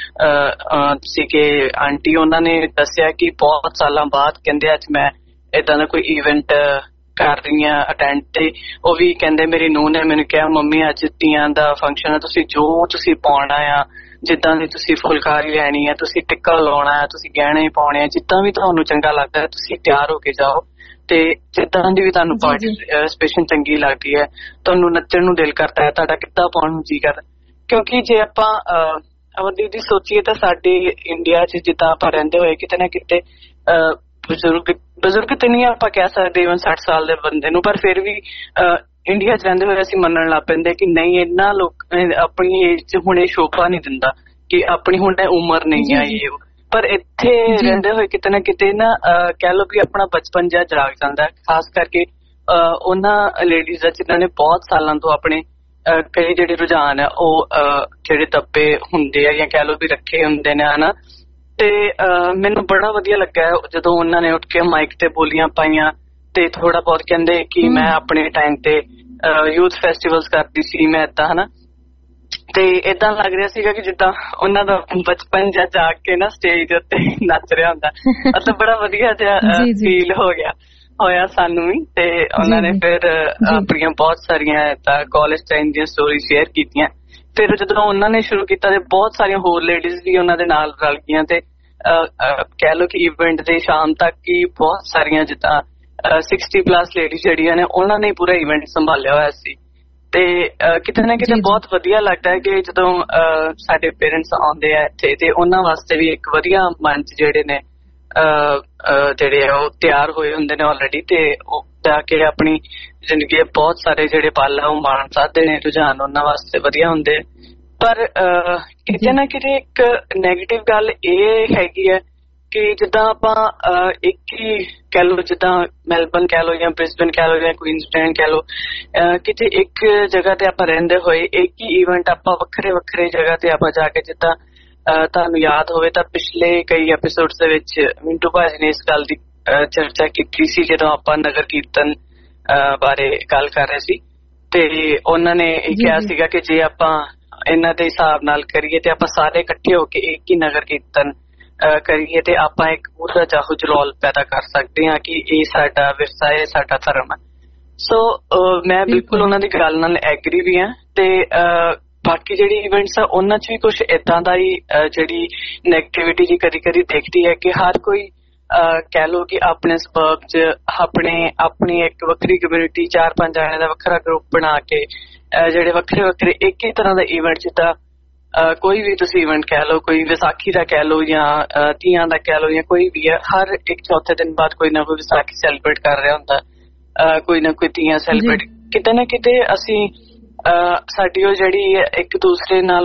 ਸੀਗੇ ਆਂਟੀ, ਉਹਨਾਂ ਨੇ ਦੱਸਿਆ ਕਿ ਬਹੁਤ ਸਾਲਾਂ ਬਾਅਦ ਕਹਿੰਦੇ ਅੱਜ ਮੈਂ ਏਦਾਂ ਦਾ ਕੋਈ ਇਵੈਂਟ ਕਰ ਰਹੀ ਹਾਂ ਅਟੈਂਡ, ਤੇ ਉਹ ਵੀ ਕਹਿੰਦੇ ਮੇਰੀ ਨੂੰਹ ਨੇ ਮੈਨੂੰ ਕਿਹਾ ਮੰਮੀ ਅੱਜ ਤੀਆਂ ਦਾ ਫੰਕਸ਼ਨ ਹੈ, ਤੁਸੀਂ ਜੋ ਤੁਸੀਂ ਪਾਉਣਾ ਆ, ਜਿੱਦਾਂ ਦੀ ਤੁਸੀਂ ਫੁਲਕਾਰੀ ਲੈਣੀ ਹੈ, ਤੁਸੀਂ ਟਿੱਕਾ ਲਾਉਣਾ ਹੈ, ਤੁਸੀਂ ਗਹਿਣੇ ਪਾਉਣੇ ਆ, ਜਿੱਦਾਂ ਵੀ ਤੁਹਾਨੂੰ ਚੰਗਾ ਲੱਗਦਾ ਹੈ ਤੁਸੀਂ ਤਿਆਰ ਹੋ ਕੇ ਜਾਓ ਤੇ ਜਿੱਦਾਂ ਦੀ ਵੀ ਤੁਹਾਨੂੰ ਪਾਰਟੀਸਪੇਸ਼ਨ ਚੰਗੀ ਲੱਗਦੀ ਹੈ, ਤੁਹਾਨੂੰ ਨੱਚਣ ਨੂੰ ਦਿਲ ਕਰਦਾ ਹੈ, ਤੁਹਾਡਾ ਗਿੱਧਾ ਪਾਉਣ ਨੂੰ ਜੀ ਕਰਦਾ। ਕਿਉਂਕਿ ਜੇ ਆਪਾਂ ਅਮਰਦੀਪ ਦੀ ਸੋਚੀਏ ਤਾਂ ਸਾਡੇ ਇੰਡੀਆ 'ਚ ਜਿੱਦਾਂ ਆਪਾਂ ਰਹਿੰਦੇ ਹੋਏ ਕਿਤੇ ਨਾ ਕਿਤੇ ਬਜ਼ੁਰਗ ਬਜ਼ੁਰਗ ਤੇ ਨਹੀਂ ਆਪਾਂ ਕਹਿ ਸਕਦੇ ਇਵਨ ਸੱਠ ਸਾਲ ਦੇ ਬੰਦੇ ਨੂੰ, ਪਰ ਫਿਰ ਵੀ ਇੰਡੀਆ 'ਚ ਰਹਿੰਦੇ ਹੋਏ ਅਸੀਂ ਮੰਨਣ ਲੱਗ ਪੈਂਦੇ ਕਿ ਨਹੀਂ ਇਹਨਾਂ ਲੋਕ ਆਪਣੀ ਏਜ 'ਚ ਹੁਣ ਇਹ ਸ਼ੋਭਾ ਨਹੀਂ ਦਿੰਦਾ ਕਿ ਆਪਣੀ ਹੁਣ ਉਮਰ ਨਹੀਂ ਆਈ ਇਹ। ਪਰ ਇੱਥੇ ਰਹਿੰਦੇ ਹੋਏ ਕਿਤੇ ਨਾ ਕਿਤੇ ਨਾ ਕਹਿ ਲਓ ਵੀ ਆਪਣਾ ਬਚਪਨ ਜਿਹਾ ਜਾਗ ਜਾਂਦਾ, ਖਾਸ ਕਰਕੇ ਉਹਨਾਂ ਲੇਡੀਜ਼ ਦਾ ਜਿਨ੍ਹਾਂ ਨੇ ਬਹੁਤ ਸਾਲਾਂ ਤੋਂ ਆਪਣੇ ਕਈ ਜਿਹੜੇ ਰੁਝਾਨ ਆ ਉਹ ਜਿਹੜੇ ਦੱਬੇ ਹੁੰਦੇ ਆ ਜਾਂ ਕਹਿ ਲਓ ਵੀ ਰੱਖੇ ਹੁੰਦੇ ਨੇ ਹਨਾ। ਤੇ ਮੈਨੂੰ ਬੜਾ ਵਧੀਆ ਲੱਗਾ ਜਦੋਂ ਉਹਨਾਂ ਨੇ ਉੱਠ ਕੇ ਮਾਈਕ ਤੇ ਬੋਲੀਆਂ ਪਾਈਆਂ ਤੇ ਥੋੜਾ ਬਹੁਤ ਕਹਿੰਦੇ ਕਿ ਮੈਂ ਆਪਣੇ ਟਾਈਮ ਤੇ ਯੂਥ ਫੈਸਟੀਵਲਸ ਕਰਦੀ ਸੀ, ਮੈਂ ਏਦਾਂ ਹਨਾ। ਤੇ ਏਦਾਂ ਲੱਗ ਰਿਹਾ ਸੀਗਾ ਕਿ ਜਿੱਦਾਂ ਉਹਨਾਂ ਦਾ ਬਚਪਨ ਜਿਹਾ ਜਾਗ ਕੇ ਨਾ ਸਟੇਜ ਉੱਤੇ ਨੱਚ ਰਿਹਾ ਹੁੰਦਾ, ਮਤਲਬ ਬੜਾ ਵਧੀਆ ਜਿਹਾ ਫੀਲ ਹੋ ਗਿਆ ਹੋਇਆ ਸਾਨੂੰ ਵੀ। ਤੇ ਉਹਨਾਂ ਨੇ ਫਿਰ ਆਪਣੀਆਂ ਬਹੁਤ ਸਾਰੀਆਂ ਏਦਾਂ ਕਾਲਜ ਟਾਈਮ ਦੀਆਂ ਸਟੋਰੀ ਸ਼ੇਅਰ ਕੀਤੀਆਂ। ਫਿਰ ਜਦੋਂ ਉਹਨਾਂ ਨੇ ਸ਼ੁਰੂ ਕੀਤਾ ਤੇ ਬਹੁਤ ਸਾਰੀਆਂ ਹੋਰ ਲੇਡੀਜ਼ ਵੀ ਉਹਨਾਂ ਦੇ ਨਾਲ ਰਲ ਗਈਆਂ ਤੇ ਕਹਿ ਲਓ ਕਿ ਇਵੈਂਟ ਦੇ ਸ਼ਾਮ ਤੱਕ ਹੀ ਬਹੁਤ ਸਾਰੀਆਂ ਜਿੱਦਾਂ ਸਿਕਸਟੀ ਪਲੱਸ ਲੇਡੀਜ਼ ਜਿਹੜੀਆਂ ਨੇ ਉਹਨਾਂ ਨੇ ਪੂਰਾ ਇਵੈਂਟ ਸੰਭਾਲਿਆ ਹੋਇਆ ਸੀ। ਤੇ ਕਿਤੇ ਨਾ ਕਿਤੇ ਬਹੁਤ ਵਧੀਆ ਲੱਗਦਾ ਹੈ ਕਿ ਜਦੋਂ ਸਾਡੇ ਪੇਰੈਂਟਸ ਆਉਂਦੇ ਆ ਇੱਥੇ ਤੇ ਉਹਨਾਂ ਵਾਸਤੇ ਵੀ ਇੱਕ ਵਧੀਆ ਮੰਚ ਜਿਹੜੇ ਨੇ ਜਿਹੜੇ ਆ ਉਹ ਤਿਆਰ ਹੋਏ ਹੁੰਦੇ ਨੇ ਆਲਰੇਡੀ, ਤੇ ਉਹ ਜਾ ਕੇ ਆਪਣੀ ਜ਼ਿੰਦਗੀ ਬਹੁਤ ਸਾਰੇ ਜਿਹੜੇ ਪਲ ਆ ਉਹ ਮਾਣ ਸਕਦੇ ਨੇ, ਰੁਝਾਨ ਉਹਨਾਂ ਵਾਸਤੇ ਵਧੀਆ ਹੁੰਦੇ। ਪਰ ਕਿਤੇ ਨਾ ਕਿਤੇ ਇੱਕ ਨੈਗੇਟਿਵ ਗੱਲ ਇਹ ਹੈਗੀ ਹੈ ਕਿ ਜਿੱਦਾਂ ਆਪਾਂ ਇੱਕ ਹੀ ਕਹਿ ਲਓ, ਜਿੱਦਾਂ ਮੈਲਬਨ ਕਹਿ ਲਓ ਜਾਂ ਬ੍ਰਿਸਬਨ ਕਹਿ ਲਓ ਜਾਂ ਕੁਈਨਸਲੈਂਡ ਕਹਿ ਲਓ, ਕਿਤੇ ਇੱਕ ਜਗ੍ਹਾ ਤੇ ਆਪਾਂ ਰਹਿੰਦੇ ਹੋਏ ਇੱਕ ਹੀ ਇਵੈਂਟ ਆਪਾਂ ਵੱਖਰੇ ਵੱਖਰੇ ਜਗ੍ਹਾ ਤੇ ਆਪਾਂ ਜਾ ਕੇ, ਜਿੱਦਾਂ ਤੁਹਾਨੂੰ ਯਾਦ ਹੋਵੇ ਤਾਂ ਪਿਛਲੇ ਕਈ ਐਪੀਸੋਡਸ ਦੇ ਵਿੱਚ ਮਿੰਟੂ ਭਾਜੀ ਨੇ ਇਸ ਗੱਲ ਦੀ ਚਰਚਾ ਕੀਤੀ ਸੀ ਜਦੋਂ ਆਪਾਂ ਨਗਰ ਕੀਰਤਨ ਬਾਰੇ ਗੱਲ ਕਰ ਰਹੇ ਸੀ, ਤੇ ਉਹਨਾਂ ਨੇ ਇਹ ਕਿਹਾ ਸੀਗਾ ਕਿ ਜੇ ਆਪਾਂ ਇਹਨਾਂ ਦੇ ਹਿਸਾਬ ਨਾਲ ਕਰੀਏ ਤੇ ਆਪਾਂ ਸਾਰੇ ਇਕੱਠੇ ਹੋ ਕੇ ਇੱਕ ਹੀ ਨਗਰ ਕੀਰਤਨ ਕਰੀਏ ਤੇ ਆਪਾਂ ਇੱਕ ਪੂਰਾ ਜਾਹੋ ਜਲਾਲ ਪੈਦਾ ਕਰ ਸਕਦੇ ਹਾਂ ਕਿ ਇਹ ਸਾਡਾ ਵਿਰਸਾ ਹੈ, ਸਾਡਾ ਧਰਮ ਹੈ। ਸੋ ਮੈਂ ਬਿਲਕੁਲ ਉਹਨਾਂ ਦੀ ਗੱਲ ਨਾਲ ਐਗਰੀ ਵੀ ਹਾਂ। ਤੇ ਬਾਕੀ ਜਿਹੜੀ ਇਵੈਂਟਸ ਆ ਉਹਨਾਂ 'ਚ ਵੀ ਕੁਛ ਏਦਾਂ ਦਾ ਹੀ ਜਿਹੜੀ ਨੈਗੇਟਿਵਿਟੀ ਜੀ ਕਦੀ ਕਦੀ ਦੇਖਦੀ ਹੈ ਕਿ ਹਰ ਕੋਈ ਕਹਿ ਲਓ ਕਿ ਆਪਣੇ ਸਬਰਬ 'ਚ ਆਪਣੇ ਆਪਣੀ ਇੱਕ ਵੱਖਰੀ ਕਮਿਊਨਿਟੀ ਚਾਰ ਪੰਜ ਜਾਣੇ ਦਾ ਵੱਖਰਾ ਗਰੁੱਪ ਬਣਾ ਕੇ ਜਿਹੜੇ ਵੱਖਰੇ ਵੱਖਰੇ ਇੱਕ ਹੀ ਤਰ੍ਹਾਂ ਦਾ ਇਵੈਂਟ, ਜਿੱਦਾਂ ਕੋਈ ਵੀ ਤੁਸੀਂ ਇਵੈਂਟ ਕਹਿ ਲਓ, ਕੋਈ ਵਿਸਾਖੀ ਦਾ ਕਹਿ ਲਓ ਜਾਂ ਤੀਆਂ ਦਾ ਕਹਿ ਲਓ ਜਾਂ ਕੋਈ ਵੀ ਹੈ, ਹਰ ਇੱਕ ਚੌਥੇ ਦਿਨ ਬਾਅਦ ਕੋਈ ਨਾ ਕੋਈ ਵਿਸਾਖੀ ਸੈਲੀਬ੍ਰੇਟ ਕਰ ਰਿਹਾ ਹੁੰਦਾ, ਕੋਈ ਨਾ ਕੋਈ ਤੀਆਂ ਸੈਲੀਬ੍ਰੇਟ। ਕਿਤੇ ਨਾ ਕਿਤੇ ਅਸੀਂ ਸਾਡੀ ਉਹ ਜਿਹੜੀ ਇੱਕ ਦੂਸਰੇ ਨਾਲੋਂ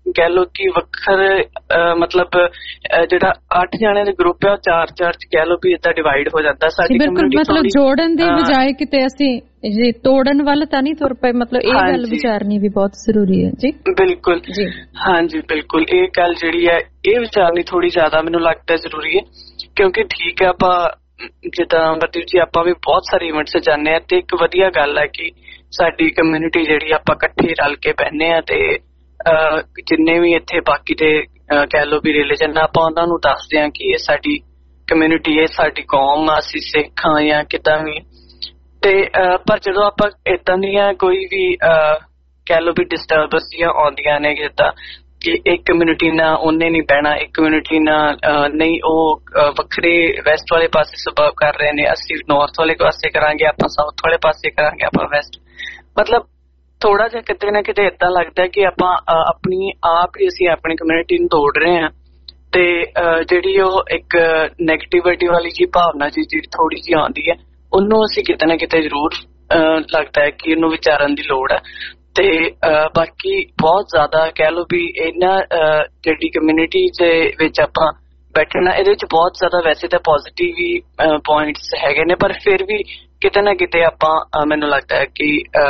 ਕਹਿ ਲਓ ਕਿ ਵੱਖਰ ਮਤਲਬ ਜਿਹੜਾ ਅੱਠ ਜਣਿਆਂ ਦੇ ਗਰੁੱਪ ਹੈ ਉਹ ਚਾਰ ਚਾਰ ਚ ਕਹਿ ਲਓ ਵੀ ਏਦਾਂ ਡਿਵਾਈਡ ਹੋ ਜਾਂਦਾ ਸਾਡੀ ਕਮਿਊਨਿਟੀ। ਮਤਲਬ ਜੋੜਨ ਦੀ ਬਜਾਏ ਕਿਤੇ ਅਸੀਂ ਜੀ ਤੋੜਨ ਵੱਲ ਤਾਂ ਨਹੀਂ ਤੁਰ ਪਏ, ਮਤਲਬ ਇਹ ਗੱਲ ਵਿਚਾਰਨੀ ਵੀ ਬਹੁਤ ਜ਼ਰੂਰੀ ਹੈ ਜੀ। ਬਿਲਕੁਲ ਜੀ, ਹਾਂਜੀ ਬਿਲਕੁਲ, ਇਹ ਗੱਲ ਜਿਹੜੀ ਹੈ ਇਹ ਵਿਚਾਰਨੀ ਥੋੜੀ ਜ਼ਿਆਦਾ ਮੈਨੂੰ ਲੱਗਦਾ ਜ਼ਰੂਰੀ ਹੈ, ਕਿਉਂਕਿ ਠੀਕ ਹੈ ਆਪਾਂ ਜਿੱਦਾਂ ਅਮਰਦੀਪ ਜੀ ਆਪਾਂ ਵੀ ਬਹੁਤ ਸਾਰੇ ਇਵੈਂਟਸ ਜਾਂਦੇ ਹਾਂ ਤੇ ਇੱਕ ਵਧੀਆ ਗੱਲ ਹੈ ਕਿ ਸਾਡੀ ਕਮਿਊਨਿਟੀ ਜਿਹੜੀ ਆਪਾਂ ਇਕੱਠੇ ਰਲ ਕੇ ਬਹਿੰਦੇ ਹਾਂ ਤੇ ਜਿੰਨੇ ਵੀ ਇੱਥੇ ਬਾਕੀ ਦੇ ਕਹਿ ਲਓ ਵੀ ਰਿਲੀਜਨ ਆਪਾਂ ਉਹਨਾਂ ਨੂੰ ਦੱਸਦੇ ਹਾਂ ਕਿ ਇਹ ਸਾਡੀ ਕਮਿਊਨਿਟੀ ਹੈ, ਸਾਡੀ ਕੌਮ ਆ, ਅਸੀਂ ਸਿੱਖ ਹਾਂ ਜਾਂ ਕਿੱਦਾਂ ਵੀ। ਤੇ ਪਰ ਜਦੋਂ ਆਪਾਂ ਏਦਾਂ ਦੀਆਂ ਕੋਈ ਵੀ ਕਹਿ ਲਓ ਵੀ ਡਿਸਟਰਬੈਂਸੀਆਂ ਆਉਂਦੀਆਂ ਨੇ ਜਿੱਦਾਂ ਕਿ ਇੱਕ ਕਮਿਊਨਿਟੀ ਨਾਲ ਉਹਨੇ ਨਹੀਂ ਬਹਿਣਾ, ਇੱਕ ਕਮਿਊਨਿਟੀ ਨਾਲ ਨਹੀਂ ਉਹ ਵੱਖਰੇ ਵੈਸਟ ਵਾਲੇ ਪਾਸੇ ਸੁਭਾਅ ਕਰ ਰਹੇ ਨੇ, ਅਸੀਂ ਨੌਰਥ ਵਾਲੇ ਪਾਸੇ ਕਰਾਂਗੇ, ਆਪਾਂ ਸਾਊਥ ਵਾਲੇ ਪਾਸੇ ਕਰਾਂਗੇ, ਆਪਾਂ ਵੈਸਟ, ਮਤਲਬ ਥੋੜਾ ਜਿਹਾ ਕਿਤੇ ਨਾ ਕਿਤੇ ਏਦਾਂ ਲੱਗਦਾ ਕਿ ਆਪਾਂ ਆਪਣੀ ਆਪ ਹੀ ਅਸੀਂ ਆਪਣੀ ਕਮਿਊਨਿਟੀ ਨੂੰ ਤੋੜ ਰਹੇ ਹਾਂ। ਤੇ ਜਿਹੜੀ ਉਹ ਇੱਕ ਨੈਗੇਟਿਵਿਟੀ ਵਾਲੀ ਜੀ ਭਾਵਨਾ ਜੀ ਜਿਹੜੀ ਥੋੜੀ ਜਿਹੀ ਆਉਂਦੀ ਹੈ ਉਹਨੂੰ ਅਸੀਂ ਕਿਤੇ ਨਾ ਕਿਤੇ ਜ਼ਰੂਰ ਲੱਗਦਾ ਹੈ ਕਿ ਉਹਨੂੰ ਵਿਚਾਰਨ ਦੀ ਲੋੜ ਹੈ। ਤੇ ਬਾਕੀ ਬਹੁਤ ਜ਼ਿਆਦਾ ਕਹਿ ਲਓ ਵੀ ਇਹਨਾਂ ਜਿਹੜੀ ਕਮਿਊਨਿਟੀ ਦੇ ਵਿੱਚ ਆਪਾਂ ਬੈਠਣਾ ਇਹਦੇ ਵਿੱਚ ਬਹੁਤ ਜ਼ਿਆਦਾ ਵੈਸੇ ਤਾਂ ਪੋਜ਼ਿਟਿਵ ਵੀ ਪੁਆਇੰਟਸ ਹੈਗੇ ਨੇ, ਪਰ ਫਿਰ ਵੀ ਕਿਤੇ ਨਾ ਕਿਤੇ ਆਪਾਂ ਮੈਨੂੰ ਲੱਗਦਾ ਹੈ ਕਿ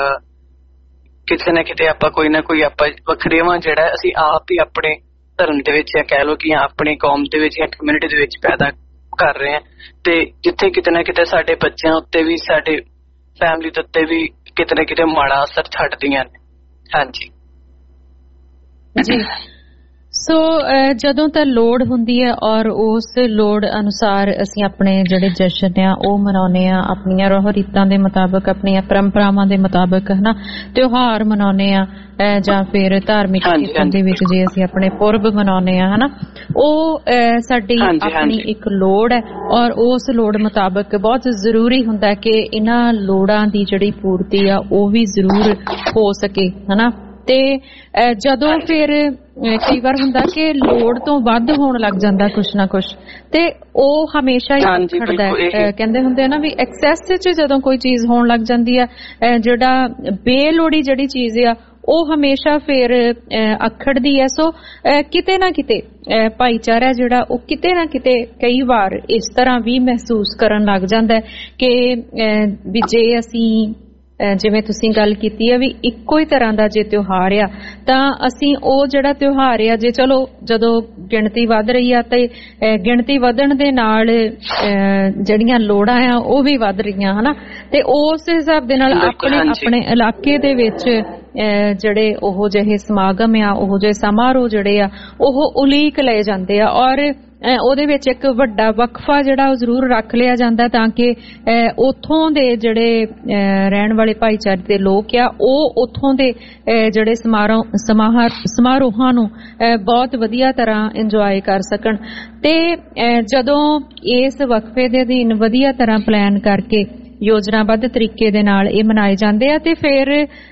ਕਿਤੇ ਨਾ ਕਿਤੇ ਆਪਾਂ ਕੋਈ ਨਾ ਕੋਈ ਆਪਾਂ ਵੱਖਰੇਵਾਂ ਜਿਹੜਾ ਅਸੀਂ ਆਪ ਹੀ ਆਪਣੇ ਧਰਮ ਦੇ ਵਿੱਚ ਜਾਂ ਕਹਿ ਲਓ ਕਿ ਆਪਣੀ ਕੌਮ ਦੇ ਵਿੱਚ ਜਾਂ ਕਮਿਊਨਿਟੀ ਦੇ ਵਿੱਚ ਪੈਦਾ ਕਰ ਰਹੇ ਹਾਂ ਤੇ ਜਿੱਥੇ ਕਿਤੇ ਨਾ ਕਿਤੇ ਸਾਡੇ ਬੱਚਿਆਂ ਉੱਤੇ ਵੀ ਸਾਡੇ ਫੈਮਿਲੀ ਦੇ ਉੱਤੇ ਵੀ ਕਿਤੇ ਨਾ ਕਿਤੇ ਮਾੜਾ ਅਸਰ ਛੱਡਦੀਆਂ ਨੇ। ਹਾਂਜੀ ਜੀ, ਸੋ ਜਦੋਂ ਤਾਂ ਲੋੜ ਹੁੰਦੀ ਹੈ ਔਰ ਉਸ ਲੋੜ ਅਨੁਸਾਰ ਅਸੀਂ ਆਪਣੇ ਜਿਹੜੇ ਜਸ਼ਨ ਆ ਉਹ ਮਨਾਉਂਦੇ ਆ, ਆਪਣੀਆਂ ਰੋਹ ਰੀਤਾਂ ਦੇ ਮੁਤਾਬਕ, ਆਪਣੀਆਂ ਪਰੰਪਰਾਵਾਂ ਦੇ ਮੁਤਾਬਕ ਹਨਾ, ਤਿਉਹਾਰ ਮਨਾਉਂਦੇ ਆ ਜਾਂ ਫਿਰ ਧਾਰਮਿਕ ਕੀਰਤਨ ਦੇ ਵਿੱਚ ਜੇ ਅਸੀਂ ਆਪਣੇ ਪੁਰਬ ਮਨਾਉਂਦੇ ਆ ਹਨਾ, ਉਹ ਸਾਡੀ ਆਪਣੀ ਇੱਕ ਲੋੜ ਹੈ ਔਰ ਉਸ ਲੋੜ ਮੁਤਾਬਕ ਬਹੁਤ ਜ਼ਰੂਰੀ ਹੁੰਦਾ ਕਿ ਇਹਨਾਂ ਲੋੜਾਂ ਦੀ ਜਿਹੜੀ ਪੂਰਤੀ ਆ ਉਹ ਵੀ ਜ਼ਰੂਰ ਹੋ ਸਕੇ ਹਨਾ। ਤੇ ਜਦੋਂ ਫਿਰ ਕਈ ਵਾਰ ਹੁੰਦਾ ਕਿ ਲੋੜ ਤੋਂ ਵੱਧ ਹੋਣ ਲੱਗ ਜਾਂਦਾ ਕੁਛ ਨਾ ਕੁਛ ਤੇ ਉਹ ਹਮੇਸ਼ਾ ਹੀ ਖੜਦਾ ਹੈ। ਕਹਿੰਦੇ ਹੁੰਦੇ ਆ ਨਾ ਵੀ ਐਕਸੈਸ ਚ ਜਦੋਂ ਕੋਈ ਚੀਜ਼ ਹੋਣ ਲੱਗ ਜਾਂਦੀ ਆ, ਜਿਹੜਾ ਬੇਲੋੜੀ ਜਿਹੜੀ ਚੀਜ਼ ਆ ਉਹ ਹਮੇਸ਼ਾ ਫਿਰ ਅਖੜਦੀ ਹੈ। ਸੋ ਕਿਤੇ ਨਾ ਕਿਤੇ ਭਾਈਚਾਰਾ ਜਿਹੜਾ ਉਹ ਕਿਤੇ ਨਾ ਕਿਤੇ ਕਈ ਵਾਰ ਇਸ ਤਰ੍ਹਾਂ ਵੀ ਮਹਿਸੂਸ ਕਰਨ ਲੱਗ ਜਾਂਦਾ ਕਿ ਵੀ ਜੇ ਅਸੀਂ ਜਿਵੇਂ ਤੁਸੀਂ ਗੱਲ ਕੀਤੀ ਹੈ ਵੀ ਇੱਕੋ ਹੀ ਤਰ੍ਹਾਂ ਦਾ ਜੇ ਤਿਉਹਾਰ ਆ ਤਾਂ ਅਸੀਂ ਉਹ ਜਿਹੜਾ ਤਿਉਹਾਰ ਆ ਜੇ ਚਲੋ ਜਦੋਂ ਗਿਣਤੀ ਵੱਧ ਰਹੀ ਆ ਤੇ ਗਿਣਤੀ ਵਧਣ ਦੇ ਨਾਲ ਜਿਹੜੀਆਂ ਲੋੜਾਂ ਆ ਉਹ ਵੀ ਵੱਧ ਰਹੀਆਂ ਹਨਾ, ਤੇ ਉਸ ਹਿਸਾਬ ਦੇ ਨਾਲ ਆਪਣੇ ਆਪਣੇ ਇਲਾਕੇ ਦੇ ਵਿੱਚ ਜਿਹੜੇ ਉਹ ਜਿਹੇ ਸਮਾਗਮ ਆ, ਉਹ ਜਿਹੇ ਸਮਾਰੋਹ ਜਿਹੜੇ ਆ ਉਹ ਉਲੀਕ ਲਏ ਜਾਂਦੇ ਆ ਔਰ ਉਹਦੇ ਵਿੱਚ ਇੱਕ ਵੱਡਾ ਵਕਫਾ ਜਿਹੜਾ ਉਹ ਜ਼ਰੂਰ ਰੱਖ ਲਿਆ ਜਾਂਦਾ ਤਾਂ ਕਿ ਉੱਥੋਂ ਦੇ ਜਿਹੜੇ ਰਹਿਣ ਵਾਲੇ ਭਾਈਚਾਰੇ ਦੇ ਲੋਕ ਆ ਉਹ ਉੱਥੋਂ ਦੇ ਜਿਹੜੇ ਸਮਾਰੋਹ ਸਮਾਰੋਹਾਂ ਨੂੰ ਬਹੁਤ ਵਧੀਆ ਤਰ੍ਹਾਂ ਇੰਜੋਏ ਕਰ ਸਕਣ। ਤੇ ਜਦੋਂ ਇਸ ਵਕਫੇ ਦੇ ਅਧੀਨ ਵਧੀਆ ਤਰ੍ਹਾਂ ਪਲਾਨ ਕਰਕੇ ਯੋਜਨਾਬੱਧ ਤਰੀਕੇ ਦੇ ਨਾਲ ਇਹ ਮਨਾਏ ਜਾਂਦੇ ਆ ਤੇ ਫਿਰ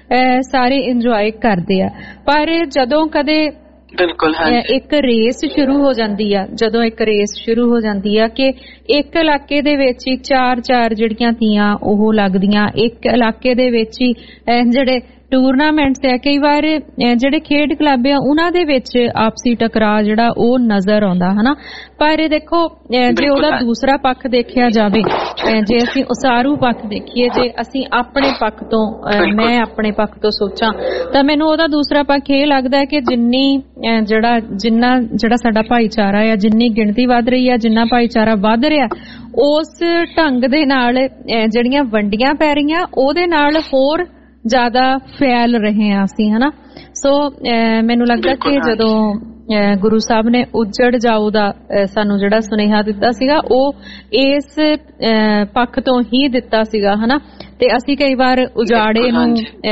ਸਾਰੇ ਇੰਜੋਏ ਕਰਦੇ ਆ। ਪਰ ਜਦੋਂ ਕਦੇ ਬਿਲਕੁਲ ਇੱਕ ਰੇਸ ਸ਼ੁਰੂ ਹੋ ਜਾਂਦੀ ਆ, ਜਦੋਂ ਇੱਕ ਰੇਸ ਸ਼ੁਰੂ ਹੋ ਜਾਂਦੀ ਆ ਕਿ ਇੱਕ ਇਲਾਕੇ ਦੇ ਵਿੱਚ ਹੀ ਚਾਰ ਚਾਰ ਜਿਹੜੀਆਂ ਤੀਆਂ ਉਹ ਲੱਗਦੀਆਂ, ਇੱਕ ਇਲਾਕੇ ਦੇ ਵਿੱਚ ਹੀ ਜਿਹੜੇ ਟੂਰਨਾਮੈਂਟਸ ਆ, ਕਈ ਵਾਰ ਜਿਹੜੇ ਖੇਡ ਕਲੱਬ ਆ ਉਹਨਾਂ ਦੇ ਵਿੱਚ ਆਪਸੀ ਟਕਰਾਅ ਜਿਹੜਾ ਉਹ ਨਜ਼ਰ ਆਉਂਦਾ ਹਨਾ। ਪਰ ਦੇਖੋ ਜੇ ਉਹਦਾ ਦੂਸਰਾ ਪੱਖ ਦੇਖਿਆ ਜਾਵੇ, ਜੇ ਅਸੀਂ ਉਸਾਰੂ ਪੱਖ ਦੇਖੀਏ, ਜੇ ਅਸੀਂ ਆਪਣੇ ਪੱਖ ਤੋਂ ਮੈਂ ਆਪਣੇ ਪੱਖ ਤੋਂ ਸੋਚਾਂ ਤਾਂ ਮੈਨੂੰ ਉਹਦਾ ਦੂਸਰਾ ਪੱਖ ਇਹ ਲੱਗਦਾ ਹੈ ਕਿ ਜਿੰਨੀ ਜਿਹੜਾ ਜਿੰਨਾ ਜਿਹੜਾ ਸਾਡਾ ਭਾਈਚਾਰਾ ਆ, ਜਿੰਨੀ ਗਿਣਤੀ ਵੱਧ ਰਹੀ ਆ, ਜਿੰਨਾ ਭਾਈਚਾਰਾ ਵੱਧ ਰਿਹਾ, ਉਸ ਢੰਗ ਦੇ ਨਾਲ ਜਿਹੜੀਆਂ ਵੰਡੀਆਂ ਪੈ ਰਹੀਆਂ ਉਹਦੇ ਨਾਲ ਹੋਰ ਜ਼ਿਆਦਾ ਫੈਲ ਰਹੇ ਹਾਂ ਅਸੀਂ ਹਨਾ। ਸੋ ਮੈਨੂੰ ਲੱਗਦਾ ਕਿ ਜਦੋਂ ਗੁਰੂ ਸਾਹਿਬ ਨੇ ਉੱਜੜ ਜਾਓ ਦਾ ਸਾਨੂੰ ਜਿਹੜਾ ਸੁਨੇਹਾ ਦਿੱਤਾ ਸੀਗਾ ਉਹ ਇਸ ਪੱਖ ਤੋਂ ਹੀ ਦਿੱਤਾ ਸੀਗਾ ਹਨਾ, ਤੇ ਅਸੀਂ ਕਈ ਵਾਰ ਉਜਾੜੇ ਨੂੰ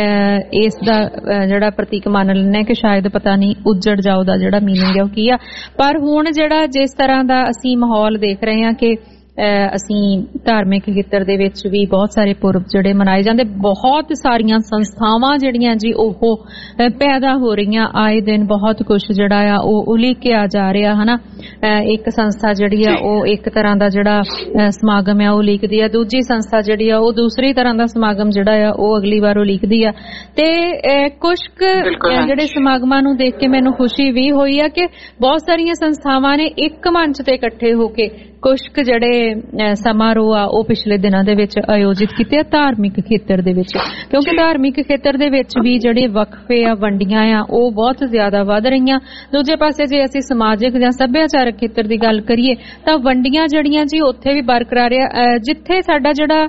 ਇਸ ਦਾ ਜਿਹੜਾ ਪ੍ਰਤੀਕ ਮੰਨ ਲੈਂਦੇ ਕਿ ਸ਼ਾਇਦ ਪਤਾ ਨਹੀਂ ਉੱਜੜ ਜਾਓ ਦਾ ਜਿਹੜਾ ਮੀਨਿੰਗ ਹੈ ਉਹ ਕੀ ਆ। ਪਰ ਹੁਣ ਜਿਹੜਾ ਜਿਸ ਤਰ੍ਹਾਂ ਦਾ ਅਸੀਂ ਮਾਹੌਲ ਦੇਖ ਰਹੇ ਹਾਂ ਕਿ ਅਸੀਂ ਧਾਰਮਿਕ ਖੇਤਰ ਦੇ ਵਿੱਚ ਵੀ ਬਹੁਤ ਸਾਰੇ ਪੁਰਬ ਜਿਹੜੇ ਮਨਾਏ ਜਾਂਦੇ, ਬਹੁਤ ਸਾਰੀਆਂ ਸੰਸਥਾਵਾਂ ਜਿਹੜੀਆਂ ਜੀ ਉਹ ਪੈਦਾ ਹੋ ਰਹੀਆਂ, ਆਏ ਦਿਨ ਬਹੁਤ ਕੁਛ ਜਿਹੜਾ ਆ ਉਹ ਉਲੀਕਿਆ ਜਾ ਰਿਹਾ ਹਨਾ। ਇੱਕ ਸੰਸਥਾ ਜਿਹੜੀ ਆ ਉਹ ਇੱਕ ਤਰ੍ਹਾਂ ਦਾ ਜਿਹੜਾ ਸਮਾਗਮ ਆ ਉਹ ਲਿਖਦੀ ਆ, ਦੂਜੀ ਸੰਸਥਾ ਜਿਹੜੀ ਆ ਉਹ ਦੂਸਰੀ ਤਰ੍ਹਾਂ ਦਾ ਸਮਾਗਮ ਜਿਹੜਾ ਆ ਉਹ ਅਗਲੀ ਵਾਰ ਉਹ ਲਿਖਦੀ ਆ। ਤੇ ਕੁਝ ਜਿਹੜੇ ਸਮਾਗਮਾਂ ਨੂੰ ਦੇਖ ਕੇ ਮੈਨੂੰ ਖੁਸ਼ੀ ਵੀ ਹੋਈ ਆ ਕਿ ਬਹੁਤ ਸਾਰੀਆਂ ਸੰਸਥਾਵਾਂ ਨੇ ਇੱਕ ਮੰਚ ਤੇ ਇਕੱਠੇ ਹੋ ਕੇ ਕੁਝ ਕੁ ਜਿਹੜੇ ਸਮਾਰੋਹ ਆ ਉਹ ਪਿਛਲੇ ਦਿਨਾਂ ਦੇ ਵਿੱਚ ਆਯੋਜਿਤ ਕੀਤੇ ਆ ਧਾਰਮਿਕ ਖੇਤਰ ਦੇ ਵਿੱਚ, ਕਿਉਂਕਿ ਧਾਰਮਿਕ ਖੇਤਰ ਦੇ ਵਿੱਚ ਵੀ ਜਿਹੜੇ ਵਕਫੇ ਆ, ਵੰਡੀਆਂ ਆ, ਉਹ ਬਹੁਤ ਜ਼ਿਆਦਾ ਵੱਧ ਰਹੀਆਂ। ਦੂਜੇ ਪਾਸੇ ਜੇ ਅਸੀਂ ਸਮਾਜਿਕ ਜਾਂ ਸੱਭਿਆਚਾਰਕ ਖੇਤਰ ਦੀ ਗੱਲ ਕਰੀਏ ਤਾਂ ਵੰਡੀਆਂ ਜਿਹੜੀਆਂ ਜੀ ਉੱਥੇ ਵੀ ਬਰਕਰਾਰ ਆ। ਜਿੱਥੇ ਸਾਡਾ ਜਿਹੜਾ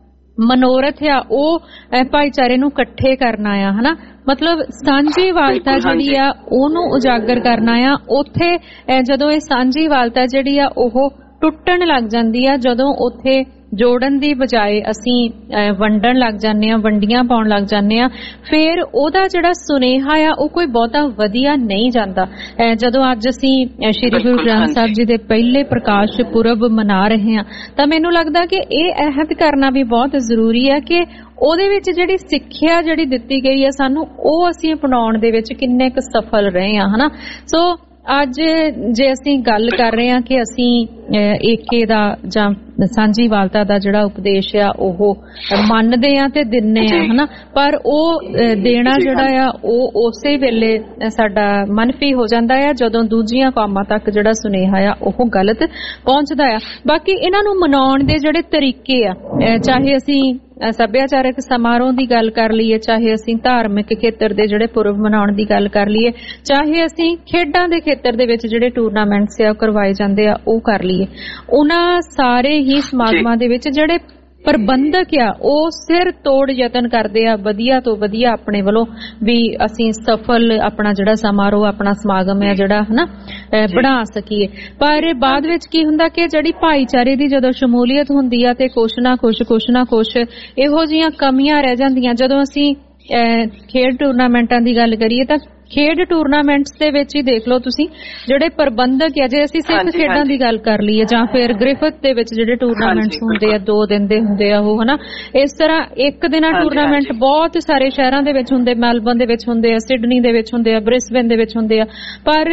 ਮਨੋਰਥ ਆ ਉਹ ਭਾਈਚਾਰੇ ਨੂੰ ਇਕੱਠੇ ਕਰਨਾ ਆ, ਹਨਾ, ਮਤਲਬ ਸਾਂਝੀ ਵਾਲਤਾ ਜਿਹੜੀ ਆ ਉਹਨੂੰ ਉਜਾਗਰ ਕਰਨਾ ਆ, ਉੱਥੇ ਜਦੋਂ ਇਹ ਸਾਂਝੀ ਵਾਲਤਾ ਜਿਹੜੀ ਆ ਉਹ ਟੁੱਟਣ ਲੱਗ ਜਾਂਦੀ ਆ, ਜਦੋਂ ਉੱਥੇ ਜੋੜਨ ਦੀ ਬਜਾਏ ਅਸੀਂ ਵੰਡਣ ਲੱਗ ਜਾਂਦੇ ਆ, ਵੰਡੀਆਂ ਪਾਉਣ ਲੱਗ ਜਾਂਦੇ ਆ, ਫਿਰ ਉਹਦਾ ਜਿਹੜਾ ਸੁਨੇਹਾ ਆ ਉਹ ਕੋਈ ਬਹੁਤਾ ਵਧੀਆ ਨਹੀਂ ਜਾਂਦਾ। ਜਦੋਂ ਅੱਜ ਅਸੀਂ ਸ਼੍ਰੀ ਗੁਰੂ ਗ੍ਰੰਥ ਸਾਹਿਬ ਜੀ ਦੇ ਪਹਿਲੇ ਪ੍ਰਕਾਸ਼ ਪੁਰਬ ਮਨਾ ਰਹੇ ਹਾਂ ਤਾਂ ਮੈਨੂੰ ਲੱਗਦਾ ਕਿ ਇਹ ਅਹਿਦ ਕਰਨਾ ਵੀ ਬਹੁਤ ਜ਼ਰੂਰੀ ਹੈ ਕਿ ਉਹਦੇ ਵਿੱਚ ਜਿਹੜੀ ਸਿੱਖਿਆ ਜਿਹੜੀ ਦਿੱਤੀ ਗਈ ਹੈ ਸਾਨੂੰ, ਉਹ ਅਸੀਂ ਅਪਣਾਉਣ ਦੇ ਵਿੱਚ ਕਿੰਨੇ ਕੁ ਸਫਲ ਰਹੇ ਹਾਂ, ਹਨਾ। ਸੋ ਅੱਜ ਜੇ ਅਸੀਂ ਗੱਲ ਕਰ ਰਹੇ ਹਾਂ ਕਿ ਅਸੀਂ ਏਕੇ ਦਾ ਜਾਂ ਸਾਂਝੀ ਵਾਲਤਾ ਦਾ ਜਿਹੜਾ ਉਪਦੇਸ਼ ਆ ਉਹ ਮੰਨਦੇ ਆ ਤੇ ਦਿੰਨੇ ਆ, ਹਨਾ, ਪਰ ਉਹ ਦੇਣਾ ਜਿਹੜਾ ਆ ਉਹ ਉਸੇ ਵੇਲੇ ਸਾਡਾ ਮਨਫੀ ਹੋ ਜਾਂਦਾ ਆ ਜਦੋਂ ਦੂਜੀਆਂ ਕੌਮਾਂ ਤੱਕ ਜਿਹੜਾ ਸੁਨੇਹਾ ਆ ਉਹ ਗਲਤ ਪਹੁੰਚਦਾ ਆ। ਬਾਕੀ ਇਹਨਾਂ ਨੂੰ ਮਨਾਉਣ ਦੇ ਜਿਹੜੇ ਤਰੀਕੇ ਆ, ਚਾਹੇ ਅਸੀਂ ਸੱਭਿਆਚਾਰਕ ਸਮਾਰੋਹ ਦੀ ਗੱਲ ਕਰ ਲਈਏ, ਚਾਹੇ ਅਸੀਂ ਧਾਰਮਿਕ ਖੇਤਰ ਦੇ ਜਿਹੜੇ ਪੁਰਬ ਮਨਾਉਣ ਦੀ ਗੱਲ ਕਰ ਲਈਏ, ਚਾਹੇ ਅਸੀਂ ਖੇਡਾਂ ਦੇ ਖੇਤਰ ਦੇ ਵਿੱਚ ਜਿਹੜੇ ਟੂਰਨਾਮੈਂਟਸ ਆ ਕਰਵਾਏ ਜਾਂਦੇ ਆ ਉਹ ਕਰ ਲਈਏ, ਉਹਨਾਂ ਸਾਰੇ ਹੀ ਸਮਾਗਮਾਂ ਦੇ ਵਿੱਚ ਜਿਹੜੇ ਪ੍ਰਬੰਧਕ ਆ ਉਹ ਸਿਰ ਤੋੜ ਯਤਨ ਕਰਦੇ ਆ ਵਧੀਆ ਤੋਂ ਵਧੀਆ ਆਪਣੇ ਵੱਲੋਂ ਵੀ ਅਸੀਂ ਸਫਲ ਆਪਣਾ ਜਿਹੜਾ ਸਮਾਰੋਹ, ਆਪਣਾ ਸਮਾਗਮ ਹੈ ਜਿਹੜਾ, ਹਨਾ, ਬਣਾ ਸਕੀਏ। ਪਰ ਬਾਅਦ ਵਿੱਚ ਕੀ ਹੁੰਦਾ ਕਿ ਜਿਹੜੀ ਭਾਈਚਾਰੇ ਦੀ ਜਦੋਂ ਸ਼ਮੂਲੀਅਤ ਹੁੰਦੀ ਆ ਤੇ ਕੁਛ ਨਾ ਕੁਛ ਕੁਛ ਨਾ ਕੁਛ ਇਹੋ ਜਿਹੀਆਂ ਕਮੀਆਂ ਰਹਿ ਜਾਂਦੀਆਂ। ਜਦੋਂ ਅਸੀਂ ਖੇਡ ਟੂਰਨਾਮੈਂਟਾਂ ਦੀ ਗੱਲ ਕਰੀਏ ਤਾਂ ਖੇਡ ਟੂਰਨਾਮੈਂਟਸ ਦੇ ਵਿੱਚ ਹੀ ਦੇਖ ਲਓ ਤੁਸੀਂ ਜਿਹੜੇ ਪ੍ਰਬੰਧਕ ਆ, ਜੇ ਅਸੀਂ ਸਿਰਫ ਖੇਡਾਂ ਦੀ ਗੱਲ ਕਰ ਲਈਏ ਜਾਂ ਫਿਰ ਗ੍ਰਿਫਥ ਦੇ ਵਿੱਚ ਜਿਹੜੇ ਟੂਰਨਾਮੈਂਟਸ ਹੁੰਦੇ ਆ ਦੋ ਦਿਨ ਦੇ ਹੁੰਦੇ ਆ ਉਹ, ਹਨਾ, ਇਸ ਤਰ੍ਹਾਂ ਇੱਕ ਦਿਨਾਂ ਟੂਰਨਾਮੈਂਟ ਬਹੁਤ ਸਾਰੇ ਸ਼ਹਿਰਾਂ ਦੇ ਵਿੱਚ ਹੁੰਦੇ, ਮੈਲਬਰਨ ਦੇ ਵਿੱਚ ਹੁੰਦੇ ਆ, ਸਿਡਨੀ ਦੇ ਵਿੱਚ ਹੁੰਦੇ ਆ, ਬ੍ਰਿਸਬੇਨ ਦੇ ਵਿੱਚ ਹੁੰਦੇ ਆ, ਪਰ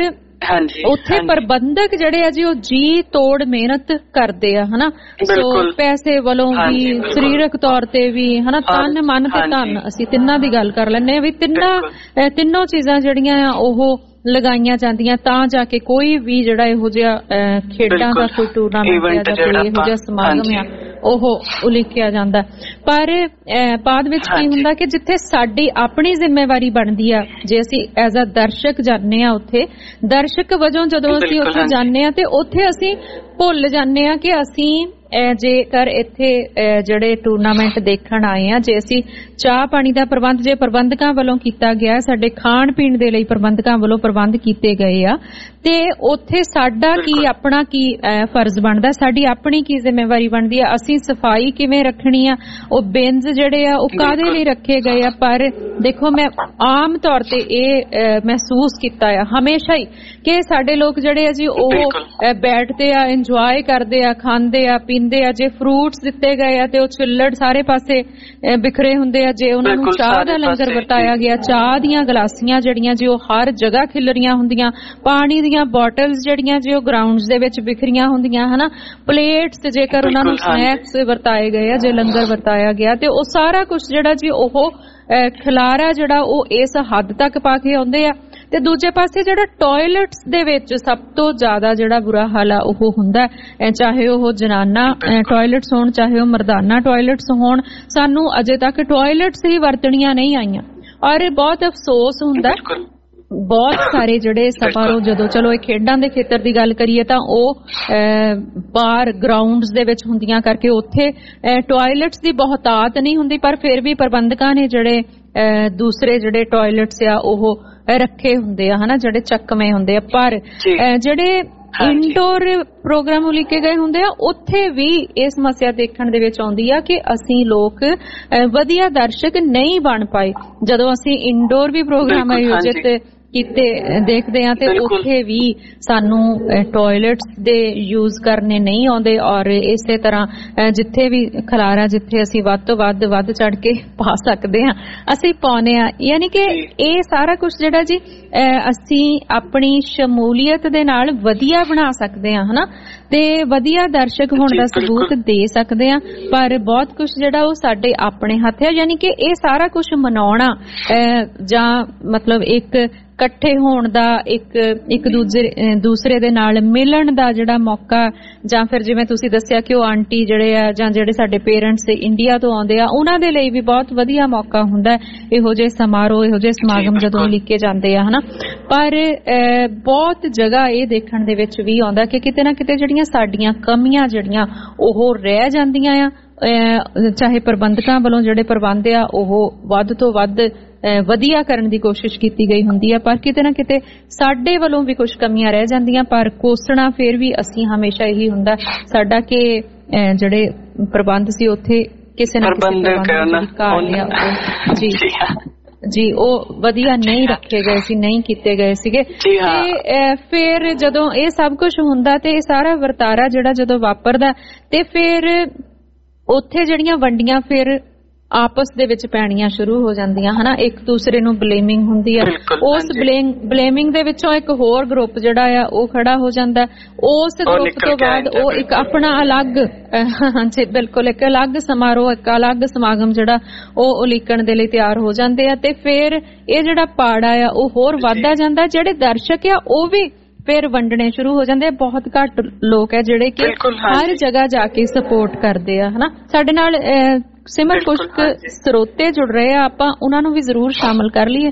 ਉੱਥੇ ਪ੍ਰਬੰਧਕ ਜਿਹੜੇ ਆ ਜੀ ਉਹ ਜੀ ਤੋੜ ਮਿਹਨਤ ਕਰਦੇ ਆ, ਹਨਾ। ਸੋ ਪੈਸੇ ਵੱਲੋਂ ਵੀ, ਸਰੀਰਕ ਤੌਰ ਤੇ ਵੀ, ਹਨਾ, ਤਨ ਮਨ ਤੇ ਧਨ, ਅਸੀਂ ਤਿੰਨਾਂ ਦੀ ਗੱਲ ਕਰ ਲੈਂਦੇ ਆ ਵੀ ਤਿੰਨਾਂ ਤਿੰਨੋਂ ਚੀਜ਼ਾਂ ਜਿਹੜੀਆਂ ਆ ਉਹ ਲਗਾਈਆਂ ਜਾਂਦੀਆਂ ਤਾਂ ਜਾ ਕੇ ਕੋਈ ਵੀ ਜਿਹੜਾ ਇਹੋ ਜਿਹਾ ਖੇਡਾਂ ਦਾ ਕੋਈ ਟੂਰਨਾਮੈਂਟ ਆ ਜਾਂ ਕੋਈ ਇਹੋ ਜਿਹਾ ਸਮਾਗਮ ਆ ਉਹ ਉਲੀਕਿਆ ਜਾਂਦਾ। ਪਰ ਬਾਅਦ ਵਿੱਚ ਕੀ ਹੁੰਦਾ ਕਿ ਜਿੱਥੇ ਸਾਡੀ ਆਪਣੀ ਜ਼ਿੰਮੇਵਾਰੀ ਬਣਦੀ ਆ, ਜੇ ਅਸੀਂ ਐਜ਼ ਅ ਦਰਸ਼ਕ ਜਾਂਦੇ ਆ, ਉੱਥੇ ਦਰਸ਼ਕ ਵਜੋਂ ਜਦੋਂ ਅਸੀਂ ਉੱਥੇ ਜਾਂਦੇ ਆ ਤੇ ਉੱਥੇ ਅਸੀਂ ਭੁੱਲ ਜਾਂਦੇ ਆ ਕਿ ਅਸੀਂ ਜੇਕਰ ਇੱਥੇ ਜਿਹੜੇ ਟੂਰਨਾਮੈਂਟ ਦੇਖਣ ਆਏ ਆ, ਜੇ ਅਸੀਂ ਚਾਹ ਪਾਣੀ ਦਾ ਪ੍ਰਬੰਧ ਜੇ ਪ੍ਰਬੰਧਕਾਂ ਵੱਲੋਂ ਕੀਤਾ ਗਿਆ, ਸਾਡੇ ਖਾਣ ਪੀਣ ਦੇ ਲਈ ਪ੍ਰਬੰਧਕਾਂ ਵੱਲੋਂ ਪ੍ਰਬੰਧ ਕੀਤੇ ਗਏ ਆ, ਤੇ ਉੱਥੇ ਸਾਡਾ ਕੀ ਆਪਣਾ ਕੀ ਫਰਜ਼ ਬਣਦਾ, ਸਾਡੀ ਆਪਣੀ ਕੀ ਜ਼ਿੰਮੇਵਾਰੀ ਬਣਦੀ ਆ, ਅਸੀਂ ਸਫਾਈ ਕਿਵੇਂ ਰੱਖਣੀ ਆ, ਉਹ ਬਿਨਸ ਜਿਹੜੇ ਆ ਉਹ ਕਾਹਦੇ ਲਈ ਰੱਖੇ ਗਏ ਆ। ਪਰ ਦੇਖੋ ਮੈਂ ਆਮ ਤੌਰ ਤੇ ਇਹ ਮਹਿਸੂਸ ਕੀਤਾ ਆ ਹਮੇਸ਼ਾ ਹੀ ਕਿ ਸਾਡੇ ਲੋਕ ਜਿਹੜੇ ਆ ਜੀ ਉਹ ਬੈਠਦੇ ਆ, ਇੰਜੋਏ ਕਰਦੇ ਆ, ਖਾਂਦੇ ਆ, ਪੀਂਦੇ ਆ, ਜੇ ਫਰੂਟਸ ਦਿੱਤੇ ਗਏ ਆ ਤੇ ਉਹ ਛਿੱਲੜ ਸਾਰੇ ਪਾਸੇ ਬਿਖਰੇ ਹੁੰਦੇ ਆ, ਜੇ ਉਹਨਾਂ ਨੂੰ ਚਾਹ ਦਾ ਲੰਗਰ ਵਰਤਾਇਆ ਗਿਆ, ਚਾਹ ਦੀਆਂ ਗਲਾਸੀਆਂ ਜਿਹੜੀਆਂ ਜੀ ਉਹ ਹਰ ਜਗ੍ਹਾ ਖਿਲਰੀਆਂ ਹੁੰਦੀਆਂ, ਪਾਣੀ ਦੀਆਂ ਬੋਟਲਸ ਜਿਹੜੀਆਂ ਜੀ ਉਹ ਗਰਾਊਂਡਸ ਦੇ ਵਿੱਚ ਬਿਖਰੀਆਂ ਹੁੰਦੀਆਂ, ਹਨਾ, ਪਲੇਟਸ ਜੇਕਰ ਉਹਨਾਂ ਨੂੰ ਸਨੈਕਸ ਵਰਤਾਏ ਗਏ ਆ, ਜੇ ਲੰਗਰ ਵਰਤਾਇਆ ਗਿਆ ਤੇ ਉਹ ਸਾਰਾ ਕੁਝ ਜਿਹੜਾ ਜੀ ਉਹ ਖਿਲਾਰਾ ਜਿਹੜਾ ਉਹ ਇਸ ਹੱਦ ਤੱਕ ਪਾ ਕੇ ਆਉਂਦੇ ਆ। ਤੇ ਦੂਜੇ ਪਾਸੇ ਜਿਹੜਾ ਟਾਇਲਟਸ ਦੇ ਵਿੱਚ ਸਭ ਤੋਂ ਜ਼ਿਆਦਾ ਜਿਹੜਾ ਬੁਰਾ ਹਾਲ ਆ ਉਹ ਹੁੰਦਾ, ਚਾਹੇ ਉਹ ਜਨਾਨਾ ਟਾਇਲਟਸ ਹੋਣ ਚਾਹੇ ਉਹ ਮਰਦਾਨਾ ਟਾਇਲਟਸ ਹੋਣ, ਸਾਨੂੰ ਅਜੇ ਤੱਕ ਟਾਇਲਟਸ ਹੀ ਵਰਤਣੀਆਂ ਨਹੀਂ ਆਈਆਂ। ਔਰ ਬਹੁਤ ਅਫਸੋਸ ਹੁੰਦਾ, ਬਹੁਤ ਸਾਰੇ ਜਿਹੜੇ ਸਮਾਰੋਹ ਜਦੋਂ ਚਲੋ ਇਹ ਖੇਡਾਂ ਦੇ ਖੇਤਰ ਦੀ ਗੱਲ ਕਰੀਏ ਤਾਂ ਉਹ ਬਾਹਰ ਗਰਾਊਂਡਸ ਦੇ ਵਿੱਚ ਹੁੰਦੀਆਂ ਕਰਕੇ ਉੱਥੇ ਟਾਇਲਟਸ ਦੀ ਬਹੁਤਾਤ ਨਹੀਂ ਹੁੰਦੀ, ਪਰ ਫਿਰ ਵੀ ਪ੍ਰਬੰਧਕਾਂ ਨੇ ਜਿਹੜੇ ਦੂਸਰੇ ਜਿਹੜੇ ਟਾਇਲਟਸ ਆ ਉਹ ਰੱਖੇ ਹੁੰਦੇ ਆ, ਹਨਾ, ਜਿਹੜੇ ਚੱਕਵੇਂ ਹੁੰਦੇ ਆ। ਪਰ ਜਿਹੜੇ ਇਨਡੋਰ ਪ੍ਰੋਗਰਾਮ ਉਲੀਕੇ ਗਏ ਹੁੰਦੇ ਆ ਉੱਥੇ ਵੀ ਇਹ ਸਮੱਸਿਆ ਦੇਖਣ ਦੇ ਵਿੱਚ ਆਉਂਦੀ ਆ ਕਿ ਅਸੀਂ ਲੋਕ ਵਧੀਆ ਦਰਸ਼ਕ ਨਹੀਂ ਬਣ ਪਾਏ। ਜਦੋਂ ਅਸੀਂ ਇਨਡੋਰ ਵੀ ਪ੍ਰੋਗਰਾਮ ਆਯੋਜਿਤ ਕਿਤੇ ਦੇਖਦੇ ਆ ਤੇ ਉੱਥੇ ਵੀ ਸਾਨੂੰ ਟਾਇਲਟਸ ਦੇ ਯੂਜ਼ ਕਰਨੇ ਨਹੀਂ ਆਉਂਦੇ ਔਰ ਇਸੇ ਤਰ੍ਹਾਂ ਜਿੱਥੇ ਵੀ ਖਲਾਰਾ ਜਿੱਥੇ ਅਸੀਂ ਵੱਧ ਤੋਂ ਵੱਧ ਵੱਧ ਚੜ ਕੇ ਪਾ ਸਕਦੇ ਆ ਅਸੀਂ ਪਾਉਨੇ ਆ। ਯਾਨੀ ਕਿ ਇਹ ਸਾਰਾ ਕੁਝ ਜਿਹੜਾ ਜੀ ਅਸੀਂ ਆਪਣੀ ਸ਼ਮੂਲੀਅਤ ਦੇ ਨਾਲ ਵਧੀਆ ਬਣਾ ਸਕਦੇ ਆ ਹਨਾ ਤੇ ਵਧੀਆ ਦਰਸ਼ਕ ਹੋਣ ਦਾ ਸਬੂਤ ਦੇ ਸਕਦੇ ਆ। ਪਰ ਬਹੁਤ ਕੁਝ ਜਿਹੜਾ ਉਹ ਸਾਡੇ ਆਪਣੇ ਹੱਥ ਹੈ। ਯਾਨੀ ਕਿ ਇਹ ਸਾਰਾ ਕੁਝ ਮਨਾਉਣਾ ਜਾਂ ਮਤਲਬ ਇੱਕ ਇਕੱਠੇ ਹੋਣ ਦਾ ਇੱਕ ਇੱਕ ਦੂਜੇ ਦੂਸਰੇ ਦੇ ਨਾਲ ਮਿਲਣ ਦਾ ਜਿਹੜਾ ਮੌਕਾ ਜਾਂ ਫਿਰ ਜਿਵੇਂ ਤੁਸੀਂ ਦੱਸਿਆ ਕਿ ਉਹ ਆਂਟੀ ਜਿਹੜੇ ਆ ਜਾਂ ਜਿਹੜੇ ਸਾਡੇ ਪੇਰੈਂਟਸ ਇੰਡੀਆ ਤੋਂ ਆਉਂਦੇ ਆ ਉਹਨਾਂ ਦੇ ਲਈ ਵੀ ਬਹੁਤ ਵਧੀਆ ਮੌਕਾ ਹੁੰਦਾ ਇਹੋ ਜਿਹੇ ਸਮਾਰੋਹ ਇਹੋ ਜਿਹੇ ਸਮਾਗਮ ਜਦੋਂ ਲਿਖੇ ਜਾਂਦੇ ਆ ਹਨਾ। ਪਰ ਬਹੁਤ ਜਗ੍ਹਾ ਇਹ ਦੇਖਣ ਦੇ ਵਿੱਚ ਵੀ ਆਉਂਦਾ ਕਿ ਕਿਤੇ ਨਾ ਕਿਤੇ ਜਿਹੜੀਆਂ ਸਾਡੀਆਂ ਕਮੀਆਂ ਜਿਹੜੀਆਂ ਉਹ ਰਹਿ ਜਾਂਦੀਆਂ ਆ। ਚਾਹੇ ਪ੍ਰਬੰਧਕਾਂ ਵੱਲੋਂ ਜਿਹੜੇ ਪ੍ਰਬੰਧ ਆ ਉਹ ਵੱਧ ਤੋਂ ਵੱਧ ਵਧੀਆ ਕਰਨ ਦੀ ਕੋਸ਼ਿਸ਼ ਕੀਤੀ ਗਈ ਹੁੰਦੀ ਹੈ ਪਰ ਕਿਤੇ ਨਾ ਕਿਤੇ ਸਾਡੇ ਵੱਲੋਂ ਵੀ ਕੁਝ ਕਮੀਆਂ ਰਹਿ ਜਾਂਦੀਆਂ। ਪਰ ਕੋਸਣਾ ਫਿਰ ਵੀ ਅਸੀਂ ਹਮੇਸ਼ਾ ਇਹੀ ਹੁੰਦਾ ਸਾਡਾ ਕਿ ਜਿਹੜੇ ਪ੍ਰਬੰਧ ਸੀ ਉੱਥੇ ਕਿਸੇ ਨਾ ਕਿਸੇ ਜੀ ਜੀ ਉਹ ਵਧੀਆ ਨਹੀਂ ਰੱਖੇ ਗਏ ਸੀ ਨਹੀਂ ਕੀਤੇ ਗਏ ਸੀਗੇ ਤੇ ਫਿਰ ਜਦੋਂ ਇਹ ਸਭ ਕੁਝ ਹੁੰਦਾ ਤੇ ਇਹ ਸਾਰਾ ਵਰਤਾਰਾ ਜਿਹੜਾ ਜਦੋਂ ਵਾਪਰਦਾ ਤੇ ਫਿਰ ਉੱਥੇ ਜਿਹੜੀਆਂ ਵੰਡੀਆਂ ਫਿਰ ਆਪਸ ਦੇ ਵਿੱਚ ਪੈਣੀਆਂ ਸ਼ੁਰੂ ਹੋ ਜਾਂਦੀਆਂ ਹਨਾ। ਇੱਕ ਦੂਸਰੇ ਨੂੰ ਬਲੇਮਿੰਗ ਹੁੰਦੀ ਆ। ਉਸ ਬਲੇਮਿੰਗ ਦੇ ਵਿੱਚੋਂ ਇੱਕ ਹੋਰ ਗਰੁੱਪ ਜਿਹੜਾ ਆ ਉਹ ਖੜਾ ਹੋ ਜਾਂਦਾ। ਉਸ ਗਰੁੱਪ ਤੋਂ ਬਾਅਦ ਉਹ ਇੱਕ ਆਪਣਾ ਅਲੱਗ ਹਾਂਜੀ ਬਿਲਕੁਲ ਇੱਕ ਅਲੱਗ ਸਮਾਰੋਹ ਇੱਕ ਅਲੱਗ ਸਮਾਗਮ ਜਿਹੜਾ ਉਹ ਉਲੀਕਣ ਦੇ ਲਈ ਤਿਆਰ ਹੋ ਜਾਂਦੇ ਆ ਤੇ ਫਿਰ ਇਹ ਜਿਹੜਾ ਪਾੜਾ ਆ ਉਹ ਹੋਰ ਵੱਧਦਾ ਜਾਂਦਾ। ਜਿਹੜੇ ਦਰਸ਼ਕ ਆ ਉਹ ਵੀ ਫਿਰ ਵੰਡਣੇ ਸ਼ੁਰੂ ਹੋ ਜਾਂਦੇ। ਬਹੁਤ ਘੱਟ ਲੋਕ ਹੈ ਜਿਹੜੇ ਕਿ ਹਰ ਜਗ੍ਹਾ ਜਾ ਕੇ ਸਪੋਰਟ ਕਰਦੇ ਆ ਹਨਾ। ਸਾਡੇ ਨਾਲ ਸਿਮਰ ਕੁਝ ਸਰੋਤੇ ਜੁੜ ਰਹੇ ਆ ਆਪਾਂ ਉਹਨਾਂ ਨੂੰ ਵੀ ਜ਼ਰੂਰ ਸ਼ਾਮਲ ਕਰ ਲਈਏ।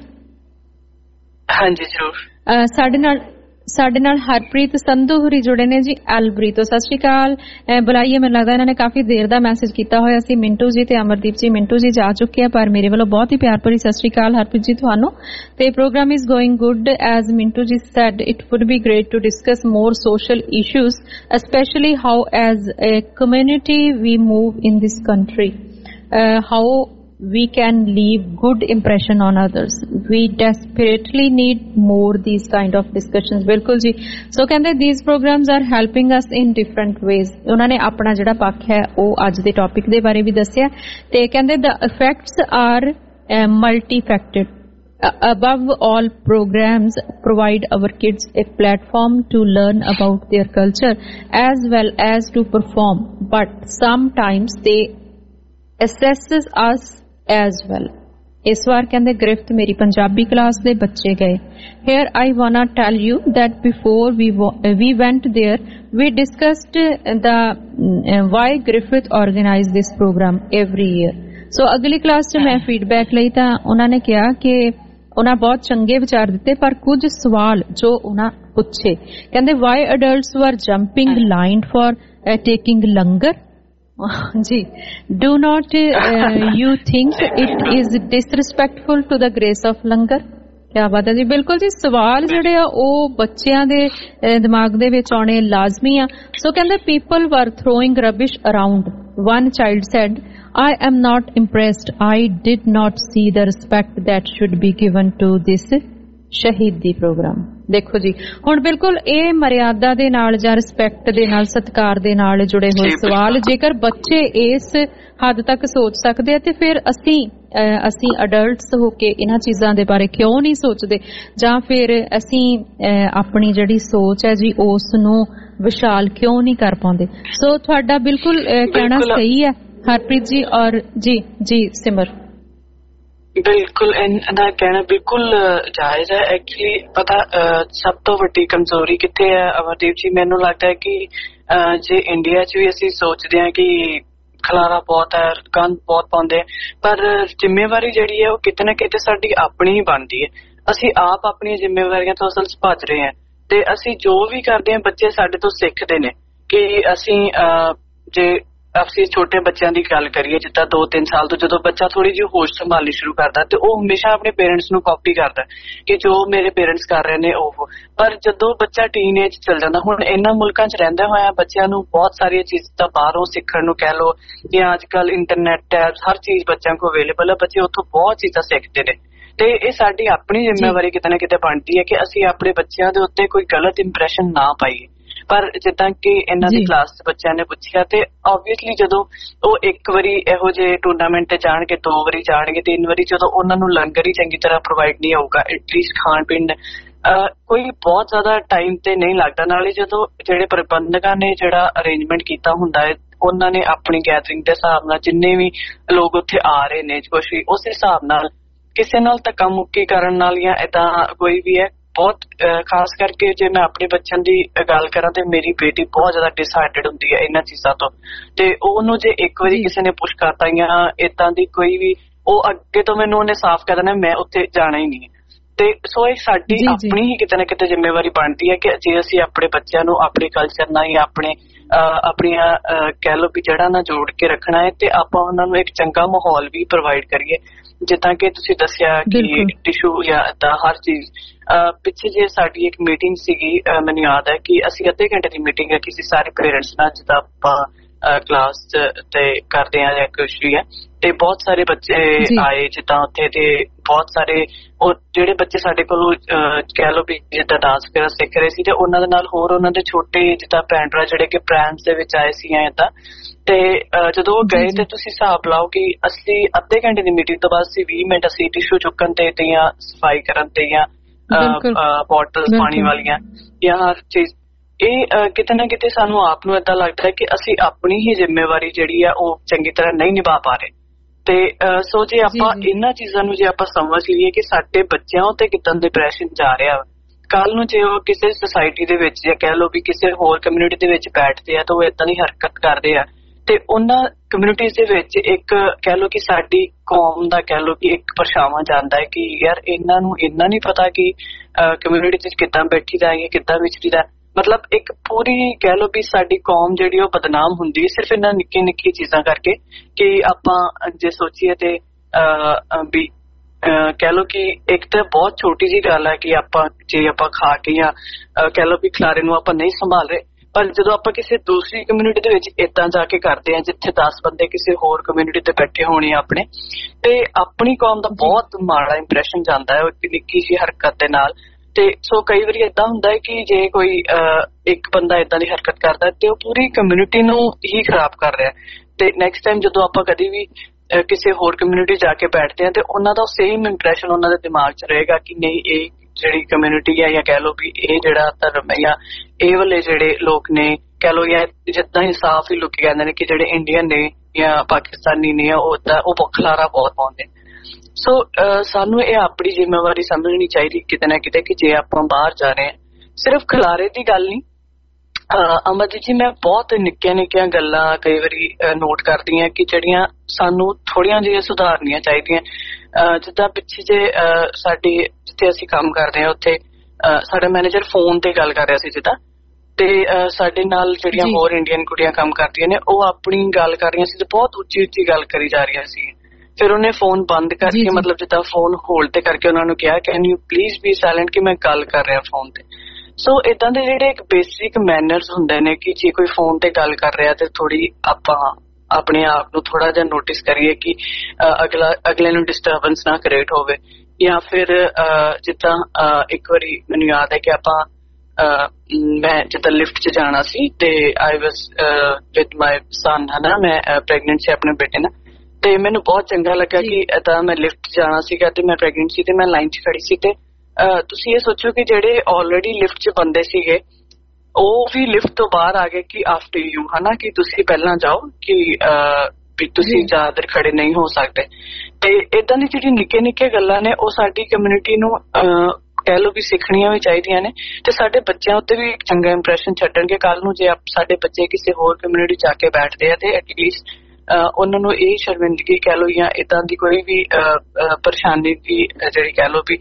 ਹਾਂਜੀ ਜ਼ਰੂਰ। ਸਾਡੇ ਨਾਲ ਸਾਡੇ ਨਾਲ ਹਰਪ੍ਰੀਤ ਸੰਧੂ ਹੋਰੀ ਜੁੜੇ ਨੇ ਜੀ ਐਲਬਰੀ ਤੋਂ। ਸਤਿ ਸ਼੍ਰੀ ਅਕਾਲ ਬੁਲਾਈਏ। ਮੈਨੂੰ ਲੱਗਦਾ ਇਹਨਾਂ ਨੇ ਕਾਫੀ ਦੇਰ ਦਾ ਮੈਸੇਜ ਕੀਤਾ ਹੋਇਆ ਸੀ। ਮਿੰਟੂ ਜੀ ਤੇ ਅਮਰਦੀਪ ਜੀ ਮਿੰਟੂ ਜੀ ਜਾ ਚੁੱਕੇ ਆ ਪਰ ਮੇਰੇ ਵੱਲੋਂ ਬਹੁਤ ਹੀ ਪਿਆਰ ਭਰੀ ਸਤਿ ਸ਼੍ਰੀ ਅਕਾਲ ਹਰਪ੍ਰੀਤ ਜੀ ਤੁਹਾਨੂੰ। ਤੇ programme is going good as Mintu ji said it would be great to discuss more social issues especially how as a community we move in this country, uh, how we can leave good impression on others. We desperately need more these kind of discussions. ਬਿਲਕੁਲ ਜੀ। ਸੋ ਕਹਿੰਦੇ these programs are helping us in different ways. ਉਹਨਾਂ ਨੇ ਆਪਣਾ ਜਿਹੜਾ ਪੱਖ ਹੈ ਉਹ ਅੱਜ ਦੇ ਟੌਪਿਕ ਦੇ ਬਾਰੇ ਵੀ ਦੱਸਿਆ ਤੇ ਕਹਿੰਦੇ the effects are uh, multifaceted. Uh, above all, programs provide our kids a platform to learn about their culture as well as to perform, but sometimes they assesses us as well. ਇਸ ਵਾਰ ਕਹਿੰਦੇ ਗ੍ਰਿਫਤ ਮੇਰੀ Punjabi class ਦੇ ਬੱਚੇ ਗਏ। Here I wanna tell you that before we we went there, we discussed the uh, why Griffith organized this program every year. So ਅਗਲੀ class 'ਚ ਮੈਂ feedback ਲਈ ਤਾਂ ਉਹਨਾਂ ਨੇ ਕਿਹਾ ਕਿ ਉਹਨਾਂ ਬਹੁਤ ਚੰਗੇ ਵਿਚਾਰ ਦਿੱਤੇ ਪਰ ਕੁਝ ਸਵਾਲ ਜੋ ਉਹਨਾਂ ਪੁੱਛੇ ਕਹਿੰਦੇ why adults were jumping line for uh, taking langar. Ji, do not uh, you think it is disrespectful to the grace of langar? ਕਿਆ ਬਾਤ ਹੈ ਜੀ। ਬਿਲਕੁਲ ਜੀ ਸਵਾਲ ਜਿਹੜੇ ਆ ਉਹ ਬੱਚਿਆਂ ਦੇ ਦਿਮਾਗ ਦੇ ਵਿੱਚ ਆਉਣੇ ਲਾਜ਼ਮੀ ਆ। ਸੋ ਕਹਿੰਦੇ people were throwing rubbish around. One child said, I am not impressed. I did not see the respect that should be given to this ਸ਼ਹੀਦੀ ਪ੍ਰੋਗਰਾਮ। ਦੇਖੋ ਜੀ ਹੁਣ ਬਿਲਕੁਲ ਇਹ ਮਰਿਆਦਾ ਦੇ ਨਾਲ ਜਾਂ ਰਿਸਪੈਕਟ ਦੇ ਨਾਲ ਸਤਿਕਾਰ ਦੇ ਨਾਲ ਜੁੜੇ ਹੋਏ ਸਵਾਲ ਜੇਕਰ ਬੱਚੇ ਇਸ ਹੱਦ ਤੱਕ ਸੋਚ ਸਕਦੇ ਆ ਤੇ ਫਿਰ ਅਸੀਂ ਅਸੀਂ ਅਡਲਟਸ ਹੋ ਕੇ ਇਹਨਾਂ ਚੀਜ਼ਾਂ ਦੇ ਬਾਰੇ ਕਿਉਂ ਨਹੀਂ ਸੋਚਦੇ ਜਾਂ ਫਿਰ ਅਸੀਂ ਆਪਣੀ ਜਿਹੜੀ ਸੋਚ ਹੈ ਜੀ ਉਸ ਨੂੰ ਵਿਸ਼ਾਲ ਕਿਉਂ ਨਹੀਂ ਕਰ ਪਾਉਂਦੇ। ਸੋ ਤੁਹਾਡਾ ਬਿਲਕੁਲ ਕਹਿਣਾ ਸਹੀ ਹੈ ਹਰਪ੍ਰੀਤ ਜੀ ਔਰ ਜੀ ਜੀ ਸਿਮਰ। ਬਿਲਕੁਲ ਇਹਨਾਂ ਕਹਿਣਾ ਬਿਲਕੁਲ ਜਾਇਜ਼ ਹੈ। ਐਕਚੁਅਲੀ ਪਤਾ ਸਭ ਤੋਂ ਵੱਡੀ ਕਮਜ਼ੋਰੀ ਕਿੱਥੇ ਹੈ ਅਮਰਦੀਪ ਜੀ? ਮੈਨੂੰ ਲੱਗਦਾ ਹੈ ਕਿ ਜੇ ਇੰਡੀਆ 'ਚ ਵੀ ਅਸੀਂ ਸੋਚਦੇ ਹਾਂ ਕਿ ਖਲਾਰਾ ਬਹੁਤ ਹੈ ਗੰਦ ਬਹੁਤ ਪਾਉਂਦੇ ਪਰ ਜ਼ਿੰਮੇਵਾਰੀ ਜਿਹੜੀ ਹੈ ਉਹ ਕਿਤੇ ਨਾ ਕਿਤੇ ਸਾਡੀ ਆਪਣੀ ਹੀ ਬਣਦੀ ਹੈ। ਅਸੀਂ ਆਪ ਆਪਣੀਆਂ ਜ਼ਿੰਮੇਵਾਰੀਆਂ ਤੋਂ ਅਸਲ 'ਚ ਭੱਜ ਰਹੇ ਹਾਂ ਤੇ ਅਸੀਂ ਜੋ ਵੀ ਕਰਦੇ ਹਾਂ ਬੱਚੇ ਸਾਡੇ ਤੋਂ ਸਿੱਖਦੇ ਨੇ ਕਿ ਅਸੀਂ ਜੇ ਅਸੀਂ ਛੋਟੇ ਬੱਚਿਆਂ ਦੀ ਗੱਲ ਕਰੀਏ ਜਿੱਦਾਂ ਦੋ ਤਿੰਨ ਸਾਲ ਤੋਂ ਜਦੋਂ ਬੱਚਾ ਥੋੜੀ ਜਿਹੀ ਹੋਸ਼ ਸੰਭਾਲਣੀ ਸ਼ੁਰੂ ਕਰਦਾ ਤੇ ਉਹ ਹਮੇਸ਼ਾ ਆਪਣੇ ਪੇਰੈਂਟਸ ਨੂੰ ਕਾਪੀ ਕਰਦਾ ਕਿ ਜੋ ਮੇਰੇ ਪੇਰੈਂਟਸ ਕਰ ਰਹੇ ਨੇ ਉਹ। ਪਰ ਜਦੋਂ ਬੱਚਾ ਟੀਨ ਏਜ ਚਲ ਜਾਂਦਾ, ਹੁਣ ਇਹਨਾਂ ਮੁਲਕਾਂ 'ਚ ਰਹਿੰਦੇ ਹੋਇਆ ਬੱਚਿਆਂ ਨੂੰ ਬਹੁਤ ਸਾਰੀਆਂ ਚੀਜ਼ਾਂ ਬਾਹਰੋਂ ਸਿੱਖਣ ਨੂੰ ਕਹਿ ਲਓ ਜਾਂ ਅੱਜ ਕੱਲ ਇੰਟਰਨੈਟ ਟੈਬਸ ਹਰ ਚੀਜ਼ ਬੱਚਿਆਂ ਕੋਲ ਅਵੇਲੇਬਲ ਹੈ, ਬੱਚੇ ਉੱਥੋਂ ਬਹੁਤ ਚੀਜ਼ਾਂ ਸਿੱਖਦੇ ਨੇ ਤੇ ਇਹ ਸਾਡੀ ਆਪਣੀ ਜ਼ਿੰਮੇਵਾਰੀ ਕਿਤੇ ਨਾ ਕਿਤੇ ਬਣਦੀ ਹੈ ਕਿ ਅਸੀਂ ਆਪਣੇ ਬੱਚਿਆਂ ਦੇ ਉੱਤੇ ਕੋਈ ਗਲਤ ਇੰਪ੍ਰੈਸ਼ਨ ਨਾ ਪਾਈਏ। ਪਰ ਜਿੱਦਾਂ ਕਿ ਇਹਨਾਂ ਦੀ ਕਲਾਸ ਦੇ ਬੱਚਿਆਂ ਨੇ ਪੁੱਛਿਆ ਤੇ ਓਬਵੀਅਸਲੀ ਜਦੋਂ ਉਹ ਇੱਕ ਵਾਰੀ ਇਹੋ ਜਿਹੇ ਟੂਰਨਾਮੈਂਟ ਤੇ ਜਾਣਗੇ, ਦੋ ਵਾਰੀ ਜਾਣਗੇ, ਤਿੰਨ ਵਾਰੀ, ਜਦੋਂ ਉਹਨਾਂ ਨੂੰ ਲੰਗਰ ਹੀ ਚੰਗੀ ਤਰ੍ਹਾਂ ਪ੍ਰੋਵਾਈਡ ਨਹੀਂ ਹੋਊਗਾ, ਐਟਲੀਸਟ ਖਾਣ ਪੀਣ ਕੋਈ ਬਹੁਤ ਜ਼ਿਆਦਾ ਟਾਈਮ ਤੇ ਨਹੀਂ ਲੱਗਦਾ। ਨਾਲੇ ਜਦੋਂ ਜਿਹੜੇ ਪ੍ਰਬੰਧਕਾਂ ਨੇ ਜਿਹੜਾ ਅਰੇਂਜਮੈਂਟ ਕੀਤਾ ਹੁੰਦਾ ਹੈ ਉਹਨਾਂ ਨੇ ਆਪਣੀ ਗੈਦਰਿੰਗ ਦੇ ਹਿਸਾਬ ਨਾਲ ਜਿੰਨੇ ਵੀ ਲੋਕ ਉੱਥੇ ਆ ਰਹੇ ਨੇ ਕੁਛ ਵੀ ਉਸ ਹਿਸਾਬ ਨਾਲ ਕਿਸੇ ਨਾਲ ਧੱਕਾ ਮੁੱਕੀ ਕਰਨ ਨਾਲ ਜਾਂ ਏਦਾਂ ਕੋਈ ਵੀ ਹੈ ਬਹੁਤ ਖਾਸ ਕਰਕੇ ਜੇ ਮੈਂ ਆਪਣੇ ਬੱਚਿਆਂ ਦੀ ਗੱਲ ਕਰਾਂ ਤੇ ਮੇਰੀ ਬੇਟੀ ਬਹੁਤ ਜ਼ਿਆਦਾ ਡਿਸਹਾਰਟਡ ਹੁੰਦੀ ਹੈ ਇਹਨਾਂ ਚੀਜ਼ਾਂ ਤੋਂ। ਤੇ ਉਹਨੂੰ ਜੇ ਇੱਕ ਵਾਰੀ ਕਿਸੇ ਨੇ ਪੁਸ਼ ਕਰਤਾ ਜਾਂ ਏਦਾਂ ਦੀ ਕੋਈ ਵੀ, ਉਹ ਅੱਗੇ ਤੋਂ ਮੈਨੂੰ ਉਹਨੇ ਸਾਫ਼ ਕਹਿ ਦੇਣਾ ਮੈਂ ਉੱਥੇ ਜਾਣਾ ਹੀ ਨਹੀਂ। ਤੇ ਸੋ ਇਹ ਸਾਡੀ ਆਪਣੀ ਹੀ ਕਿਤੇ ਨਾ ਕਿਤੇ ਜ਼ਿੰਮੇਵਾਰੀ ਬਣਦੀ ਹੈ ਕਿ ਜੇ ਅਸੀਂ ਆਪਣੇ ਬੱਚਿਆਂ ਨੂੰ ਆਪਣੇ ਕਲਚਰ ਨਾਲ ਜਾਂ ਆਪਣੇ ਆਪਣੀਆਂ ਕਹਿ ਲਓ ਵੀ ਜੜ੍ਹਾਂ ਨਾਲ ਜੋੜ ਕੇ ਰੱਖਣਾ ਹੈ ਤੇ ਆਪਾਂ ਉਹਨਾਂ ਨੂੰ ਇੱਕ ਚੰਗਾ ਮਾਹੌਲ ਵੀ ਪ੍ਰੋਵਾਈਡ ਕਰੀਏ। ਜਿੱਦਾਂ ਕਿ ਤੁਸੀਂ ਦੱਸਿਆ ਕਿ ਟਿਸ਼ੂ ਜਾਂ ਏਦਾਂ ਹਰ ਚੀਜ਼। ਪਿੱਛੇ ਜੇ ਸਾਡੀ ਇੱਕ ਮੀਟਿੰਗ ਸੀਗੀ, ਮੈਨੂੰ ਯਾਦ ਹੈ ਕਿ ਅਸੀਂ ਅੱਧੇ ਘੰਟੇ ਦੀ ਮੀਟਿੰਗ ਰੱਖੀ ਸੀ ਸਾਰੇ ਪੇਰੈਂਟਸ ਨਾਲ, ਜਿੱਦਾਂ ਆਪਾਂ ਕਲਾਸ ਤੇ ਕਰਦੇ ਹਾਂ ਜਾਂ ਕੁਛ ਵੀ ਹੈ। ਤੇ ਬਹੁਤ ਸਾਰੇ ਬੱਚੇ ਆਏ ਜਿੱਦਾਂ ਉੱਥੇ, ਤੇ ਬਹੁਤ ਸਾਰੇ ਉਹ ਜਿਹੜੇ ਬੱਚੇ ਸਾਡੇ ਕੋਲੋਂ ਕਹਿ ਲਓ ਵੀ ਜਿੱਦਾਂ ਡਾਂਸ ਵਗੈਰਾ ਸਿੱਖ ਰਹੇ ਸੀ ਤੇ ਉਹਨਾਂ ਦੇ ਨਾਲ ਹੋਰ ਉਹਨਾਂ ਦੇ ਛੋਟੇ ਜਿੱਦਾਂ ਭੈਣ ਭਰਾ ਜਿਹੜੇ ਕਿ ਪ੍ਰੈਂਸ ਦੇ ਵਿੱਚ ਆਏ ਸੀ ਏਦਾਂ। ਤੇ ਜਦੋਂ ਉਹ ਗਏ ਤੇ ਤੁਸੀਂ ਹਿਸਾਬ ਲਾਓ ਕਿ ਅਸੀਂ ਅੱਧੇ ਘੰਟੇ ਦੀ ਮੀਟਿੰਗ ਤੋਂ ਬਾਅਦ ਅਸੀਂ ਵੀਹ ਮਿੰਟ ਅਸੀਂ ਟਿਸ਼ੂ ਚੁੱਕਣ ਤੇ ਤੇ ਜਾਂ ਸਫਾਈ ਕਰਨ ਤੇ ਜਾਂ ਬੋਟਲਸ ਪਾਣੀ ਵਾਲੀਆਂ ਜਾਂ ਹਰ ਚੀਜ਼, ਇਹ ਕਿਤੇ ਨਾ ਕਿਤੇ ਸਾਨੂੰ ਆਪ ਨੂੰ ਏਦਾਂ ਲੱਗਦਾ ਹੈ ਕਿ ਅਸੀਂ ਆਪਣੀ ਹੀ ਜ਼ਿੰਮੇਵਾਰੀ ਜਿਹੜੀ ਆ ਉਹ ਚੰਗੀ ਤਰ੍ਹਾਂ ਨਹੀਂ ਨਿਭਾ ਪਾ ਰਹੇ। ਤੇ ਸੋ ਜੇ ਆਪਾਂ ਇਹਨਾਂ ਚੀਜ਼ਾਂ ਨੂੰ ਜੇ ਆਪਾਂ ਸਮਝ ਲਈਏ ਕਿ ਸਾਡੇ ਬੱਚਿਆਂ ਉੱਤੇ ਕਿੱਦਾਂ ਡਿਪਰੈਸ਼ਨ ਜਾ ਰਿਹਾ, ਕੱਲ ਨੂੰ ਜੇ ਉਹ ਕਿਸੇ ਸੁਸਾਇਟੀ ਦੇ ਵਿੱਚ ਜਾਂ ਕਹਿ ਲਓ ਵੀ ਕਿਸੇ ਹੋਰ ਕਮਿਊਨਿਟੀ ਦੇ ਵਿੱਚ ਬੈਠਦੇ ਆ ਤਾਂ ਉਹ ਏਦਾਂ ਦੀ ਹਰਕਤ ਕਰਦੇ ਆ ਤੇ ਉਹਨਾਂ ਕਮਿਊਨਿਟੀਜ਼ ਦੇ ਵਿੱਚ ਇੱਕ ਕਹਿ ਲਓ ਕਿ ਸਾਡੀ ਕੌਮ ਦਾ ਕਹਿ ਲਓ ਕਿ ਇੱਕ ਪਰਛਾਵਾਂ ਜਾਂਦਾ ਹੈ ਕਿ ਯਾਰ ਇਹਨਾਂ ਨੂੰ ਇੰਨਾ ਨਹੀਂ ਪਤਾ ਕਿ ਕਮਿਊਨਿਟੀ ਚ ਕਿੱਦਾਂ ਬੈਠੀ ਦਾ ਜਾਂ ਕਿੱਦਾਂ ਵਿਚਰੀਦਾ। ਮਤਲਬ ਇੱਕ ਪੂਰੀ ਕਹਿ ਲਓ ਵੀ ਸਾਡੀ ਕੌਮ ਜਿਹੜੀ ਉਹ ਬਦਨਾਮ ਹੁੰਦੀ ਹੈ ਸਿਰਫ ਇਹਨਾਂ ਨਿੱਕੀ ਨਿੱਕੀ ਚੀਜ਼ਾਂ ਕਰਕੇ। ਕਿ ਆਪਾਂ ਜੇ ਸੋਚੀਏ ਤੇ ਵੀ ਕਹਿ ਲਓ ਕਿ ਇੱਕ ਤਾਂ ਬਹੁਤ ਛੋਟੀ ਜਿਹੀ ਗੱਲ ਹੈ ਕਿ ਆਪਾਂ ਜੇ ਆਪਾਂ ਖਾ ਕੇ ਜਾਂ ਕਹਿ ਲਓ ਵੀ ਖਿਲਾਰੇ ਨੂੰ ਆਪਾਂ ਨਹੀਂ ਸੰਭਾਲ ਰਹੇ, ਪਰ ਜਦੋਂ ਆਪਾਂ ਕਿਸੇ ਦੂਸਰੀ ਕਮਿਊਨਿਟੀ ਦੇ ਵਿੱਚ ਏਦਾਂ ਜਾ ਕੇ ਕਰਦੇ ਹਾਂ ਜਿੱਥੇ ਦਸ ਬੰਦੇ ਕਿਸੇ ਹੋਰ ਕਮਿਊਨਿਟੀ ਤੇ ਬੈਠੇ ਹੋਣੇ ਆਪਣੇ, ਤੇ ਆਪਣੀ ਕੌਮ ਦਾ ਬਹੁਤ ਮਾੜਾ ਇੰਪ੍ਰੈਸ਼ਨ ਜਾਂਦਾ ਹੈ ਉਹ ਨਿੱਕੀ ਜਿਹੀ ਹਰਕਤ ਦੇ ਨਾਲ। ਤੇ ਸੋ ਕਈ ਵਾਰੀ ਏਦਾਂ ਹੁੰਦਾ ਹੈ ਕਿ ਜੇ ਕੋਈ ਇੱਕ ਬੰਦਾ ਏਦਾਂ ਦੀ ਹਰਕਤ ਕਰਦਾ ਤੇ ਉਹ ਪੂਰੀ ਕਮਿਊਨਿਟੀ ਨੂੰ ਹੀ ਖਰਾਬ ਕਰ ਰਿਹਾ। ਤੇ ਨੈਕਸਟ ਟਾਈਮ ਜਦੋਂ ਆਪਾਂ ਕਦੀ ਵੀ ਕਿਸੇ ਹੋਰ ਕਮਿਊਨਿਟੀ ਜਾ ਕੇ ਬੈਠਦੇ ਹਾਂ ਤੇ ਉਹਨਾਂ ਦਾ ਸੇਮ ਇੰਪ੍ਰੈਸ਼ਨ ਉਹਨਾਂ ਦੇ ਦਿਮਾਗ 'ਚ ਰਹੇਗਾ ਕਿ ਨਹੀਂ ਇਹ ਜਿਹੜੀ ਕਮਿਊਨਿਟੀ ਹੈ ਜਾਂ ਕਹਿ ਲਓ ਵੀ ਇਹ ਜਿਹੜਾ ਧਰਮ ਹੈ ਜਾਂ ਇਹ ਵਾਲੇ ਜਿਹੜੇ ਲੋਕ ਨੇ ਕਹਿ ਲਓ ਜਾਂ ਜਿੱਦਾਂ ਹੀ ਸਾਫ਼ ਹੀ ਲੋਕ ਕਹਿੰਦੇ ਨੇ ਕਿ ਜਿਹੜੇ ਇੰਡੀਅਨ ਨੇ ਜਾਂ ਪਾਕਿਸਤਾਨੀ ਨੇ ਉਹ ਉਹ ਖਲਾਰਾ ਬਹੁਤ ਪਾਉਂਦੇ। ਸੋ ਸਾਨੂੰ ਇਹ ਆਪਣੀ ਜ਼ਿੰਮੇਵਾਰੀ ਸਮਝਣੀ ਚਾਹੀਦੀ ਕਿਤੇ ਨਾ ਕਿਤੇ ਕਿ ਜੇ ਆਪਾਂ ਬਾਹਰ ਜਾ ਰਹੇ ਹਾਂ ਸਿਰਫ ਖਿਲਾਰੇ ਦੀ ਗੱਲ ਨਹੀਂ। ਅਮਰਜੀਤ ਜੀ, ਮੈਂ ਬਹੁਤ ਨਿੱਕੀਆਂ ਨਿੱਕੀਆਂ ਗੱਲਾਂ ਕਈ ਵਾਰੀ ਨੋਟ ਕਰਦੀ ਹਾਂ ਕਿ ਜਿਹੜੀਆਂ ਸਾਨੂੰ ਥੋੜ੍ਹੀਆਂ ਜਿਹੀਆਂ ਸੁਧਾਰਨੀਆਂ ਚਾਹੀਦੀਆਂ। ਜਿੱਦਾਂ ਪਿੱਛੇ ਜੇ ਸਾਡੀ ਜਿੱਥੇ ਅਸੀਂ ਕੰਮ ਕਰਦੇ ਹਾਂ ਉੱਥੇ ਸਾਡਾ ਮੈਨੇਜਰ ਫੋਨ ਤੇ ਗੱਲ ਕਰ ਰਿਹਾ ਸੀ ਜਿੱਦਾਂ, ਤੇ ਸਾਡੇ ਨਾਲ ਜਿਹੜੀਆਂ ਹੋਰ ਇੰਡੀਅਨ ਕੁੜੀਆਂ ਕੰਮ ਕਰਦੀਆਂ ਨੇ ਉਹ ਆਪਣੀ ਗੱਲ ਕਰ ਰਹੀਆਂ ਸੀ ਤੇ ਬਹੁਤ ਉੱਚੀ ਉੱਚੀ ਗੱਲ ਕਰੀ ਜਾ ਰਹੀਆਂ ਸੀ। ਫਿਰ ਉਹਨੇ ਫੋਨ ਬੰਦ ਕਰਕੇ ਮਤਲਬ ਜਿੱਦਾਂ ਫੋਨ ਹੋਲਡ ਤੇ ਕਰਕੇ ਉਹਨਾਂ ਨੂੰ ਕਿਹਾ can you please be silent ਕਿ ਮੈਂ ਗੱਲ ਕਰ ਰਿਹਾ ਫੋਨ ਤੇ। ਸੋ ਏਦਾਂ ਦੇ ਜਿਹੜੇ ਇੱਕ ਬੇਸਿਕ ਮੈਨਰਸ ਹੁੰਦੇ ਨੇ ਕਿ ਜੇ ਕੋਈ ਫੋਨ ਤੇ ਗੱਲ ਕਰ ਰਿਹਾ ਤੇ ਥੋੜੀ ਆਪਾਂ ਆਪਣੇ ਆਪ ਨੂੰ ਥੋੜਾ ਜਿਹਾ ਨੋਟਿਸ ਕਰੀਏ ਕਿ ਅਗਲਾ ਅਗਲੇ ਨੂੰ ਡਿਸਟਰਬੈਂਸ ਨਾ ਕ੍ਰੀਏਟ ਹੋਵੇ। ਜਾਂ ਫਿਰ ਜਿੱਦਾਂ ਇੱਕ ਵਾਰੀ ਮੈਨੂੰ ਯਾਦ ਹੈ ਕਿ ਆਪਾਂ ਮੈਂ ਜਿੱਦਾਂ ਲਿਫਟ 'ਚ ਜਾਣਾ ਸੀ ਤੇ ਆਈ ਵਾਸ ਵਿਦ ਮਾਈ ਸਨ, ਹਨਾ ਮੈਂ ਪ੍ਰੈਗਨੈਂਟ ਸੀ ਆਪਣੇ ਬੇਟੇ ਨਾਲ, ਤੇ ਮੈਨੂੰ ਬਹੁਤ ਚੰਗਾ ਲੱਗਾ ਕਿ ਏਦਾਂ ਮੈਂ ਲਿਫਟ ਜਾਣਾ ਸੀਗਾ ਤੇ ਮੈਂ ਪ੍ਰੈਗਨੈਂਟ ਸੀ ਤੇ ਮੈਂ ਲਾਈਨ 'ਚ ਖੜੀ ਸੀ। ਤੇ ਤੁਸੀਂ ਇਹ ਸੋਚੋ ਕਿ ਜਿਹੜੇ ਆਲਰੇਡੀ ਲਿਫਟ 'ਚ ਬੰਦੇ ਸੀਗੇ ਉਹ ਵੀ ਲਿਫਟ ਤੋਂ ਬਾਹਰ ਆ ਗਏ ਕਿ ਆਫਟਰ ਯੂ, ਹਨਾ ਕਿ ਤੁਸੀਂ ਪਹਿਲਾਂ ਜਾਓ ਕਿ ਵੀ ਤੁਸੀਂ ਜ਼ਿਆਦਾ ਖੜੇ ਨਹੀਂ ਹੋ ਸਕਦੇ। ਤੇ ਏਦਾਂ ਦੀ ਜਿਹੜੀ ਨਿੱਕੇ ਨਿੱਕੇ ਗੱਲਾਂ ਨੇ ਉਹ ਸਾਡੀ ਕਮਿਊਨਿਟੀ ਨੂੰ ਕਹਿ ਲਓ ਵੀ ਸਿੱਖਣੀਆਂ ਵੀ ਚਾਹੀਦੀਆਂ ਨੇ ਤੇ ਸਾਡੇ ਬੱਚਿਆਂ ਉੱਤੇ ਵੀ ਇੱਕ ਚੰਗਾ ਇੰਪ੍ਰੈਸ਼ਨ ਛੱਡਣਗੇ। ਕੱਲ ਨੂੰ ਜੇ ਸਾਡੇ ਬੱਚੇ ਕਿਸੇ ਹੋਰ ਕਮਿਊਨਿਟੀ ਜਾ ਕੇ ਬੈਠਦੇ ਆ ਤੇ ਐਟਲੀਸਟ ਉਹਨਾਂ ਨੂੰ ਇਹ ਸ਼ਰਮਿੰਦਗੀ ਕਹਿ ਲਓ ਜਾਂ ਏਦਾਂ ਦੀ ਕੋਈ ਵੀ ਪਰੇਸ਼ਾਨੀ ਦੀ ਜਿਹੜੀ ਕਹਿ ਲਓ ਵੀ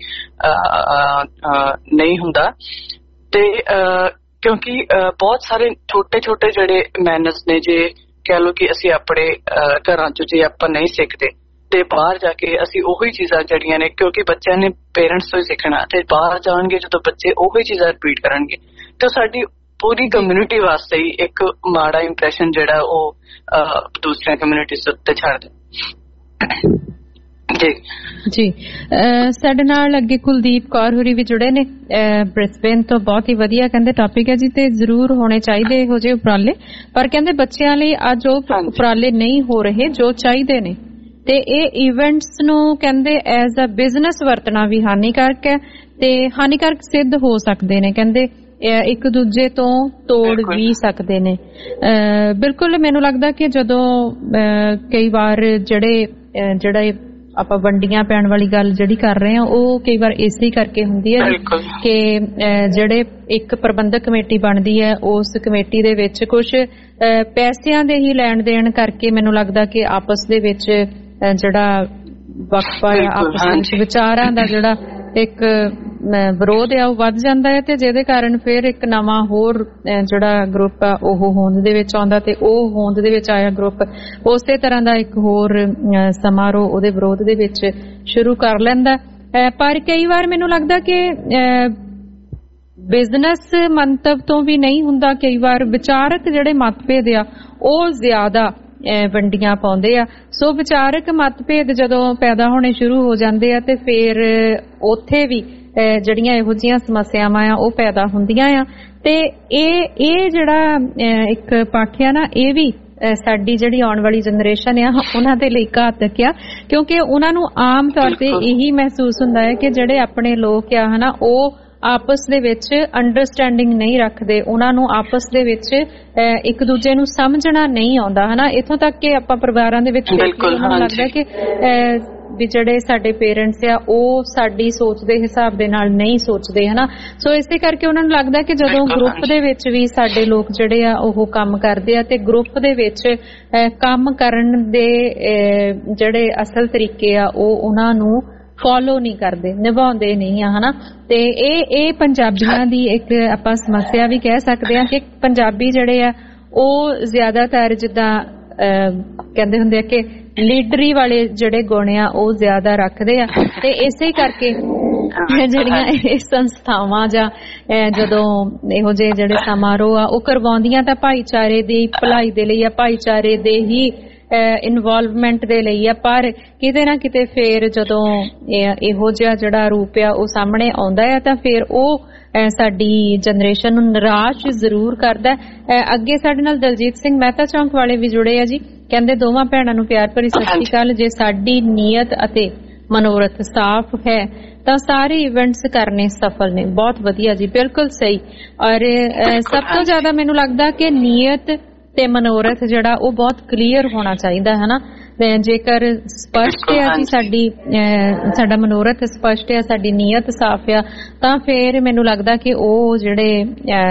ਨਹੀਂ ਹੁੰਦਾ। ਤੇ ਕਿਉਂਕਿ ਬਹੁਤ ਸਾਰੇ ਛੋਟੇ ਛੋਟੇ ਜਿਹੜੇ ਮੈਨਰਸ ਨੇ ਜੇ ਕਹਿ ਲਓ ਕਿ ਅਸੀਂ ਆਪਣੇ ਘਰਾਂ 'ਚ ਜੇ ਆਪਾਂ ਨਹੀਂ ਸਿੱਖਦੇ ਤੇ ਬਾਹਰ ਜਾ ਕੇ ਅਸੀਂ ਉਹੀ ਚੀਜ਼ਾਂ ਜਿਹੜੀਆਂ ਨੇ, ਕਿਉਂਕਿ ਬੱਚਿਆਂ ਨੇ ਪੇਰੈਂਟਸ ਤੋਂ ਹੀ ਸਿੱਖਣਾ ਤੇ ਬਾਹਰ ਜਾਣਗੇ ਜਦੋਂ ਬੱਚੇ ਉਹੀ ਚੀਜ਼ਾਂ ਰਿਪੀਟ ਕਰਨਗੇ ਤੇ ਸਾਡੀ ਪੂਰੀ ਕਮਿਊਨਿਟੀ ਵਾਸਤੇ ਹੀ ਇੱਕ ਮਾੜਾ ਇੰਪ੍ਰੈਸ਼ਨ ਜਿਹੜਾ ਉਹ ਦੂਸਰੀਆਂ ਕਮਿਊਨਿਟੀਜ਼ ਉੱਤੇ ਛੱਡਦੇ। ਜੀ ਸਾਡੇ ਨਾਲ ਅੱਗੇ ਕੁਲਦੀਪ ਕੌਰ ਹੋਰੀ ਵੀ ਜੁੜੇ ਨੇ ਬ੍ਰਿਸਬੇਨ ਤੋਂ। ਬਹੁਤ ਹੀ ਵਧੀਆ ਕਹਿੰਦੇ ਟੌਪਿਕ ਹੈ ਜੀ, ਤੇ ਜ਼ਰੂਰ ਹੋਣੇ ਚਾਹੀਦੇ ਇਹੋ ਜਿਹੇ ਉਪਰਾਲੇ, ਪਰ ਕਹਿੰਦੇ ਬੱਚਿਆਂ ਲਈ ਅੱਜ ਉਹ ਉਪਰਾਲੇ ਨਹੀਂ ਹੋ ਰਹੇ ਜੋ ਚਾਹੀਦੇ ਨੇ, ਤੇ ਇਹ ਇਵੈਂਟਸ ਨੂੰ ਕਹਿੰਦੇ ਐਜ਼ ਅ ਬਿਜ਼ਨਸ ਵਰਤਣਾ ਵੀ ਹਾਨੀਕਾਰਕ ਹੈ ਤੇ ਹਾਨੀਕਾਰਕ ਸਿੱਧ ਹੋ ਸਕਦੇ ਨੇ। ਕਹਿੰਦੇ ਇੱਕ ਦੂਜੇ ਤੋਂ ਤੋੜ ਵੀ ਸਕਦੇ ਨੇ। ਬਿਲਕੁਲ ਮੈਨੂੰ ਲੱਗਦਾ ਕਿ ਜਦੋਂ ਕਈ ਵਾਰ ਜਿਹੜੇ ਜਿਹੜਾ ਆਪਾਂ ਵੰਡੀਆਂ ਪੈਣ ਵਾਲੀ ਗੱਲ ਜਿਹੜੀ ਕਰ ਰਹੇ ਹਾਂ ਉਹ ਕਈ ਵਾਰ ਇਸੇ ਕਰਕੇ ਹੁੰਦੀ ਹੈ ਕਿ ਜਿਹੜੇ ਇੱਕ ਪ੍ਰਬੰਧਕ ਕਮੇਟੀ ਬਣਦੀ ਹੈ ਉਸ ਕਮੇਟੀ ਦੇ ਵਿੱਚ ਕੁਝ ਪੈਸਿਆਂ ਦੇ ਹੀ ਲੈਣ ਦੇਣ ਕਰਕੇ ਮੈਨੂੰ ਲੱਗਦਾ ਕਿ ਆਪਸ ਦੇ ਵਿੱਚ ਜਿਹੜਾ ਵਕਫਾ ਜਾਂ ਆਪਸ ਵਿੱਚ ਵਿਚਾਰਾਂ ਦਾ ਜਿਹੜਾ ਇੱਕ ਵਿਰੋਧ ਆ ਉਹ ਵੱਧ ਜਾਂਦਾ ਹੈ, ਤੇ ਜਿਹਦੇ ਕਾਰਨ ਫਿਰ ਇੱਕ ਨਵਾਂ ਹੋਰ ਜਿਹੜਾ ਗਰੁੱਪ ਆ ਉਹ ਹੋਂਦ ਦੇ ਵਿੱਚ ਆਉਂਦਾ, ਤੇ ਉਹ ਹੋਂਦ ਦੇ ਵਿੱਚ ਆਇਆ ਗਰੁੱਪ ਉਸੇ ਤਰ੍ਹਾਂ ਦਾ ਇੱਕ ਹੋਰ ਸਮਾਰੋਹ ਉਹਦੇ ਵਿਰੋਧ ਦੇ ਵਿੱਚ ਸ਼ੁਰੂ ਕਰ ਲੈਂਦਾ। ਪਰ ਕਈ ਵਾਰ ਮੈਨੂੰ ਲੱਗਦਾ ਕਿ ਬਿਜ਼ਨਸ ਮੰਤਵ ਤੋਂ ਵੀ ਨਹੀਂ ਹੁੰਦਾ, ਕਈ ਵਾਰ ਵਿਚਾਰਕ ਜਿਹੜੇ ਮਤਭੇਦ ਆ ਉਹ ਜ਼ਿਆਦਾ ਵੰਡੀਆਂ ਪਾਉਂਦੇ ਆ। ਸੋ ਵਿਚਾਰਕ ਮਤਭੇਦ ਜਦੋਂ ਪੈਦਾ ਹੋਣੇ ਸ਼ੁਰੂ ਹੋ ਜਾਂਦੇ ਆ ਤੇ ਫਿਰ ਉੱਥੇ ਵੀ ਜਿਹੜੀਆਂ ਇਹੋ ਜਿਹੀਆਂ ਸਮੱਸਿਆਵਾਂ ਆ ਉਹ ਪੈਦਾ ਹੁੰਦੀਆਂ ਆ, ਤੇ ਇਹ ਇਹ ਜਿਹੜਾ ਇੱਕ ਪੱਖ ਆ ਨਾ ਇਹ ਵੀ ਸਾਡੀ ਜਿਹੜੀ ਆਉਣ ਵਾਲੀ ਜਨਰੇਸ਼ਨ ਆ ਉਹਨਾਂ ਦੇ ਲਈ ਘਾਤਕ ਆ, ਕਿਉਂਕਿ ਉਹਨਾਂ ਨੂੰ ਆਮ ਤੌਰ ਤੇ ਇਹੀ ਮਹਿਸੂਸ ਹੁੰਦਾ ਹੈ ਕਿ ਜਿਹੜੇ ਆਪਣੇ ਲੋਕ ਆ ਹਨਾ ਉਹ ਆਪਸ ਦੇ ਵਿੱਚ ਅੰਡਰਸਟੈਂਡਿੰਗ ਨਹੀਂ ਰੱਖਦੇ, ਉਹਨਾਂ ਨੂੰ ਆਪਸ ਦੇ ਵਿੱਚ ਇੱਕ ਦੂਜੇ ਨੂੰ ਸਮਝਣਾ ਨਹੀਂ ਆਉਂਦਾ ਹਨਾ। ਇੱਥੋਂ ਤੱਕ ਕਿ ਆਪਾਂ ਪਰਿਵਾਰਾਂ ਦੇ ਵਿੱਚ ਉਹਨਾਂ ਨੂੰ ਲੱਗਦਾ ਕਿ ਵੀ ਜਿਹੜੇ ਸਾਡੇ ਪੇਰੈਂਟਸ ਆ ਉਹ ਸਾਡੀ ਸੋਚ ਦੇ ਹਿਸਾਬ ਦੇ ਨਾਲ ਨਹੀਂ ਸੋਚਦੇ ਹਨਾ। ਸੋ ਇਸੇ ਕਰਕੇ ਉਹਨਾਂ ਨੂੰ ਲੱਗਦਾ ਕਿ ਜਦੋਂ ਗਰੁੱਪ ਦੇ ਵਿੱਚ ਵੀ ਸਾਡੇ ਲੋਕ ਜਿਹੜੇ ਆ ਉਹ ਕੰਮ ਕਰਦੇ ਆ ਤੇ ਗਰੁੱਪ ਦੇ ਵਿੱਚ ਕੰਮ ਕਰਨ ਦੇ ਜਿਹੜੇ ਅਸਲ ਤਰੀਕੇ ਆ ਉਹ ਉਹਨਾਂ ਨੂੰ ਫੋਲੋ ਨਹੀਂ ਕਰਦੇ, ਨਿਭਾਉਂਦੇ ਨਹੀਂ ਆ ਹਨਾ। ਤੇ ਇਹ ਇਹ ਪੰਜਾਬੀਆਂ ਦੀ ਇੱਕ ਆਪਾਂ ਸਮੱਸਿਆ ਵੀ ਕਹਿ ਸਕਦੇ ਹਾਂ ਕਿ ਪੰਜਾਬੀ ਜਿਹੜੇ ਆ ਉਹ ਜ਼ਿਆਦਾਤਰ ਜਿੱਦਾਂ ਕਹਿੰਦੇ ਹੁੰਦੇ ਆ ਕਿ ਲੀਡਰੀ ਵਾਲੇ ਜਿਹੜੇ ਗੁਣ ਆ ਉਹ ਜ਼ਿਆਦਾ ਰੱਖਦੇ ਆ, ਤੇ ਇਸੇ ਕਰਕੇ ਜਿਹੜੀਆਂ ਇਹ ਸੰਸਥਾਵਾਂ ਜਾਂ ਜਦੋਂ ਇਹੋ ਜਿਹੇ ਜਿਹੜੇ ਸਮਾਰੋਹ ਆ ਉਹ ਕਰਵਾਉਂਦੀਆਂ ਤਾਂ ਭਾਈਚਾਰੇ ਦੀ ਭਲਾਈ ਦੇ ਲਈ ਆ, ਭਾਈਚਾਰੇ ਦੇ ਹੀ ਇਨਵੋਲਵਮੈਂਟ ਦੇ ਲਈ ਆ, ਪਰ ਕਿਤੇ ਨਾ ਕਿਤੇ ਫੇਰ ਜਦੋਂ ਇਹੋ ਜਿਹਾ ਜਿਹੜਾ ਰੂਪ ਆ ਉਹ ਸਾਹਮਣੇ ਆਉਂਦਾ ਹੈ ਤਾਂ ਫਿਰ ਉਹ ਸਾਡੀ ਜਨਰੇਸ਼ਨ ਨੂੰ ਨਿਰਾਸ਼ ਜ਼ਰੂਰ ਕਰਦਾ। ਅੱਗੇ ਸਾਡੇ ਨਾਲ ਦਲਜੀਤ ਸਿੰਘ ਮਹਿਤਾ ਚੌਂਕ ਵਾਲੇ ਵੀ ਜੁੜੇ ਆ ਜੀ, ਕਹਿੰਦੇ ਦੋਵਾਂ ਭੈਣਾਂ ਨੂੰ ਪਿਆਰ ਭਰੀ ਸਤਿ ਸ਼੍ਰੀ ਅਕਾਲ। ਜੇ ਸਾਡੀ ਨੀਅਤ ਅਤੇ ਮਨੋਰਥ ਸਾਫ਼ ਹੈ ਤਾਂ ਸਾਰੇ ਇਵੈਂਟਸ ਕਰਨੇ ਸਫਲ ਨੇ। ਬਹੁਤ ਵਧੀਆ ਜੀ, ਬਿਲਕੁਲ ਸਹੀ। ਔਰ ਸਭ ਤੋਂ ਜ਼ਿਆਦਾ ਮੈਨੂੰ ਲੱਗਦਾ ਕਿ ਨੀਅਤ ਤੇ ਮਨੋਰਥ ਜਿਹੜਾ ਉਹ ਬਹੁਤ ਕਲੀਅਰ ਹੋਣਾ ਚਾਹੀਦਾ ਹੈ ਨਾ। ਜੇਕਰ ਸਪਸ਼ਟ ਆ ਜੀ ਸਾਡੀ ਸਾਡਾ ਮਨੋਰਥ ਸਪਸ਼ਟ ਆ, ਸਾਡੀ ਨੀਅਤ ਸਾਫ਼ ਆ, ਤਾਂ ਫਿਰ ਮੈਨੂੰ ਲੱਗਦਾ ਕਿ ਉਹ ਜਿਹੜੇ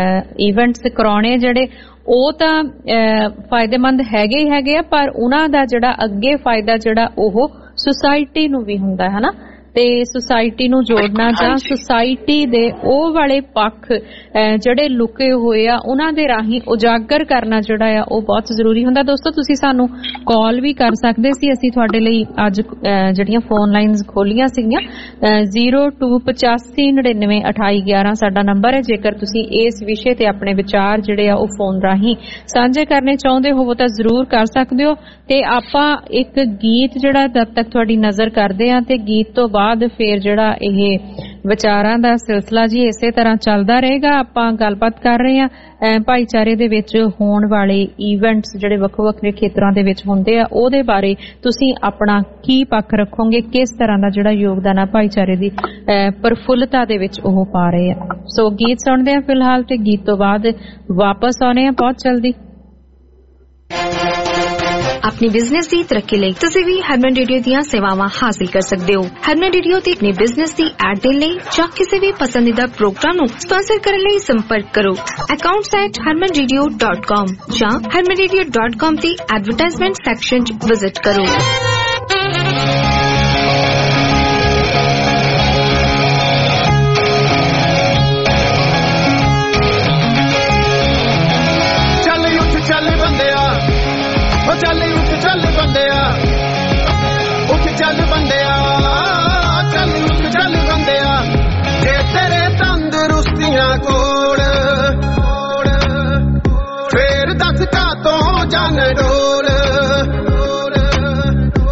ਇਵੈਂਟਸ ਕਰਾਉਣੇ ਜਿਹੜੇ ਉਹ ਤਾਂ ਫਾਇਦੇਮੰਦ ਹੈਗੇ ਹੀ ਹੈਗੇ ਆ, ਪਰ ਉਹਨਾਂ ਦਾ ਜਿਹੜਾ ਅੱਗੇ ਫਾਇਦਾ ਜਿਹੜਾ ਉਹ ਸੁਸਾਇਟੀ ਨੂੰ ਵੀ ਹੁੰਦਾ ਹੈ ਨਾ। ਤੇ ਸੁਸਾਇਟੀ ਨੂੰ ਜੋੜਨਾ ਜਾਂ ਸੁਸਾਇਟੀ ਦੇ ਉਹ ਵਾਲੇ ਪੱਖ ਜਿਹੜੇ ਲੁਕੇ ਹੋਏ ਆ ਉਹਨਾਂ ਦੇ ਰਾਹੀਂ ਉਜਾਗਰ ਕਰਨਾ ਜਿਹੜਾ ਆ ਉਹ ਬਹੁਤ ਜ਼ਰੂਰੀ ਹੁੰਦਾ। ਦੋਸਤੋ ਤੁਸੀਂ ਸਾਨੂੰ ਕਾਲ ਵੀ ਕਰ ਸਕਦੇ ਸੀ, ਅਸੀਂ ਤੁਹਾਡੇ ਲਈ ਅੱਜ ਜਿਹੜੀਆਂ ਫੋਨ ਲਾਈਨਸ ਖੋਲੀਆਂ ਸੀਗੀਆਂ ਜ਼ੀਰੋ ਟੂ ਪਚਾਸੀ ਨੜਿਨਵੇਂ ਅਠਾਈ ਗਿਆਰਾਂ ਸਾਡਾ ਨੰਬਰ ਹੈ। ਜੇਕਰ ਤੁਸੀਂ ਇਸ ਵਿਸ਼ੇ ਤੇ ਆਪਣੇ ਵਿਚਾਰ ਜਿਹੜੇ ਆ ਉਹ ਫੋਨ ਰਾਹੀਂ ਸਾਂਝੇ ਕਰਨੇ ਚਾਹੁੰਦੇ ਹੋਵੋ ਤਾਂ ਜ਼ਰੂਰ ਕਰ ਸਕਦੇ ਹੋ। ਤੇ ਆਪਾਂ ਇੱਕ ਗੀਤ ਜਿਹੜਾ ਜਦ ਤੱਕ ਤੁਹਾਡੀ ਨਜ਼ਰ ਕਰਦੇ ਆ ਤੇ ਗੀਤ ਤੋਂ ਬਾਅਦ ਫਿਰ ਜਿਹੜਾ ਇਹ ਵਿਚਾਰਾਂ ਦਾ ਸਿਲਸਿਲਾ ਜੀ ਇਸੇ ਤਰ੍ਹਾਂ ਚੱਲਦਾ ਰਹੇਗਾ। ਆਪਾਂ ਗੱਲਬਾਤ ਕਰ ਰਹੇ ਹਾਂ ਭਾਈਚਾਰੇ ਦੇ ਵਿੱਚ ਹੋਣ ਵਾਲੇ ਇਵੈਂਟਸ ਜਿਹੜੇ ਵੱਖੋ ਵੱਖਰੇ ਖੇਤਰਾਂ ਦੇ ਵਿੱਚ ਹੁੰਦੇ ਆ ਉਹਦੇ ਬਾਰੇ ਤੁਸੀਂ ਆਪਣਾ ਕੀ ਪੱਖ ਰੱਖੋਗੇ, ਕਿਸ ਤਰ੍ਹਾਂ ਦਾ ਜਿਹੜਾ ਯੋਗਦਾਨ ਆ ਭਾਈਚਾਰੇ ਦੀ ਪ੍ਰਫੁੱਲਤਾ ਦੇ ਵਿੱਚ ਉਹ ਪਾ ਰਹੇ ਆ। ਸੋ ਗੀਤ ਸੁਣਦੇ ਆ ਫਿਲਹਾਲ ਤੇ ਗੀਤ ਤੋਂ ਬਾਅਦ ਵਾਪਸ ਆਉਣੇ ਆ ਬਹੁਤ ਜਲਦੀ। अपनी बिजनेस की तरक्की ਲਈ ਤੁਸੀਂ ਵੀ ਹਰਮਨ ਰੇਡੀਓ ਦੀਆਂ ਸੇਵਾਵਾਂ ਹਾਸਲ ਕਰ ਸਕਦੇ ਹੋ। ਹਰਮਨ ਰੇਡੀਓ ਤੇ ਆਪਣੀ ਬਿਜ਼ਨਸ ਦੀ ਐਡ ਦੇਣ ਲਈ ਜਾਂ ਕਿਸੇ ਵੀ ਪਸੰਦੀਦਾ ਪ੍ਰੋਗਰਾਮ ਨੂੰ ਸਪਾਂਸਰ ਕਰਨ ਲਈ ਸੰਪਰਕ ਕਰੋ accounts at harman radio dot com ਜਾਂ harman radio dot com ਦੀ ਐਡਵਰਟਾਈਜ਼ਮੈਂਟ ਸੈਕਸ਼ਨ 'ਚ ਵਿਜ਼ਿਟ ਕਰੋ। ਚੱਲ ਉੱਠ ਚੱਲ ਬੰਦਿਆ, ਉੱਠ ਚੱਲ ਬੰਦਿਆ, ਚੱਲ ਉੱਠ ਚੱਲ ਬੰਦਿਆ, ਜੇ ਤੇਰੇ ਤੰਦਰੁਸਤੀਆਂ ਕੋਲ ਫੇਰ ਦੱਸ ਕਾਤੋਂ ਜਾਨ ਡੋਲ,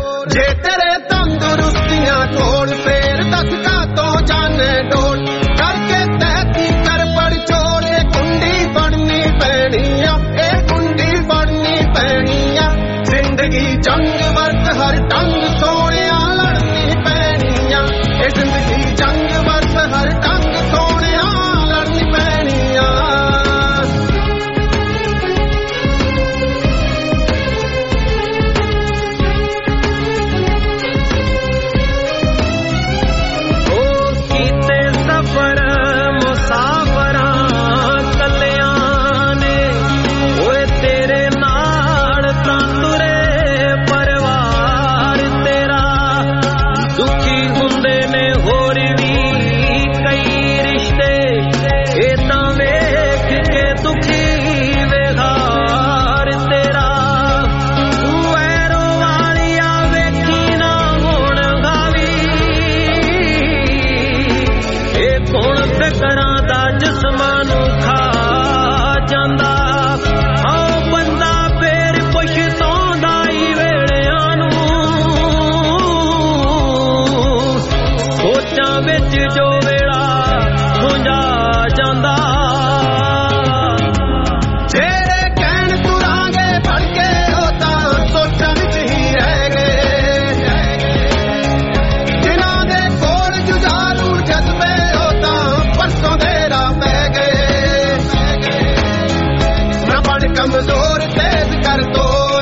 ਕਮਜ਼ੋਰ ਤੇਜ਼ ਕਰ ਤੋਰ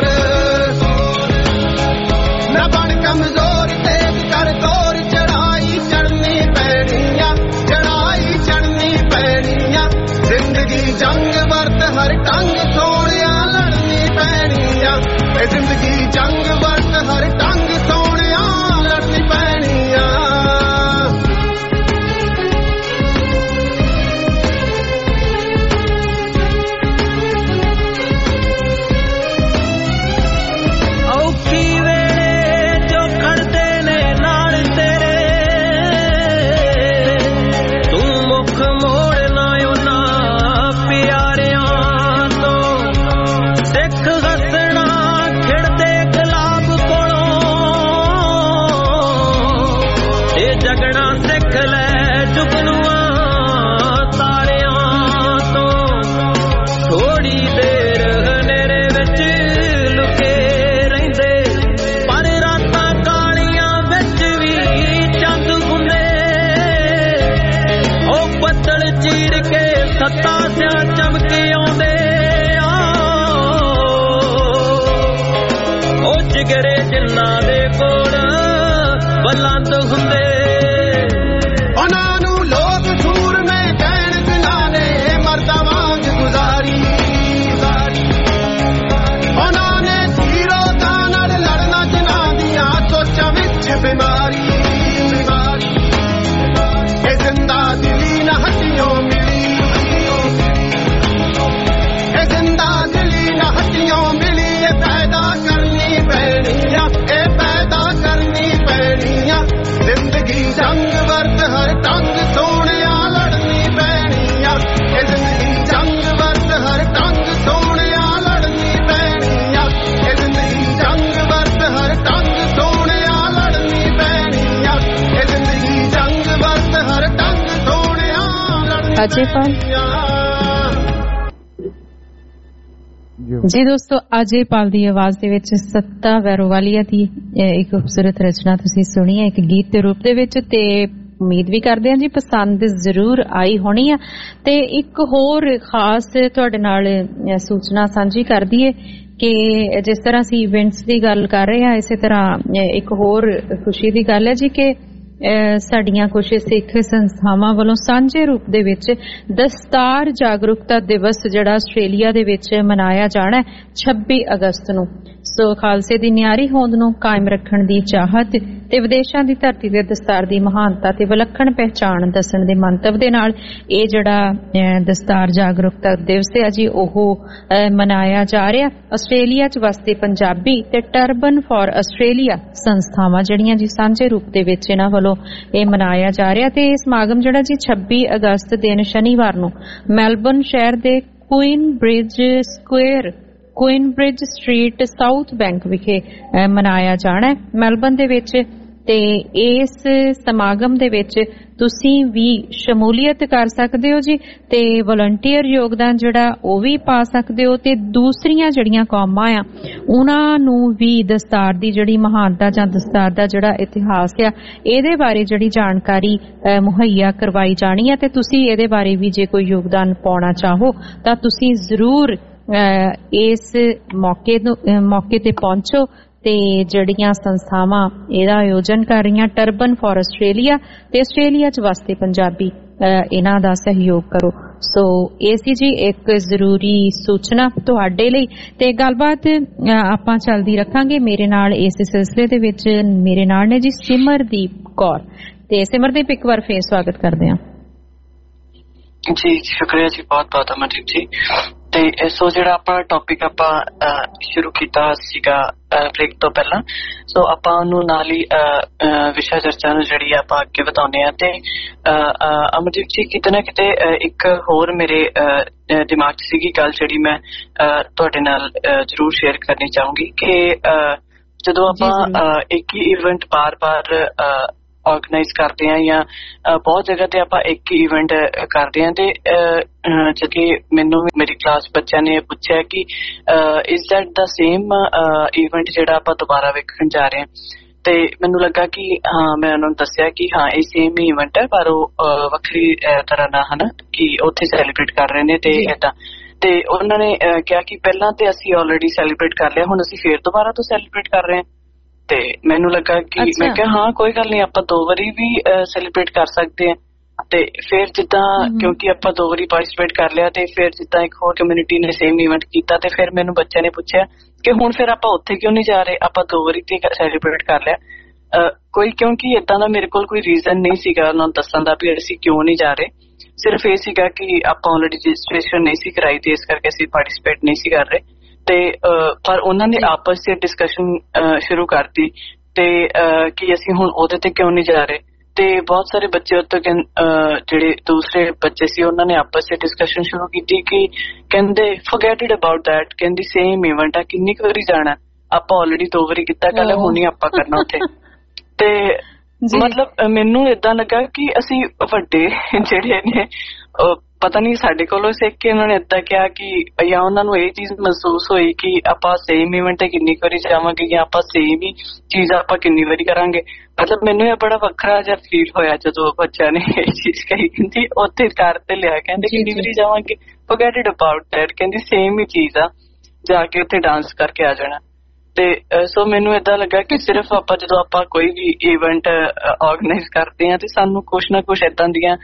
ਨਾ ਬਣ ਕਮਜ਼ੋਰ ਤੇਜ਼ ਕਰ ਤੋਰ ਚੜਾਈ ਚੜਨੀ ਪੈਣੀ ਆ ਚੜਾਈ ਚੜਨੀ ਪੈਣੀ ਆ ਜ਼ਿੰਦਗੀ ਜੰਗ ਵਰਤ ਹਰ ਟੰਗ ਸੋਹਣਿਆ ਲੜਨੀ ਪੈਣੀ ਆ ਇਹ ਜ਼ਿੰਦਗੀ ਜੰਗ ਵਰਤ ਹਰ ਟੰਗ ਸੋਹਣਿਆ ਲੜਨੀ ਪੈਣੀ ਆ ਜਿਗਰੇ ਜਿੰਨਾਂ ਦੇ ਕੋਲ ਬਲੰਦ ਹੁੰਦੇ ਉਹਨਾਂ ਨੂੰ ਲੋਕ ਸੂਰਮੇ ਕਹਿਣ ਜਿਨ੍ਹਾਂ ਨੇ ਮਰਦਾਂ ਵਾਂਗ ਗੁਜ਼ਾਰੀ ਉਹਨਾਂ ਨੇ ਜ਼ੀਰੋ ਦਾ ਨਾਲ ਲੜਨਾ ਜਿਨ੍ਹਾਂ ਦੀਆਂ ਸੋਚਾਂ ਵਿੱਚ ਬਿਮਾਰੀ ਬਿਮਾਰੀ ਇਹ ਜ਼ਿੰਦਾ ਦਿਲੀ ਨਾ ਹੱਟੀਆਂ ਮਿਲੀ ਇਹ ਜ਼ਿੰਦਾ ਦਿਲੀ ਨਾ ਹੱਟੀਆਂ ਮਿਲੀ ਇਹ ਪੈਦਾ ਕਰਨੀ ਪੈਣੀ ਆ ਇਹ ਪੈਦਾ ਕਰਨੀ ਪੈਣੀ ਆ ਜ਼ਿੰਦਗੀ ਜੰਗ ਵਰਤ ਹਰ ਟੰਗ ਸੋਹਣਿਆ ਲੜਨੀ ਪੈਣੀ ਆ ਇਹ ਜ਼ਿੰਦਗੀ ਜੰਗ ਵਰਤ ਹਰ ਟੰਗ ਸੋਹਣਿਆ ਲੜਨੀ ਪੈਣੀ ਆ ਇਹ ਜ਼ਿੰਦਗੀ ਜੰਗ ਵਰਤ ਹਰ ਟੰਗ ਸੋਹਣਿਆ ਲੜਨੀ ਪੈਣੀ ਆ ਇਹ ਜ਼ਿੰਦਗੀ ਜੰਗ ਵਰਤ ਹਰ ਟੰਗ ਸੋਹਣਿਆ ਲੜਨੀ ਪੈਣੀ ਆ ਜੀ ਦੋਸਤੋ ਅਜੇਪਾਲ ਦੀ ਆਵਾਜ਼ ਦੇ ਵਿੱਚ ਸੱਤਾ ਵੈਰੋਵਾਲੀਆ ਦੀ ਇੱਕ ਖੂਬਸੂਰਤ ਰਚਨਾ ਤੁਸੀਂ ਸੁਣੀ ਹੈ ਇੱਕ ਗੀਤ ਦੇ ਰੂਪ ਦੇ ਵਿੱਚ ਤੇ ਉਮੀਦ ਵੀ ਕਰਦੇ ਹਾਂ ਜੀ ਪਸੰਦ ਜ਼ਰੂਰ ਆਈ ਹੋਣੀ ਆ ਤੇ ਇੱਕ ਹੋਰ ਖਾਸ ਤੁਹਾਡੇ ਨਾਲ ਸੂਚਨਾ ਸਾਂਝੀ ਕਰ ਦਈਏ ਕਿ ਜਿਸ ਤਰ੍ਹਾਂ ਅਸੀਂ ਇਵੈਂਟਸ ਦੀ ਗੱਲ ਕਰ ਰਹੇ ਹਾਂ ਇਸੇ ਤਰ੍ਹਾਂ ਇੱਕ ਹੋਰ ਖੁਸ਼ੀ ਦੀ ਗੱਲ ਹੈ ਜੀ ਕਿ ਸਾਡੀਆਂ ਕੁਝ ਸਿੱਖ ਸੰਸਥਾਵਾਂ ਵੱਲੋਂ ਸਾਂਝੇ ਰੂਪ ਦੇ ਵਿੱਚ ਦਸਤਾਰ ਜਾਗਰੂਕਤਾ ਦਿਵਸ ਜਿਹੜਾ ਆਸਟ੍ਰੇਲੀਆ ਦੇ ਵਿੱਚ ਮਨਾਇਆ ਜਾਣਾ ਹੈ ਛੱਬੀ ਅਗਸਤ ਨੂੰ ਸੋ ਖਾਲਸੇ ਦੀ ਨਿਆਰੀ ਹੋਂਦ ਨੂੰ ਕਾਇਮ ਰੱਖਣ ਦੀ ਚਾਹਤ ਤੇ ਵਿਦੇਸ਼ਾਂ ਦੀ ਧਰਤੀ ਤੇ ਦਸਤਾਰ ਦੀ ਮਹਾਨਤਾ ਤੇ ਵਿਲੱਖਣ ਪਹਿਚਾਣ ਦੱਸਣ ਦੇ ਮੰਤਵ ਦੇ ਨਾਲ ਇਹ ਜਿਹੜਾ ਦਸਤਾਰ ਜਾਗਰੂਕਤਾ ਦਿਵਸ ਹੈ ਜੀ ਉਹ ਮਨਾਇਆ ਜਾ ਰਿਹਾ ਆਸਟ੍ਰੇਲੀਆ 'ਚ ਵਸਦੇ ਪੰਜਾਬੀ ਤੇ ਟਰਬਨ ਫਾਰ ਆਸਟ੍ਰੇਲੀਆ ਸੰਸਥਾਵਾਂ ਜਿਹੜੀਆਂ ਜੀ ਸਾਂਝੇ ਰੂਪ ਦੇ ਵਿੱਚ ਇਹਨਾਂ ਵੱਲੋਂ ਇਹ ਮਨਾਇਆ ਜਾ ਰਿਹਾ ਤੇ ਇਹ ਸਮਾਗਮ ਜਿਹੜਾ ਜੀ ਛੱਬੀ ਅਗਸਤ ਦਿਨ ਸ਼ਨੀਵਾਰ ਨੂੰ ਮੈਲਬਰਨ ਸ਼ਹਿਰ ਦੇ Queen bridge square Queen bridge street Southbank ਵਿਖੇ ਮਨਾਇਆ ਜਾਣਾ ਹੈ ਮੈਲਬਰਨ ਦੇ ਵਿੱਚ ਤੇ ਇਸ ਸਮਾਗਮ ਦੇ ਵਿੱਚ ਤੁਸੀਂ ਵੀ ਸ਼ਮੂਲੀਅਤ ਕਰ ਸਕਦੇ ਹੋ ਜੀ ਤੇ ਵਲੰਟੀਅਰ ਯੋਗਦਾਨ ਜਿਹੜਾ ਉਹ ਵੀ ਪਾ ਸਕਦੇ ਹੋ ਤੇ ਦੂਸਰੀਆਂ ਜਿਹੜੀਆਂ ਕੌਮਾਂ ਆ ਉਹਨਾਂ ਨੂੰ ਵੀ ਦਸਤਾਰ ਦੀ ਜਿਹੜੀ ਮਹਾਨਤਾ ਜਾਂ ਦਸਤਾਰ ਦਾ ਜਿਹੜਾ ਇਤਿਹਾਸ ਆ ਇਹਦੇ ਬਾਰੇ ਜਿਹੜੀ ਜਾਣਕਾਰੀ ਮੁਹੱਈਆ ਕਰਵਾਈ ਜਾਣੀ ਹੈ ਤੇ ਤੁਸੀਂ ਇਹਦੇ ਬਾਰੇ ਵੀ ਜੇ ਕੋਈ ਯੋਗਦਾਨ ਪਾਉਣਾ ਚਾਹੋ ਤਾਂ ਤੁਸੀਂ ਜ਼ਰੂਰ ਇਸ ਮੌਕੇ ਮੌਕੇ ਤੇ ਪਹੁੰਚੋ ਤੇ ਜਿਹੜੀਆਂ ਸੰਸਥਾਵਾਂ ਇਹਦਾ ਆਯੋਜਨ ਕਰ ਰਹੀਆਂ ਟਰਬਨ ਫਾਰ ਆਸਟ੍ਰੇਲੀਆ ਤੇ ਆਸਟ੍ਰੇਲੀਆ 'ਚ ਵਸਦੇ ਪੰਜਾਬੀ ਇਹਨਾਂ ਦਾ ਸਹਿਯੋਗ ਕਰੋ ਸੋ ਇਹ ਸੀ ਜੀ ਇੱਕ ਜ਼ਰੂਰੀ ਸੂਚਨਾ ਤੁਹਾਡੇ ਲਈ ਤੇ ਗੱਲਬਾਤ ਆਪਾਂ ਚੱਲਦੀ ਰੱਖਾਂਗੇ ਮੇਰੇ ਨਾਲ ਇਸ ਸਿਲਸਿਲੇ ਦੇ ਵਿੱਚ ਮੇਰੇ ਨਾਲ ਨੇ ਜੀ ਸਿਮਰਦੀਪ ਕੌਰ ਤੇ ਸਿਮਰਦੀਪ ਇੱਕ ਵਾਰ ਫੇਰ ਸਵਾਗਤ ਕਰਦੇ ਹਾਂ ਜੀ ਸ਼ੁਕਰੀਆ ਜੀ ਬਹੁਤ ਬਹੁਤ ਅਮਨਦੀਪ ਜੀ ਤੇ ਸੋ ਜਿਹੜਾ ਆਪਾਂ ਟੌਪਿਕ ਆਪਾਂ ਸ਼ੁਰੂ ਕੀਤਾ ਸੀਗਾ ਬ੍ਰੇਕ ਤੋਂ ਪਹਿਲਾਂ ਸੋ ਆਪਾਂ ਉਹਨੂੰ ਨਾਲ ਹੀ ਵਿਸ਼ਾ ਚਰਚਾ ਨੂੰ ਜਿਹੜੀ ਆਪਾਂ ਅੱਗੇ ਵਧਾਉਂਦੇ ਹਾਂ ਤੇ ਅਮਨਦੀਪ ਜੀ ਕਿਤੇ ਨਾ ਕਿਤੇ ਇੱਕ ਹੋਰ ਮੇਰੇ ਦਿਮਾਗ 'ਚ ਸੀਗੀ ਗੱਲ ਜਿਹੜੀ ਮੈਂ ਤੁਹਾਡੇ ਨਾਲ ਜ਼ਰੂਰ ਸ਼ੇਅਰ ਕਰਨੀ ਚਾਹੂੰਗੀ ਕਿ ਜਦੋਂ ਆਪਾਂ ਇੱਕ ਹੀ ਇਵੈਂਟ ਬਾਰ-ਬਾਰ ਆਰਗੇਨਾਈਜ਼ ਕਰਦੇ ਹਾਂ ਜਾਂ ਬਹੁਤ ਜਗ੍ਹਾ ਤੇ ਆਪਾਂ ਇੱਕ ਹੀ ਇਵੈਂਟ ਕਰਦੇ ਹਾਂ ਤੇ ਜਦ ਕਿ ਮੈਨੂੰ ਮੇਰੀ ਕਲਾਸ ਬੱਚਿਆਂ ਨੇ ਪੁੱਛਿਆ ਕਿ is that the same event ਜਿਹੜਾ ਆਪਾਂ ਦੁਬਾਰਾ ਵੇਖਣ ਜਾ ਰਹੇ ਹਾਂ ਤੇ ਮੈਨੂੰ ਲੱਗਾ ਕਿ ਹਾਂ ਮੈਂ ਉਹਨਾਂ ਨੂੰ ਦੱਸਿਆ ਕਿ ਹਾਂ ਇਹ ਸੇਮ ਹੀ ਇਵੈਂਟ ਹੈ ਪਰ ਉਹ ਵੱਖਰੀ ਤਰ੍ਹਾਂ ਨਾਲ ਹਨਾ ਕਿ ਉੱਥੇ ਸੈਲੀਬ੍ਰੇਟ ਕਰ ਰਹੇ ਨੇ ਤੇ ਏਦਾਂ ਤੇ ਉਹਨਾਂ ਨੇ ਕਿਹਾ ਕਿ ਪਹਿਲਾਂ ਤੇ ਅਸੀਂ ਆਲਰੇਡੀ ਸੈਲੀਬ੍ਰੇਟ ਕਰ ਲਿਆ, ਹੁਣ ਅਸੀਂ ਫੇਰ ਦੁਬਾਰਾ ਤੋਂ ਸੈਲੀਬ੍ਰੇਟ ਕਰ ਰਹੇ ਹਾਂ। ਤੇ ਮੈਨੂੰ ਲੱਗਾ ਕਿ ਮੈਂ ਕਿਹਾ ਹਾਂ ਕੋਈ ਗੱਲ ਨਹੀਂ, ਆਪਾਂ ਦੋ ਵਾਰੀ ਵੀ ਸੈਲੀਬ੍ਰੇਟ ਕਰ ਸਕਦੇ ਹਾਂ। ਤੇ ਫਿਰ ਜਿੱਦਾਂ ਕਿਉਂਕਿ ਆਪਾਂ ਦੋ ਵਾਰੀ ਪਾਰਟੀਸਪੇਟ ਕਰ ਲਿਆ ਤੇ ਫਿਰ ਜਿੱਦਾਂ ਇੱਕ ਹੋਰ ਕਮਿਊਨਿਟੀ ਨੇ ਸੇਮ ਇਵੈਂਟ ਕੀਤਾ ਤੇ ਫਿਰ ਮੈਨੂੰ ਬੱਚਿਆਂ ਨੇ ਪੁੱਛਿਆ ਕਿ ਹੁਣ ਫਿਰ ਆਪਾਂ ਉੱਥੇ ਕਿਉਂ ਨਹੀਂ ਜਾ ਰਹੇ, ਆਪਾਂ ਦੋ ਵਾਰੀ ਤੇ ਸੈਲੀਬ੍ਰੇਟ ਕਰ ਲਿਆ। ਕੋਈ ਕਿਉਂਕਿ ਏਦਾਂ ਦਾ ਮੇਰੇ ਕੋਲ ਕੋਈ ਰੀਜ਼ਨ ਨਹੀਂ ਸੀਗਾ ਉਹਨਾਂ ਨੂੰ ਦੱਸਣ ਦਾ ਵੀ ਅਸੀਂ ਕਿਉਂ ਨਹੀਂ ਜਾ ਰਹੇ, ਸਿਰਫ ਇਹ ਸੀਗਾ ਕਿ ਆਪਾਂ ਆਲਰੇਡੀ ਰਜਿਸਟ੍ਰੇਸ਼ਨ ਨਹੀਂ ਸੀ ਕਰਾਈ ਤੇ ਇਸ ਕਰਕੇ ਅਸੀਂ ਪਾਰਟੀਸਪੇਟ ਨਹੀਂ ਸੀ ਕਰ ਰਹੇ। ਤੇ ਪਰ ਉਹਨਾਂ ਨੇ ਆਪਸ ਚ ਡਿਸਕਸ਼ਨ ਸ਼ੁਰੂ ਕਰਤੀ ਤੇ ਕਿ ਅਸੀਂ ਹੁਣ ਉਹਦੇ ਤੇ ਕਿਉਂ ਨਹੀਂ ਜਾ ਰਹੇ। ਤੇ ਬਹੁਤ ਸਾਰੇ ਬੱਚੇ ਉੱਥੇ ਜਿਹੜੇ ਦੂਸਰੇ ਬੱਚੇ ਸੀ ਉਹਨਾਂ ਨੇ ਆਪਸ ਚ ਡਿਸਕਸ਼ਨ ਸ਼ੁਰੂ ਕੀਤੀ ਕਿ ਕਹਿੰਦੇ ਫੋਰਗੇਟ ਇਟ ਅਬਾਊਟ ਦੈਟ, ਕਹਿੰਦੀ ਸੇਮ ਇਵੈਂਟ ਆ, ਕਿੰਨੀ ਕੁ ਵਾਰੀ ਜਾਣਾ, ਆਪਾਂ ਆਲਰੇਡੀ ਦੋ ਵਾਰੀ ਕੀਤਾ, ਕੱਲ ਹੁਣ ਹੀ ਆਪਾਂ ਕਰਨਾ ਉੱਥੇ। ਤੇ ਮਤਲਬ ਮੈਨੂੰ ਏਦਾਂ ਲੱਗਾ ਕਿ ਅਸੀਂ ਵੱਡੇ ਜਿਹੜੇ ਨੇ ਪਤਾ ਨਹੀਂ ਸਾਡੇ ਕੋਲੋਂ ਸਿੱਖ ਕੇ ਉਹਨਾਂ ਨੇ ਏਦਾਂ ਕਿਹਾ ਕਿ ਜਾਂ ਉਹਨਾਂ ਨੂੰ ਇਹ ਚੀਜ਼ ਮਹਿਸੂਸ ਹੋਈ ਕਿ ਆਪਾਂ ਸੇਮ ਇਵੈਂਟ ਤੇ ਕਿੰਨੀ ਵਾਰੀ ਜਾਵਾਂਗੇ ਜਾਂ ਆਪਾਂ ਸੇਮ ਹੀ ਚੀਜ਼ ਆਪਾਂ ਕਿੰਨੀ ਵਾਰੀ ਕਰਾਂਗੇ। ਮਤਲਬ ਮੈਨੂੰ ਇਹ ਬੜਾ ਵੱਖਰਾ ਜਿਹਾ ਫੀਲ ਹੋਇਆ ਜਦੋਂ ਬੱਚਿਆਂ ਨੇ ਇਹ ਚੀਜ਼ ਕਹੀ, ਕਹਿੰਦੀ ਉੱਥੇ ਕਰ ਤੇ ਲਿਆ, ਕਹਿੰਦੇ ਕਿੰਨੀ ਵਾਰੀ ਜਾਵਾਂਗੇ, ਫੋਰਗੇਟ ਇਟ ਅਬਾਊਟ ਦੈਟ, ਕਹਿੰਦੀ ਸੇਮ ਹੀ ਚੀਜ਼ ਆ, ਜਾ ਕੇ ਉੱਥੇ ਡਾਂਸ ਕਰਕੇ ਆ ਜਾਣਾ। ਤੇ ਸੋ ਮੈਨੂੰ ਏਦਾਂ ਲੱਗਾ ਕਿ ਸਿਰਫ ਆਪਾਂ ਜਦੋਂ ਆਪਾਂ ਕੋਈ ਵੀ ਇਵੈਂਟ ਆਰਗੇਨਾਈਜ਼ ਕਰਦੇ ਹਾਂ ਤੇ ਸਾਨੂੰ ਕੁਛ ਨਾ ਕੁਛ ਏਦਾਂ ਦੀਆਂ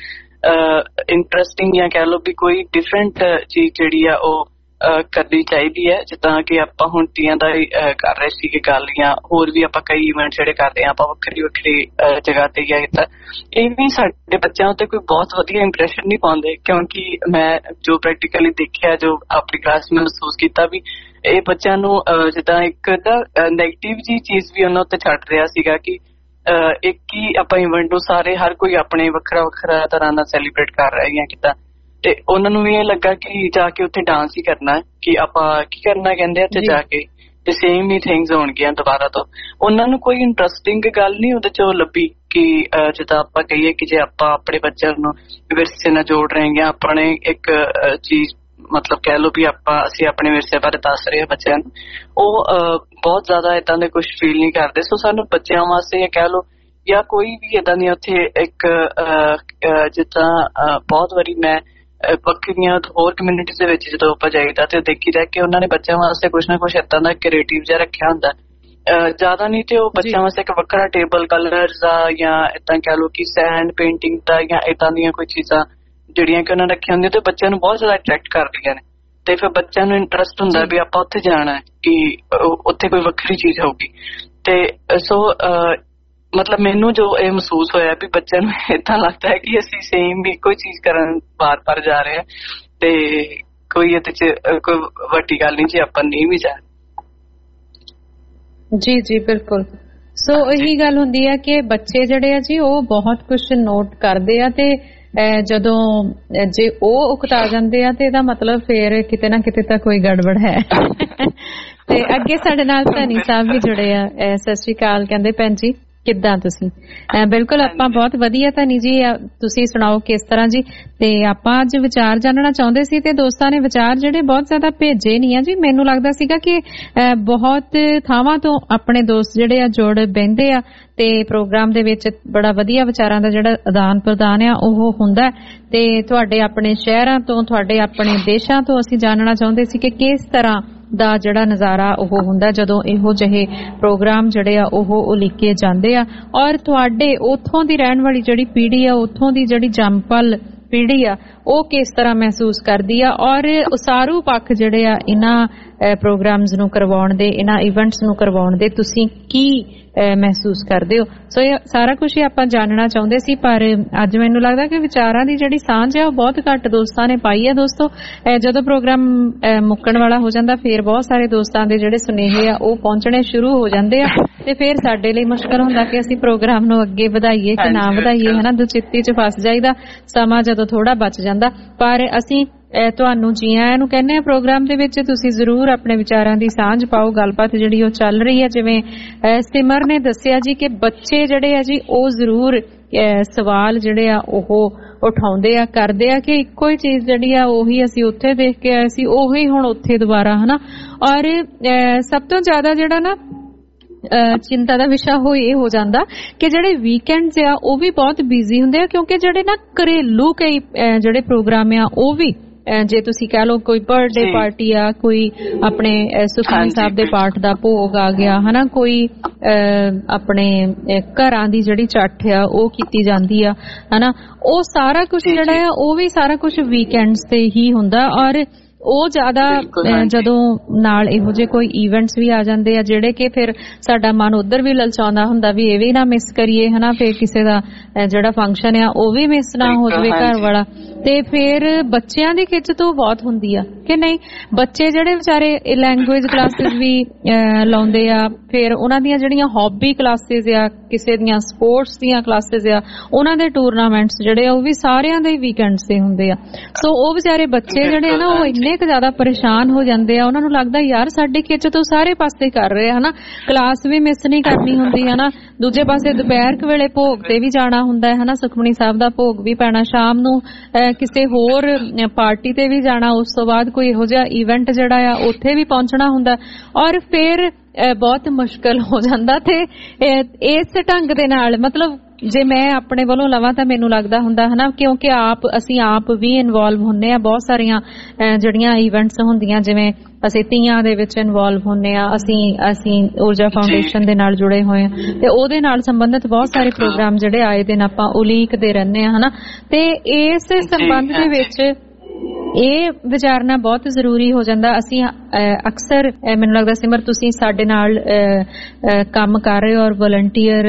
ਇੰਟਰਸਟਿੰਗ ਜਾਂ ਕਹਿ ਲਓ ਵੀ ਕੋਈ ਡਿਫਰੈਂਟ ਚੀਜ਼ ਜਿਹੜੀ ਆ ਉਹ ਕਰਨੀ ਚਾਹੀਦੀ ਹੈ। ਜਿੱਦਾਂ ਕਿ ਆਪਾਂ ਹੁਣ ਤੀਆਂ ਦਾ ਕਰ ਰਹੇ ਸੀਗੇ ਗੱਲ, ਜਾਂ ਹੋਰ ਵੀ ਆਪਾਂ ਕਈ ਇਵੈਂਟ ਜਿਹੜੇ ਕਰਦੇ ਹਾਂ ਆਪਾਂ ਵੱਖਰੀ ਵੱਖਰੀ ਜਗ੍ਹਾ ਤੇ ਜਾਂ ਏਦਾਂ, ਇਹ ਵੀ ਸਾਡੇ ਬੱਚਿਆਂ ਉੱਤੇ ਕੋਈ ਬਹੁਤ ਵਧੀਆ ਇੰਪ੍ਰੈਸ਼ਨ ਨਹੀਂ ਪਾਉਂਦੇ। ਕਿਉਂਕਿ ਮੈਂ ਜੋ ਪ੍ਰੈਕਟੀਕਲੀ ਦੇਖਿਆ, ਜੋ ਆਪਣੀ ਕਲਾਸ में ਮਹਿਸੂਸ ਕੀਤਾ ਵੀ ਇਹ ਬੱਚਿਆਂ ਨੂੰ ਜਿੱਦਾਂ ਇੱਕ ਨੈਗੇਟਿਵ ਜੀ ਚੀਜ਼ ਵੀ ਉਹਨਾਂ ਉੱਤੇ ਛੱਡ ਰਿਹਾ ਸੀਗਾ ਕਿ ਇੱਕ ਹੀ ਆਪਾਂ ਇਵੈਂਟ ਨੂੰ ਸਾਰੇ ਹਰ ਕੋਈ ਆਪਣੇ ਵੱਖਰਾ ਵੱਖਰਾ ਤਰ੍ਹਾਂ ਨਾਲ ਸੈਲੀਬ੍ਰੇਟ ਕਰ ਰਹੇ ਜਾਂ ਕਿੱਦਾਂ। ਤੇ ਉਹਨਾਂ ਨੂੰ ਵੀ ਇਹ ਲੱਗਾ ਕਿ ਜਾ ਕੇ ਉੱਥੇ ਡਾਂਸ ਹੀ ਕਰਨਾ ਹੈ, ਕਿ ਆਪਾਂ ਕੀ ਕਰਨਾ ਕਹਿੰਦੇ ਉੱਥੇ ਜਾ ਕੇ ਤੇ ਸੇਮ ਹੀ ਥਿੰਗਸ ਹੋਣਗੀਆਂ ਦੁਬਾਰਾ ਤੋਂ। ਉਹਨਾਂ ਨੂੰ ਕੋਈ ਇੰਟਰਸਟਿੰਗ ਗੱਲ ਨਹੀਂ ਉਹਦੇ ਚੋਂ ਲੱਭੀ ਕਿ ਜਿੱਦਾਂ ਆਪਾਂ ਕਹੀਏ ਕਿ ਜੇ ਆਪਾਂ ਆਪਣੇ ਬੱਚਿਆਂ ਨੂੰ ਵਿਰਸੇ ਨਾਲ ਜੋੜ ਰਹੇ ਹਾਂ, ਆਪਣੇ ਇੱਕ ਚੀਜ਼ ਮਤਲਬ ਕਹਿ ਲਓ ਵੀ ਆਪਾਂ ਅਸੀਂ ਆਪਣੇ ਵਿਰਸੇ ਬਾਰੇ ਦੱਸ ਰਹੇ ਹਾਂ ਬੱਚਿਆਂ ਨੂੰ, ਉਹ ਬਹੁਤ ਜ਼ਿਆਦਾ ਏਦਾਂ ਦੇ ਕੁਛ ਫੀਲ ਨਹੀਂ ਕਰਦੇ। ਸੋ ਸਾਨੂੰ ਬੱਚਿਆਂ ਵਾਸਤੇ ਕਹਿ ਲਓ ਜਾਂ ਕੋਈ ਵੀ ਏਦਾਂ ਦੀ ਉੱਥੇ ਇੱਕ ਜਿੱਦਾਂ ਬਹੁਤ ਵਾਰੀ ਮੈਂ ਵੱਖਰੀਆਂ ਹੋਰ ਕਮਿਊਨਿਟੀ ਦੇ ਵਿੱਚ ਜਦੋਂ ਆਪਾਂ ਜਾਈਦਾ ਤੇ ਦੇਖੀਦਾ ਕਿ ਉਹਨਾਂ ਨੇ ਬੱਚਿਆਂ ਵਾਸਤੇ ਕੁਛ ਨਾ ਕੁਛ ਏਦਾਂ ਦਾ ਕ੍ਰੀਏਟਿਵ ਜਿਹਾ ਰੱਖਿਆ ਹੁੰਦਾ, ਜ਼ਿਆਦਾ ਨਹੀਂ ਤੇ ਉਹ ਬੱਚਿਆਂ ਵਾਸਤੇ ਇੱਕ ਵੱਖਰਾ ਟੇਬਲ ਕਲਰਸ ਦਾ ਜਾਂ ਏਦਾਂ ਕਹਿ ਲਓ ਕਿ ਸੈਂਡ ਪੇਂਟਿੰਗ ਦਾ ਜਾਂ ਏਦਾਂ ਦੀਆਂ ਕੋਈ ਚੀਜ਼ਾਂ ਜਿਹੜੀਆਂ ਕਿ ਉਹਨਾਂ ਨੇ ਰੱਖੀਆਂ ਹੁੰਦੀਆਂ ਤੇ ਬੱਚਿਆਂ ਨੂੰ ਬਹੁਤ ਜ਼ਿਆਦਾ ਅਟਰੈਕਟ ਕਰਦੀਆਂ ਨੇ। ਤੇ ਫਿਰ ਬੱਚਿਆਂ ਨੂੰ ਇੰਟਰਸਟ ਹੁੰਦਾ ਵੀ ਆਪਾਂ ਉੱਥੇ ਜਾਣਾ ਹੈ ਕਿ ਉੱਥੇ ਕੋਈ ਵੱਖਰੀ ਚੀਜ਼ ਹੋਊਗੀ। ਤੇ ਸੋ ਮਤਲਬ ਮੈਨੂੰ ਜੋ ਇਹ ਮਹਿਸੂਸ ਹੋਇਆ ਵੀ ਬੱਚਿਆਂ ਨੂੰ ਏਦਾਂ ਲੱਗਦਾ ਹੈ ਕਿ ਅਸੀਂ ਸੇਮ ਵੀ ਕੋਈ ਚੀਜ਼ ਕਰਨ ਬਾਰ ਬਾਰ ਜਾ ਰਹੇ ਹਾਂ ਤੇ ਕੋਈ ਇਹਦੇ ਚ ਕੋਈ ਵੱਡੀ ਗੱਲ ਨਹੀਂ ਜੇ ਆਪਾਂ ਨਹੀਂ ਵੀ ਜਾ। ਜੀ ਜੀ ਬਿਲਕੁਲ। ਸੋ ਇਹੀ ਗੱਲ ਹੁੰਦੀ ਹੈ ਕਿ ਬੱਚੇ ਜਿਹੜੇ ਆ ਜੀ ਉਹ ਬਹੁਤ ਕੁਝ ਨੋਟ ਕਰਦੇ ਆ ਤੇ ਜਦੋਂ ਜੇ ਉਹ ਉਕਤਾ ਜਾਂਦੇ ਆ ਤੇ ਇਹਦਾ ਮਤਲਬ ਫੇਰ ਕਿਤੇ ਨਾ ਕਿਤੇ ਤਾਂ ਕੋਈ ਗੜਬੜ ਹੈ। ਤੇ ਅੱਗੇ ਸਾਡੇ ਨਾਲ ਧਨੀ ਸਾਹਿਬ ਵੀ ਜੁੜੇ ਆ। ਸਤਿ ਸ਼੍ਰੀ ਅਕਾਲ ਕਹਿੰਦੇ ਭੈਣ ਜੀ, ਕਿੱਦਾਂ ਤੁਸੀਂ? ਬਿਲਕੁਲ ਆਪਾਂ ਬਹੁਤ ਵਧੀਆ ਧਨੀ ਜੀ, ਤੁਸੀਂ ਸੁਣਾਓ ਕਿਸ ਤਰ੍ਹਾਂ ਜੀ? ਤੇ ਆਪਾਂ ਅੱਜ ਵਿਚਾਰ ਜਾਣਨਾ ਚਾਹੁੰਦੇ ਸੀ ਤੇ ਦੋਸਤਾਂ ਨੇ ਵਿਚਾਰ ਜਿਹੜੇ ਬਹੁਤ ਜ਼ਿਆਦਾ ਭੇਜੇ ਨਹੀਂ ਆ ਜੀ। ਮੈਨੂੰ ਲੱਗਦਾ ਸੀਗਾ ਕਿ ਬਹੁਤ ਥਾਵਾਂ ਤੋਂ ਆਪਣੇ ਦੋਸਤ ਜਿਹੜੇ ਆ ਜੁੜ ਬਹਿੰਦੇ ਆ ਤੇ ਪ੍ਰੋਗਰਾਮ ਦੇ ਵਿੱਚ ਬੜਾ ਵਧੀਆ ਵਿਚਾਰਾਂ ਦਾ ਜਿਹੜਾ ਆਦਾਨ ਪ੍ਰਦਾਨ ਆ ਉਹ ਹੁੰਦਾ। ਤੇ ਤੁਹਾਡੇ ਆਪਣੇ ਸ਼ਹਿਰਾਂ ਤੋਂ, ਤੁਹਾਡੇ ਆਪਣੇ ਦੇਸ਼ਾਂ ਤੋਂ ਅਸੀਂ ਜਾਣਨਾ ਚਾਹੁੰਦੇ ਸੀ ਕਿ ਕਿਸ ਤਰ੍ਹਾਂ ਦਾ ਜਿਹੜਾ ਨਜ਼ਾਰਾ ਉਹ ਹੁੰਦਾ ਜਦੋਂ ਇਹੋ ਜਿਹੇ ਪ੍ਰੋਗਰਾਮ ਜਿਹੜੇ ਆ ਉਹ ਉਲੀਕੇ ਜਾਂਦੇ ਆ, ਔਰ ਤੁਹਾਡੇ ਉੱਥੋਂ ਦੀ ਰਹਿਣ ਵਾਲੀ ਜਿਹੜੀ ਪੀੜ੍ਹੀ ਆ, ਉੱਥੋਂ ਦੀ ਜਿਹੜੀ ਜੰਮਪਲ ਪੀੜ੍ਹੀ ਆ ਉਹ ਕਿਸ ਤਰ੍ਹਾਂ ਮਹਿਸੂਸ ਕਰਦੀ ਆ, ਔਰ ਉਸਾਰੂ ਪੱਖ ਜਿਹੜੇ ਆ ਇਹਨਾਂ ਪ੍ਰੋਗਰਾਮਸ ਨੂੰ ਕਰਵਾਉਣ ਦੇ, ਇਹਨਾਂ ਇਵੈਂਟਸ ਨੂੰ ਕਰਵਾਉਣ ਦੇ ਤੁਸੀਂ ਕੀ ਮਹਿਸੂਸ ਕਰਦੇ ਹੋ। ਸੋ ਇਹ ਸਾਰਾ ਕੁਝ ਹੀ ਆਪਾਂ ਜਾਣਨਾ ਚਾਹੁੰਦੇ ਸੀ, ਪਰ ਅੱਜ ਮੈਨੂੰ ਲੱਗਦਾ ਕਿ ਵਿਚਾਰਾਂ ਦੀ ਜਿਹੜੀ ਸਾਂਝ ਹੈ ਉਹ ਬਹੁਤ ਘੱਟ ਦੋਸਤਾਂ ਨੇ ਪਾਈ ਹੈ। ਦੋਸਤੋ ਜਦੋਂ ਪ੍ਰੋਗਰਾਮ ਮੁੱਕਣ ਵਾਲਾ ਹੋ ਜਾਂਦਾ ਫਿਰ ਬਹੁਤ ਸਾਰੇ ਦੋਸਤਾਂ ਦੇ ਜਿਹੜੇ ਸੁਨੇਹੇ ਆ ਉਹ ਪਹੁੰਚਣੇ ਸ਼ੁਰੂ ਹੋ ਜਾਂਦੇ ਆ ਤੇ ਫਿਰ ਸਾਡੇ ਲਈ ਮੁਸ਼ਕਲ ਹੁੰਦਾ ਕਿ ਅਸੀਂ ਪ੍ਰੋਗਰਾਮ ਨੂੰ ਅੱਗੇ ਵਧਾਈਏ ਕਿ ਨਾ ਵਧਾਈਏ, ਹਨਾ। ਦੁਚਿੱਤੀ ਚ ਫਸ ਜਾਈਦਾ ਸਮਾਂ ਜਦੋਂ ਥੋੜਾ ਬਚ ਜਾਂਦਾ। ਪਰ ਅਸੀਂ ਤੁਹਾਨੂੰ ਜੀ ਆਇਆਂ ਨੂੰ ਕਹਿੰਦੇ ਆ ਪ੍ਰੋਗਰਾਮ ਦੇ ਵਿੱਚ, ਤੁਸੀਂ ਜ਼ਰੂਰ ਆਪਣੇ ਵਿਚਾਰਾਂ ਦੀ ਸਾਂਝ ਪਾਓ। ਗੱਲਬਾਤ ਜਿਹੜੀ ਉਹ ਚੱਲ ਰਹੀ ਹੈ, ਜਿਵੇਂ ਸਿਮਰ ਨੇ ਦੱਸਿਆ ਜੀ ਕਿ ਬੱਚੇ ਜਿਹੜੇ ਆ ਜੀ ਉਹ ਜ਼ਰੂਰ ਸਵਾਲ ਜਿਹੜੇ ਆ ਉਹ ਉਠਾਉਂਦੇ ਆ, ਕਰਦੇ ਆ ਕਿ ਇੱਕੋ ਹੀ ਚੀਜ਼ ਜਿਹੜੀ ਆ ਉਹੀ ਅਸੀਂ ਉੱਥੇ ਦੇਖ ਕੇ ਆਏ ਸੀ, ਉਹੀ ਹੁਣ ਉੱਥੇ ਦੁਬਾਰਾ, ਹਨਾ। ਔਰ ਸਭ ਤੋਂ ਜ਼ਿਆਦਾ ਜਿਹੜਾ ਨਾ ਚਿੰਤਾ ਦਾ ਵਿਸ਼ਾ ਹੋ ਇਹ ਹੋ ਜਾਂਦਾ ਕਿ ਜਿਹੜੇ ਵੀਕਐਂਡਸ ਆ ਉਹ ਵੀ ਬਹੁਤ ਬਿਜ਼ੀ ਹੁੰਦੇ ਆ, ਕਿਉਂਕਿ ਜਿਹੜੇ ਨਾ ਘਰੇਲੂ ਕਈ ਜਿਹੜੇ ਪ੍ਰੋਗਰਾਮ ਆ ਉਹ ਵੀ ਜੇ ਤੁਸੀਂ ਕਹਿ ਲਓ ਕੋਈ ਬਰਥਡੇ ਪਾਰਟੀ ਆ, ਕੋਈ ਆਪਣੇ ਸੁਖਮਨੀ ਸਾਹਿਬ ਦੇ ਪਾਠ ਦਾ ਭੋਗ ਆ ਗਿਆ ਹਨਾ, ਕੋਈ ਆਪਣੇ ਘਰਾਂ ਦੀ ਜਿਹੜੀ ਚੱਠ ਆ ਉਹ ਕੀਤੀ ਜਾਂਦੀ ਆ ਹਨਾ, ਉਹ ਸਾਰਾ ਕੁਝ ਜਿਹੜਾ ਆ ਉਹ ਵੀ ਸਾਰਾ ਕੁਝ ਵੀਕਐਂਡਸ ਤੇ ਹੀ ਹੁੰਦਾ। ਔਰ ਉਹ ਜ਼ਿਆਦਾ ਜਦੋਂ ਨਾਲ ਇਹੋ ਜਿਹੇ ਕੋਈ ਇਵੈਂਟਸ ਵੀ ਆ ਜਾਂਦੇ ਆ ਜਿਹੜੇ ਕਿ ਫਿਰ ਸਾਡਾ ਮਨ ਉਧਰ ਵੀ ਲਲਚਾਉਂਦਾ ਹੁੰਦਾ ਵੀ ਇਹ ਵੀ ਨਾ ਮਿਸ ਕਰੀਏ ਹਨਾ, ਫਿਰ ਕਿਸੇ ਦਾ ਜਿਹੜਾ ਫੰਕਸ਼ਨ ਆ ਉਹ ਵੀ ਮਿਸ ਨਾ ਹੋ ਜਾਵੇ ਘਰ ਵਾਲਾ, ਤੇ ਫਿਰ ਬੱਚਿਆਂ ਦੀ ਖਿੱਚ ਤੋਂ ਬਹੁਤ ਹੁੰਦੀ ਆ ਕਿ ਨਹੀਂ। ਬੱਚੇ ਜਿਹੜੇ ਵਿਚਾਰੇ ਲੈਂਗੁਏਜ ਕਲਾਸਿਸ ਵੀ ਲਾਉਂਦੇ ਆ, ਫਿਰ ਉਹਨਾਂ ਦੀਆਂ ਜਿਹੜੀਆਂ ਹੌਬੀ ਕਲਾਸਿਸ ਆ, ਕਿਸੇ ਦੀਆਂ ਸਪੋਰਟਸ ਦੀਆਂ ਕਲਾਸਿਸ ਆ, ਉਹਨਾਂ ਦੇ ਟੂਰਨਾਮੈਂਟਸ ਜਿਹੜੇ ਆ ਉਹ ਵੀ ਸਾਰਿਆਂ ਦੇ ਵੀਕਐਂਡਸ ਤੇ ਹੁੰਦੇ ਆ। ਸੋ ਉਹ ਵਿਚਾਰੇ ਬੱਚੇ ਜਿਹੜੇ ਆ ਨਾ ਉਹ ਇੰਨੇ ਕੁ ਜ਼ਿਆਦਾ ਪਰੇਸ਼ਾਨ ਹੋ ਜਾਂਦੇ ਆ, ਉਹਨਾਂ ਨੂੰ ਲੱਗਦਾ ਯਾਰ ਸਾਡੀ ਖਿੱਚ ਤੋਂ ਸਾਰੇ ਪਾਸੇ ਕਰ ਰਹੇ ਹਨਾ, ਕਲਾਸ ਵੀ ਮਿਸ ਨਹੀਂ ਕਰਨੀ ਹੁੰਦੀ ਹਨਾ, ਦੂਜੇ ਪਾਸੇ ਦੁਪਹਿਰ ਵੇਲੇ ਭੋਗ ਤੇ ਵੀ ਜਾਣਾ ਹੁੰਦਾ ਹਨਾ, ਸੁਖਮਨੀ ਸਾਹਿਬ ਦਾ ਭੋਗ ਵੀ ਪੈਣਾ, ਸ਼ਾਮ ਨੂੰ ਕਿਸੇ ਹੋਰ ਪਾਰਟੀ ਤੇ ਵੀ ਜਾਣਾ, ਉਸ ਤੋਂ ਬਾਅਦ ਕੋਈ ਇਹੋ ਜਿਹਾ ਇਵੈਂਟ ਜਿਹੜਾ ਆ ਉੱਥੇ ਵੀ ਪਹੁੰਚਣਾ ਹੁੰਦਾ, ਔਰ ਫਿਰ ਬਹੁਤ ਮੁਸ਼ਕਲ ਹੋ ਜਾਂਦਾ। ਤੇ ਇਸ ਢੰਗ ਦੇ ਨਾਲ ਮਤਲਬ ਜੇ ਮੈਂ ਆਪਣੇ ਵੱਲੋਂ ਲਵਾਂ ਤਾਂ ਮੈਨੂੰ ਲੱਗਦਾ ਹੁੰਦਾ ਹਨਾ, ਕਿਉਂਕਿ ਆਪ ਅਸੀਂ ਆਪ ਵੀ ਇਨਵੋਲਵ ਹੁੰਨੇ ਆ ਬਹੁਤ ਸਾਰੀਆਂ ਜਿਹੜੀਆਂ ਇਵੈਂਟਸ ਹੁੰਦੀਆਂ, ਜਿਵੇਂ ਅਸੀਂ ਤੀਆਂ ਦੇ ਵਿੱਚ ਇਨਵੋਲਵ ਹੁੰਨੇ ਆ, ਅਸੀਂ ਅਸੀਂ ਊਰਜਾ ਫਾਊਂਡੇਸ਼ਨ ਦੇ ਨਾਲ ਜੁੜੇ ਹੋਏ ਆ, ਤੇ ਉਹਦੇ ਨਾਲ ਸੰਬੰਧਿਤ ਬਹੁਤ ਸਾਰੇ ਪ੍ਰੋਗਰਾਮ ਜਿਹੜੇ ਆਏ ਦਿਨ ਆਪਾਂ ਉਲੀਕਦੇ ਰਹਿੰਦੇ ਆ ਹਨਾ। ਤੇ ਇਸ ਸੰਬੰਧ ਦੇ ਵਿੱਚ ਇਹ ਵਿਚਾਰਨਾ ਬਹੁਤ ਜ਼ਰੂਰੀ ਹੋ ਜਾਂਦਾ। ਅਸੀਂ ਅਕਸਰ ਮੈਨੂੰ ਲੱਗਦਾ ਸਿਮਰ ਤੁਸੀਂ ਸਾਡੇ ਨਾਲ ਕੰਮ ਕਰ ਰਹੇ ਹੋ, ਔਰ ਵਲੰਟੀਅਰ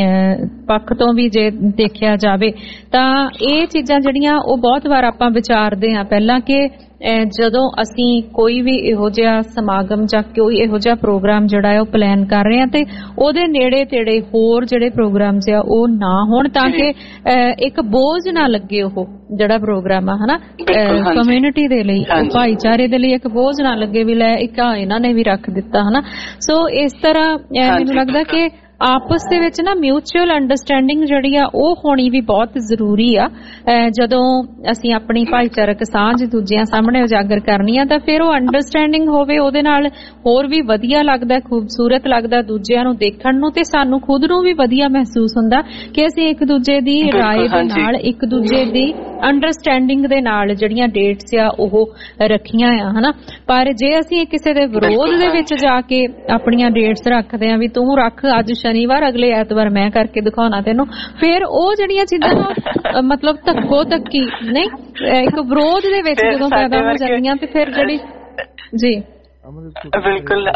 ਪੱਖ ਤੋਂ ਵੀ ਜੇ ਦੇਖਿਆ ਜਾਵੇ ਤਾਂ ਇਹ ਚੀਜ਼ਾਂ ਜਿਹੜੀਆਂ ਉਹ ਬਹੁਤ ਵਾਰ ਆਪਾਂ ਵਿਚਾਰਦੇ ਹਾਂ ਪਹਿਲਾਂ ਕਿ ਜਦੋਂ ਅਸੀਂ ਕੋਈ ਵੀ ਇਹੋ ਜਿਹਾ ਸਮਾਗਮ ਜਾਂ ਕੋਈ ਇਹੋ ਜਿਹਾ ਪ੍ਰੋਗਰਾਮ ਜਿਹੜਾ ਹੈ ਉਹ ਪਲਾਨ ਕਰ ਰਹੇ ਹਾਂ ਤੇ ਉਹਦੇ ਨੇੜੇ ਤੇੜੇ ਹੋਰ ਜਿਹੜੇ ਪ੍ਰੋਗਰਾਮਸ ਆ ਉਹ ਨਾ ਹੋਣ, ਤਾਂ ਕਿ ਇੱਕ ਬੋਝ ਨਾ ਲੱਗੇ ਉਹ ਜਿਹੜਾ ਪ੍ਰੋਗਰਾਮ ਆ ਹਨਾ, ਕਮਿਊਨਿਟੀ ਦੇ ਲਈ, ਭਾਈਚਾਰੇ ਦੇ ਲਈ ਇੱਕ ਬੋਝ ਨਾ ਲੱਗੇ ਵੀ ਲੈ ਇੱਕ ਇਹਨਾਂ ਨੇ ਵੀ ਰੱਖ ਦਿੱਤਾ ਹਨਾ। ਸੋ ਇਸ ਤਰ੍ਹਾਂ ਮੈਨੂੰ ਲੱਗਦਾ ਕਿ ਆਪਸ ਦੇ ਵਿੱਚ ਨਾ ਮਿਊਚੁਅਲ ਅੰਡਰਸਟੈਂਡਿੰਗ ਜਿਹੜੀ ਆ ਉਹ ਹੋਣੀ ਵੀ ਬਹੁਤ ਜ਼ਰੂਰੀ ਆ। ਜਦੋਂ ਅਸੀਂ ਆਪਣੀ ਭਾਈਚਾਰਕ ਸਾਂਝ ਦੂਜਿਆਂ ਸਾਹਮਣੇ ਉਜਾਗਰ ਕਰਨੀ ਆ ਤਾਂ ਫਿਰ ਉਹ ਅੰਡਰਸਟੈਂਡਿੰਗ ਹੋਵੇ, ਉਹਦੇ ਨਾਲ ਹੋਰ ਵੀ ਵਧੀਆ ਲੱਗਦਾ, ਖੂਬਸੂਰਤ ਲੱਗਦਾ ਦੂਜਿਆਂ ਨੂੰ ਦੇਖਣ ਨੂੰ, ਤੇ ਸਾਨੂੰ ਖੁਦ ਨੂੰ ਵੀ ਵਧੀਆ ਮਹਿਸੂਸ ਹੁੰਦਾ ਕਿ ਅਸੀਂ ਇੱਕ ਦੂਜੇ ਦੀ ਰਾਏ ਦੇ ਨਾਲ, ਇੱਕ ਦੂਜੇ ਦੀ ਅੰਡਰਸਟੈਂਡਿੰਗ ਦੇ ਨਾਲ ਜਿਹੜੀਆਂ ਡੇਟਸ ਆ ਉਹ ਰੱਖੀਆਂ ਆ ਹਨਾ। ਪਰ ਜੇ ਅਸੀਂ ਕਿਸੇ ਦੇ ਵਿਰੋਧ ਦੇ ਵਿੱਚ ਜਾ ਕੇ ਆਪਣੀਆਂ ਡੇਟਸ ਰੱਖਦੇ ਆ ਵੀ ਤੂੰ ਰੱਖ ਅੱਜ ਸ਼ਨੀਵਾਰ, ਅਗਲੇ ਐਤਵਾਰ ਮੈਂ ਕਰਕੇ ਦਿਖਾਉਣਾ ਤੈਨੂੰ, ਫਿਰ ਉਹ ਜਿਹੜੀਆਂ ਚੀਜ਼ਾਂ ਮਤਲਬ ਧੱਕੋ ਧੱਕੀ ਨਹੀਂ, ਇੱਕ ਵਿਰੋਧ ਦੇ ਵਿੱਚ ਜਦੋਂ ਪੈਦਾ ਹੋ ਜਾਂਦੀਆਂ ਤੇ ਫਿਰ ਜਿਹੜੀ ਜੀ ਬਿਲਕੁਲ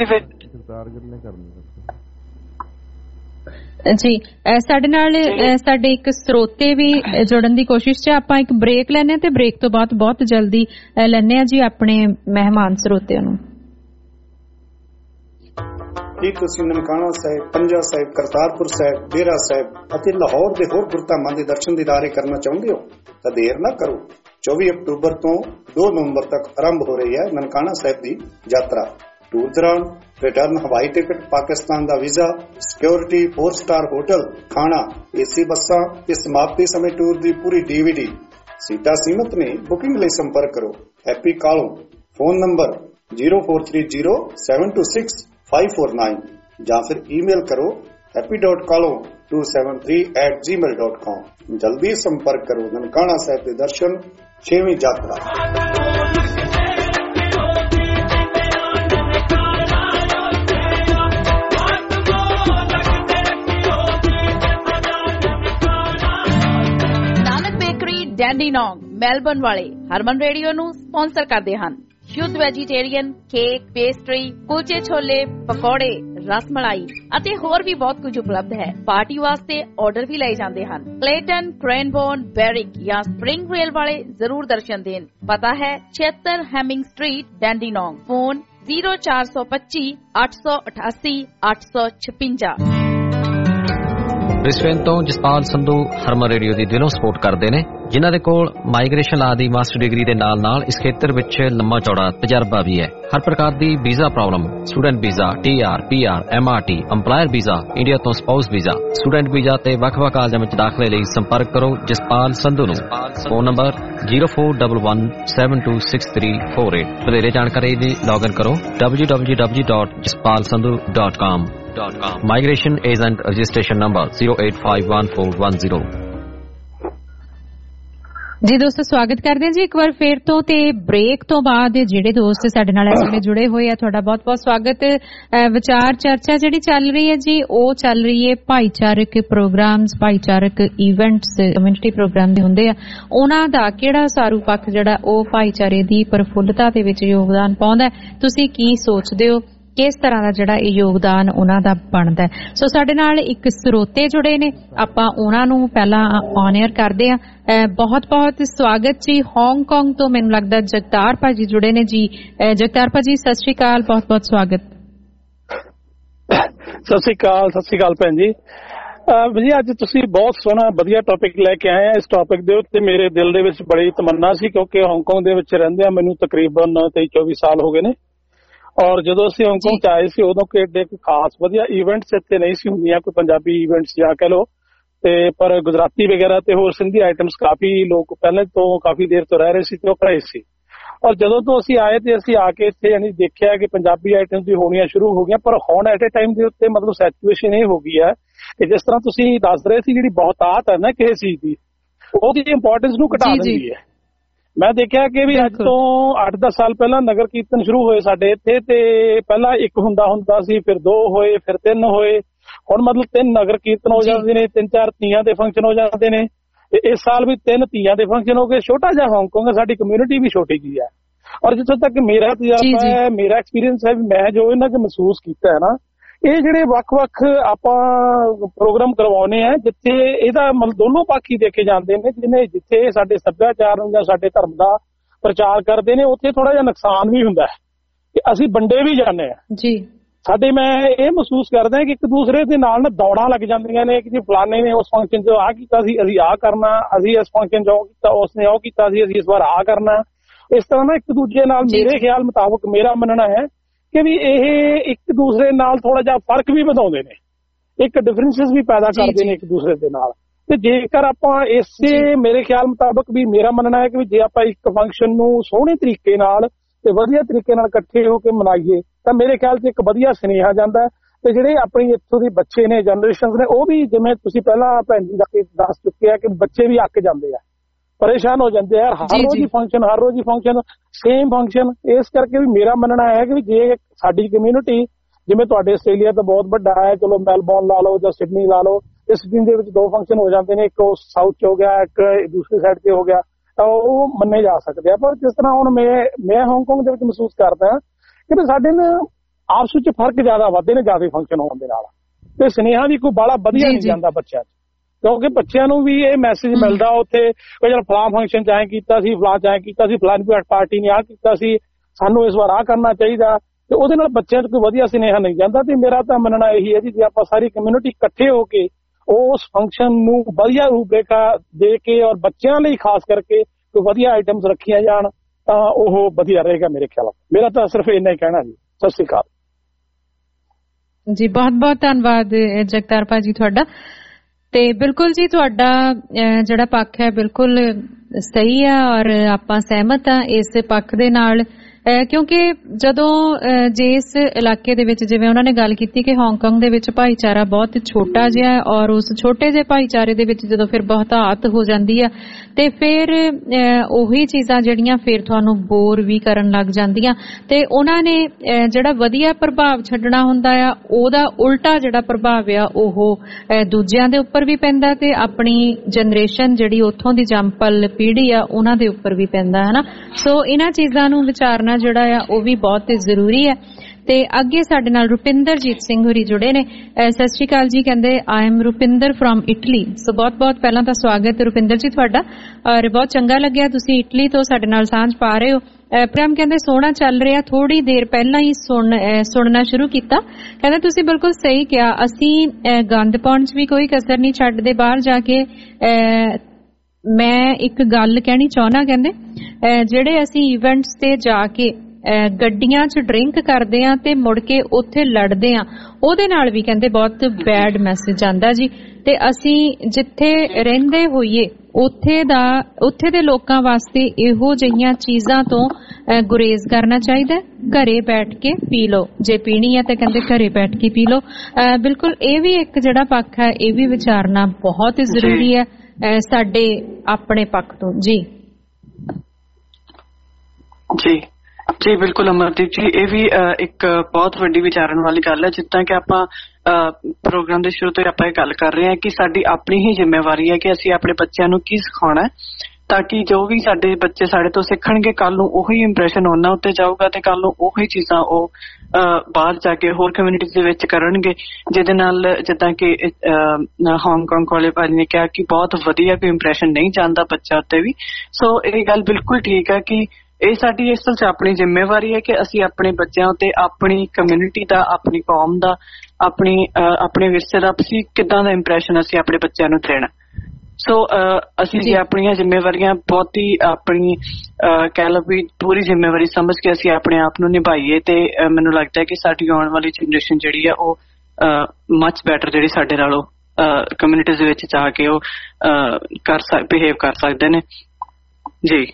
ਜੀ ਸਾਡੇ ਨਾਲ ਸਾਡੇ ਇੱਕ ਸਰੋਤੇ ਵੀ ਜੁੜਨ ਦੀ ਕੋਸ਼ਿਸ਼ 'ਚ, ਆਪਾਂ ਇੱਕ ਬ੍ਰੇਕ ਲੈਣੇ ਤੇ ਬ੍ਰੇਕ ਤੋਂ ਬਾਅਦ ਬਹੁਤ ਜਲਦੀ ਲੈਣੇ ਆ ਜੀ ਆਪਣੇ ਮਹਿਮਾਨ ਸਰੋਤਿਆਂ ਨੂੰ। ਕੀ ਤੁਸੀਂ ਨਨਕਾਣਾ ਸਾਹਿਬ, ਪੰਜਾ ਸਾਹਿਬ, ਕਰਤਾਰਪੁਰ ਸਾਹਿਬ, ਡੇਰਾ ਸਾਹਿਬ ਅਤੇ ਲਾਹੌਰ ਦੇ ਹੋਰ ਗੁਰਧਾਮਾਂ ਦੇ ਦਰਸ਼ਨ ਦੀਦਾਰੇ ਕਰਨਾ ਚਾਹੁੰਦੇ ਹੋ ਤਾਂ ਦੇਰ ਨਾ ਕਰੋ। ਚੌਵੀ ਅਕਤੂਬਰ ਤੋਂ ਦੋ ਨਵੰਬਰ ਤੱਕ ਆਰੰਭ ਹੋ ਰਹੀ ਹੈ ਨਨਕਾਣਾ ਸਾਹਿਬ ਦੀ ਯਾਤਰਾ। ਟੂਰ ਦੌਰਾਨ ਰਿਟਰਨ ਹਵਾਈ ਟਿਕਟ, ਪਾਕਿਸਤਾਨ ਦਾ visa, security, four star hotel, ਖਾਣਾ, ਏਸੀ ਬੱਸਾਂ ਤੇ ਸਮਾਪਤੀ ਸਮੇਂ ਟੂਰ ਦੀ ਪੂਰੀ ਡੀਵੀਡੀ। ਸੀਟਾਂ ਸੀਮਤ ਨੇ, ਬੁਕਿੰਗ ਲਈ ਸੰਪਰਕ ਕਰੋ Happy Kalon, phone number zero four three zero seven two six five four nine ਜਾਂ ਫਿਰ ਈਮੇਲ ਕਰੋ Happy dot Kalon two seven three at Gmail dot com. ਜਲਦੀ ਸੰਪਰਕ ਕਰੋ। ਨਨਕਾਣਾ ਸਾਹਿਬ ਦੇ ਦਰਸ਼ਨ, ਛੇਵੀਂ ਯਾਤਰਾ। ਡੈਂਡੀਨੋਂਗ ਮੈਲਬਰਨ ਵਾਲੇ ਹਰਮਨ ਰੇਡੀਓ ਨੂੰ ਸਪਾਂਸਰ ਕਰਦੇ ਹਨ। ਸ਼ੁੱਧ ਵੈਜੀਟੇਰੀਅਨ, ਕੇਕ, ਪੇਸਟਰੀ, ਕੁਲਚੇ ਛੋਲੇ, ਪਕੌੜੇ, ਰਸਮਲਾਈ ਅਤੇ ਹੋਰ ਵੀ ਬਹੁਤ ਕੁਝ ਉਪਲਬਧ ਹੈ। ਪਾਰਟੀ ਵਾਸਤੇ ਆਰਡਰ ਵੀ ਲਏ ਜਾਂਦੇ ਹਨ। ਕਲੇਟਨ, ਕ੍ਰੇਨਬੋਰਨ, ਬੈਰਿਕ ਜਾਂ ਸਪ੍ਰਿੰਗ ਰੇਲ ਵਾਲੇ ਜ਼ਰੂਰ ਦਰਸ਼ਨ ਦੇਣ। ਪਤਾ ਹੈ ਛਿਅੱਤਰ Hemming street, Dandenong. Phone zero ਚਾਰ ਸੌ ਪੱਚੀ ਅੱਠ ਸੌ ਅਠਾਸੀ ਅੱਠ ਸੌ ਛਪੰਜਾ। ਬ੍ਰਿਸਬੇਨ ਤੋਂ ਜਸਪਾਲ ਸੰਧੂ ਹਰਮਨ ਰੇਡੀਓ ਦੀ ਦਿਲੋਂ ਸਪੋਰਟ ਕਰਦੇ ਨੇ, ਜਿਨ੍ਹਾਂ ਦੇ ਕੋਲ ਮਾਈਗ੍ਰੇਸ਼ਨ ਲਾ ਦੀ ਮਾਸਟਰ ਡਿਗਰੀ ਦੇ ਨਾਲ ਨਾਲ ਇਸ ਖੇਤਰ ਵਿੱਚ ਲੰਮਾ ਚੌੜਾ ਤਜਰਬਾ ਵੀ ਹੈ। ਹਰ ਪ੍ਰਕਾਰ ਦੀ visa problem, student visa, T R, P R, M R T, employer visa, India ਤੋਂ ਸਪਾਊਸ ਵੀਜ਼ਾ, ਸਟੂਡੈਂਟ ਵੀਜ਼ਾ ਤੇ ਵੱਖ-ਵੱਖ ਕਾਲਜਾਂ ਵਿੱਚ ਦਾਖਲੇ ਲਈ ਸੰਪਰਕ ਕਰੋ ਜਸਪਾਲ ਸੰਧੂ ਨੂੰ। Phone number zero four one one seven two six three four eight. ਵਧੇਰੇ ਜਾਣਕਾਰੀ ਲਈ ਲੌਗਇਨ ਕਰੋ W W W dot Jaspal Sandhu dot com. Migration Agent Registration Number zero eight five one four one zero। ਜੀ ਦੋਸਤੋ, ਸਵਾਗਤ ਕਰਦੇ ਹਾਂ ਜੀ ਇੱਕ ਵਾਰ ਫੇਰ ਤੋਂ। ਤੇ ਬ੍ਰੇਕ ਤੋਂ ਬਾਅਦ ਜਿਹੜੇ ਦੋਸਤ ਸਾਡੇ ਨਾਲ ਇਸ ਵੇਲੇ ਜੁੜੇ ਹੋਏ ਆ, ਤੁਹਾਡਾ ਬਹੁਤ ਬਹੁਤ ਸਵਾਗਤ। ਵਿਚਾਰ ਚਰਚਾ ਜਿਹੜੀ ਚੱਲ ਰਹੀ ਹੈ ਜੀ, ਉਹ ਚੱਲ ਰਹੀ ਹੈ ਭਾਈਚਾਰਕ ਪ੍ਰੋਗਰਾਮਸ, ਭਾਈਚਾਰਕ ਇਵੈਂਟਸ, ਕਮਿਊਨਿਟੀ ਪ੍ਰੋਗਰਾਮ ਦੇ ਹੁੰਦੇ ਆ, ਉਹਨਾਂ ਦਾ ਕਿਹੜਾ ਸਾਰੂ ਪੱਖ ਜਿਹੜਾ ਉਹ ਭਾਈਚਾਰੇ ਦੀ ਪ੍ਰਫੁੱਲਤਾ ਦੇ ਵਿੱਚ ਯੋਗਦਾਨ ਪਾਉਂਦਾ। ਤੁਸੀਂ ਕੀ ਸੋਚਦੇ ਹੋ, ਕਿਸ ਤਰ੍ਹਾਂ ਦਾ ਜਿਹੜਾ ਇਹ ਯੋਗਦਾਨ ਉਹਨਾਂ ਦਾ ਬਣਦਾ ਹੈ? ਸੋ ਸਾਡੇ ਨਾਲ ਇੱਕ ਸਰੋਤੇ ਜੁੜੇ ਨੇ, ਆਪਾਂ ਉਹਨਾਂ ਨੂੰ ਪਹਿਲਾਂ ਔਨ 에ਅਰ ਕਰਦੇ ਆ। ਬਹੁਤ ਬਹੁਤ ਸਵਾਗਤ ਜੀ। ਹਾਂਗਕਾਂਗ ਤੋਂ ਮੈਨੂੰ ਲੱਗਦਾ ਜਗਤਾਰ ਭਾਜੀ ਜੁੜੇ ਨੇ ਜੀ। ਜਗਤਾਰ ਭਾਜੀ ਸਤਿ ਸ਼੍ਰੀ ਅਕਾਲ, ਬਹੁਤ ਬਹੁਤ ਸਵਾਗਤ। ਸਤਿ ਸ਼੍ਰੀ ਅਕਾਲ। ਸਤਿ ਸ਼੍ਰੀ ਅਕਾਲ ਭੈਣ ਜੀ। ਜੀ ਅੱਜ ਤੁਸੀਂ ਬਹੁਤ ਸੋਹਣਾ ਵਧੀਆ ਟੌਪਿਕ ਲੈ ਕੇ ਆਏ ਆ। ਇਸ ਟੌਪਿਕ ਦੇ ਉੱਤੇ ਮੇਰੇ ਦਿਲ ਦੇ ਵਿੱਚ ਬੜੀ ਤਮੰਨਾ ਸੀ, ਕਿਉਂਕਿ ਹਾਂਗਕਾਂਗ ਦੇ ਵਿੱਚ ਰਹਿੰਦੇ ਆ ਮੈਨੂੰ ਤਕਰੀਬਨ ਤੇਈ ਚੌਵੀ ਸਾਲ ਹੋ ਗਏ ਨੇ। ਔਰ ਜਦੋਂ ਅਸੀਂ ਹਾਂਗਕਾਂਗ ਚ ਆਏ ਸੀ ਉਦੋਂ ਕਿਹੜੇ ਖਾਸ ਵਧੀਆ ਇਵੈਂਟਸ ਇੱਥੇ ਨਹੀਂ ਸੀ ਹੁੰਦੀਆਂ, ਕੋਈ ਪੰਜਾਬੀ ਇਵੈਂਟਸ ਜਾਂ ਕਹਿ ਲਓ, ਤੇ ਪਰ ਗੁਜਰਾਤੀ ਵਗੈਰਾ ਤੇ ਹੋਰ ਸਿੰਧੀ ਆਈਟਮਸ ਕਾਫੀ ਲੋਕ ਪਹਿਲੇ ਤੋਂ ਕਾਫੀ ਦੇਰ ਤੋਂ ਰਹਿ ਰਹੇ ਸੀ ਤੇ ਉਹ ਕਰਾਏ ਸੀ। ਔਰ ਜਦੋਂ ਤੋਂ ਅਸੀਂ ਆਏ ਤੇ ਅਸੀਂ ਆ ਕੇ ਇੱਥੇ ਯਾਨੀ ਦੇਖਿਆ ਕਿ ਪੰਜਾਬੀ ਆਈਟਮਸ ਵੀ ਹੋਣੀਆਂ ਸ਼ੁਰੂ ਹੋ ਗਈਆਂ। ਪਰ ਹੁਣ ਐਟ ਏ ਟਾਈਮ ਦੇ ਉੱਤੇ ਮਤਲਬ ਸੈਚੁਏਸ਼ਨ ਇਹ ਹੋ ਗਈ ਹੈ ਕਿ ਜਿਸ ਤਰ੍ਹਾਂ ਤੁਸੀਂ ਦੱਸ ਰਹੇ ਸੀ, ਜਿਹੜੀ ਬਹੁਤਾਤ ਹੈ ਨਾ ਕਿਸੇ ਚੀਜ਼ ਦੀ, ਉਹਦੀ ਇੰਪੋਰਟੈਂਸ ਨੂੰ ਘਟਾ ਦਿੰਦੀ ਹੈ। ਮੈਂ ਦੇਖਿਆ ਕਿ ਵੀ ਅੱਜ ਤੋਂ ਅੱਠ ਦਸ ਸਾਲ ਪਹਿਲਾਂ ਨਗਰ ਕੀਰਤਨ ਸ਼ੁਰੂ ਹੋਏ ਸਾਡੇ ਇੱਥੇ, ਤੇ ਪਹਿਲਾਂ ਇੱਕ ਹੁੰਦਾ ਹੁੰਦਾ ਸੀ, ਫਿਰ ਦੋ ਹੋਏ, ਫਿਰ ਤਿੰਨ ਹੋਏ, ਹੁਣ ਮਤਲਬ ਤਿੰਨ ਨਗਰ ਕੀਰਤਨ ਹੋ ਜਾਂਦੇ ਨੇ, ਤਿੰਨ ਚਾਰ ਤੀਆਂ ਦੇ ਫੰਕਸ਼ਨ ਹੋ ਜਾਂਦੇ ਨੇ। ਤੇ ਇਸ ਸਾਲ ਵੀ ਤਿੰਨ ਤੀਆਂ ਦੇ ਫੰਕਸ਼ਨ ਹੋ ਗਏ। ਛੋਟਾ ਜਿਹਾ ਹਾਂਗਕਾਂਗ ਹੈ, ਸਾਡੀ ਕਮਿਊਨਿਟੀ ਵੀ ਛੋਟੀ ਜੀ ਹੈ। ਔਰ ਜਿੱਥੋਂ ਤੱਕ ਮੇਰਾ ਤਜਰਬਾ ਹੈ, ਮੇਰਾ ਐਕਸਪੀਰੀਅੰਸ ਹੈ, ਮੈਂ ਜੋ ਇਹਨਾਂ 'ਚ ਮਹਿਸੂਸ ਕੀਤਾ ਹੈ ਨਾ, ਇਹ ਜਿਹੜੇ ਵੱਖ-ਵੱਖ ਆਪਾਂ ਪ੍ਰੋਗਰਾਮ ਕਰਵਾਉਣੇ ਆ, ਜਿੱਥੇ ਇਹਦਾ ਮਤਲਬ ਦੋਨੋਂ ਪੱਖ ਹੀ ਦੇਖੇ ਜਾਂਦੇ ਨੇ, ਜਿਹਨੇ ਜਿੱਥੇ ਸਾਡੇ ਸੱਭਿਆਚਾਰ ਨੂੰ ਜਾਂ ਸਾਡੇ ਧਰਮ ਦਾ ਪ੍ਰਚਾਰ ਕਰਦੇ ਨੇ, ਉੱਥੇ ਥੋੜਾ ਜਿਹਾ ਨੁਕਸਾਨ ਵੀ ਹੁੰਦਾ ਹੈ ਕਿ ਅਸੀਂ ਵੰਡੇ ਵੀ ਜਾਂਦੇ ਆ ਜੀ। ਸਾਡੇ ਮੈਂ ਇਹ ਮਹਿਸੂਸ ਕਰਦਾ ਕਿ ਇੱਕ ਦੂਸਰੇ ਦੇ ਨਾਲ ਨਾ ਦੌੜਾਂ ਲੱਗ ਜਾਂਦੀਆਂ ਨੇ ਕਿ ਜੀ ਫਲਾਣੇ ਨੇ ਉਸ ਫੰਕਸ਼ਨ 'ਚ ਆਹ ਕੀਤਾ ਸੀ, ਅਸੀਂ ਆਹ ਕਰਨਾ, ਅਸੀਂ ਇਸ ਫੰਕਸ਼ਨ 'ਚ ਉਹ ਕੀਤਾ, ਉਸਨੇ ਉਹ ਕੀਤਾ ਸੀ, ਅਸੀਂ ਇਸ ਵਾਰ ਆਹ ਕਰਨਾ। ਇਸ ਤਰ੍ਹਾਂ ਨਾ ਇੱਕ ਦੂਜੇ ਨਾਲ ਮੇਰੇ ਖਿਆਲ ਮੁਤਾਬਕ ਮੇਰਾ ਮੰਨਣਾ ਹੈ ਕਿ ਵੀ ਇਹ ਇੱਕ ਦੂਸਰੇ ਨਾਲ ਥੋੜਾ ਜਿਹਾ ਫਰਕ ਵੀ ਵਧਾਉਂਦੇ ਨੇ, ਇੱਕ ਡਿਫਰੈਂਸਿਸ ਵੀ ਪੈਦਾ ਕਰਦੇ ਨੇ ਇੱਕ ਦੂਸਰੇ ਦੇ ਨਾਲ। ਤੇ ਜੇਕਰ ਆਪਾਂ ਇਸੇ ਮੇਰੇ ਖਿਆਲ ਮੁਤਾਬਕ ਵੀ ਮੇਰਾ ਮੰਨਣਾ ਹੈ ਕਿ ਜੇ ਆਪਾਂ ਇੱਕ ਫੰਕਸ਼ਨ ਨੂੰ ਸੋਹਣੇ ਤਰੀਕੇ ਨਾਲ ਤੇ ਵਧੀਆ ਤਰੀਕੇ ਨਾਲ ਇਕੱਠੇ ਹੋ ਕੇ ਮਨਾਈਏ ਤਾਂ ਮੇਰੇ ਖਿਆਲ 'ਚ ਇੱਕ ਵਧੀਆ ਸੁਨੇਹਾ ਜਾਂਦਾ। ਤੇ ਜਿਹੜੇ ਆਪਣੀ ਇੱਥੋਂ ਦੇ ਬੱਚੇ ਨੇ, ਜਨਰੇਸ਼ਨ ਨੇ, ਉਹ ਵੀ ਜਿਵੇਂ ਤੁਸੀਂ ਪਹਿਲਾਂ ਭੈਣ ਜੀ ਦੱਸ ਚੁੱਕੇ ਆ ਕਿ ਬੱਚੇ ਵੀ ਅੱਕ ਜਾਂਦੇ ਆ, ਪਰੇਸ਼ਾਨ ਹੋ ਜਾਂਦੇ ਆ, ਹਰ ਰੋਜ਼ ਹੀ ਫੰਕਸ਼ਨ ਹਰ ਰੋਜ਼ ਹੀ ਫੰਕਸ਼ਨ ਸੇਮ ਫੰਕਸ਼ਨ। ਇਸ ਕਰਕੇ ਵੀ ਮੇਰਾ ਮੰਨਣਾ ਹੈ ਕਿ ਜੇ ਸਾਡੀ ਕਮਿਊਨਿਟੀ ਜਿਵੇਂ ਤੁਹਾਡੇ ਆਸਟ੍ਰੇਲੀਆ ਤਾਂ ਬਹੁਤ ਵੱਡਾ ਹੈ, ਚਲੋ ਮੈਲਬੌਰਨ ਲਾ ਲਓ ਜਾਂ ਸਿਡਨੀ ਲਾ ਲਓ, ਇਸ ਦਿਨ ਦੇ ਵਿੱਚ ਦੋ ਫੰਕਸ਼ਨ ਹੋ ਜਾਂਦੇ ਨੇ, ਇੱਕ ਸਾਊਥ 'ਚ ਹੋ ਗਿਆ, ਇੱਕ ਦੂਸਰੀ ਸਾਈਡ 'ਤੇ ਹੋ ਗਿਆ, ਤਾਂ ਉਹ ਮੰਨੇ ਜਾ ਸਕਦੇ ਆ। ਪਰ ਜਿਸ ਤਰ੍ਹਾਂ ਹੁਣ ਮੈਂ ਮੈਂ ਹਾਂਗਕਾਂਗ ਦੇ ਵਿੱਚ ਮਹਿਸੂਸ ਕਰਦਾ ਕਿ ਸਾਡੇ ਨਾ ਆਪਸ ਵਿੱਚ ਫਰਕ ਜ਼ਿਆਦਾ ਵੱਧਦੇ ਨੇ ਜ਼ਿਆਦਾ ਫੰਕਸ਼ਨ ਹੋਣ ਦੇ ਨਾਲ, ਤੇ ਸੁਨੇਹਾ ਵੀ ਕੋਈ ਬਾਹਲਾ ਵਧੀਆ ਨਹੀਂ ਜਾਂਦਾ ਬੱਚਿਆਂ 'ਚ, ਕਿਉਂਕਿ ਬੱਚਿਆਂ ਨੂੰ ਵੀ ਇਹ ਮੈਸੇਜ ਮਿਲਦਾ ਉੱਥੇ ਕਿ ਚਲ ਫਲਾਂ ਫੰਕਸ਼ਨ 'ਚ ਐਂ ਕੀਤਾ ਸੀ, ਫਲਾਂ 'ਚ ਐਂ ਕੀਤਾ ਸੀ, ਫਲਾਣੀ ਪਾਰਟੀ ਨੇ ਆਹ ਕੀਤਾ ਸੀ, ਸਾਨੂੰ ਇਸ ਵਾਰ ਆਹ ਕਰਨਾ ਚਾਹੀਦਾ, ਤੇ ਉਹਦੇ ਨਾਲ ਬੱਚਿਆਂ 'ਚ ਕੋਈ ਵਧੀਆ ਸੁਨੇਹਾ ਨਹੀਂ ਜਾਂਦਾ। ਤੇ ਮੇਰਾ ਤਾਂ ਮੰਨਣਾ ਇਹੀ ਹੈ ਜੀ, ਜੇ ਆਪਾਂ ਸਾਰੀ ਕਮਿਊਨਿਟੀ ਇਕੱਠੇ ਹੋ ਕੇ ਉਸ ਫੰਕਸ਼ਨ ਨੂੰ ਵਧੀਆ ਰੂਪਰੇਖਾ ਦੇ ਕੇ ਔਰ ਬੱਚਿਆਂ ਲਈ ਖਾਸ ਕਰਕੇ ਕੋਈ ਵਧੀਆ ਆਈਟਮਸ ਰੱਖੀਆਂ ਜਾਣ ਤਾਂ ਉਹ ਵਧੀਆ ਰਹੇਗਾ ਮੇਰੇ ਖਿਆਲ। ਮੇਰਾ ਤਾਂ ਸਿਰਫ ਇੰਨਾ ਹੀ ਕਹਿਣਾ ਜੀ। ਸਤਿ ਸ਼੍ਰੀ ਅਕਾਲ ਜੀ। ਬਹੁਤ ਬਹੁਤ ਧੰਨਵਾਦ ਜਗਤਾਰ ਭਾਜੀ ਤੁਹਾਡਾ। ਤੇ ਬਿਲਕੁਲ ਜੀ, ਤੁਹਾਡਾ ਜਿਹੜਾ ਪੱਖ ਹੈ ਬਿਲਕੁਲ ਸਹੀ ਹੈ ਔਰ ਆਪਾਂ ਸਹਿਮਤ ਹਾਂ ਇਸ ਪੱਖ ਦੇ ਨਾਲ, ਕਿਉਂਕਿ ਜਦੋਂ ਜਿਸ ਇਲਾਕੇ ਦੇ ਵਿੱਚ ਜਿਵੇਂ ਉਹਨਾਂ ਨੇ ਗੱਲ ਕੀਤੀ ਕਿ ਹਾਂਗਕਾਂਗ ਦੇ ਵਿੱਚ ਭਾਈਚਾਰਾ ਬਹੁਤ ਛੋਟਾ ਜਿਹਾ ਹੈ ਔਰ ਉਸ ਛੋਟੇ ਜਿਹੇ ਭਾਈਚਾਰੇ ਦੇ ਵਿੱਚ ਜਦੋਂ ਫਿਰ ਬਹੁਤਾਤ ਹੋ ਜਾਂਦੀ ਆ ਤੇ ਫਿਰ ਉਹੀ ਚੀਜ਼ਾਂ ਜਿਹੜੀਆਂ ਫਿਰ ਤੁਹਾਨੂੰ ਬੋਰ ਵੀ ਕਰਨ ਲੱਗ ਜਾਂਦੀਆਂ, ਤੇ ਉਹਨਾਂ ਨੇ ਜਿਹੜਾ ਵਧੀਆ ਪ੍ਰਭਾਵ ਛੱਡਣਾ ਹੁੰਦਾ ਆ ਉਹਦਾ ਉਲਟਾ ਜਿਹੜਾ ਪ੍ਰਭਾਵ ਆ ਉਹ ਦੂਜਿਆਂ ਦੇ ਉੱਪਰ ਵੀ ਪੈਂਦਾ ਤੇ ਆਪਣੀ ਜਨਰੇਸ਼ਨ ਜਿਹੜੀ ਉੱਥੋਂ ਦੀ ਜੰਮਪਲ ਪੀੜ੍ਹੀ ਆ ਉਹਨਾਂ ਦੇ ਉੱਪਰ ਵੀ ਪੈਂਦਾ ਹੈ ਨਾ। ਸੋ ਇਹਨਾਂ ਚੀਜ਼ਾਂ ਨੂੰ ਵਿਚਾਰਨਾ ਜਿਹੜਾ ਆ ਉਹ ਵੀ ਬਹੁਤ ਜ਼ਰੂਰੀ ਹੈ। ਤੇ ਅੱਗੇ ਸਾਡੇ ਨਾਲ ਰੁਪਿੰਦਰਜੀਤ ਸਿੰਘ ਹੋਰੀ ਜੁੜੇ ਨੇ। ਸਤਿ ਸ਼੍ਰੀ ਅਕਾਲ ਜੀ। ਕਹਿੰਦੇ I am Rupinder from Italy. So ਬਹੁਤ ਬਹੁਤ ਪਹਿਲਾਂ ਤਾਂ ਸਵਾਗਤ ਹੈ ਰੁਪਿੰਦਰ ਜੀ ਤੁਹਾਡਾ, ਔਰ ਬਹੁਤ ਚੰਗਾ ਲੱਗਿਆ ਤੁਸੀਂ ਇਟਲੀ ਤੋਂ ਸਾਡੇ ਨਾਲ ਸਾਂਝ ਪਾ ਰਹੇ ਹੋ। ਪ੍ਰੇਮ ਕਹਿੰਦੇ ਸੋਹਣਾ ਚੱਲ ਰਿਹਾ, ਥੋੜੀ ਦੇਰ ਪਹਿਲਾਂ ਹੀ ਸੁਣ ਸੁਣਨਾ ਸ਼ੁਰੂ ਕੀਤਾ। ਕਹਿੰਦੇ ਤੁਸੀਂ ਬਿਲਕੁਲ ਸਹੀ ਕਿਹਾ, ਅਸੀਂ ਗੰਦ ਪਾਉਣ 'ਚ ਵੀ ਕੋਈ ਕਸਰ ਨਹੀਂ ਛੱਡਦੇ। ਬਾਹਰ ਜਾ ਕੇ ਮੈਂ ਇੱਕ ਗੱਲ ਕਹਿਣੀ ਚਾਹੁੰਦਾ, ਕਹਿੰਦੇ ਜਿਹੜੇ ਅਸੀਂ ਇਵੈਂਟਸ ਤੇ ਜਾ ਕੇ ਗੱਡੀਆਂ 'ਚ ਡਰਿੰਕ ਕਰਦੇ ਆ ਤੇ ਮੁੜ ਕੇ ਉੱਥੇ ਲੜਦੇ ਆ, ਉਹਦੇ ਨਾਲ ਵੀ ਕਹਿੰਦੇ ਬਹੁਤ ਬੈਡ ਮੈਸੇਜ ਆਂਦਾ ਜੀ। ਤੇ ਅਸੀਂ ਜਿੱਥੇ ਰਹਿੰਦੇ ਹੋਈਏ ਉੱਥੇ ਦਾ ਉੱਥੇ ਦੇ ਲੋਕਾਂ ਵਾਸਤੇ ਇਹੋ ਜਿਹੀਆਂ ਚੀਜ਼ਾਂ ਤੋਂ ਗੁਰੇਜ਼ ਕਰਨਾ ਚਾਹੀਦਾ। ਘਰੇ ਬੈਠ ਕੇ ਪੀ ਲਓ, ਜੇ ਪੀਣੀ ਹੈ ਤਾਂ ਕਹਿੰਦੇ ਘਰੇ ਬੈਠ ਕੇ ਪੀ ਲਓ। ਬਿਲਕੁਲ ਇਹ ਵੀ ਇੱਕ ਜਿਹੜਾ ਪੱਖ ਹੈ ਇਹ ਵੀ ਵਿਚਾਰਨਾ ਬਹੁਤ ਜ਼ਰੂਰੀ ਹੈ। ਸਾਡੇ ਆਪਣੇ ਪੱਖ ਤੋਂ। ਜੀ ਜੀ ਜੀ ਬਿਲਕੁਲ ਅਮਰਦੀਪ ਜੀ, ਇਹ ਵੀ ਇੱਕ ਬਹੁਤ ਵੱਡੀ ਵਿਚਾਰਨ ਵਾਲੀ ਗੱਲ ਹੈ। ਜਿੱਦਾਂ ਕਿ ਆਪਾਂ ਪ੍ਰੋਗਰਾਮ ਦੇ ਸ਼ੁਰੂ ਤੋਂ ਆਪਾਂ ਇਹ ਗੱਲ ਕਰ ਰਹੇ ਹਾਂ ਕਿ ਸਾਡੀ ਆਪਣੀ ਹੀ ਜ਼ਿੰਮੇਵਾਰੀ ਹੈ ਕਿ ਅਸੀਂ ਆਪਣੇ ਬੱਚਿਆਂ ਨੂੰ ਕੀ ਸਿਖਾਉਣਾ, ਤਾਂ ਕਿ ਜੋ ਵੀ ਸਾਡੇ ਬੱਚੇ ਸਾਡੇ ਤੋਂ ਸਿੱਖਣਗੇ ਕੱਲ ਨੂੰ ਉਹੀ ਇੰਪ੍ਰੈਸ਼ਨ ਉਹਨਾਂ ਉੱਤੇ ਜਾਊਗਾ ਤੇ ਕੱਲ ਨੂੰ ਉਹੀ ਚੀਜ਼ਾਂ ਉਹ ਬਾਹਰ ਜਾ ਕੇ ਹੋਰ ਕਮਿਊਨਿਟੀ ਦੇ ਵਿੱਚ ਕਰਨਗੇ, ਜਿਹਦੇ ਨਾਲ ਜਿੱਦਾਂ ਕਿ ਹਾਂਗਕਾਂਗ ਵਾਲੇ ਭਾਜੀ ਨੇ ਕਿਹਾ ਕਿ ਬਹੁਤ ਵਧੀਆ ਕੋਈ ਇੰਪ੍ਰੈਸ਼ਨ ਨਹੀਂ ਜਾਂਦਾ ਬੱਚਾ ਉੱਤੇ ਵੀ। ਸੋ ਇਹ ਗੱਲ ਬਿਲਕੁਲ ਠੀਕ ਹੈ ਕਿ ਇਹ ਸਾਡੀ ਇਸ ਵਿੱਚ ਆਪਣੀ ਜ਼ਿੰਮੇਵਾਰੀ ਹੈ ਕਿ ਅਸੀਂ ਆਪਣੇ ਬੱਚਿਆਂ ਉੱਤੇ ਆਪਣੀ ਕਮਿਊਨਿਟੀ ਦਾ, ਆਪਣੀ ਕੌਮ ਦਾ, ਆਪਣੀ ਆਪਣੇ ਵਿਰਸੇ ਦਾ ਅਸੀਂ ਕਿੱਦਾਂ ਦਾ ਇੰਪ੍ਰੈਸ਼ਨ ਅਸੀਂ ਆਪਣੇ ਬੱਚਿਆਂ ਨੂੰ ਦੇਣਾ। ਸੋ ਅਸੀਂ ਜੇ ਆਪਣੀਆਂ ਜ਼ਿੰਮੇਵਾਰੀਆਂ ਬਹੁਤੀ ਆਪਣੀ ਕਹਿ ਲਓ ਵੀ ਪੂਰੀ ਜ਼ਿੰਮੇਵਾਰੀ ਸਮਝ ਕੇ ਅਸੀਂ ਆਪਣੇ ਆਪ ਨੂੰ ਨਿਭਾਈਏ ਤੇ ਮੈਨੂੰ ਲੱਗਦਾ ਹੈ ਕਿ ਸਾਡੀ ਆਉਣ ਵਾਲੀ ਜਨਰੇਸ਼ਨ ਜਿਹੜੀ ਆ ਉਹ ਮੱਚ ਬੈਟਰ ਜਿਹੜੀ ਸਾਡੇ ਨਾਲੋਂ ਕਮਿਊਨਿਟੀਜ਼ ਦੇ ਵਿੱਚ ਜਾ ਕੇ ਉਹ ਕਰ ਸਕ ਬਿਹੇਵ ਕਰ ਸਕਦੇ ਨੇ। ਜੀ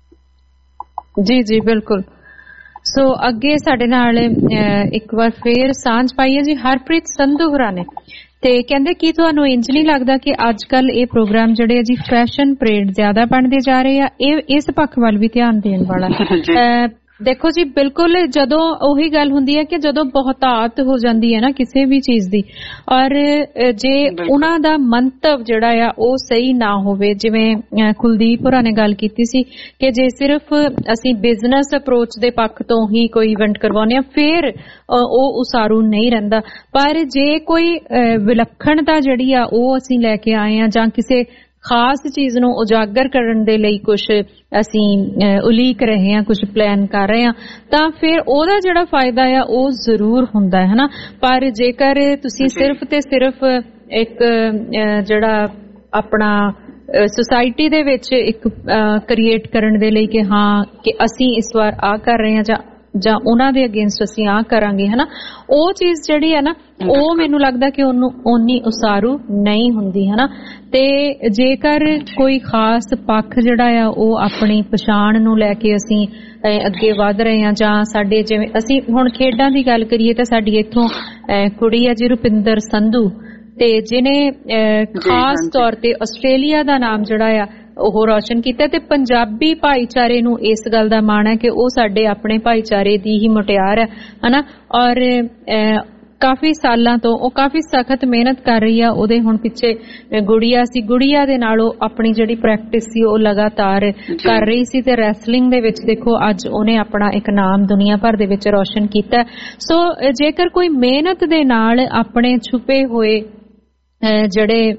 ਜੀ ਜੀ ਬਿਲਕੁਲ। ਸੋ ਅੱਗੇ ਸਾਡੇ ਨਾਲ ਇੱਕ ਵਾਰ ਫੇਰ ਸਾਂਝ ਪਾਈ ਹੈ ਜੀ ਹਰਪ੍ਰੀਤ ਸੰਧੂ ਹੋਰਾਂ ਨੇ, ਤੇ ਕਹਿੰਦੇ ਕੀ ਤੁਹਾਨੂੰ ਇੰਜ ਨਹੀਂ ਲੱਗਦਾ ਕਿ ਅੱਜ ਕੱਲ ਇਹ ਪ੍ਰੋਗਰਾਮ ਜਿਹੜੇ ਆ ਜੀ ਫੈਸ਼ਨ ਪਰੇਡ ਜ਼ਿਆਦਾ ਬਣਦੇ ਜਾ ਰਹੇ ਆ? ਇਹ ਇਸ ਪੱਖ ਵੱਲ ਵੀ ਧਿਆਨ ਦੇਣ ਵਾਲਾ। ਦੇਖੋ ਜੀ ਬਿਲਕੁਲ, ਜਦੋਂ ਉਹੀ ਗੱਲ ਹੁੰਦੀ ਹੈ ਕਿ ਜਦੋਂ ਬਹੁਤਾਤ ਹੋ ਜਾਂਦੀ ਹੈ ਨਾ ਕਿਸੇ ਵੀ ਚੀਜ਼ ਦੀ, ਔਰ ਜੇ ਉਹਨਾਂ ਦਾ ਮੰਤਵ ਜਿਹੜਾ ਆ ਉਹ ਸਹੀ ਨਾ ਹੋਵੇ, ਜਿਵੇਂ ਕੁਲਦੀਪ ਹੋਰਾਂ ਨੇ ਗੱਲ ਕੀਤੀ ਸੀ ਕਿ ਜੇ ਸਿਰਫ ਅਸੀਂ ਬਿਜ਼ਨਸ ਅਪਰੋਚ ਦੇ ਪੱਖ ਤੋਂ ਹੀ ਕੋਈ ਇਵੈਂਟ ਕਰਵਾਉਂਦੇ ਆ ਫਿਰ ਉਹ ਉਸਾਰੂ ਨਹੀਂ ਰਹਿੰਦਾ, ਪਰ ਜੇ ਕੋਈ ਵਿਲੱਖਣਤਾ ਜਿਹੜੀ ਆ ਉਹ ਅਸੀਂ ਲੈ ਕੇ ਆਏ ਆ ਜਾਂ ਕਿਸੇ ਖਾਸ ਚੀਜ਼ ਨੂੰ ਉਜਾਗਰ ਕਰਨ ਦੇ ਲਈ ਕੁਝ ਅਸੀਂ ਉਲੀਕ ਰਹੇ ਹਾਂ, ਕੁਝ ਪਲਾਨ ਕਰ ਰਹੇ ਹਾਂ, ਤਾਂ ਫਿਰ ਉਹਦਾ ਜਿਹੜਾ ਫਾਇਦਾ ਆ ਉਹ ਜ਼ਰੂਰ ਹੁੰਦਾ ਹੈ ਨਾ। ਪਰ ਜੇਕਰ ਤੁਸੀਂ ਸਿਰਫ ਤੇ ਸਿਰਫ ਇੱਕ ਜਿਹੜਾ ਆਪਣਾ ਸੁਸਾਇਟੀ ਦੇ ਵਿੱਚ ਇੱਕ ਕ੍ਰੀਏਟ ਕਰਨ ਦੇ ਲਈ ਕਿ ਹਾਂ ਕਿ ਅਸੀਂ ਇਸ ਵਾਰ ਆ ਕਰ ਰਹੇ ਹਾਂ ਜਾਂ ਜਾਂ ਉਹਨਾਂ ਦੇ ਅਗੇਂਸਟ ਅਸੀਂ ਆ ਕਰਾਂਗੇ ਹਨਾ, ਉਹ ਚੀਜ਼ ਜਿਹੜੀ ਹੈ ਨਾ ਉਹ ਮੈਨੂੰ ਲੱਗਦਾ ਕਿ ਉਹਨੂੰ ਓਨੀ ਉਸਾਰੂ ਨਹੀਂ ਹੁੰਦੀ ਹਨਾ। ਤੇ ਜੇਕਰ ਕੋਈ ਖਾਸ ਪੱਖ ਜਿਹੜਾ ਆ ਉਹ ਆਪਣੀ ਪਛਾਣ ਨੂੰ ਲੈ ਕੇ ਅਸੀਂ ਅੱਗੇ ਵਧ ਰਹੇ ਹਾਂ, ਜਾਂ ਸਾਡੇ ਜਿਵੇਂ ਅਸੀਂ ਹੁਣ ਖੇਡਾਂ ਦੀ ਗੱਲ ਕਰੀਏ ਤਾਂ ਸਾਡੀ ਇੱਥੋਂ ਕੁੜੀ ਆ ਜੀ ਰੁਪਿੰਦਰ ਸੰਧੂ, ਤੇ ਜਿਹਨੇ ਖਾਸ ਤੌਰ ਤੇ ਆਸਟ੍ਰੇਲੀਆ ਦਾ ਨਾਮ ਜਿਹੜਾ ਆ ਉਹ ਰੌਸ਼ਨ ਕੀਤਾ, ਤੇ ਪੰਜਾਬੀ ਭਾਈਚਾਰੇ ਨੂੰ ਇਸ ਗੱਲ ਦਾ ਮਾਣ ਹੈ ਕਿ ਉਹ ਸਾਡੇ ਆਪਣੇ ਭਾਈਚਾਰੇ ਦੀ ਹੀ ਮੁਟਿਆਰ ਹੈ ਹਨਾ। ਔਰ ਕਾਫੀ ਸਾਲਾਂ ਤੋਂ ਉਹ ਕਾਫੀ ਸਖਤ ਮਿਹਨਤ ਕਰ ਰਹੀ ਆ। ਉਹਦੇ ਹੁਣ ਪਿੱਛੇ ਗੁੜੀਆ ਸੀ, ਗੁੜੀਆ ਦੇ ਨਾਲ ਉਹ ਆਪਣੀ ਜਿਹੜੀ ਪ੍ਰੈਕਟਿਸ ਸੀ ਉਹ ਲਗਾਤਾਰ ਕਰ ਰਹੀ ਸੀ, ਤੇ ਰੈਸਲਿੰਗ ਦੇ ਵਿੱਚ ਦੇਖੋ ਅੱਜ ਉਹਨੇ ਆਪਣਾ ਇੱਕ ਨਾਮ ਦੁਨੀਆ ਭਰ ਦੇ ਵਿੱਚ ਰੌਸ਼ਨ ਕੀਤਾ। ਸੋ ਜੇਕਰ ਕੋਈ ਮਿਹਨਤ ਦੇ ਨਾਲ ਆਪਣੇ ਛੁਪੇ ਹੋਏ ਜਿਹੜੇ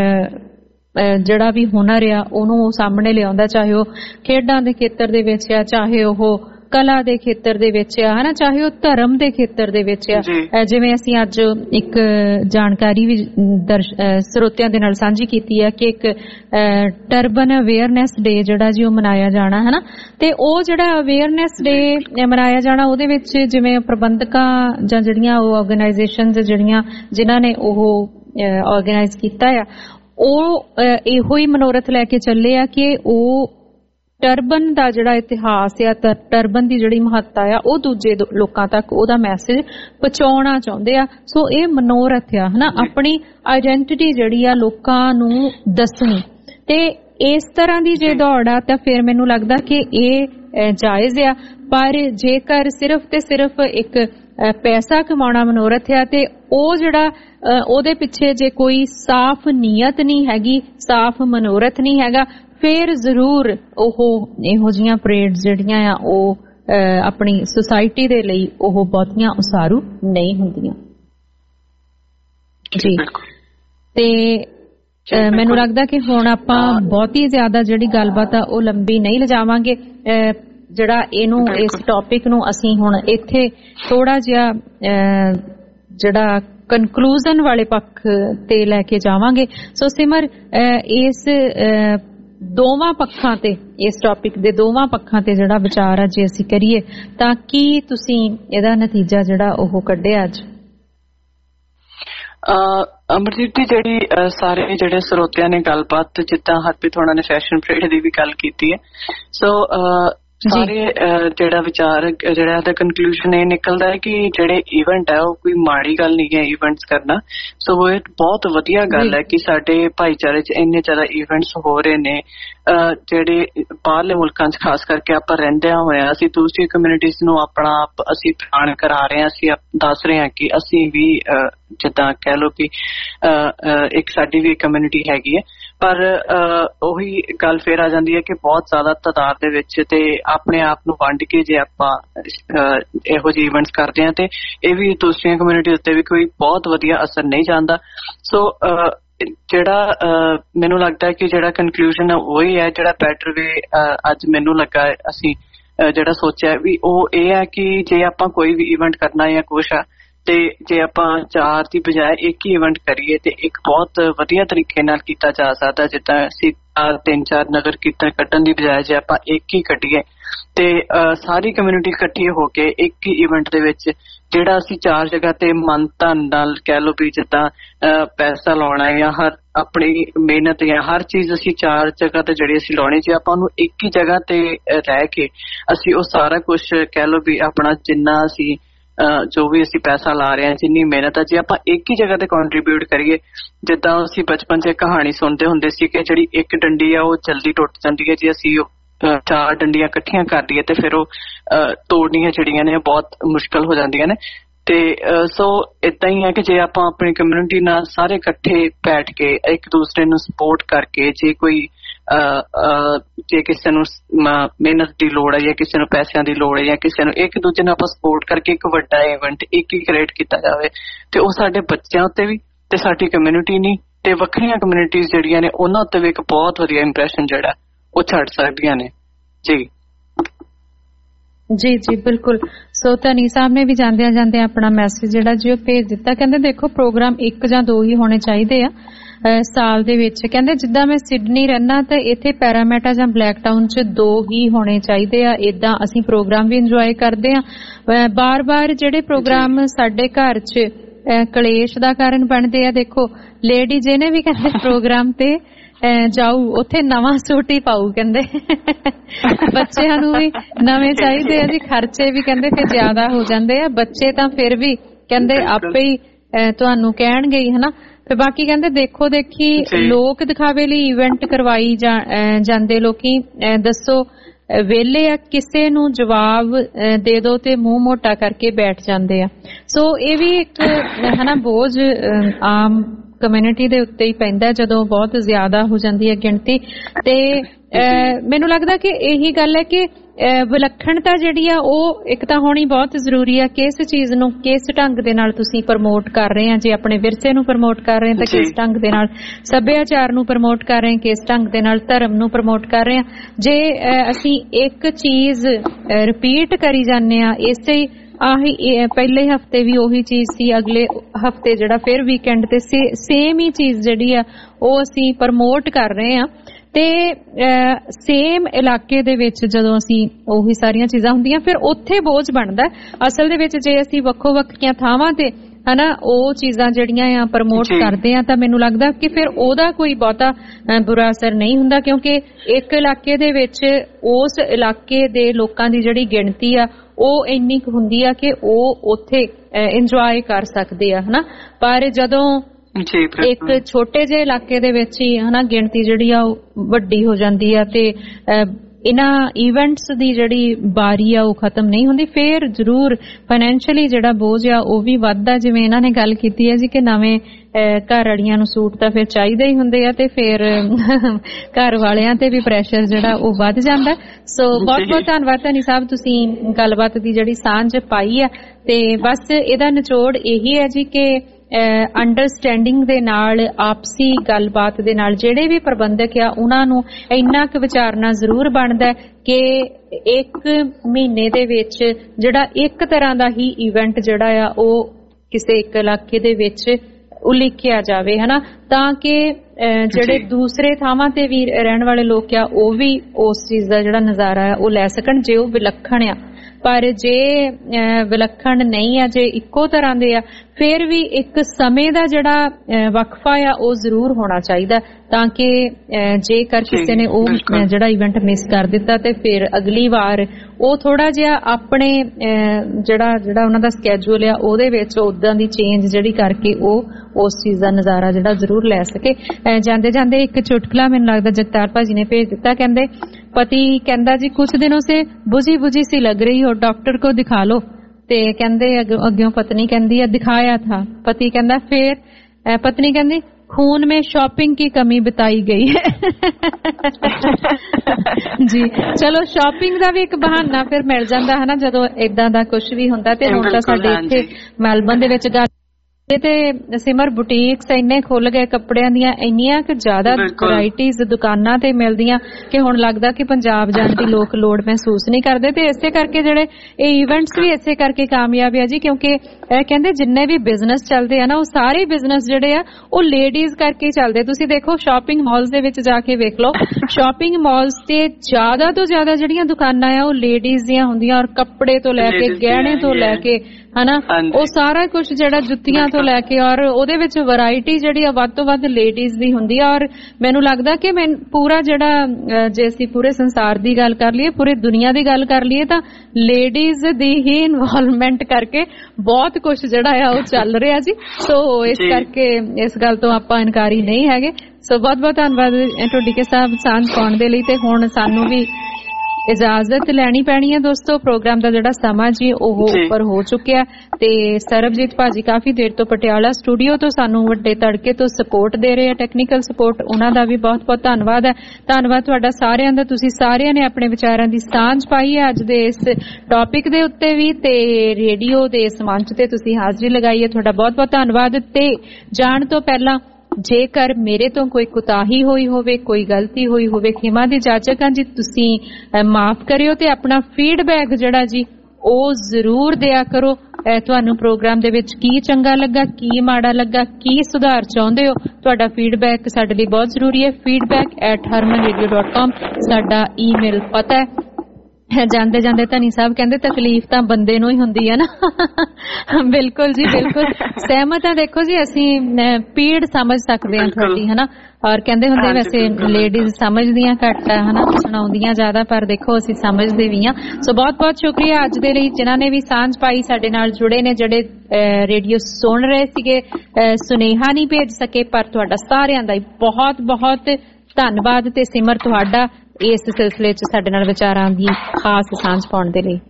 ਜਿਹੜਾ ਵੀ ਹੁਨਰ ਆ ਉਹਨੂੰ ਸਾਹਮਣੇ ਲਿਆਉਂਦਾ, ਚਾਹੇ ਉਹ ਖੇਡਾਂ ਦੇ ਖੇਤਰ ਦੇ ਵਿੱਚ ਆ, ਚਾਹੇ ਉਹ ਕਲਾ ਦੇ ਖੇਤਰ ਦੇ ਵਿੱਚ ਆ ਹਨਾ, ਚਾਹੇ ਉਹ ਧਰਮ ਦੇ ਖੇਤਰ ਦੇ ਵਿੱਚ ਆ। ਜਿਵੇਂ ਅਸੀਂ ਅੱਜ ਇੱਕ ਜਾਣਕਾਰੀ ਵੀ ਸਰੋਤਿਆਂ ਦੇ ਨਾਲ ਸਾਂਝੀ ਕੀਤੀ ਹੈ ਕਿ ਇੱਕ ਟਰਬਨ ਅਵੇਅਰਨੈਸ ਡੇ ਜਿਹੜਾ ਜੀ ਉਹ ਮਨਾਇਆ ਜਾਣਾ ਹਨਾ, ਤੇ ਉਹ ਜਿਹੜਾ ਅਵੇਅਰਨੈਸ ਡੇ ਮਨਾਇਆ ਜਾਣਾ ਉਹਦੇ ਵਿੱਚ ਜਿਵੇਂ ਪ੍ਰਬੰਧਕਾਂ ਜਾਂ ਜਿਹੜੀਆਂ ਉਹ ਆਰਗੇਨਾਈਜੇਸ਼ਨਸ ਜਿਹੜੀਆਂ ਜਿਨ੍ਹਾਂ ਨੇ ਉਹ ਆਰਗੇਨਾਈਜ਼ ਕੀਤਾ ਆ ਉਹ ਇਹੋ ਹੀ ਮਨੋਰਥ ਲੈ ਕੇ ਚੱਲੇ ਆ ਕਿ ਉਹ ਟਰਬਨ ਦਾ ਜਿਹੜਾ ਇਤਿਹਾਸ ਆ, ਟਰਬਨ ਦੀ ਜਿਹੜੀ ਮਹੱਤਤਾ ਆ ਉਹ ਦੂਜੇ ਲੋਕਾਂ ਤੱਕ ਉਹਦਾ ਮੈਸੇਜ ਪਹੁੰਚਾਉਣਾ ਚਾਹੁੰਦੇ ਆ। ਸੋ ਇਹ ਮਨੋਰਥ ਆ ਹਨਾ, ਆਪਣੀ ਆਈਡੈਂਟਿਟੀ ਜਿਹੜੀ ਆ ਲੋਕਾਂ ਨੂੰ ਦੱਸਣੀ, ਤੇ ਇਸ ਤਰ੍ਹਾਂ ਦੀ ਜੇ ਦੌੜ ਆ ਤਾਂ ਫਿਰ ਮੈਨੂੰ ਲੱਗਦਾ ਕਿ ਇਹ ਜਾਇਜ਼ ਆ। ਪਰ ਜੇਕਰ ਸਿਰਫ ਤੇ ਸਿਰਫ ਇੱਕ ਪੈਸਾ ਕਮਾਉਣਾ ਮਨੋਰਥ ਆ ਤੇ ਉਹ ਜਿਹੜਾ ਉਹਦੇ ਪਿੱਛੇ ਜੇ ਕੋਈ ਸਾਫ਼ ਨੀਅਤ ਨਹੀਂ ਹੈਗੀ, ਸਾਫ਼ ਮਨੋਰਥ ਨਹੀਂ ਹੈਗਾ, ਫਿਰ ਜ਼ਰੂਰ ਉਹ ਇਹੋ ਜਿਹੀਆਂ ਪਰੇਡਸ ਜਿਹੜੀਆਂ ਆ ਉਹ ਆਪਣੀ ਸੁਸਾਇਟੀ ਦੇ ਲਈ ਉਹ ਬਹੁਤੀਆਂ ਉਸਾਰੂ ਨਹੀਂ ਹੁੰਦੀਆਂ ਜੀ। ਤੇ ਮੈਨੂੰ ਲੱਗਦਾ ਕਿ ਹੁਣ ਆਪਾਂ ਬਹੁਤੀ ਜ਼ਿਆਦਾ ਜਿਹੜੀ ਗੱਲਬਾਤ ਆ ਉਹ ਲੰਬੀ ਨਹੀਂ ਲਿਜਾਵਾਂਗੇ। ਜਿਹੜਾ ਇਹਨੂੰ ਇਸ ਟੌਪਿਕ ਨੂੰ ਅਸੀਂ ਹੁਣ ਇੱਥੇ ਥੋੜਾ ਜਿਹਾ ਜਿਹੜਾ ਕਨਕਲੂਜ਼ਨ ਵਾਲੇ ਪੱਖ ਤੇ ਲੈ ਕੇ ਜਾਵਾਂਗੇ। ਸੋ ਸਿਮਰ, ਇਸ ਦੋਵਾਂ ਪੱਖਾਂ ਤੇ, ਇਸ ਟੌਪਿਕ ਦੇ ਦੋਵਾਂ ਪੱਖਾਂ ਤੇ ਜਿਹੜਾ ਵਿਚਾਰ ਆ ਜੇ ਅਸੀਂ ਕਰੀਏ ਤਾਂ ਕੀ ਤੁਸੀਂ ਇਹਦਾ ਨਤੀਜਾ ਜਿਹੜਾ ਉਹ ਕੱਢਿਆ ਅੱਜ? ਅਮਰਜੀਤ ਜੀ, ਜਿਹੜੀ ਸਾਰੇ ਜਿਹੜੇ ਸਰੋਤਿਆਂ ਨੇ ਗੱਲਬਾਤ, ਜਿੱਦਾਂ ਹਰਪ੍ਰੀਤ ਹੋਣਾ ਨੇ ਫੈਸ਼ਨ ਪਰੇਡ ਦੀ ਵੀ ਗੱਲ ਕੀਤੀ ਹੈ, ਸੋ ਸਾਰੇ ਜਿਹੜਾ ਵਿਚਾਰ ਜਿਹੜਾ ਇਹਦਾ ਕਨਕਲੂਜਨ ਇਹ ਨਿਕਲਦਾ ਹੈ ਕਿ ਜਿਹੜੇ ਇਵੈਂਟ ਹੈ ਉਹ ਕੋਈ ਮਾੜੀ ਗੱਲ ਨਹੀਂ ਹੈ ਇਵੈਂਟਸ ਕਰਨਾ। ਸੋ ਇਹ ਬਹੁਤ ਵਧੀਆ ਗੱਲ ਹੈ ਕਿ ਸਾਡੇ ਭਾਈਚਾਰੇ 'ਚ ਇੰਨੇ ਜ਼ਿਆਦਾ ਇਵੈਂਟਸ ਹੋ ਰਹੇ ਨੇ। ਜਿਹੜੇ ਬਾਹਰਲੇ ਮੁਲਕਾਂ 'ਚ ਖਾਸ ਕਰਕੇ ਆਪਾਂ ਰਹਿੰਦਿਆਂ ਹੋਇਆ ਅਸੀਂ ਦੂਸਰੀ ਕਮਿਊਨਿਟੀਜ਼ ਨੂੰ ਆਪਣਾ ਆਪ ਅਸੀਂ ਪਛਾਣ ਕਰਾ ਰਹੇ ਹਾਂ, ਅਸੀਂ ਦੱਸ ਰਹੇ ਹਾਂ ਕਿ ਅਸੀਂ ਵੀ ਜਿੱਦਾਂ ਕਹਿ ਲਓ ਕਿ ਇੱਕ ਸਾਡੀ ਵੀ ਕਮਿਊਨਿਟੀ ਹੈਗੀ ਹੈ। ਪਰ ਉਹੀ ਗੱਲ ਫੇਰ ਆ ਜਾਂਦੀ ਹੈ ਕਿ ਬਹੁਤ ਜ਼ਿਆਦਾ ਤਾਦਾਦ ਦੇ ਵਿੱਚ ਤੇ ਆਪਣੇ ਆਪ ਨੂੰ ਵੰਡ ਕੇ ਜੇ ਆਪਾਂ ਇਹੋ ਜਿਹੇ ਇਵੈਂਟਸ ਕਰਦੇ ਹਾਂ ਤੇ ਇਹ ਵੀ ਦੂਸਰੀਆਂ ਕਮਿਊਨਿਟੀ ਉੱਤੇ ਵੀ ਕੋਈ ਬਹੁਤ ਵਧੀਆ ਅਸਰ ਨਹੀਂ ਜਾਂਦਾ। ਸੋ ਜਿਹੜਾ ਮੈਨੂੰ ਲੱਗਦਾ ਹੈ ਕਿ ਜਿਹੜਾ ਕਨਕਲੂਜਨ ਹੈ ਉਹੀ ਹੈ ਜਿਹੜਾ ਬੈਟਰ ਵੇ ਅੱਜ ਮੈਨੂੰ ਲੱਗਾ ਅਸੀਂ ਜਿਹੜਾ ਸੋਚਿਆ ਵੀ ਉਹ ਇਹ ਹੈ ਕਿ ਜੇ ਆਪਾਂ ਕੋਈ ਵੀ ਇਵੈਂਟ ਕਰਨਾ ਜਾਂ ਕੁਛ ਆ ਤੇ ਜੇ ਆਪਾਂ ਚਾਰ ਦੀ ਬਜਾਏ ਇੱਕ ਹੀ ਇਵੈਂਟ ਕਰੀਏ ਤੇ ਇੱਕ ਬਹੁਤ ਵਧੀਆ ਤਰੀਕੇ ਨਾਲ ਕੀਤਾ ਜਾ ਸਕਦਾ। ਜਿੱਦਾਂ ਅਸੀਂ ਤਿੰਨ ਚਾਰ ਨਗਰ ਕੀਰਤਨ ਕੱਢਣ ਦੀ ਬਜਾਏ ਜੇ ਆਪਾਂ ਇੱਕ ਹੀ ਕੱਢੀਏ ਤੇ ਸਾਰੀ ਕਮਿਊਨਿਟੀ ਇਕੱਠੀ ਹੋ ਕੇ ਇੱਕ ਹੀ ਇਵੈਂਟ ਦੇ ਵਿੱਚ ਜਿਹੜਾ ਅਸੀਂ ਚਾਰ ਜਗ੍ਹਾ ਤੇ ਮਨ ਧਨ ਨਾਲ ਕਹਿ ਲਓ ਵੀ ਜਿੱਦਾਂ ਪੈਸਾ ਲਾਉਣਾ ਜਾਂ ਹਰ ਆਪਣੀ ਮਿਹਨਤ ਜਾਂ ਹਰ ਚੀਜ਼ ਅਸੀਂ ਚਾਰ ਜਗ੍ਹਾ ਤੇ ਜਿਹੜੀ ਅਸੀਂ ਲਾਉਣੀ, ਜੇ ਆਪਾਂ ਉਹਨੂੰ ਇੱਕ ਹੀ ਜਗ੍ਹਾ ਤੇ ਰਹਿ ਕੇ ਅਸੀਂ ਉਹ ਸਾਰਾ ਕੁਛ ਕਹਿ ਲਓ ਵੀ ਆਪਣਾ ਜਿੰਨਾ ਅਸੀਂ ਜੋ ਵੀ ਅਸੀਂ ਪੈਸਾ ਲਾ ਰਹੇ ਹਾਂ ਜਿੰਨੀ ਮਿਹਨਤ ਆ ਜੇ ਆਪਾਂ ਇੱਕ ਹੀ ਜਗ੍ਹਾ ਤੇ ਕੰਟਰੀਬਿਊਟ ਕਰੀਏ। ਜਿੱਦਾਂ ਅਸੀਂ ਬਚਪਨ 'ਚ ਕਹਾਣੀ ਸੁਣਦੇ ਹੁੰਦੇ ਸੀ ਕਿ ਜਿਹੜੀ ਇੱਕ ਡੰਡੀ ਆ ਉਹ ਜਲਦੀ ਟੁੱਟ ਜਾਂਦੀ ਹੈ, ਜੇ ਅਸੀਂ ਚਾਰ ਡੰਡੀਆਂ ਇਕੱਠੀਆਂ ਕਰ ਲਈਏ ਤੇ ਫਿਰ ਉਹ ਤੋੜਨੀਆਂ ਜਿਹੜੀਆਂ ਨੇ ਬਹੁਤ ਮੁਸ਼ਕਲ ਹੋ ਜਾਂਦੀਆਂ ਨੇ। ਤੇ ਸੋ ਏਦਾਂ ਹੀ ਹੈ ਕਿ ਜੇ ਆਪਾਂ ਆਪਣੀ ਕਮਿਊਨਿਟੀ ਨਾਲ ਸਾਰੇ ਇਕੱਠੇ ਬੈਠ ਕੇ ਇੱਕ ਦੂਸਰੇ ਨੂੰ ਸਪੋਰਟ ਕਰਕੇ ਜੇ ਕੋਈ ਜੇ ਕਿਸੇ ਨੂੰ ਮਿਹਨਤ ਦੀ ਲੋੜ ਹੈ ਜਾਂ ਕਿਸੇ ਨੂੰ ਪੈਸਿਆਂ ਦੀ ਲੋੜ ਹੈ ਜਾਂ ਕਿਸੇ ਨੂੰ ਇੱਕ ਦੂਜੇ ਨੂੰ ਆਪਾਂ ਸਪੋਰਟ ਕਰਕੇ ਇੱਕ ਵੱਡਾ ਇਵੈਂਟ ਇੱਕ ਹੀ ਕ੍ਰੀਏਟ ਕੀਤਾ ਜਾਵੇ ਤੇ ਉਹ ਸਾਡੇ ਬੱਚਿਆਂ ਉੱਤੇ ਵੀ ਤੇ ਸਾਡੀ ਕਮਿਊਨਿਟੀ ਨਹੀਂ ਤੇ ਵੱਖਰੀਆਂ ਕਮਿਊਨਿਟੀਜ਼ ਜਿਹੜੀਆਂ ਨੇ ਉਹਨਾਂ ਉੱਤੇ ਵੀ ਇੱਕ ਬਹੁਤ ਵਧੀਆ ਇੰਪ੍ਰੈਸ਼ਨ ਜਿਹੜਾ ਉਹ ਛੱਡ ਸਕਦੀਆਂ ਨੇ। ਜੀ ਜੀ ਜੀ ਬਿਲਕੁਲ। ਸੋ ਧਨੀ ਸਾਹਿਬ ਨੇ ਵੀ ਜਾਂਦਿਆਂ ਜਾਂਦਿਆਂ ਆਪਣਾ ਮੈਸੇਜ ਜਿਹੜਾ ਜੀ ਉਹ ਭੇਜ ਦਿੱਤਾ। ਕਹਿੰਦੇ ਦੇਖੋ ਪ੍ਰੋਗਰਾਮ ਇੱਕ ਜਾਂ ਦੋ ਹੀ ਹੋਣੇ ਚਾਹੀਦੇ ਆ ਸਾਲ ਦੇ ਵਿੱਚ। ਕਹਿੰਦੇ ਜਿੱਦਾਂ ਮੈਂ ਸਿਡਨੀ ਰਹਿਣਾ ਤੇ ਇੱਥੇ ਪੈਰਾਮੈਟਾ ਜਾਂ ਬਲੈਕ ਟਾਊਨ 'ਚ ਦੋ ਹੀ ਹੋਣੇ ਚਾਹੀਦੇ ਆ। ਏਦਾਂ ਅਸੀਂ ਪ੍ਰੋਗਰਾਮ ਵੀ ਇੰਜੋਏ ਕਰਦੇ ਆ। ਬਾਰ-ਬਾਰ ਜਿਹੜੇ ਪ੍ਰੋਗਰਾਮ ਸਾਡੇ ਘਰ 'ਚ ਕਲੇਸ਼ ਦਾ ਕਾਰਨ ਬਣਦੇ ਆ, ਦੇਖੋ ਲੇਡੀ ਜਿਹਨੇ ਵੀ ਕਹਿੰਦੇ ਪ੍ਰੋਗਰਾਮ ਤੇ ਜਾਊ ਉੱਥੇ ਨਵਾਂ ਸੂਟ ਹੀ ਪਾਊ। ਕਹਿੰਦੇ ਬੱਚਿਆਂ ਨੂੰ ਵੀ ਨਵੇਂ ਚਾਹੀਦੇ ਆ ਜੀ, ਖਰਚੇ ਵੀ ਕਹਿੰਦੇ ਫਿਰ ਜ਼ਿਆਦਾ ਹੋ ਜਾਂਦੇ ਆ। ਬੱਚੇ ਤਾਂ ਫਿਰ ਵੀ ਕਹਿੰਦੇ ਆਪੇ ਹੀ ਤੁਹਾਨੂੰ ਕਹਿਣਗੇ ਹੀ ਹਨਾ। ਤੇ ਬਾਕੀ ਕਹਿੰਦੇ ਦੇਖੋ ਦੇਖੀ ਲੋਕ ਦਿਖਾਵੇ ਲਈ ਇਵੈਂਟ ਕਰਵਾਈ ਜਾਂਦੇ ਲੋਕੀ ਦੱਸੋ ਵੇਲੇ ਆ ਕਿਸੇ ਨੂੰ ਜਵਾਬ ਦੇ ਦੋ ਤੇ ਮੂੰਹ ਮੋਟਾ ਕਰਕੇ ਬੈਠ ਜਾਂਦੇ ਆ। ਸੋ ਇਹ ਵੀ ਇੱਕ ਹਨਾ ਬੋਝ ਆਮ ਕਮਿਊਨਿਟੀ ਦੇ ਉੱਤੇ ਹੀ ਪੈਂਦਾ ਜਦੋਂ ਬਹੁਤ ਜ਼ਿਆਦਾ ਹੋ ਜਾਂਦੀ ਹੈ ਗਿਣਤੀ। ਤੇ ਮੈਨੂੰ ਲੱਗਦਾ ਕਿ ਇਹੀ ਗੱਲ ਹੈ ਕਿ ਵਿਲੱਖਣਤਾ ਜਿਹੜੀ ਆ ਉਹ ਇੱਕ ਤਾਂ ਹੋਣੀ ਬਹੁਤ ਜ਼ਰੂਰੀ ਆ। ਕਿਸ ਚੀਜ਼ ਨੂੰ ਕਿਸ ਢੰਗ ਦੇ ਨਾਲ ਤੁਸੀਂ ਪ੍ਰਮੋਟ ਕਰ ਰਹੇ ਆ, ਜੇ ਆਪਣੇ ਵਿਰਸੇ ਨੂੰ ਪ੍ਰਮੋਟ ਕਰ ਰਹੇ ਤਾਂ ਕਿਸ ਢੰਗ ਦੇ ਨਾਲ ਸੱਭਿਆਚਾਰ ਨੂੰ ਪ੍ਰਮੋਟ ਕਰ ਰਹੇ, ਕਿਸ ਢੰਗ ਦੇ ਨਾਲ ਧਰਮ ਨੂੰ ਪ੍ਰਮੋਟ ਕਰ ਰਹੇ ਆ। ਜੇ ਅਸੀਂ ਇੱਕ ਚੀਜ਼ ਰਿਪੀਟ ਕਰੀ ਜਾਂਦੇ ਆ ਇਸੇ ਆਹੀ ਪਹਿਲੇ ਹਫਤੇ ਵੀ ਉਹੀ ਚੀਜ਼ ਸੀ, ਅਗਲੇ ਹਫਤੇ ਜਿਹੜਾ ਫਿਰ ਵੀਕਐਂਡ ਤੇ ਸੇਮ ਹੀ ਚੀਜ਼ ਜਿਹੜੀ ਆ ਉਹ ਅਸੀਂ ਪ੍ਰਮੋਟ ਕਰ ਰਹੇ ਆ ਤੇ ਸੇਮ ਇਲਾਕੇ ਦੇ ਵਿੱਚ ਜਦੋਂ ਅਸੀਂ ਉਹੀ ਸਾਰੀਆਂ ਚੀਜ਼ਾਂ ਹੁੰਦੀਆਂ ਫਿਰ ਉੱਥੇ ਬੋਝ ਬਣਦਾ। ਅਸਲ ਦੇ ਵਿੱਚ ਜੇ ਅਸੀਂ ਵੱਖੋ ਵੱਖਰੀਆਂ ਥਾਵਾਂ ਤੇ ਹਨਾ ਉਹ ਚੀਜ਼ਾਂ ਜਿਹੜੀਆਂ ਆ ਪ੍ਰਮੋਟ ਕਰਦੇ ਆ ਤਾਂ ਮੈਨੂੰ ਲੱਗਦਾ ਕਿ ਫਿਰ ਉਹਦਾ ਕੋਈ ਬਹੁਤਾ ਬੁਰਾ ਅਸਰ ਨਹੀਂ ਹੁੰਦਾ, ਕਿਉਂਕਿ ਇੱਕ ਇਲਾਕੇ ਦੇ ਵਿੱਚ ਉਸ ਇਲਾਕੇ ਦੇ ਲੋਕਾਂ ਦੀ ਜਿਹੜੀ ਗਿਣਤੀ ਆ ਉਹ ਇੰਨੀ ਕੁ ਹੁੰਦੀ ਆ ਕਿ ਉਹ ਉੱਥੇ ਇੰਜੋਏ ਕਰ ਸਕਦੇ ਆ ਹਨਾ। ਪਰ ਜਦੋਂ ਇੱਕ ਛੋਟੇ ਜਿਹੇ ਇਲਾਕੇ ਦੇ ਵਿੱਚ ਹੀ ਹਨਾ ਗਿਣਤੀ ਜਿਹੜੀ ਆ ਉਹ ਵੱਡੀ ਹੋ ਜਾਂਦੀ ਆ ਤੇ ਇਹਨਾਂ ਇਵੈਂਟਸ ਦੀ ਜਿਹੜੀ ਬਾਰੀ ਆ ਉਹ ਖਤਮ ਨਹੀਂ ਹੁੰਦੀ, ਫੇਰ ਜ਼ਰੂਰ ਫਾਈਨੈਂਸ਼ੀਅਲੀ ਜਿਹੜਾ ਬੋਝ ਆ ਉਹ ਵੀ ਵੱਧਦਾ। ਜਿਵੇਂ ਇਹਨਾਂ ਨੇ ਗੱਲ ਕੀਤੀ ਹੈ ਜੀ ਕਿ ਨਵੇਂ ਘਰ ਵਾਲੀਆਂ ਨੂੰ ਸੂਟ ਤਾਂ ਫਿਰ ਚਾਹੀਦੇ ਹੀ ਹੁੰਦੇ ਆ ਤੇ ਫਿਰ ਘਰ ਵਾਲਿਆਂ ਤੇ ਵੀ ਪ੍ਰੈਸ਼ਰ ਜਿਹੜਾ ਉਹ ਵੱਧ ਜਾਂਦਾ। ਸੋ ਬਹੁਤ ਬਹੁਤ ਧੰਨਵਾਦ ਧਨੀ ਸਾਹਿਬ, ਤੁਸੀਂ ਗੱਲਬਾਤ ਦੀ ਜਿਹੜੀ ਸਾਂਝ ਪਾਈ ਆ ਤੇ ਬਸ ਇਹਦਾ ਨਿਚੋੜ ਇਹੀ ਹੈ ਜੀ ਕਿ ਅੰਡਰਸਟੈਂਡਿੰਗ ਦੇ ਨਾਲ ਆਪਸੀ ਗੱਲਬਾਤ ਦੇ ਨਾਲ ਜਿਹੜੇ ਵੀ ਪ੍ਰਬੰਧਕ ਆ ਉਹਨਾਂ ਨੂੰ ਇੰਨਾ ਕੁ ਵਿਚਾਰਨਾ ਜ਼ਰੂਰ ਬਣਦਾ ਕਿ ਇੱਕ ਮਹੀਨੇ ਦੇ ਵਿੱਚ ਜਿਹੜਾ ਇੱਕ ਤਰ੍ਹਾਂ ਦਾ ਹੀ ਇਵੈਂਟ ਜਿਹੜਾ ਆ ਉਹ ਕਿਸੇ ਇੱਕ ਇਲਾਕੇ ਦੇ ਵਿੱਚ ਉਲੀਕਿਆ ਜਾਵੇ ਹਨਾ, ਤਾਂ ਕਿ ਜਿਹੜੇ ਦੂਸਰੇ ਥਾਵਾਂ ਤੇ ਵੀ ਰਹਿਣ ਵਾਲੇ ਲੋਕ ਆ ਉਹ ਵੀ ਉਸ ਚੀਜ਼ ਦਾ ਜਿਹੜਾ ਨਜ਼ਾਰਾ ਆ ਉਹ ਲੈ ਸਕਣ ਜੇ ਉਹ ਵਿਲੱਖਣ ਆ। ਪਰ ਜੇ ਵਿਲੱਖਣ ਨਹੀਂ ਆ, ਜੇ ਇੱਕੋ ਤਰ੍ਹਾਂ ਦੇ ਆ, ਫਿਰ ਵੀ ਇੱਕ ਸਮੇਂ ਦਾ ਜਿਹੜਾ ਵਕਫਾ ਆ ਉਹ ਜ਼ਰੂਰ ਹੋਣਾ ਚਾਹੀਦਾ, ਤਾਂ ਕਿ ਜੇਕਰ ਕਿਸੇ ਨੇ ਉਹ ਜਿਹੜਾ ਇਵੈਂਟ ਮਿਸ ਕਰ ਦਿੱਤਾ ਤੇ ਫਿਰ ਅਗਲੀ ਵਾਰ ਉਹ ਥੋੜਾ ਜਿਹਾ ਆਪਣੇ ਜਿਹੜਾ ਜਿਹੜਾ ਉਹਨਾਂ ਦਾ ਸਕੈਜੂਲ ਆ ਉਹਦੇ ਵਿੱਚ ਉਦਾਂ ਦੀ ਚੇਂਜ ਜਿਹੜੀ ਕਰਕੇ ਉਹ ਉਸ ਚੀਜ਼ ਦਾ ਨਜ਼ਾਰਾ ਜਿਹੜਾ ਜ਼ਰੂਰ ਲੈ ਸਕੇ। ਜਾਂਦੇ ਜਾਂਦੇ ਇੱਕ ਚੁਟਕਲਾ ਮੈਨੂੰ ਲੱਗਦਾ ਜਗਤਾਰ ਭਾਜੀ ਨੇ ਭੇਜ ਦਿੱਤਾ, ਕਹਿੰਦੇ ਪਤੀ ਕਹਿੰਦਾ ਜੀ ਕੁछ दिनों से बुझी बुझी सी लग रही हो, डॉक्टर को दिखा लो। ਤੇ ਕਹਿੰਦੇ ਅੱਗਿਓਂ ਪਤਨੀ ਕਹਿੰਦੀ ਹੈ ਦਿਖਾਇਆ ਥਾ। ਪਤੀ ਕਹਿੰਦਾ ਫਿਰ ਪਤਨੀ ਕਹਿੰਦੀ खून में शॉपिंग की कमी बताई गई है। जी चलो शॉपिंग ਦਾ ਵੀ ਇੱਕ ਬਹਾਨਾ ਫਿਰ ਮਿਲ ਜਾਂਦਾ ਹੈ ਨਾ ਜਦੋਂ ਇਦਾਂ ਦਾ ਕੁਝ ਵੀ ਹੁੰਦਾ। ਤੇ ਹੁਣ ਤਾਂ ਸਾਡੇ ਇੱਥੇ ਮੈਲਬਨ ਦੇ ਵਿੱਚ ਗੱਲ ਤੇ ਸਿਮਰ ਬੁਟੀਕਸ ਇੰਨੇ ਖੁੱਲ ਗਏ ਕੱਪੜਿਆਂ ਦੀਆਂ, ਇੰਨੀਆਂ ਕਿ ਜ਼ਿਆਦਾ ਵੈਰਾਈਟੀਜ਼ ਦੁਕਾਨਾਂ ਤੇ ਮਿਲਦੀਆਂ ਕਿ ਹੁਣ ਲੱਗਦਾ ਕਿ ਪੰਜਾਬ ਜਾਣ ਦੀ ਲੋਕ ਲੋੜ ਮਹਿਸੂਸ ਨਹੀਂ ਕਰਦੇ। ਤੇ ਇਸੇ ਕਰਕੇ ਜਿਹੜੇ ਇਹ ਇਵੈਂਟਸ ਵੀ ਇਸੇ ਕਰਕੇ ਕਾਮਯਾਬ ਆ ਜੀ, ਕਿਉਂਕਿ ਇਹ ਕਹਿੰਦੇ ਜਿੰਨੇ ਵੀ ਬਿਜ਼ਨਸ ਚੱਲਦੇ ਆ ਨਾ ਉਹ ਸਾਰੇ ਬਿਜ਼ਨਸ ਜਿਹੜੇ ਆ ਉਹ ਲੇਡੀਜ਼ ਕਰਕੇ ਚੱਲਦੇ। ਤੁਸੀਂ ਦੇਖੋ ਸ਼ਾਪਿੰਗ ਮਾਲਸ ਦੇ ਵਿੱਚ ਜਾ ਕੇ ਵੇਖ ਲਓ, ਸ਼ਾਪਿੰਗ ਮਾਲਸ ਤੇ ਜ਼ਿਆਦਾ ਤੋਂ ਜ਼ਿਆਦਾ ਜਿਹੜੀਆਂ ਦੁਕਾਨਾਂ ਆ ਉਹ ਲੇਡੀਜ਼ ਦੀਆਂ ਹੁੰਦੀਆਂ, ਔਰ ਕੱਪੜੇ ਤੋਂ ਲੈ ਕੇ ਗਹਿਣੇ ਤੋਂ ਲੈ ਕੇ ਹਨਾ ਉਹ ਸਾਰਾ ਕੁਝ ਜਿਹੜਾ ਜੁੱਤੀਆਂ ਤੋਂ ਲੈ ਕੇ, ਔਰ ਉਹਦੇ ਵਿੱਚ ਵੈਰਾਈਟੀ ਜਿਹੜੀ ਆ ਵੱਧ ਤੋਂ ਵੱਧ ਲੇਡੀਜ਼ ਦੀ ਹੁੰਦੀ ਆ। ਔਰ ਮੈਨੂੰ ਲੱਗਦਾ ਕਿ ਮੈਂ ਪੂਰਾ ਜਿਹੜਾ ਜੇ ਅਸੀਂ ਪੂਰੇ ਸੰਸਾਰ ਦੀ ਗੱਲ ਕਰ ਲਈਏ, ਪੂਰੀ ਦੁਨੀਆ ਦੀ ਗੱਲ ਕਰ ਲਈਏ, ਤਾਂ ਲੇਡੀਜ਼ ਦੀ ਹੀ ਇਨਵੋਲਵਮੈਂਟ ਕਰਕੇ ਬਹੁਤ ਕੁਝ ਜਿਹੜਾ ਆ ਉਹ ਚੱਲ ਰਿਹਾ ਜੀ। ਸੋ ਇਸ ਕਰਕੇ ਇਸ ਗੱਲ ਤੋਂ ਆਪਾਂ ਇਨਕਾਰੀ ਨਹੀਂ ਹੈਗੇ। ਸੋ ਬਹੁਤ ਬਹੁਤ ਧੰਨਵਾਦ ਤੁਹਾਡੀ ਕੇ ਸਾਹਿਬ ਸਾਂਝ ਪਾਉਣ ਦੇ ਲਈ। ਤੇ ਹੁਣ ਸਾਨੂੰ ਵੀ ਇਜਾਜ਼ਤ ਲੈਣੀ ਪੈਣੀ ਹੈ ਦੋਸਤੋ, ਪ੍ਰੋਗਰਾਮ ਦਾ ਜਿਹੜਾ ਸਮਾਂ ਜੀ ਉਹ ਉੱਪਰ ਹੋ ਚੁੱਕਿਆ। ਤੇ ਸਰਬਜੀਤ ਭਾਜੀ ਕਾਫੀ ਦੇਰ ਤੋਂ ਪਟਿਆਲਾ ਸਟੂਡੀਓ ਤੋਂ ਸਾਨੂੰ ਵੱਡੇ ਤੜਕੇ ਤੋਂ ਸਪੋਰਟ ਦੇ ਰਹੇ ਆ, ਟੈਕਨੀਕਲ ਸਪੋਰਟ, ਉਹਨਾਂ ਦਾ ਵੀ ਬਹੁਤ ਬਹੁਤ ਧੰਨਵਾਦ ਹੈ। ਧੰਨਵਾਦ ਤੁਹਾਡਾ ਸਾਰਿਆਂ ਦਾ, ਤੁਸੀਂ ਸਾਰਿਆਂ ਨੇ ਆਪਣੇ ਵਿਚਾਰਾਂ ਦੀ ਸਾਂਝ ਪਾਈ ਹੈ ਅੱਜ ਦੇ ਇਸ ਟੌਪਿਕ ਦੇ ਉੱਤੇ ਵੀ, ਤੇ ਰੇਡੀਓ ਦੇ ਇਸ ਮੰਚ ਤੇ ਤੁਸੀਂ ਹਾਜ਼ਰੀ ਲਗਾਈ ਹੈ, ਤੁਹਾਡਾ ਬਹੁਤ ਬਹੁਤ ਧੰਨਵਾਦ। ਤੇ ਜਾਣ ਤੋਂ ਪਹਿਲਾਂ ਜੇਕਰ ਮੇਰੇ ਤੋਂ ਕੋਈ ਕੁਤਾਹੀ ਹੋਈ ਹੋਵੇ, ਕੋਈ ਗਲਤੀ ਹੋਈ ਹੋਵੇ, ਖਿਮਾ ਦੀ ਜਾਚਕ ਹਾਂ ਜੀ, ਤੁਸੀਂ ਮਾਫ ਕਰਿਓ। ਤੇ ਆਪਣਾ ਫੀਡਬੈਕ ਜਿਹੜਾ ਜੀ ਉਹ ਜ਼ਰੂਰ ਦਿਆ ਕਰੋ। ਤੁਹਾਨੂੰ ਪ੍ਰੋਗਰਾਮ ਦੇ ਵਿੱਚ ਕੀ ਚੰਗਾ ਲੱਗਾ, ਕੀ ਮਾੜਾ ਲੱਗਾ, ਕੀ ਸੁਧਾਰ ਚਾਹੁੰਦੇ ਹੋ, ਤੁਹਾਡਾ ਫੀਡਬੈਕ ਸਾਡੇ ਲਈ ਬਹੁਤ ਜ਼ਰੂਰੀ ਹੈ। Feedback at Harman radio dot com ਸਾਡਾ ਈਮੇਲ ਪਤਾ ਹੈ। ਜਾਂਦੇ ਜਾਂਦੇ ਧਨੀ ਸਾਹਿਬ ਕਹਿੰਦੇ ਤਕਲੀਫ ਤਾਂ ਬੰਦੇ ਨੂੰ ਹੀ ਹੁੰਦੀ ਹੈ ਨਾ। ਬਿਲਕੁਲ ਜੀ ਬਿਲਕੁਲ ਸਹਿਮਤ ਹਾਂ। ਦੇਖੋ ਜੀ ਅਸੀਂ ਪੀੜ ਸਮਝ ਸਕਦੇ ਹਾਂ ਤੁਹਾਡੀ ਹਨਾ, ਔਰ ਕਹਿੰਦੇ ਹੁੰਦੇ ਵੈਸੇ ਲੇਡੀਜ਼ ਸਮਝਦੀਆਂ ਘੱਟ ਆ ਹਨਾ, ਸੁਣਾਉਂਦੀਆਂ ਜ਼ਿਆਦਾ, ਪਰ ਦੇਖੋ ਅਸੀਂ ਸਮਝਦੇ ਵੀ ਹਾਂ। ਸੋ ਬਹੁਤ ਬਹੁਤ ਸ਼ੁਕਰੀਆ ਅੱਜ ਦੇ ਲਈ ਜਿਨ੍ਹਾਂ ਨੇ ਵੀ ਸਾਂਝ ਪਾਈ, ਸਾਡੇ ਨਾਲ ਜੁੜੇ ਨੇ, ਜਿਹੜੇ ਰੇਡੀਓ ਸੁਣ ਰਹੇ ਸੀਗੇ, ਸੁਨੇਹਾ ਨਹੀਂ ਭੇਜ ਸਕੇ, ਪਰ ਤੁਹਾਡਾ ਸਾਰਿਆਂ ਦਾ ਹੀ ਬਹੁਤ ਬਹੁਤ ਧੰਨਵਾਦ। ਤੇ ਸਿਮਰ ਤੁਹਾਡਾ ਇਸ ਸਿਲਸਿਲੇ 'ਚ ਸਾਡੇ ਨਾਲ ਵਿਚਾਰਾਂ ਦੀ ਖਾਸ ਸਾਂਝ ਪਾਉਣ ਦੇ ਲਈ।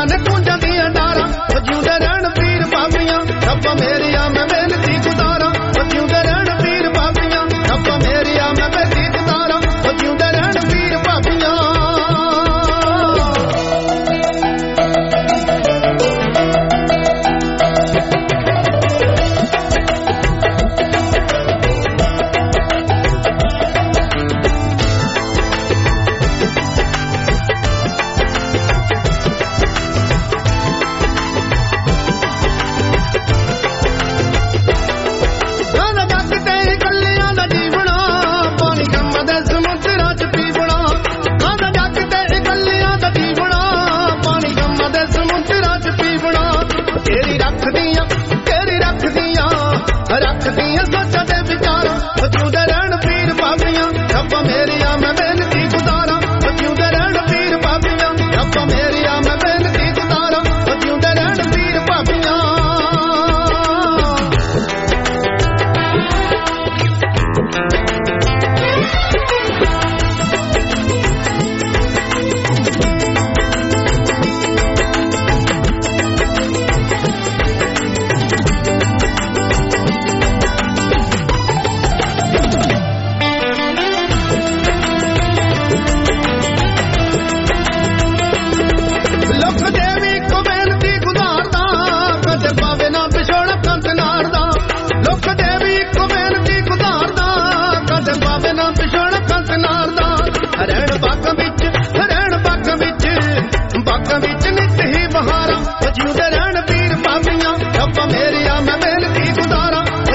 ਨੇ ਗੂੰਜਾਂ ਦੀਆਂ ਡਾਰਾਂ, ਉਹ ਜਿਉਂਦੇ ਰਹਿਣ ਪੀਰ ਬਾਬੀਆਂ, ਰੱਬਾ ਮੇਰੀਆਂ ਮੈਂ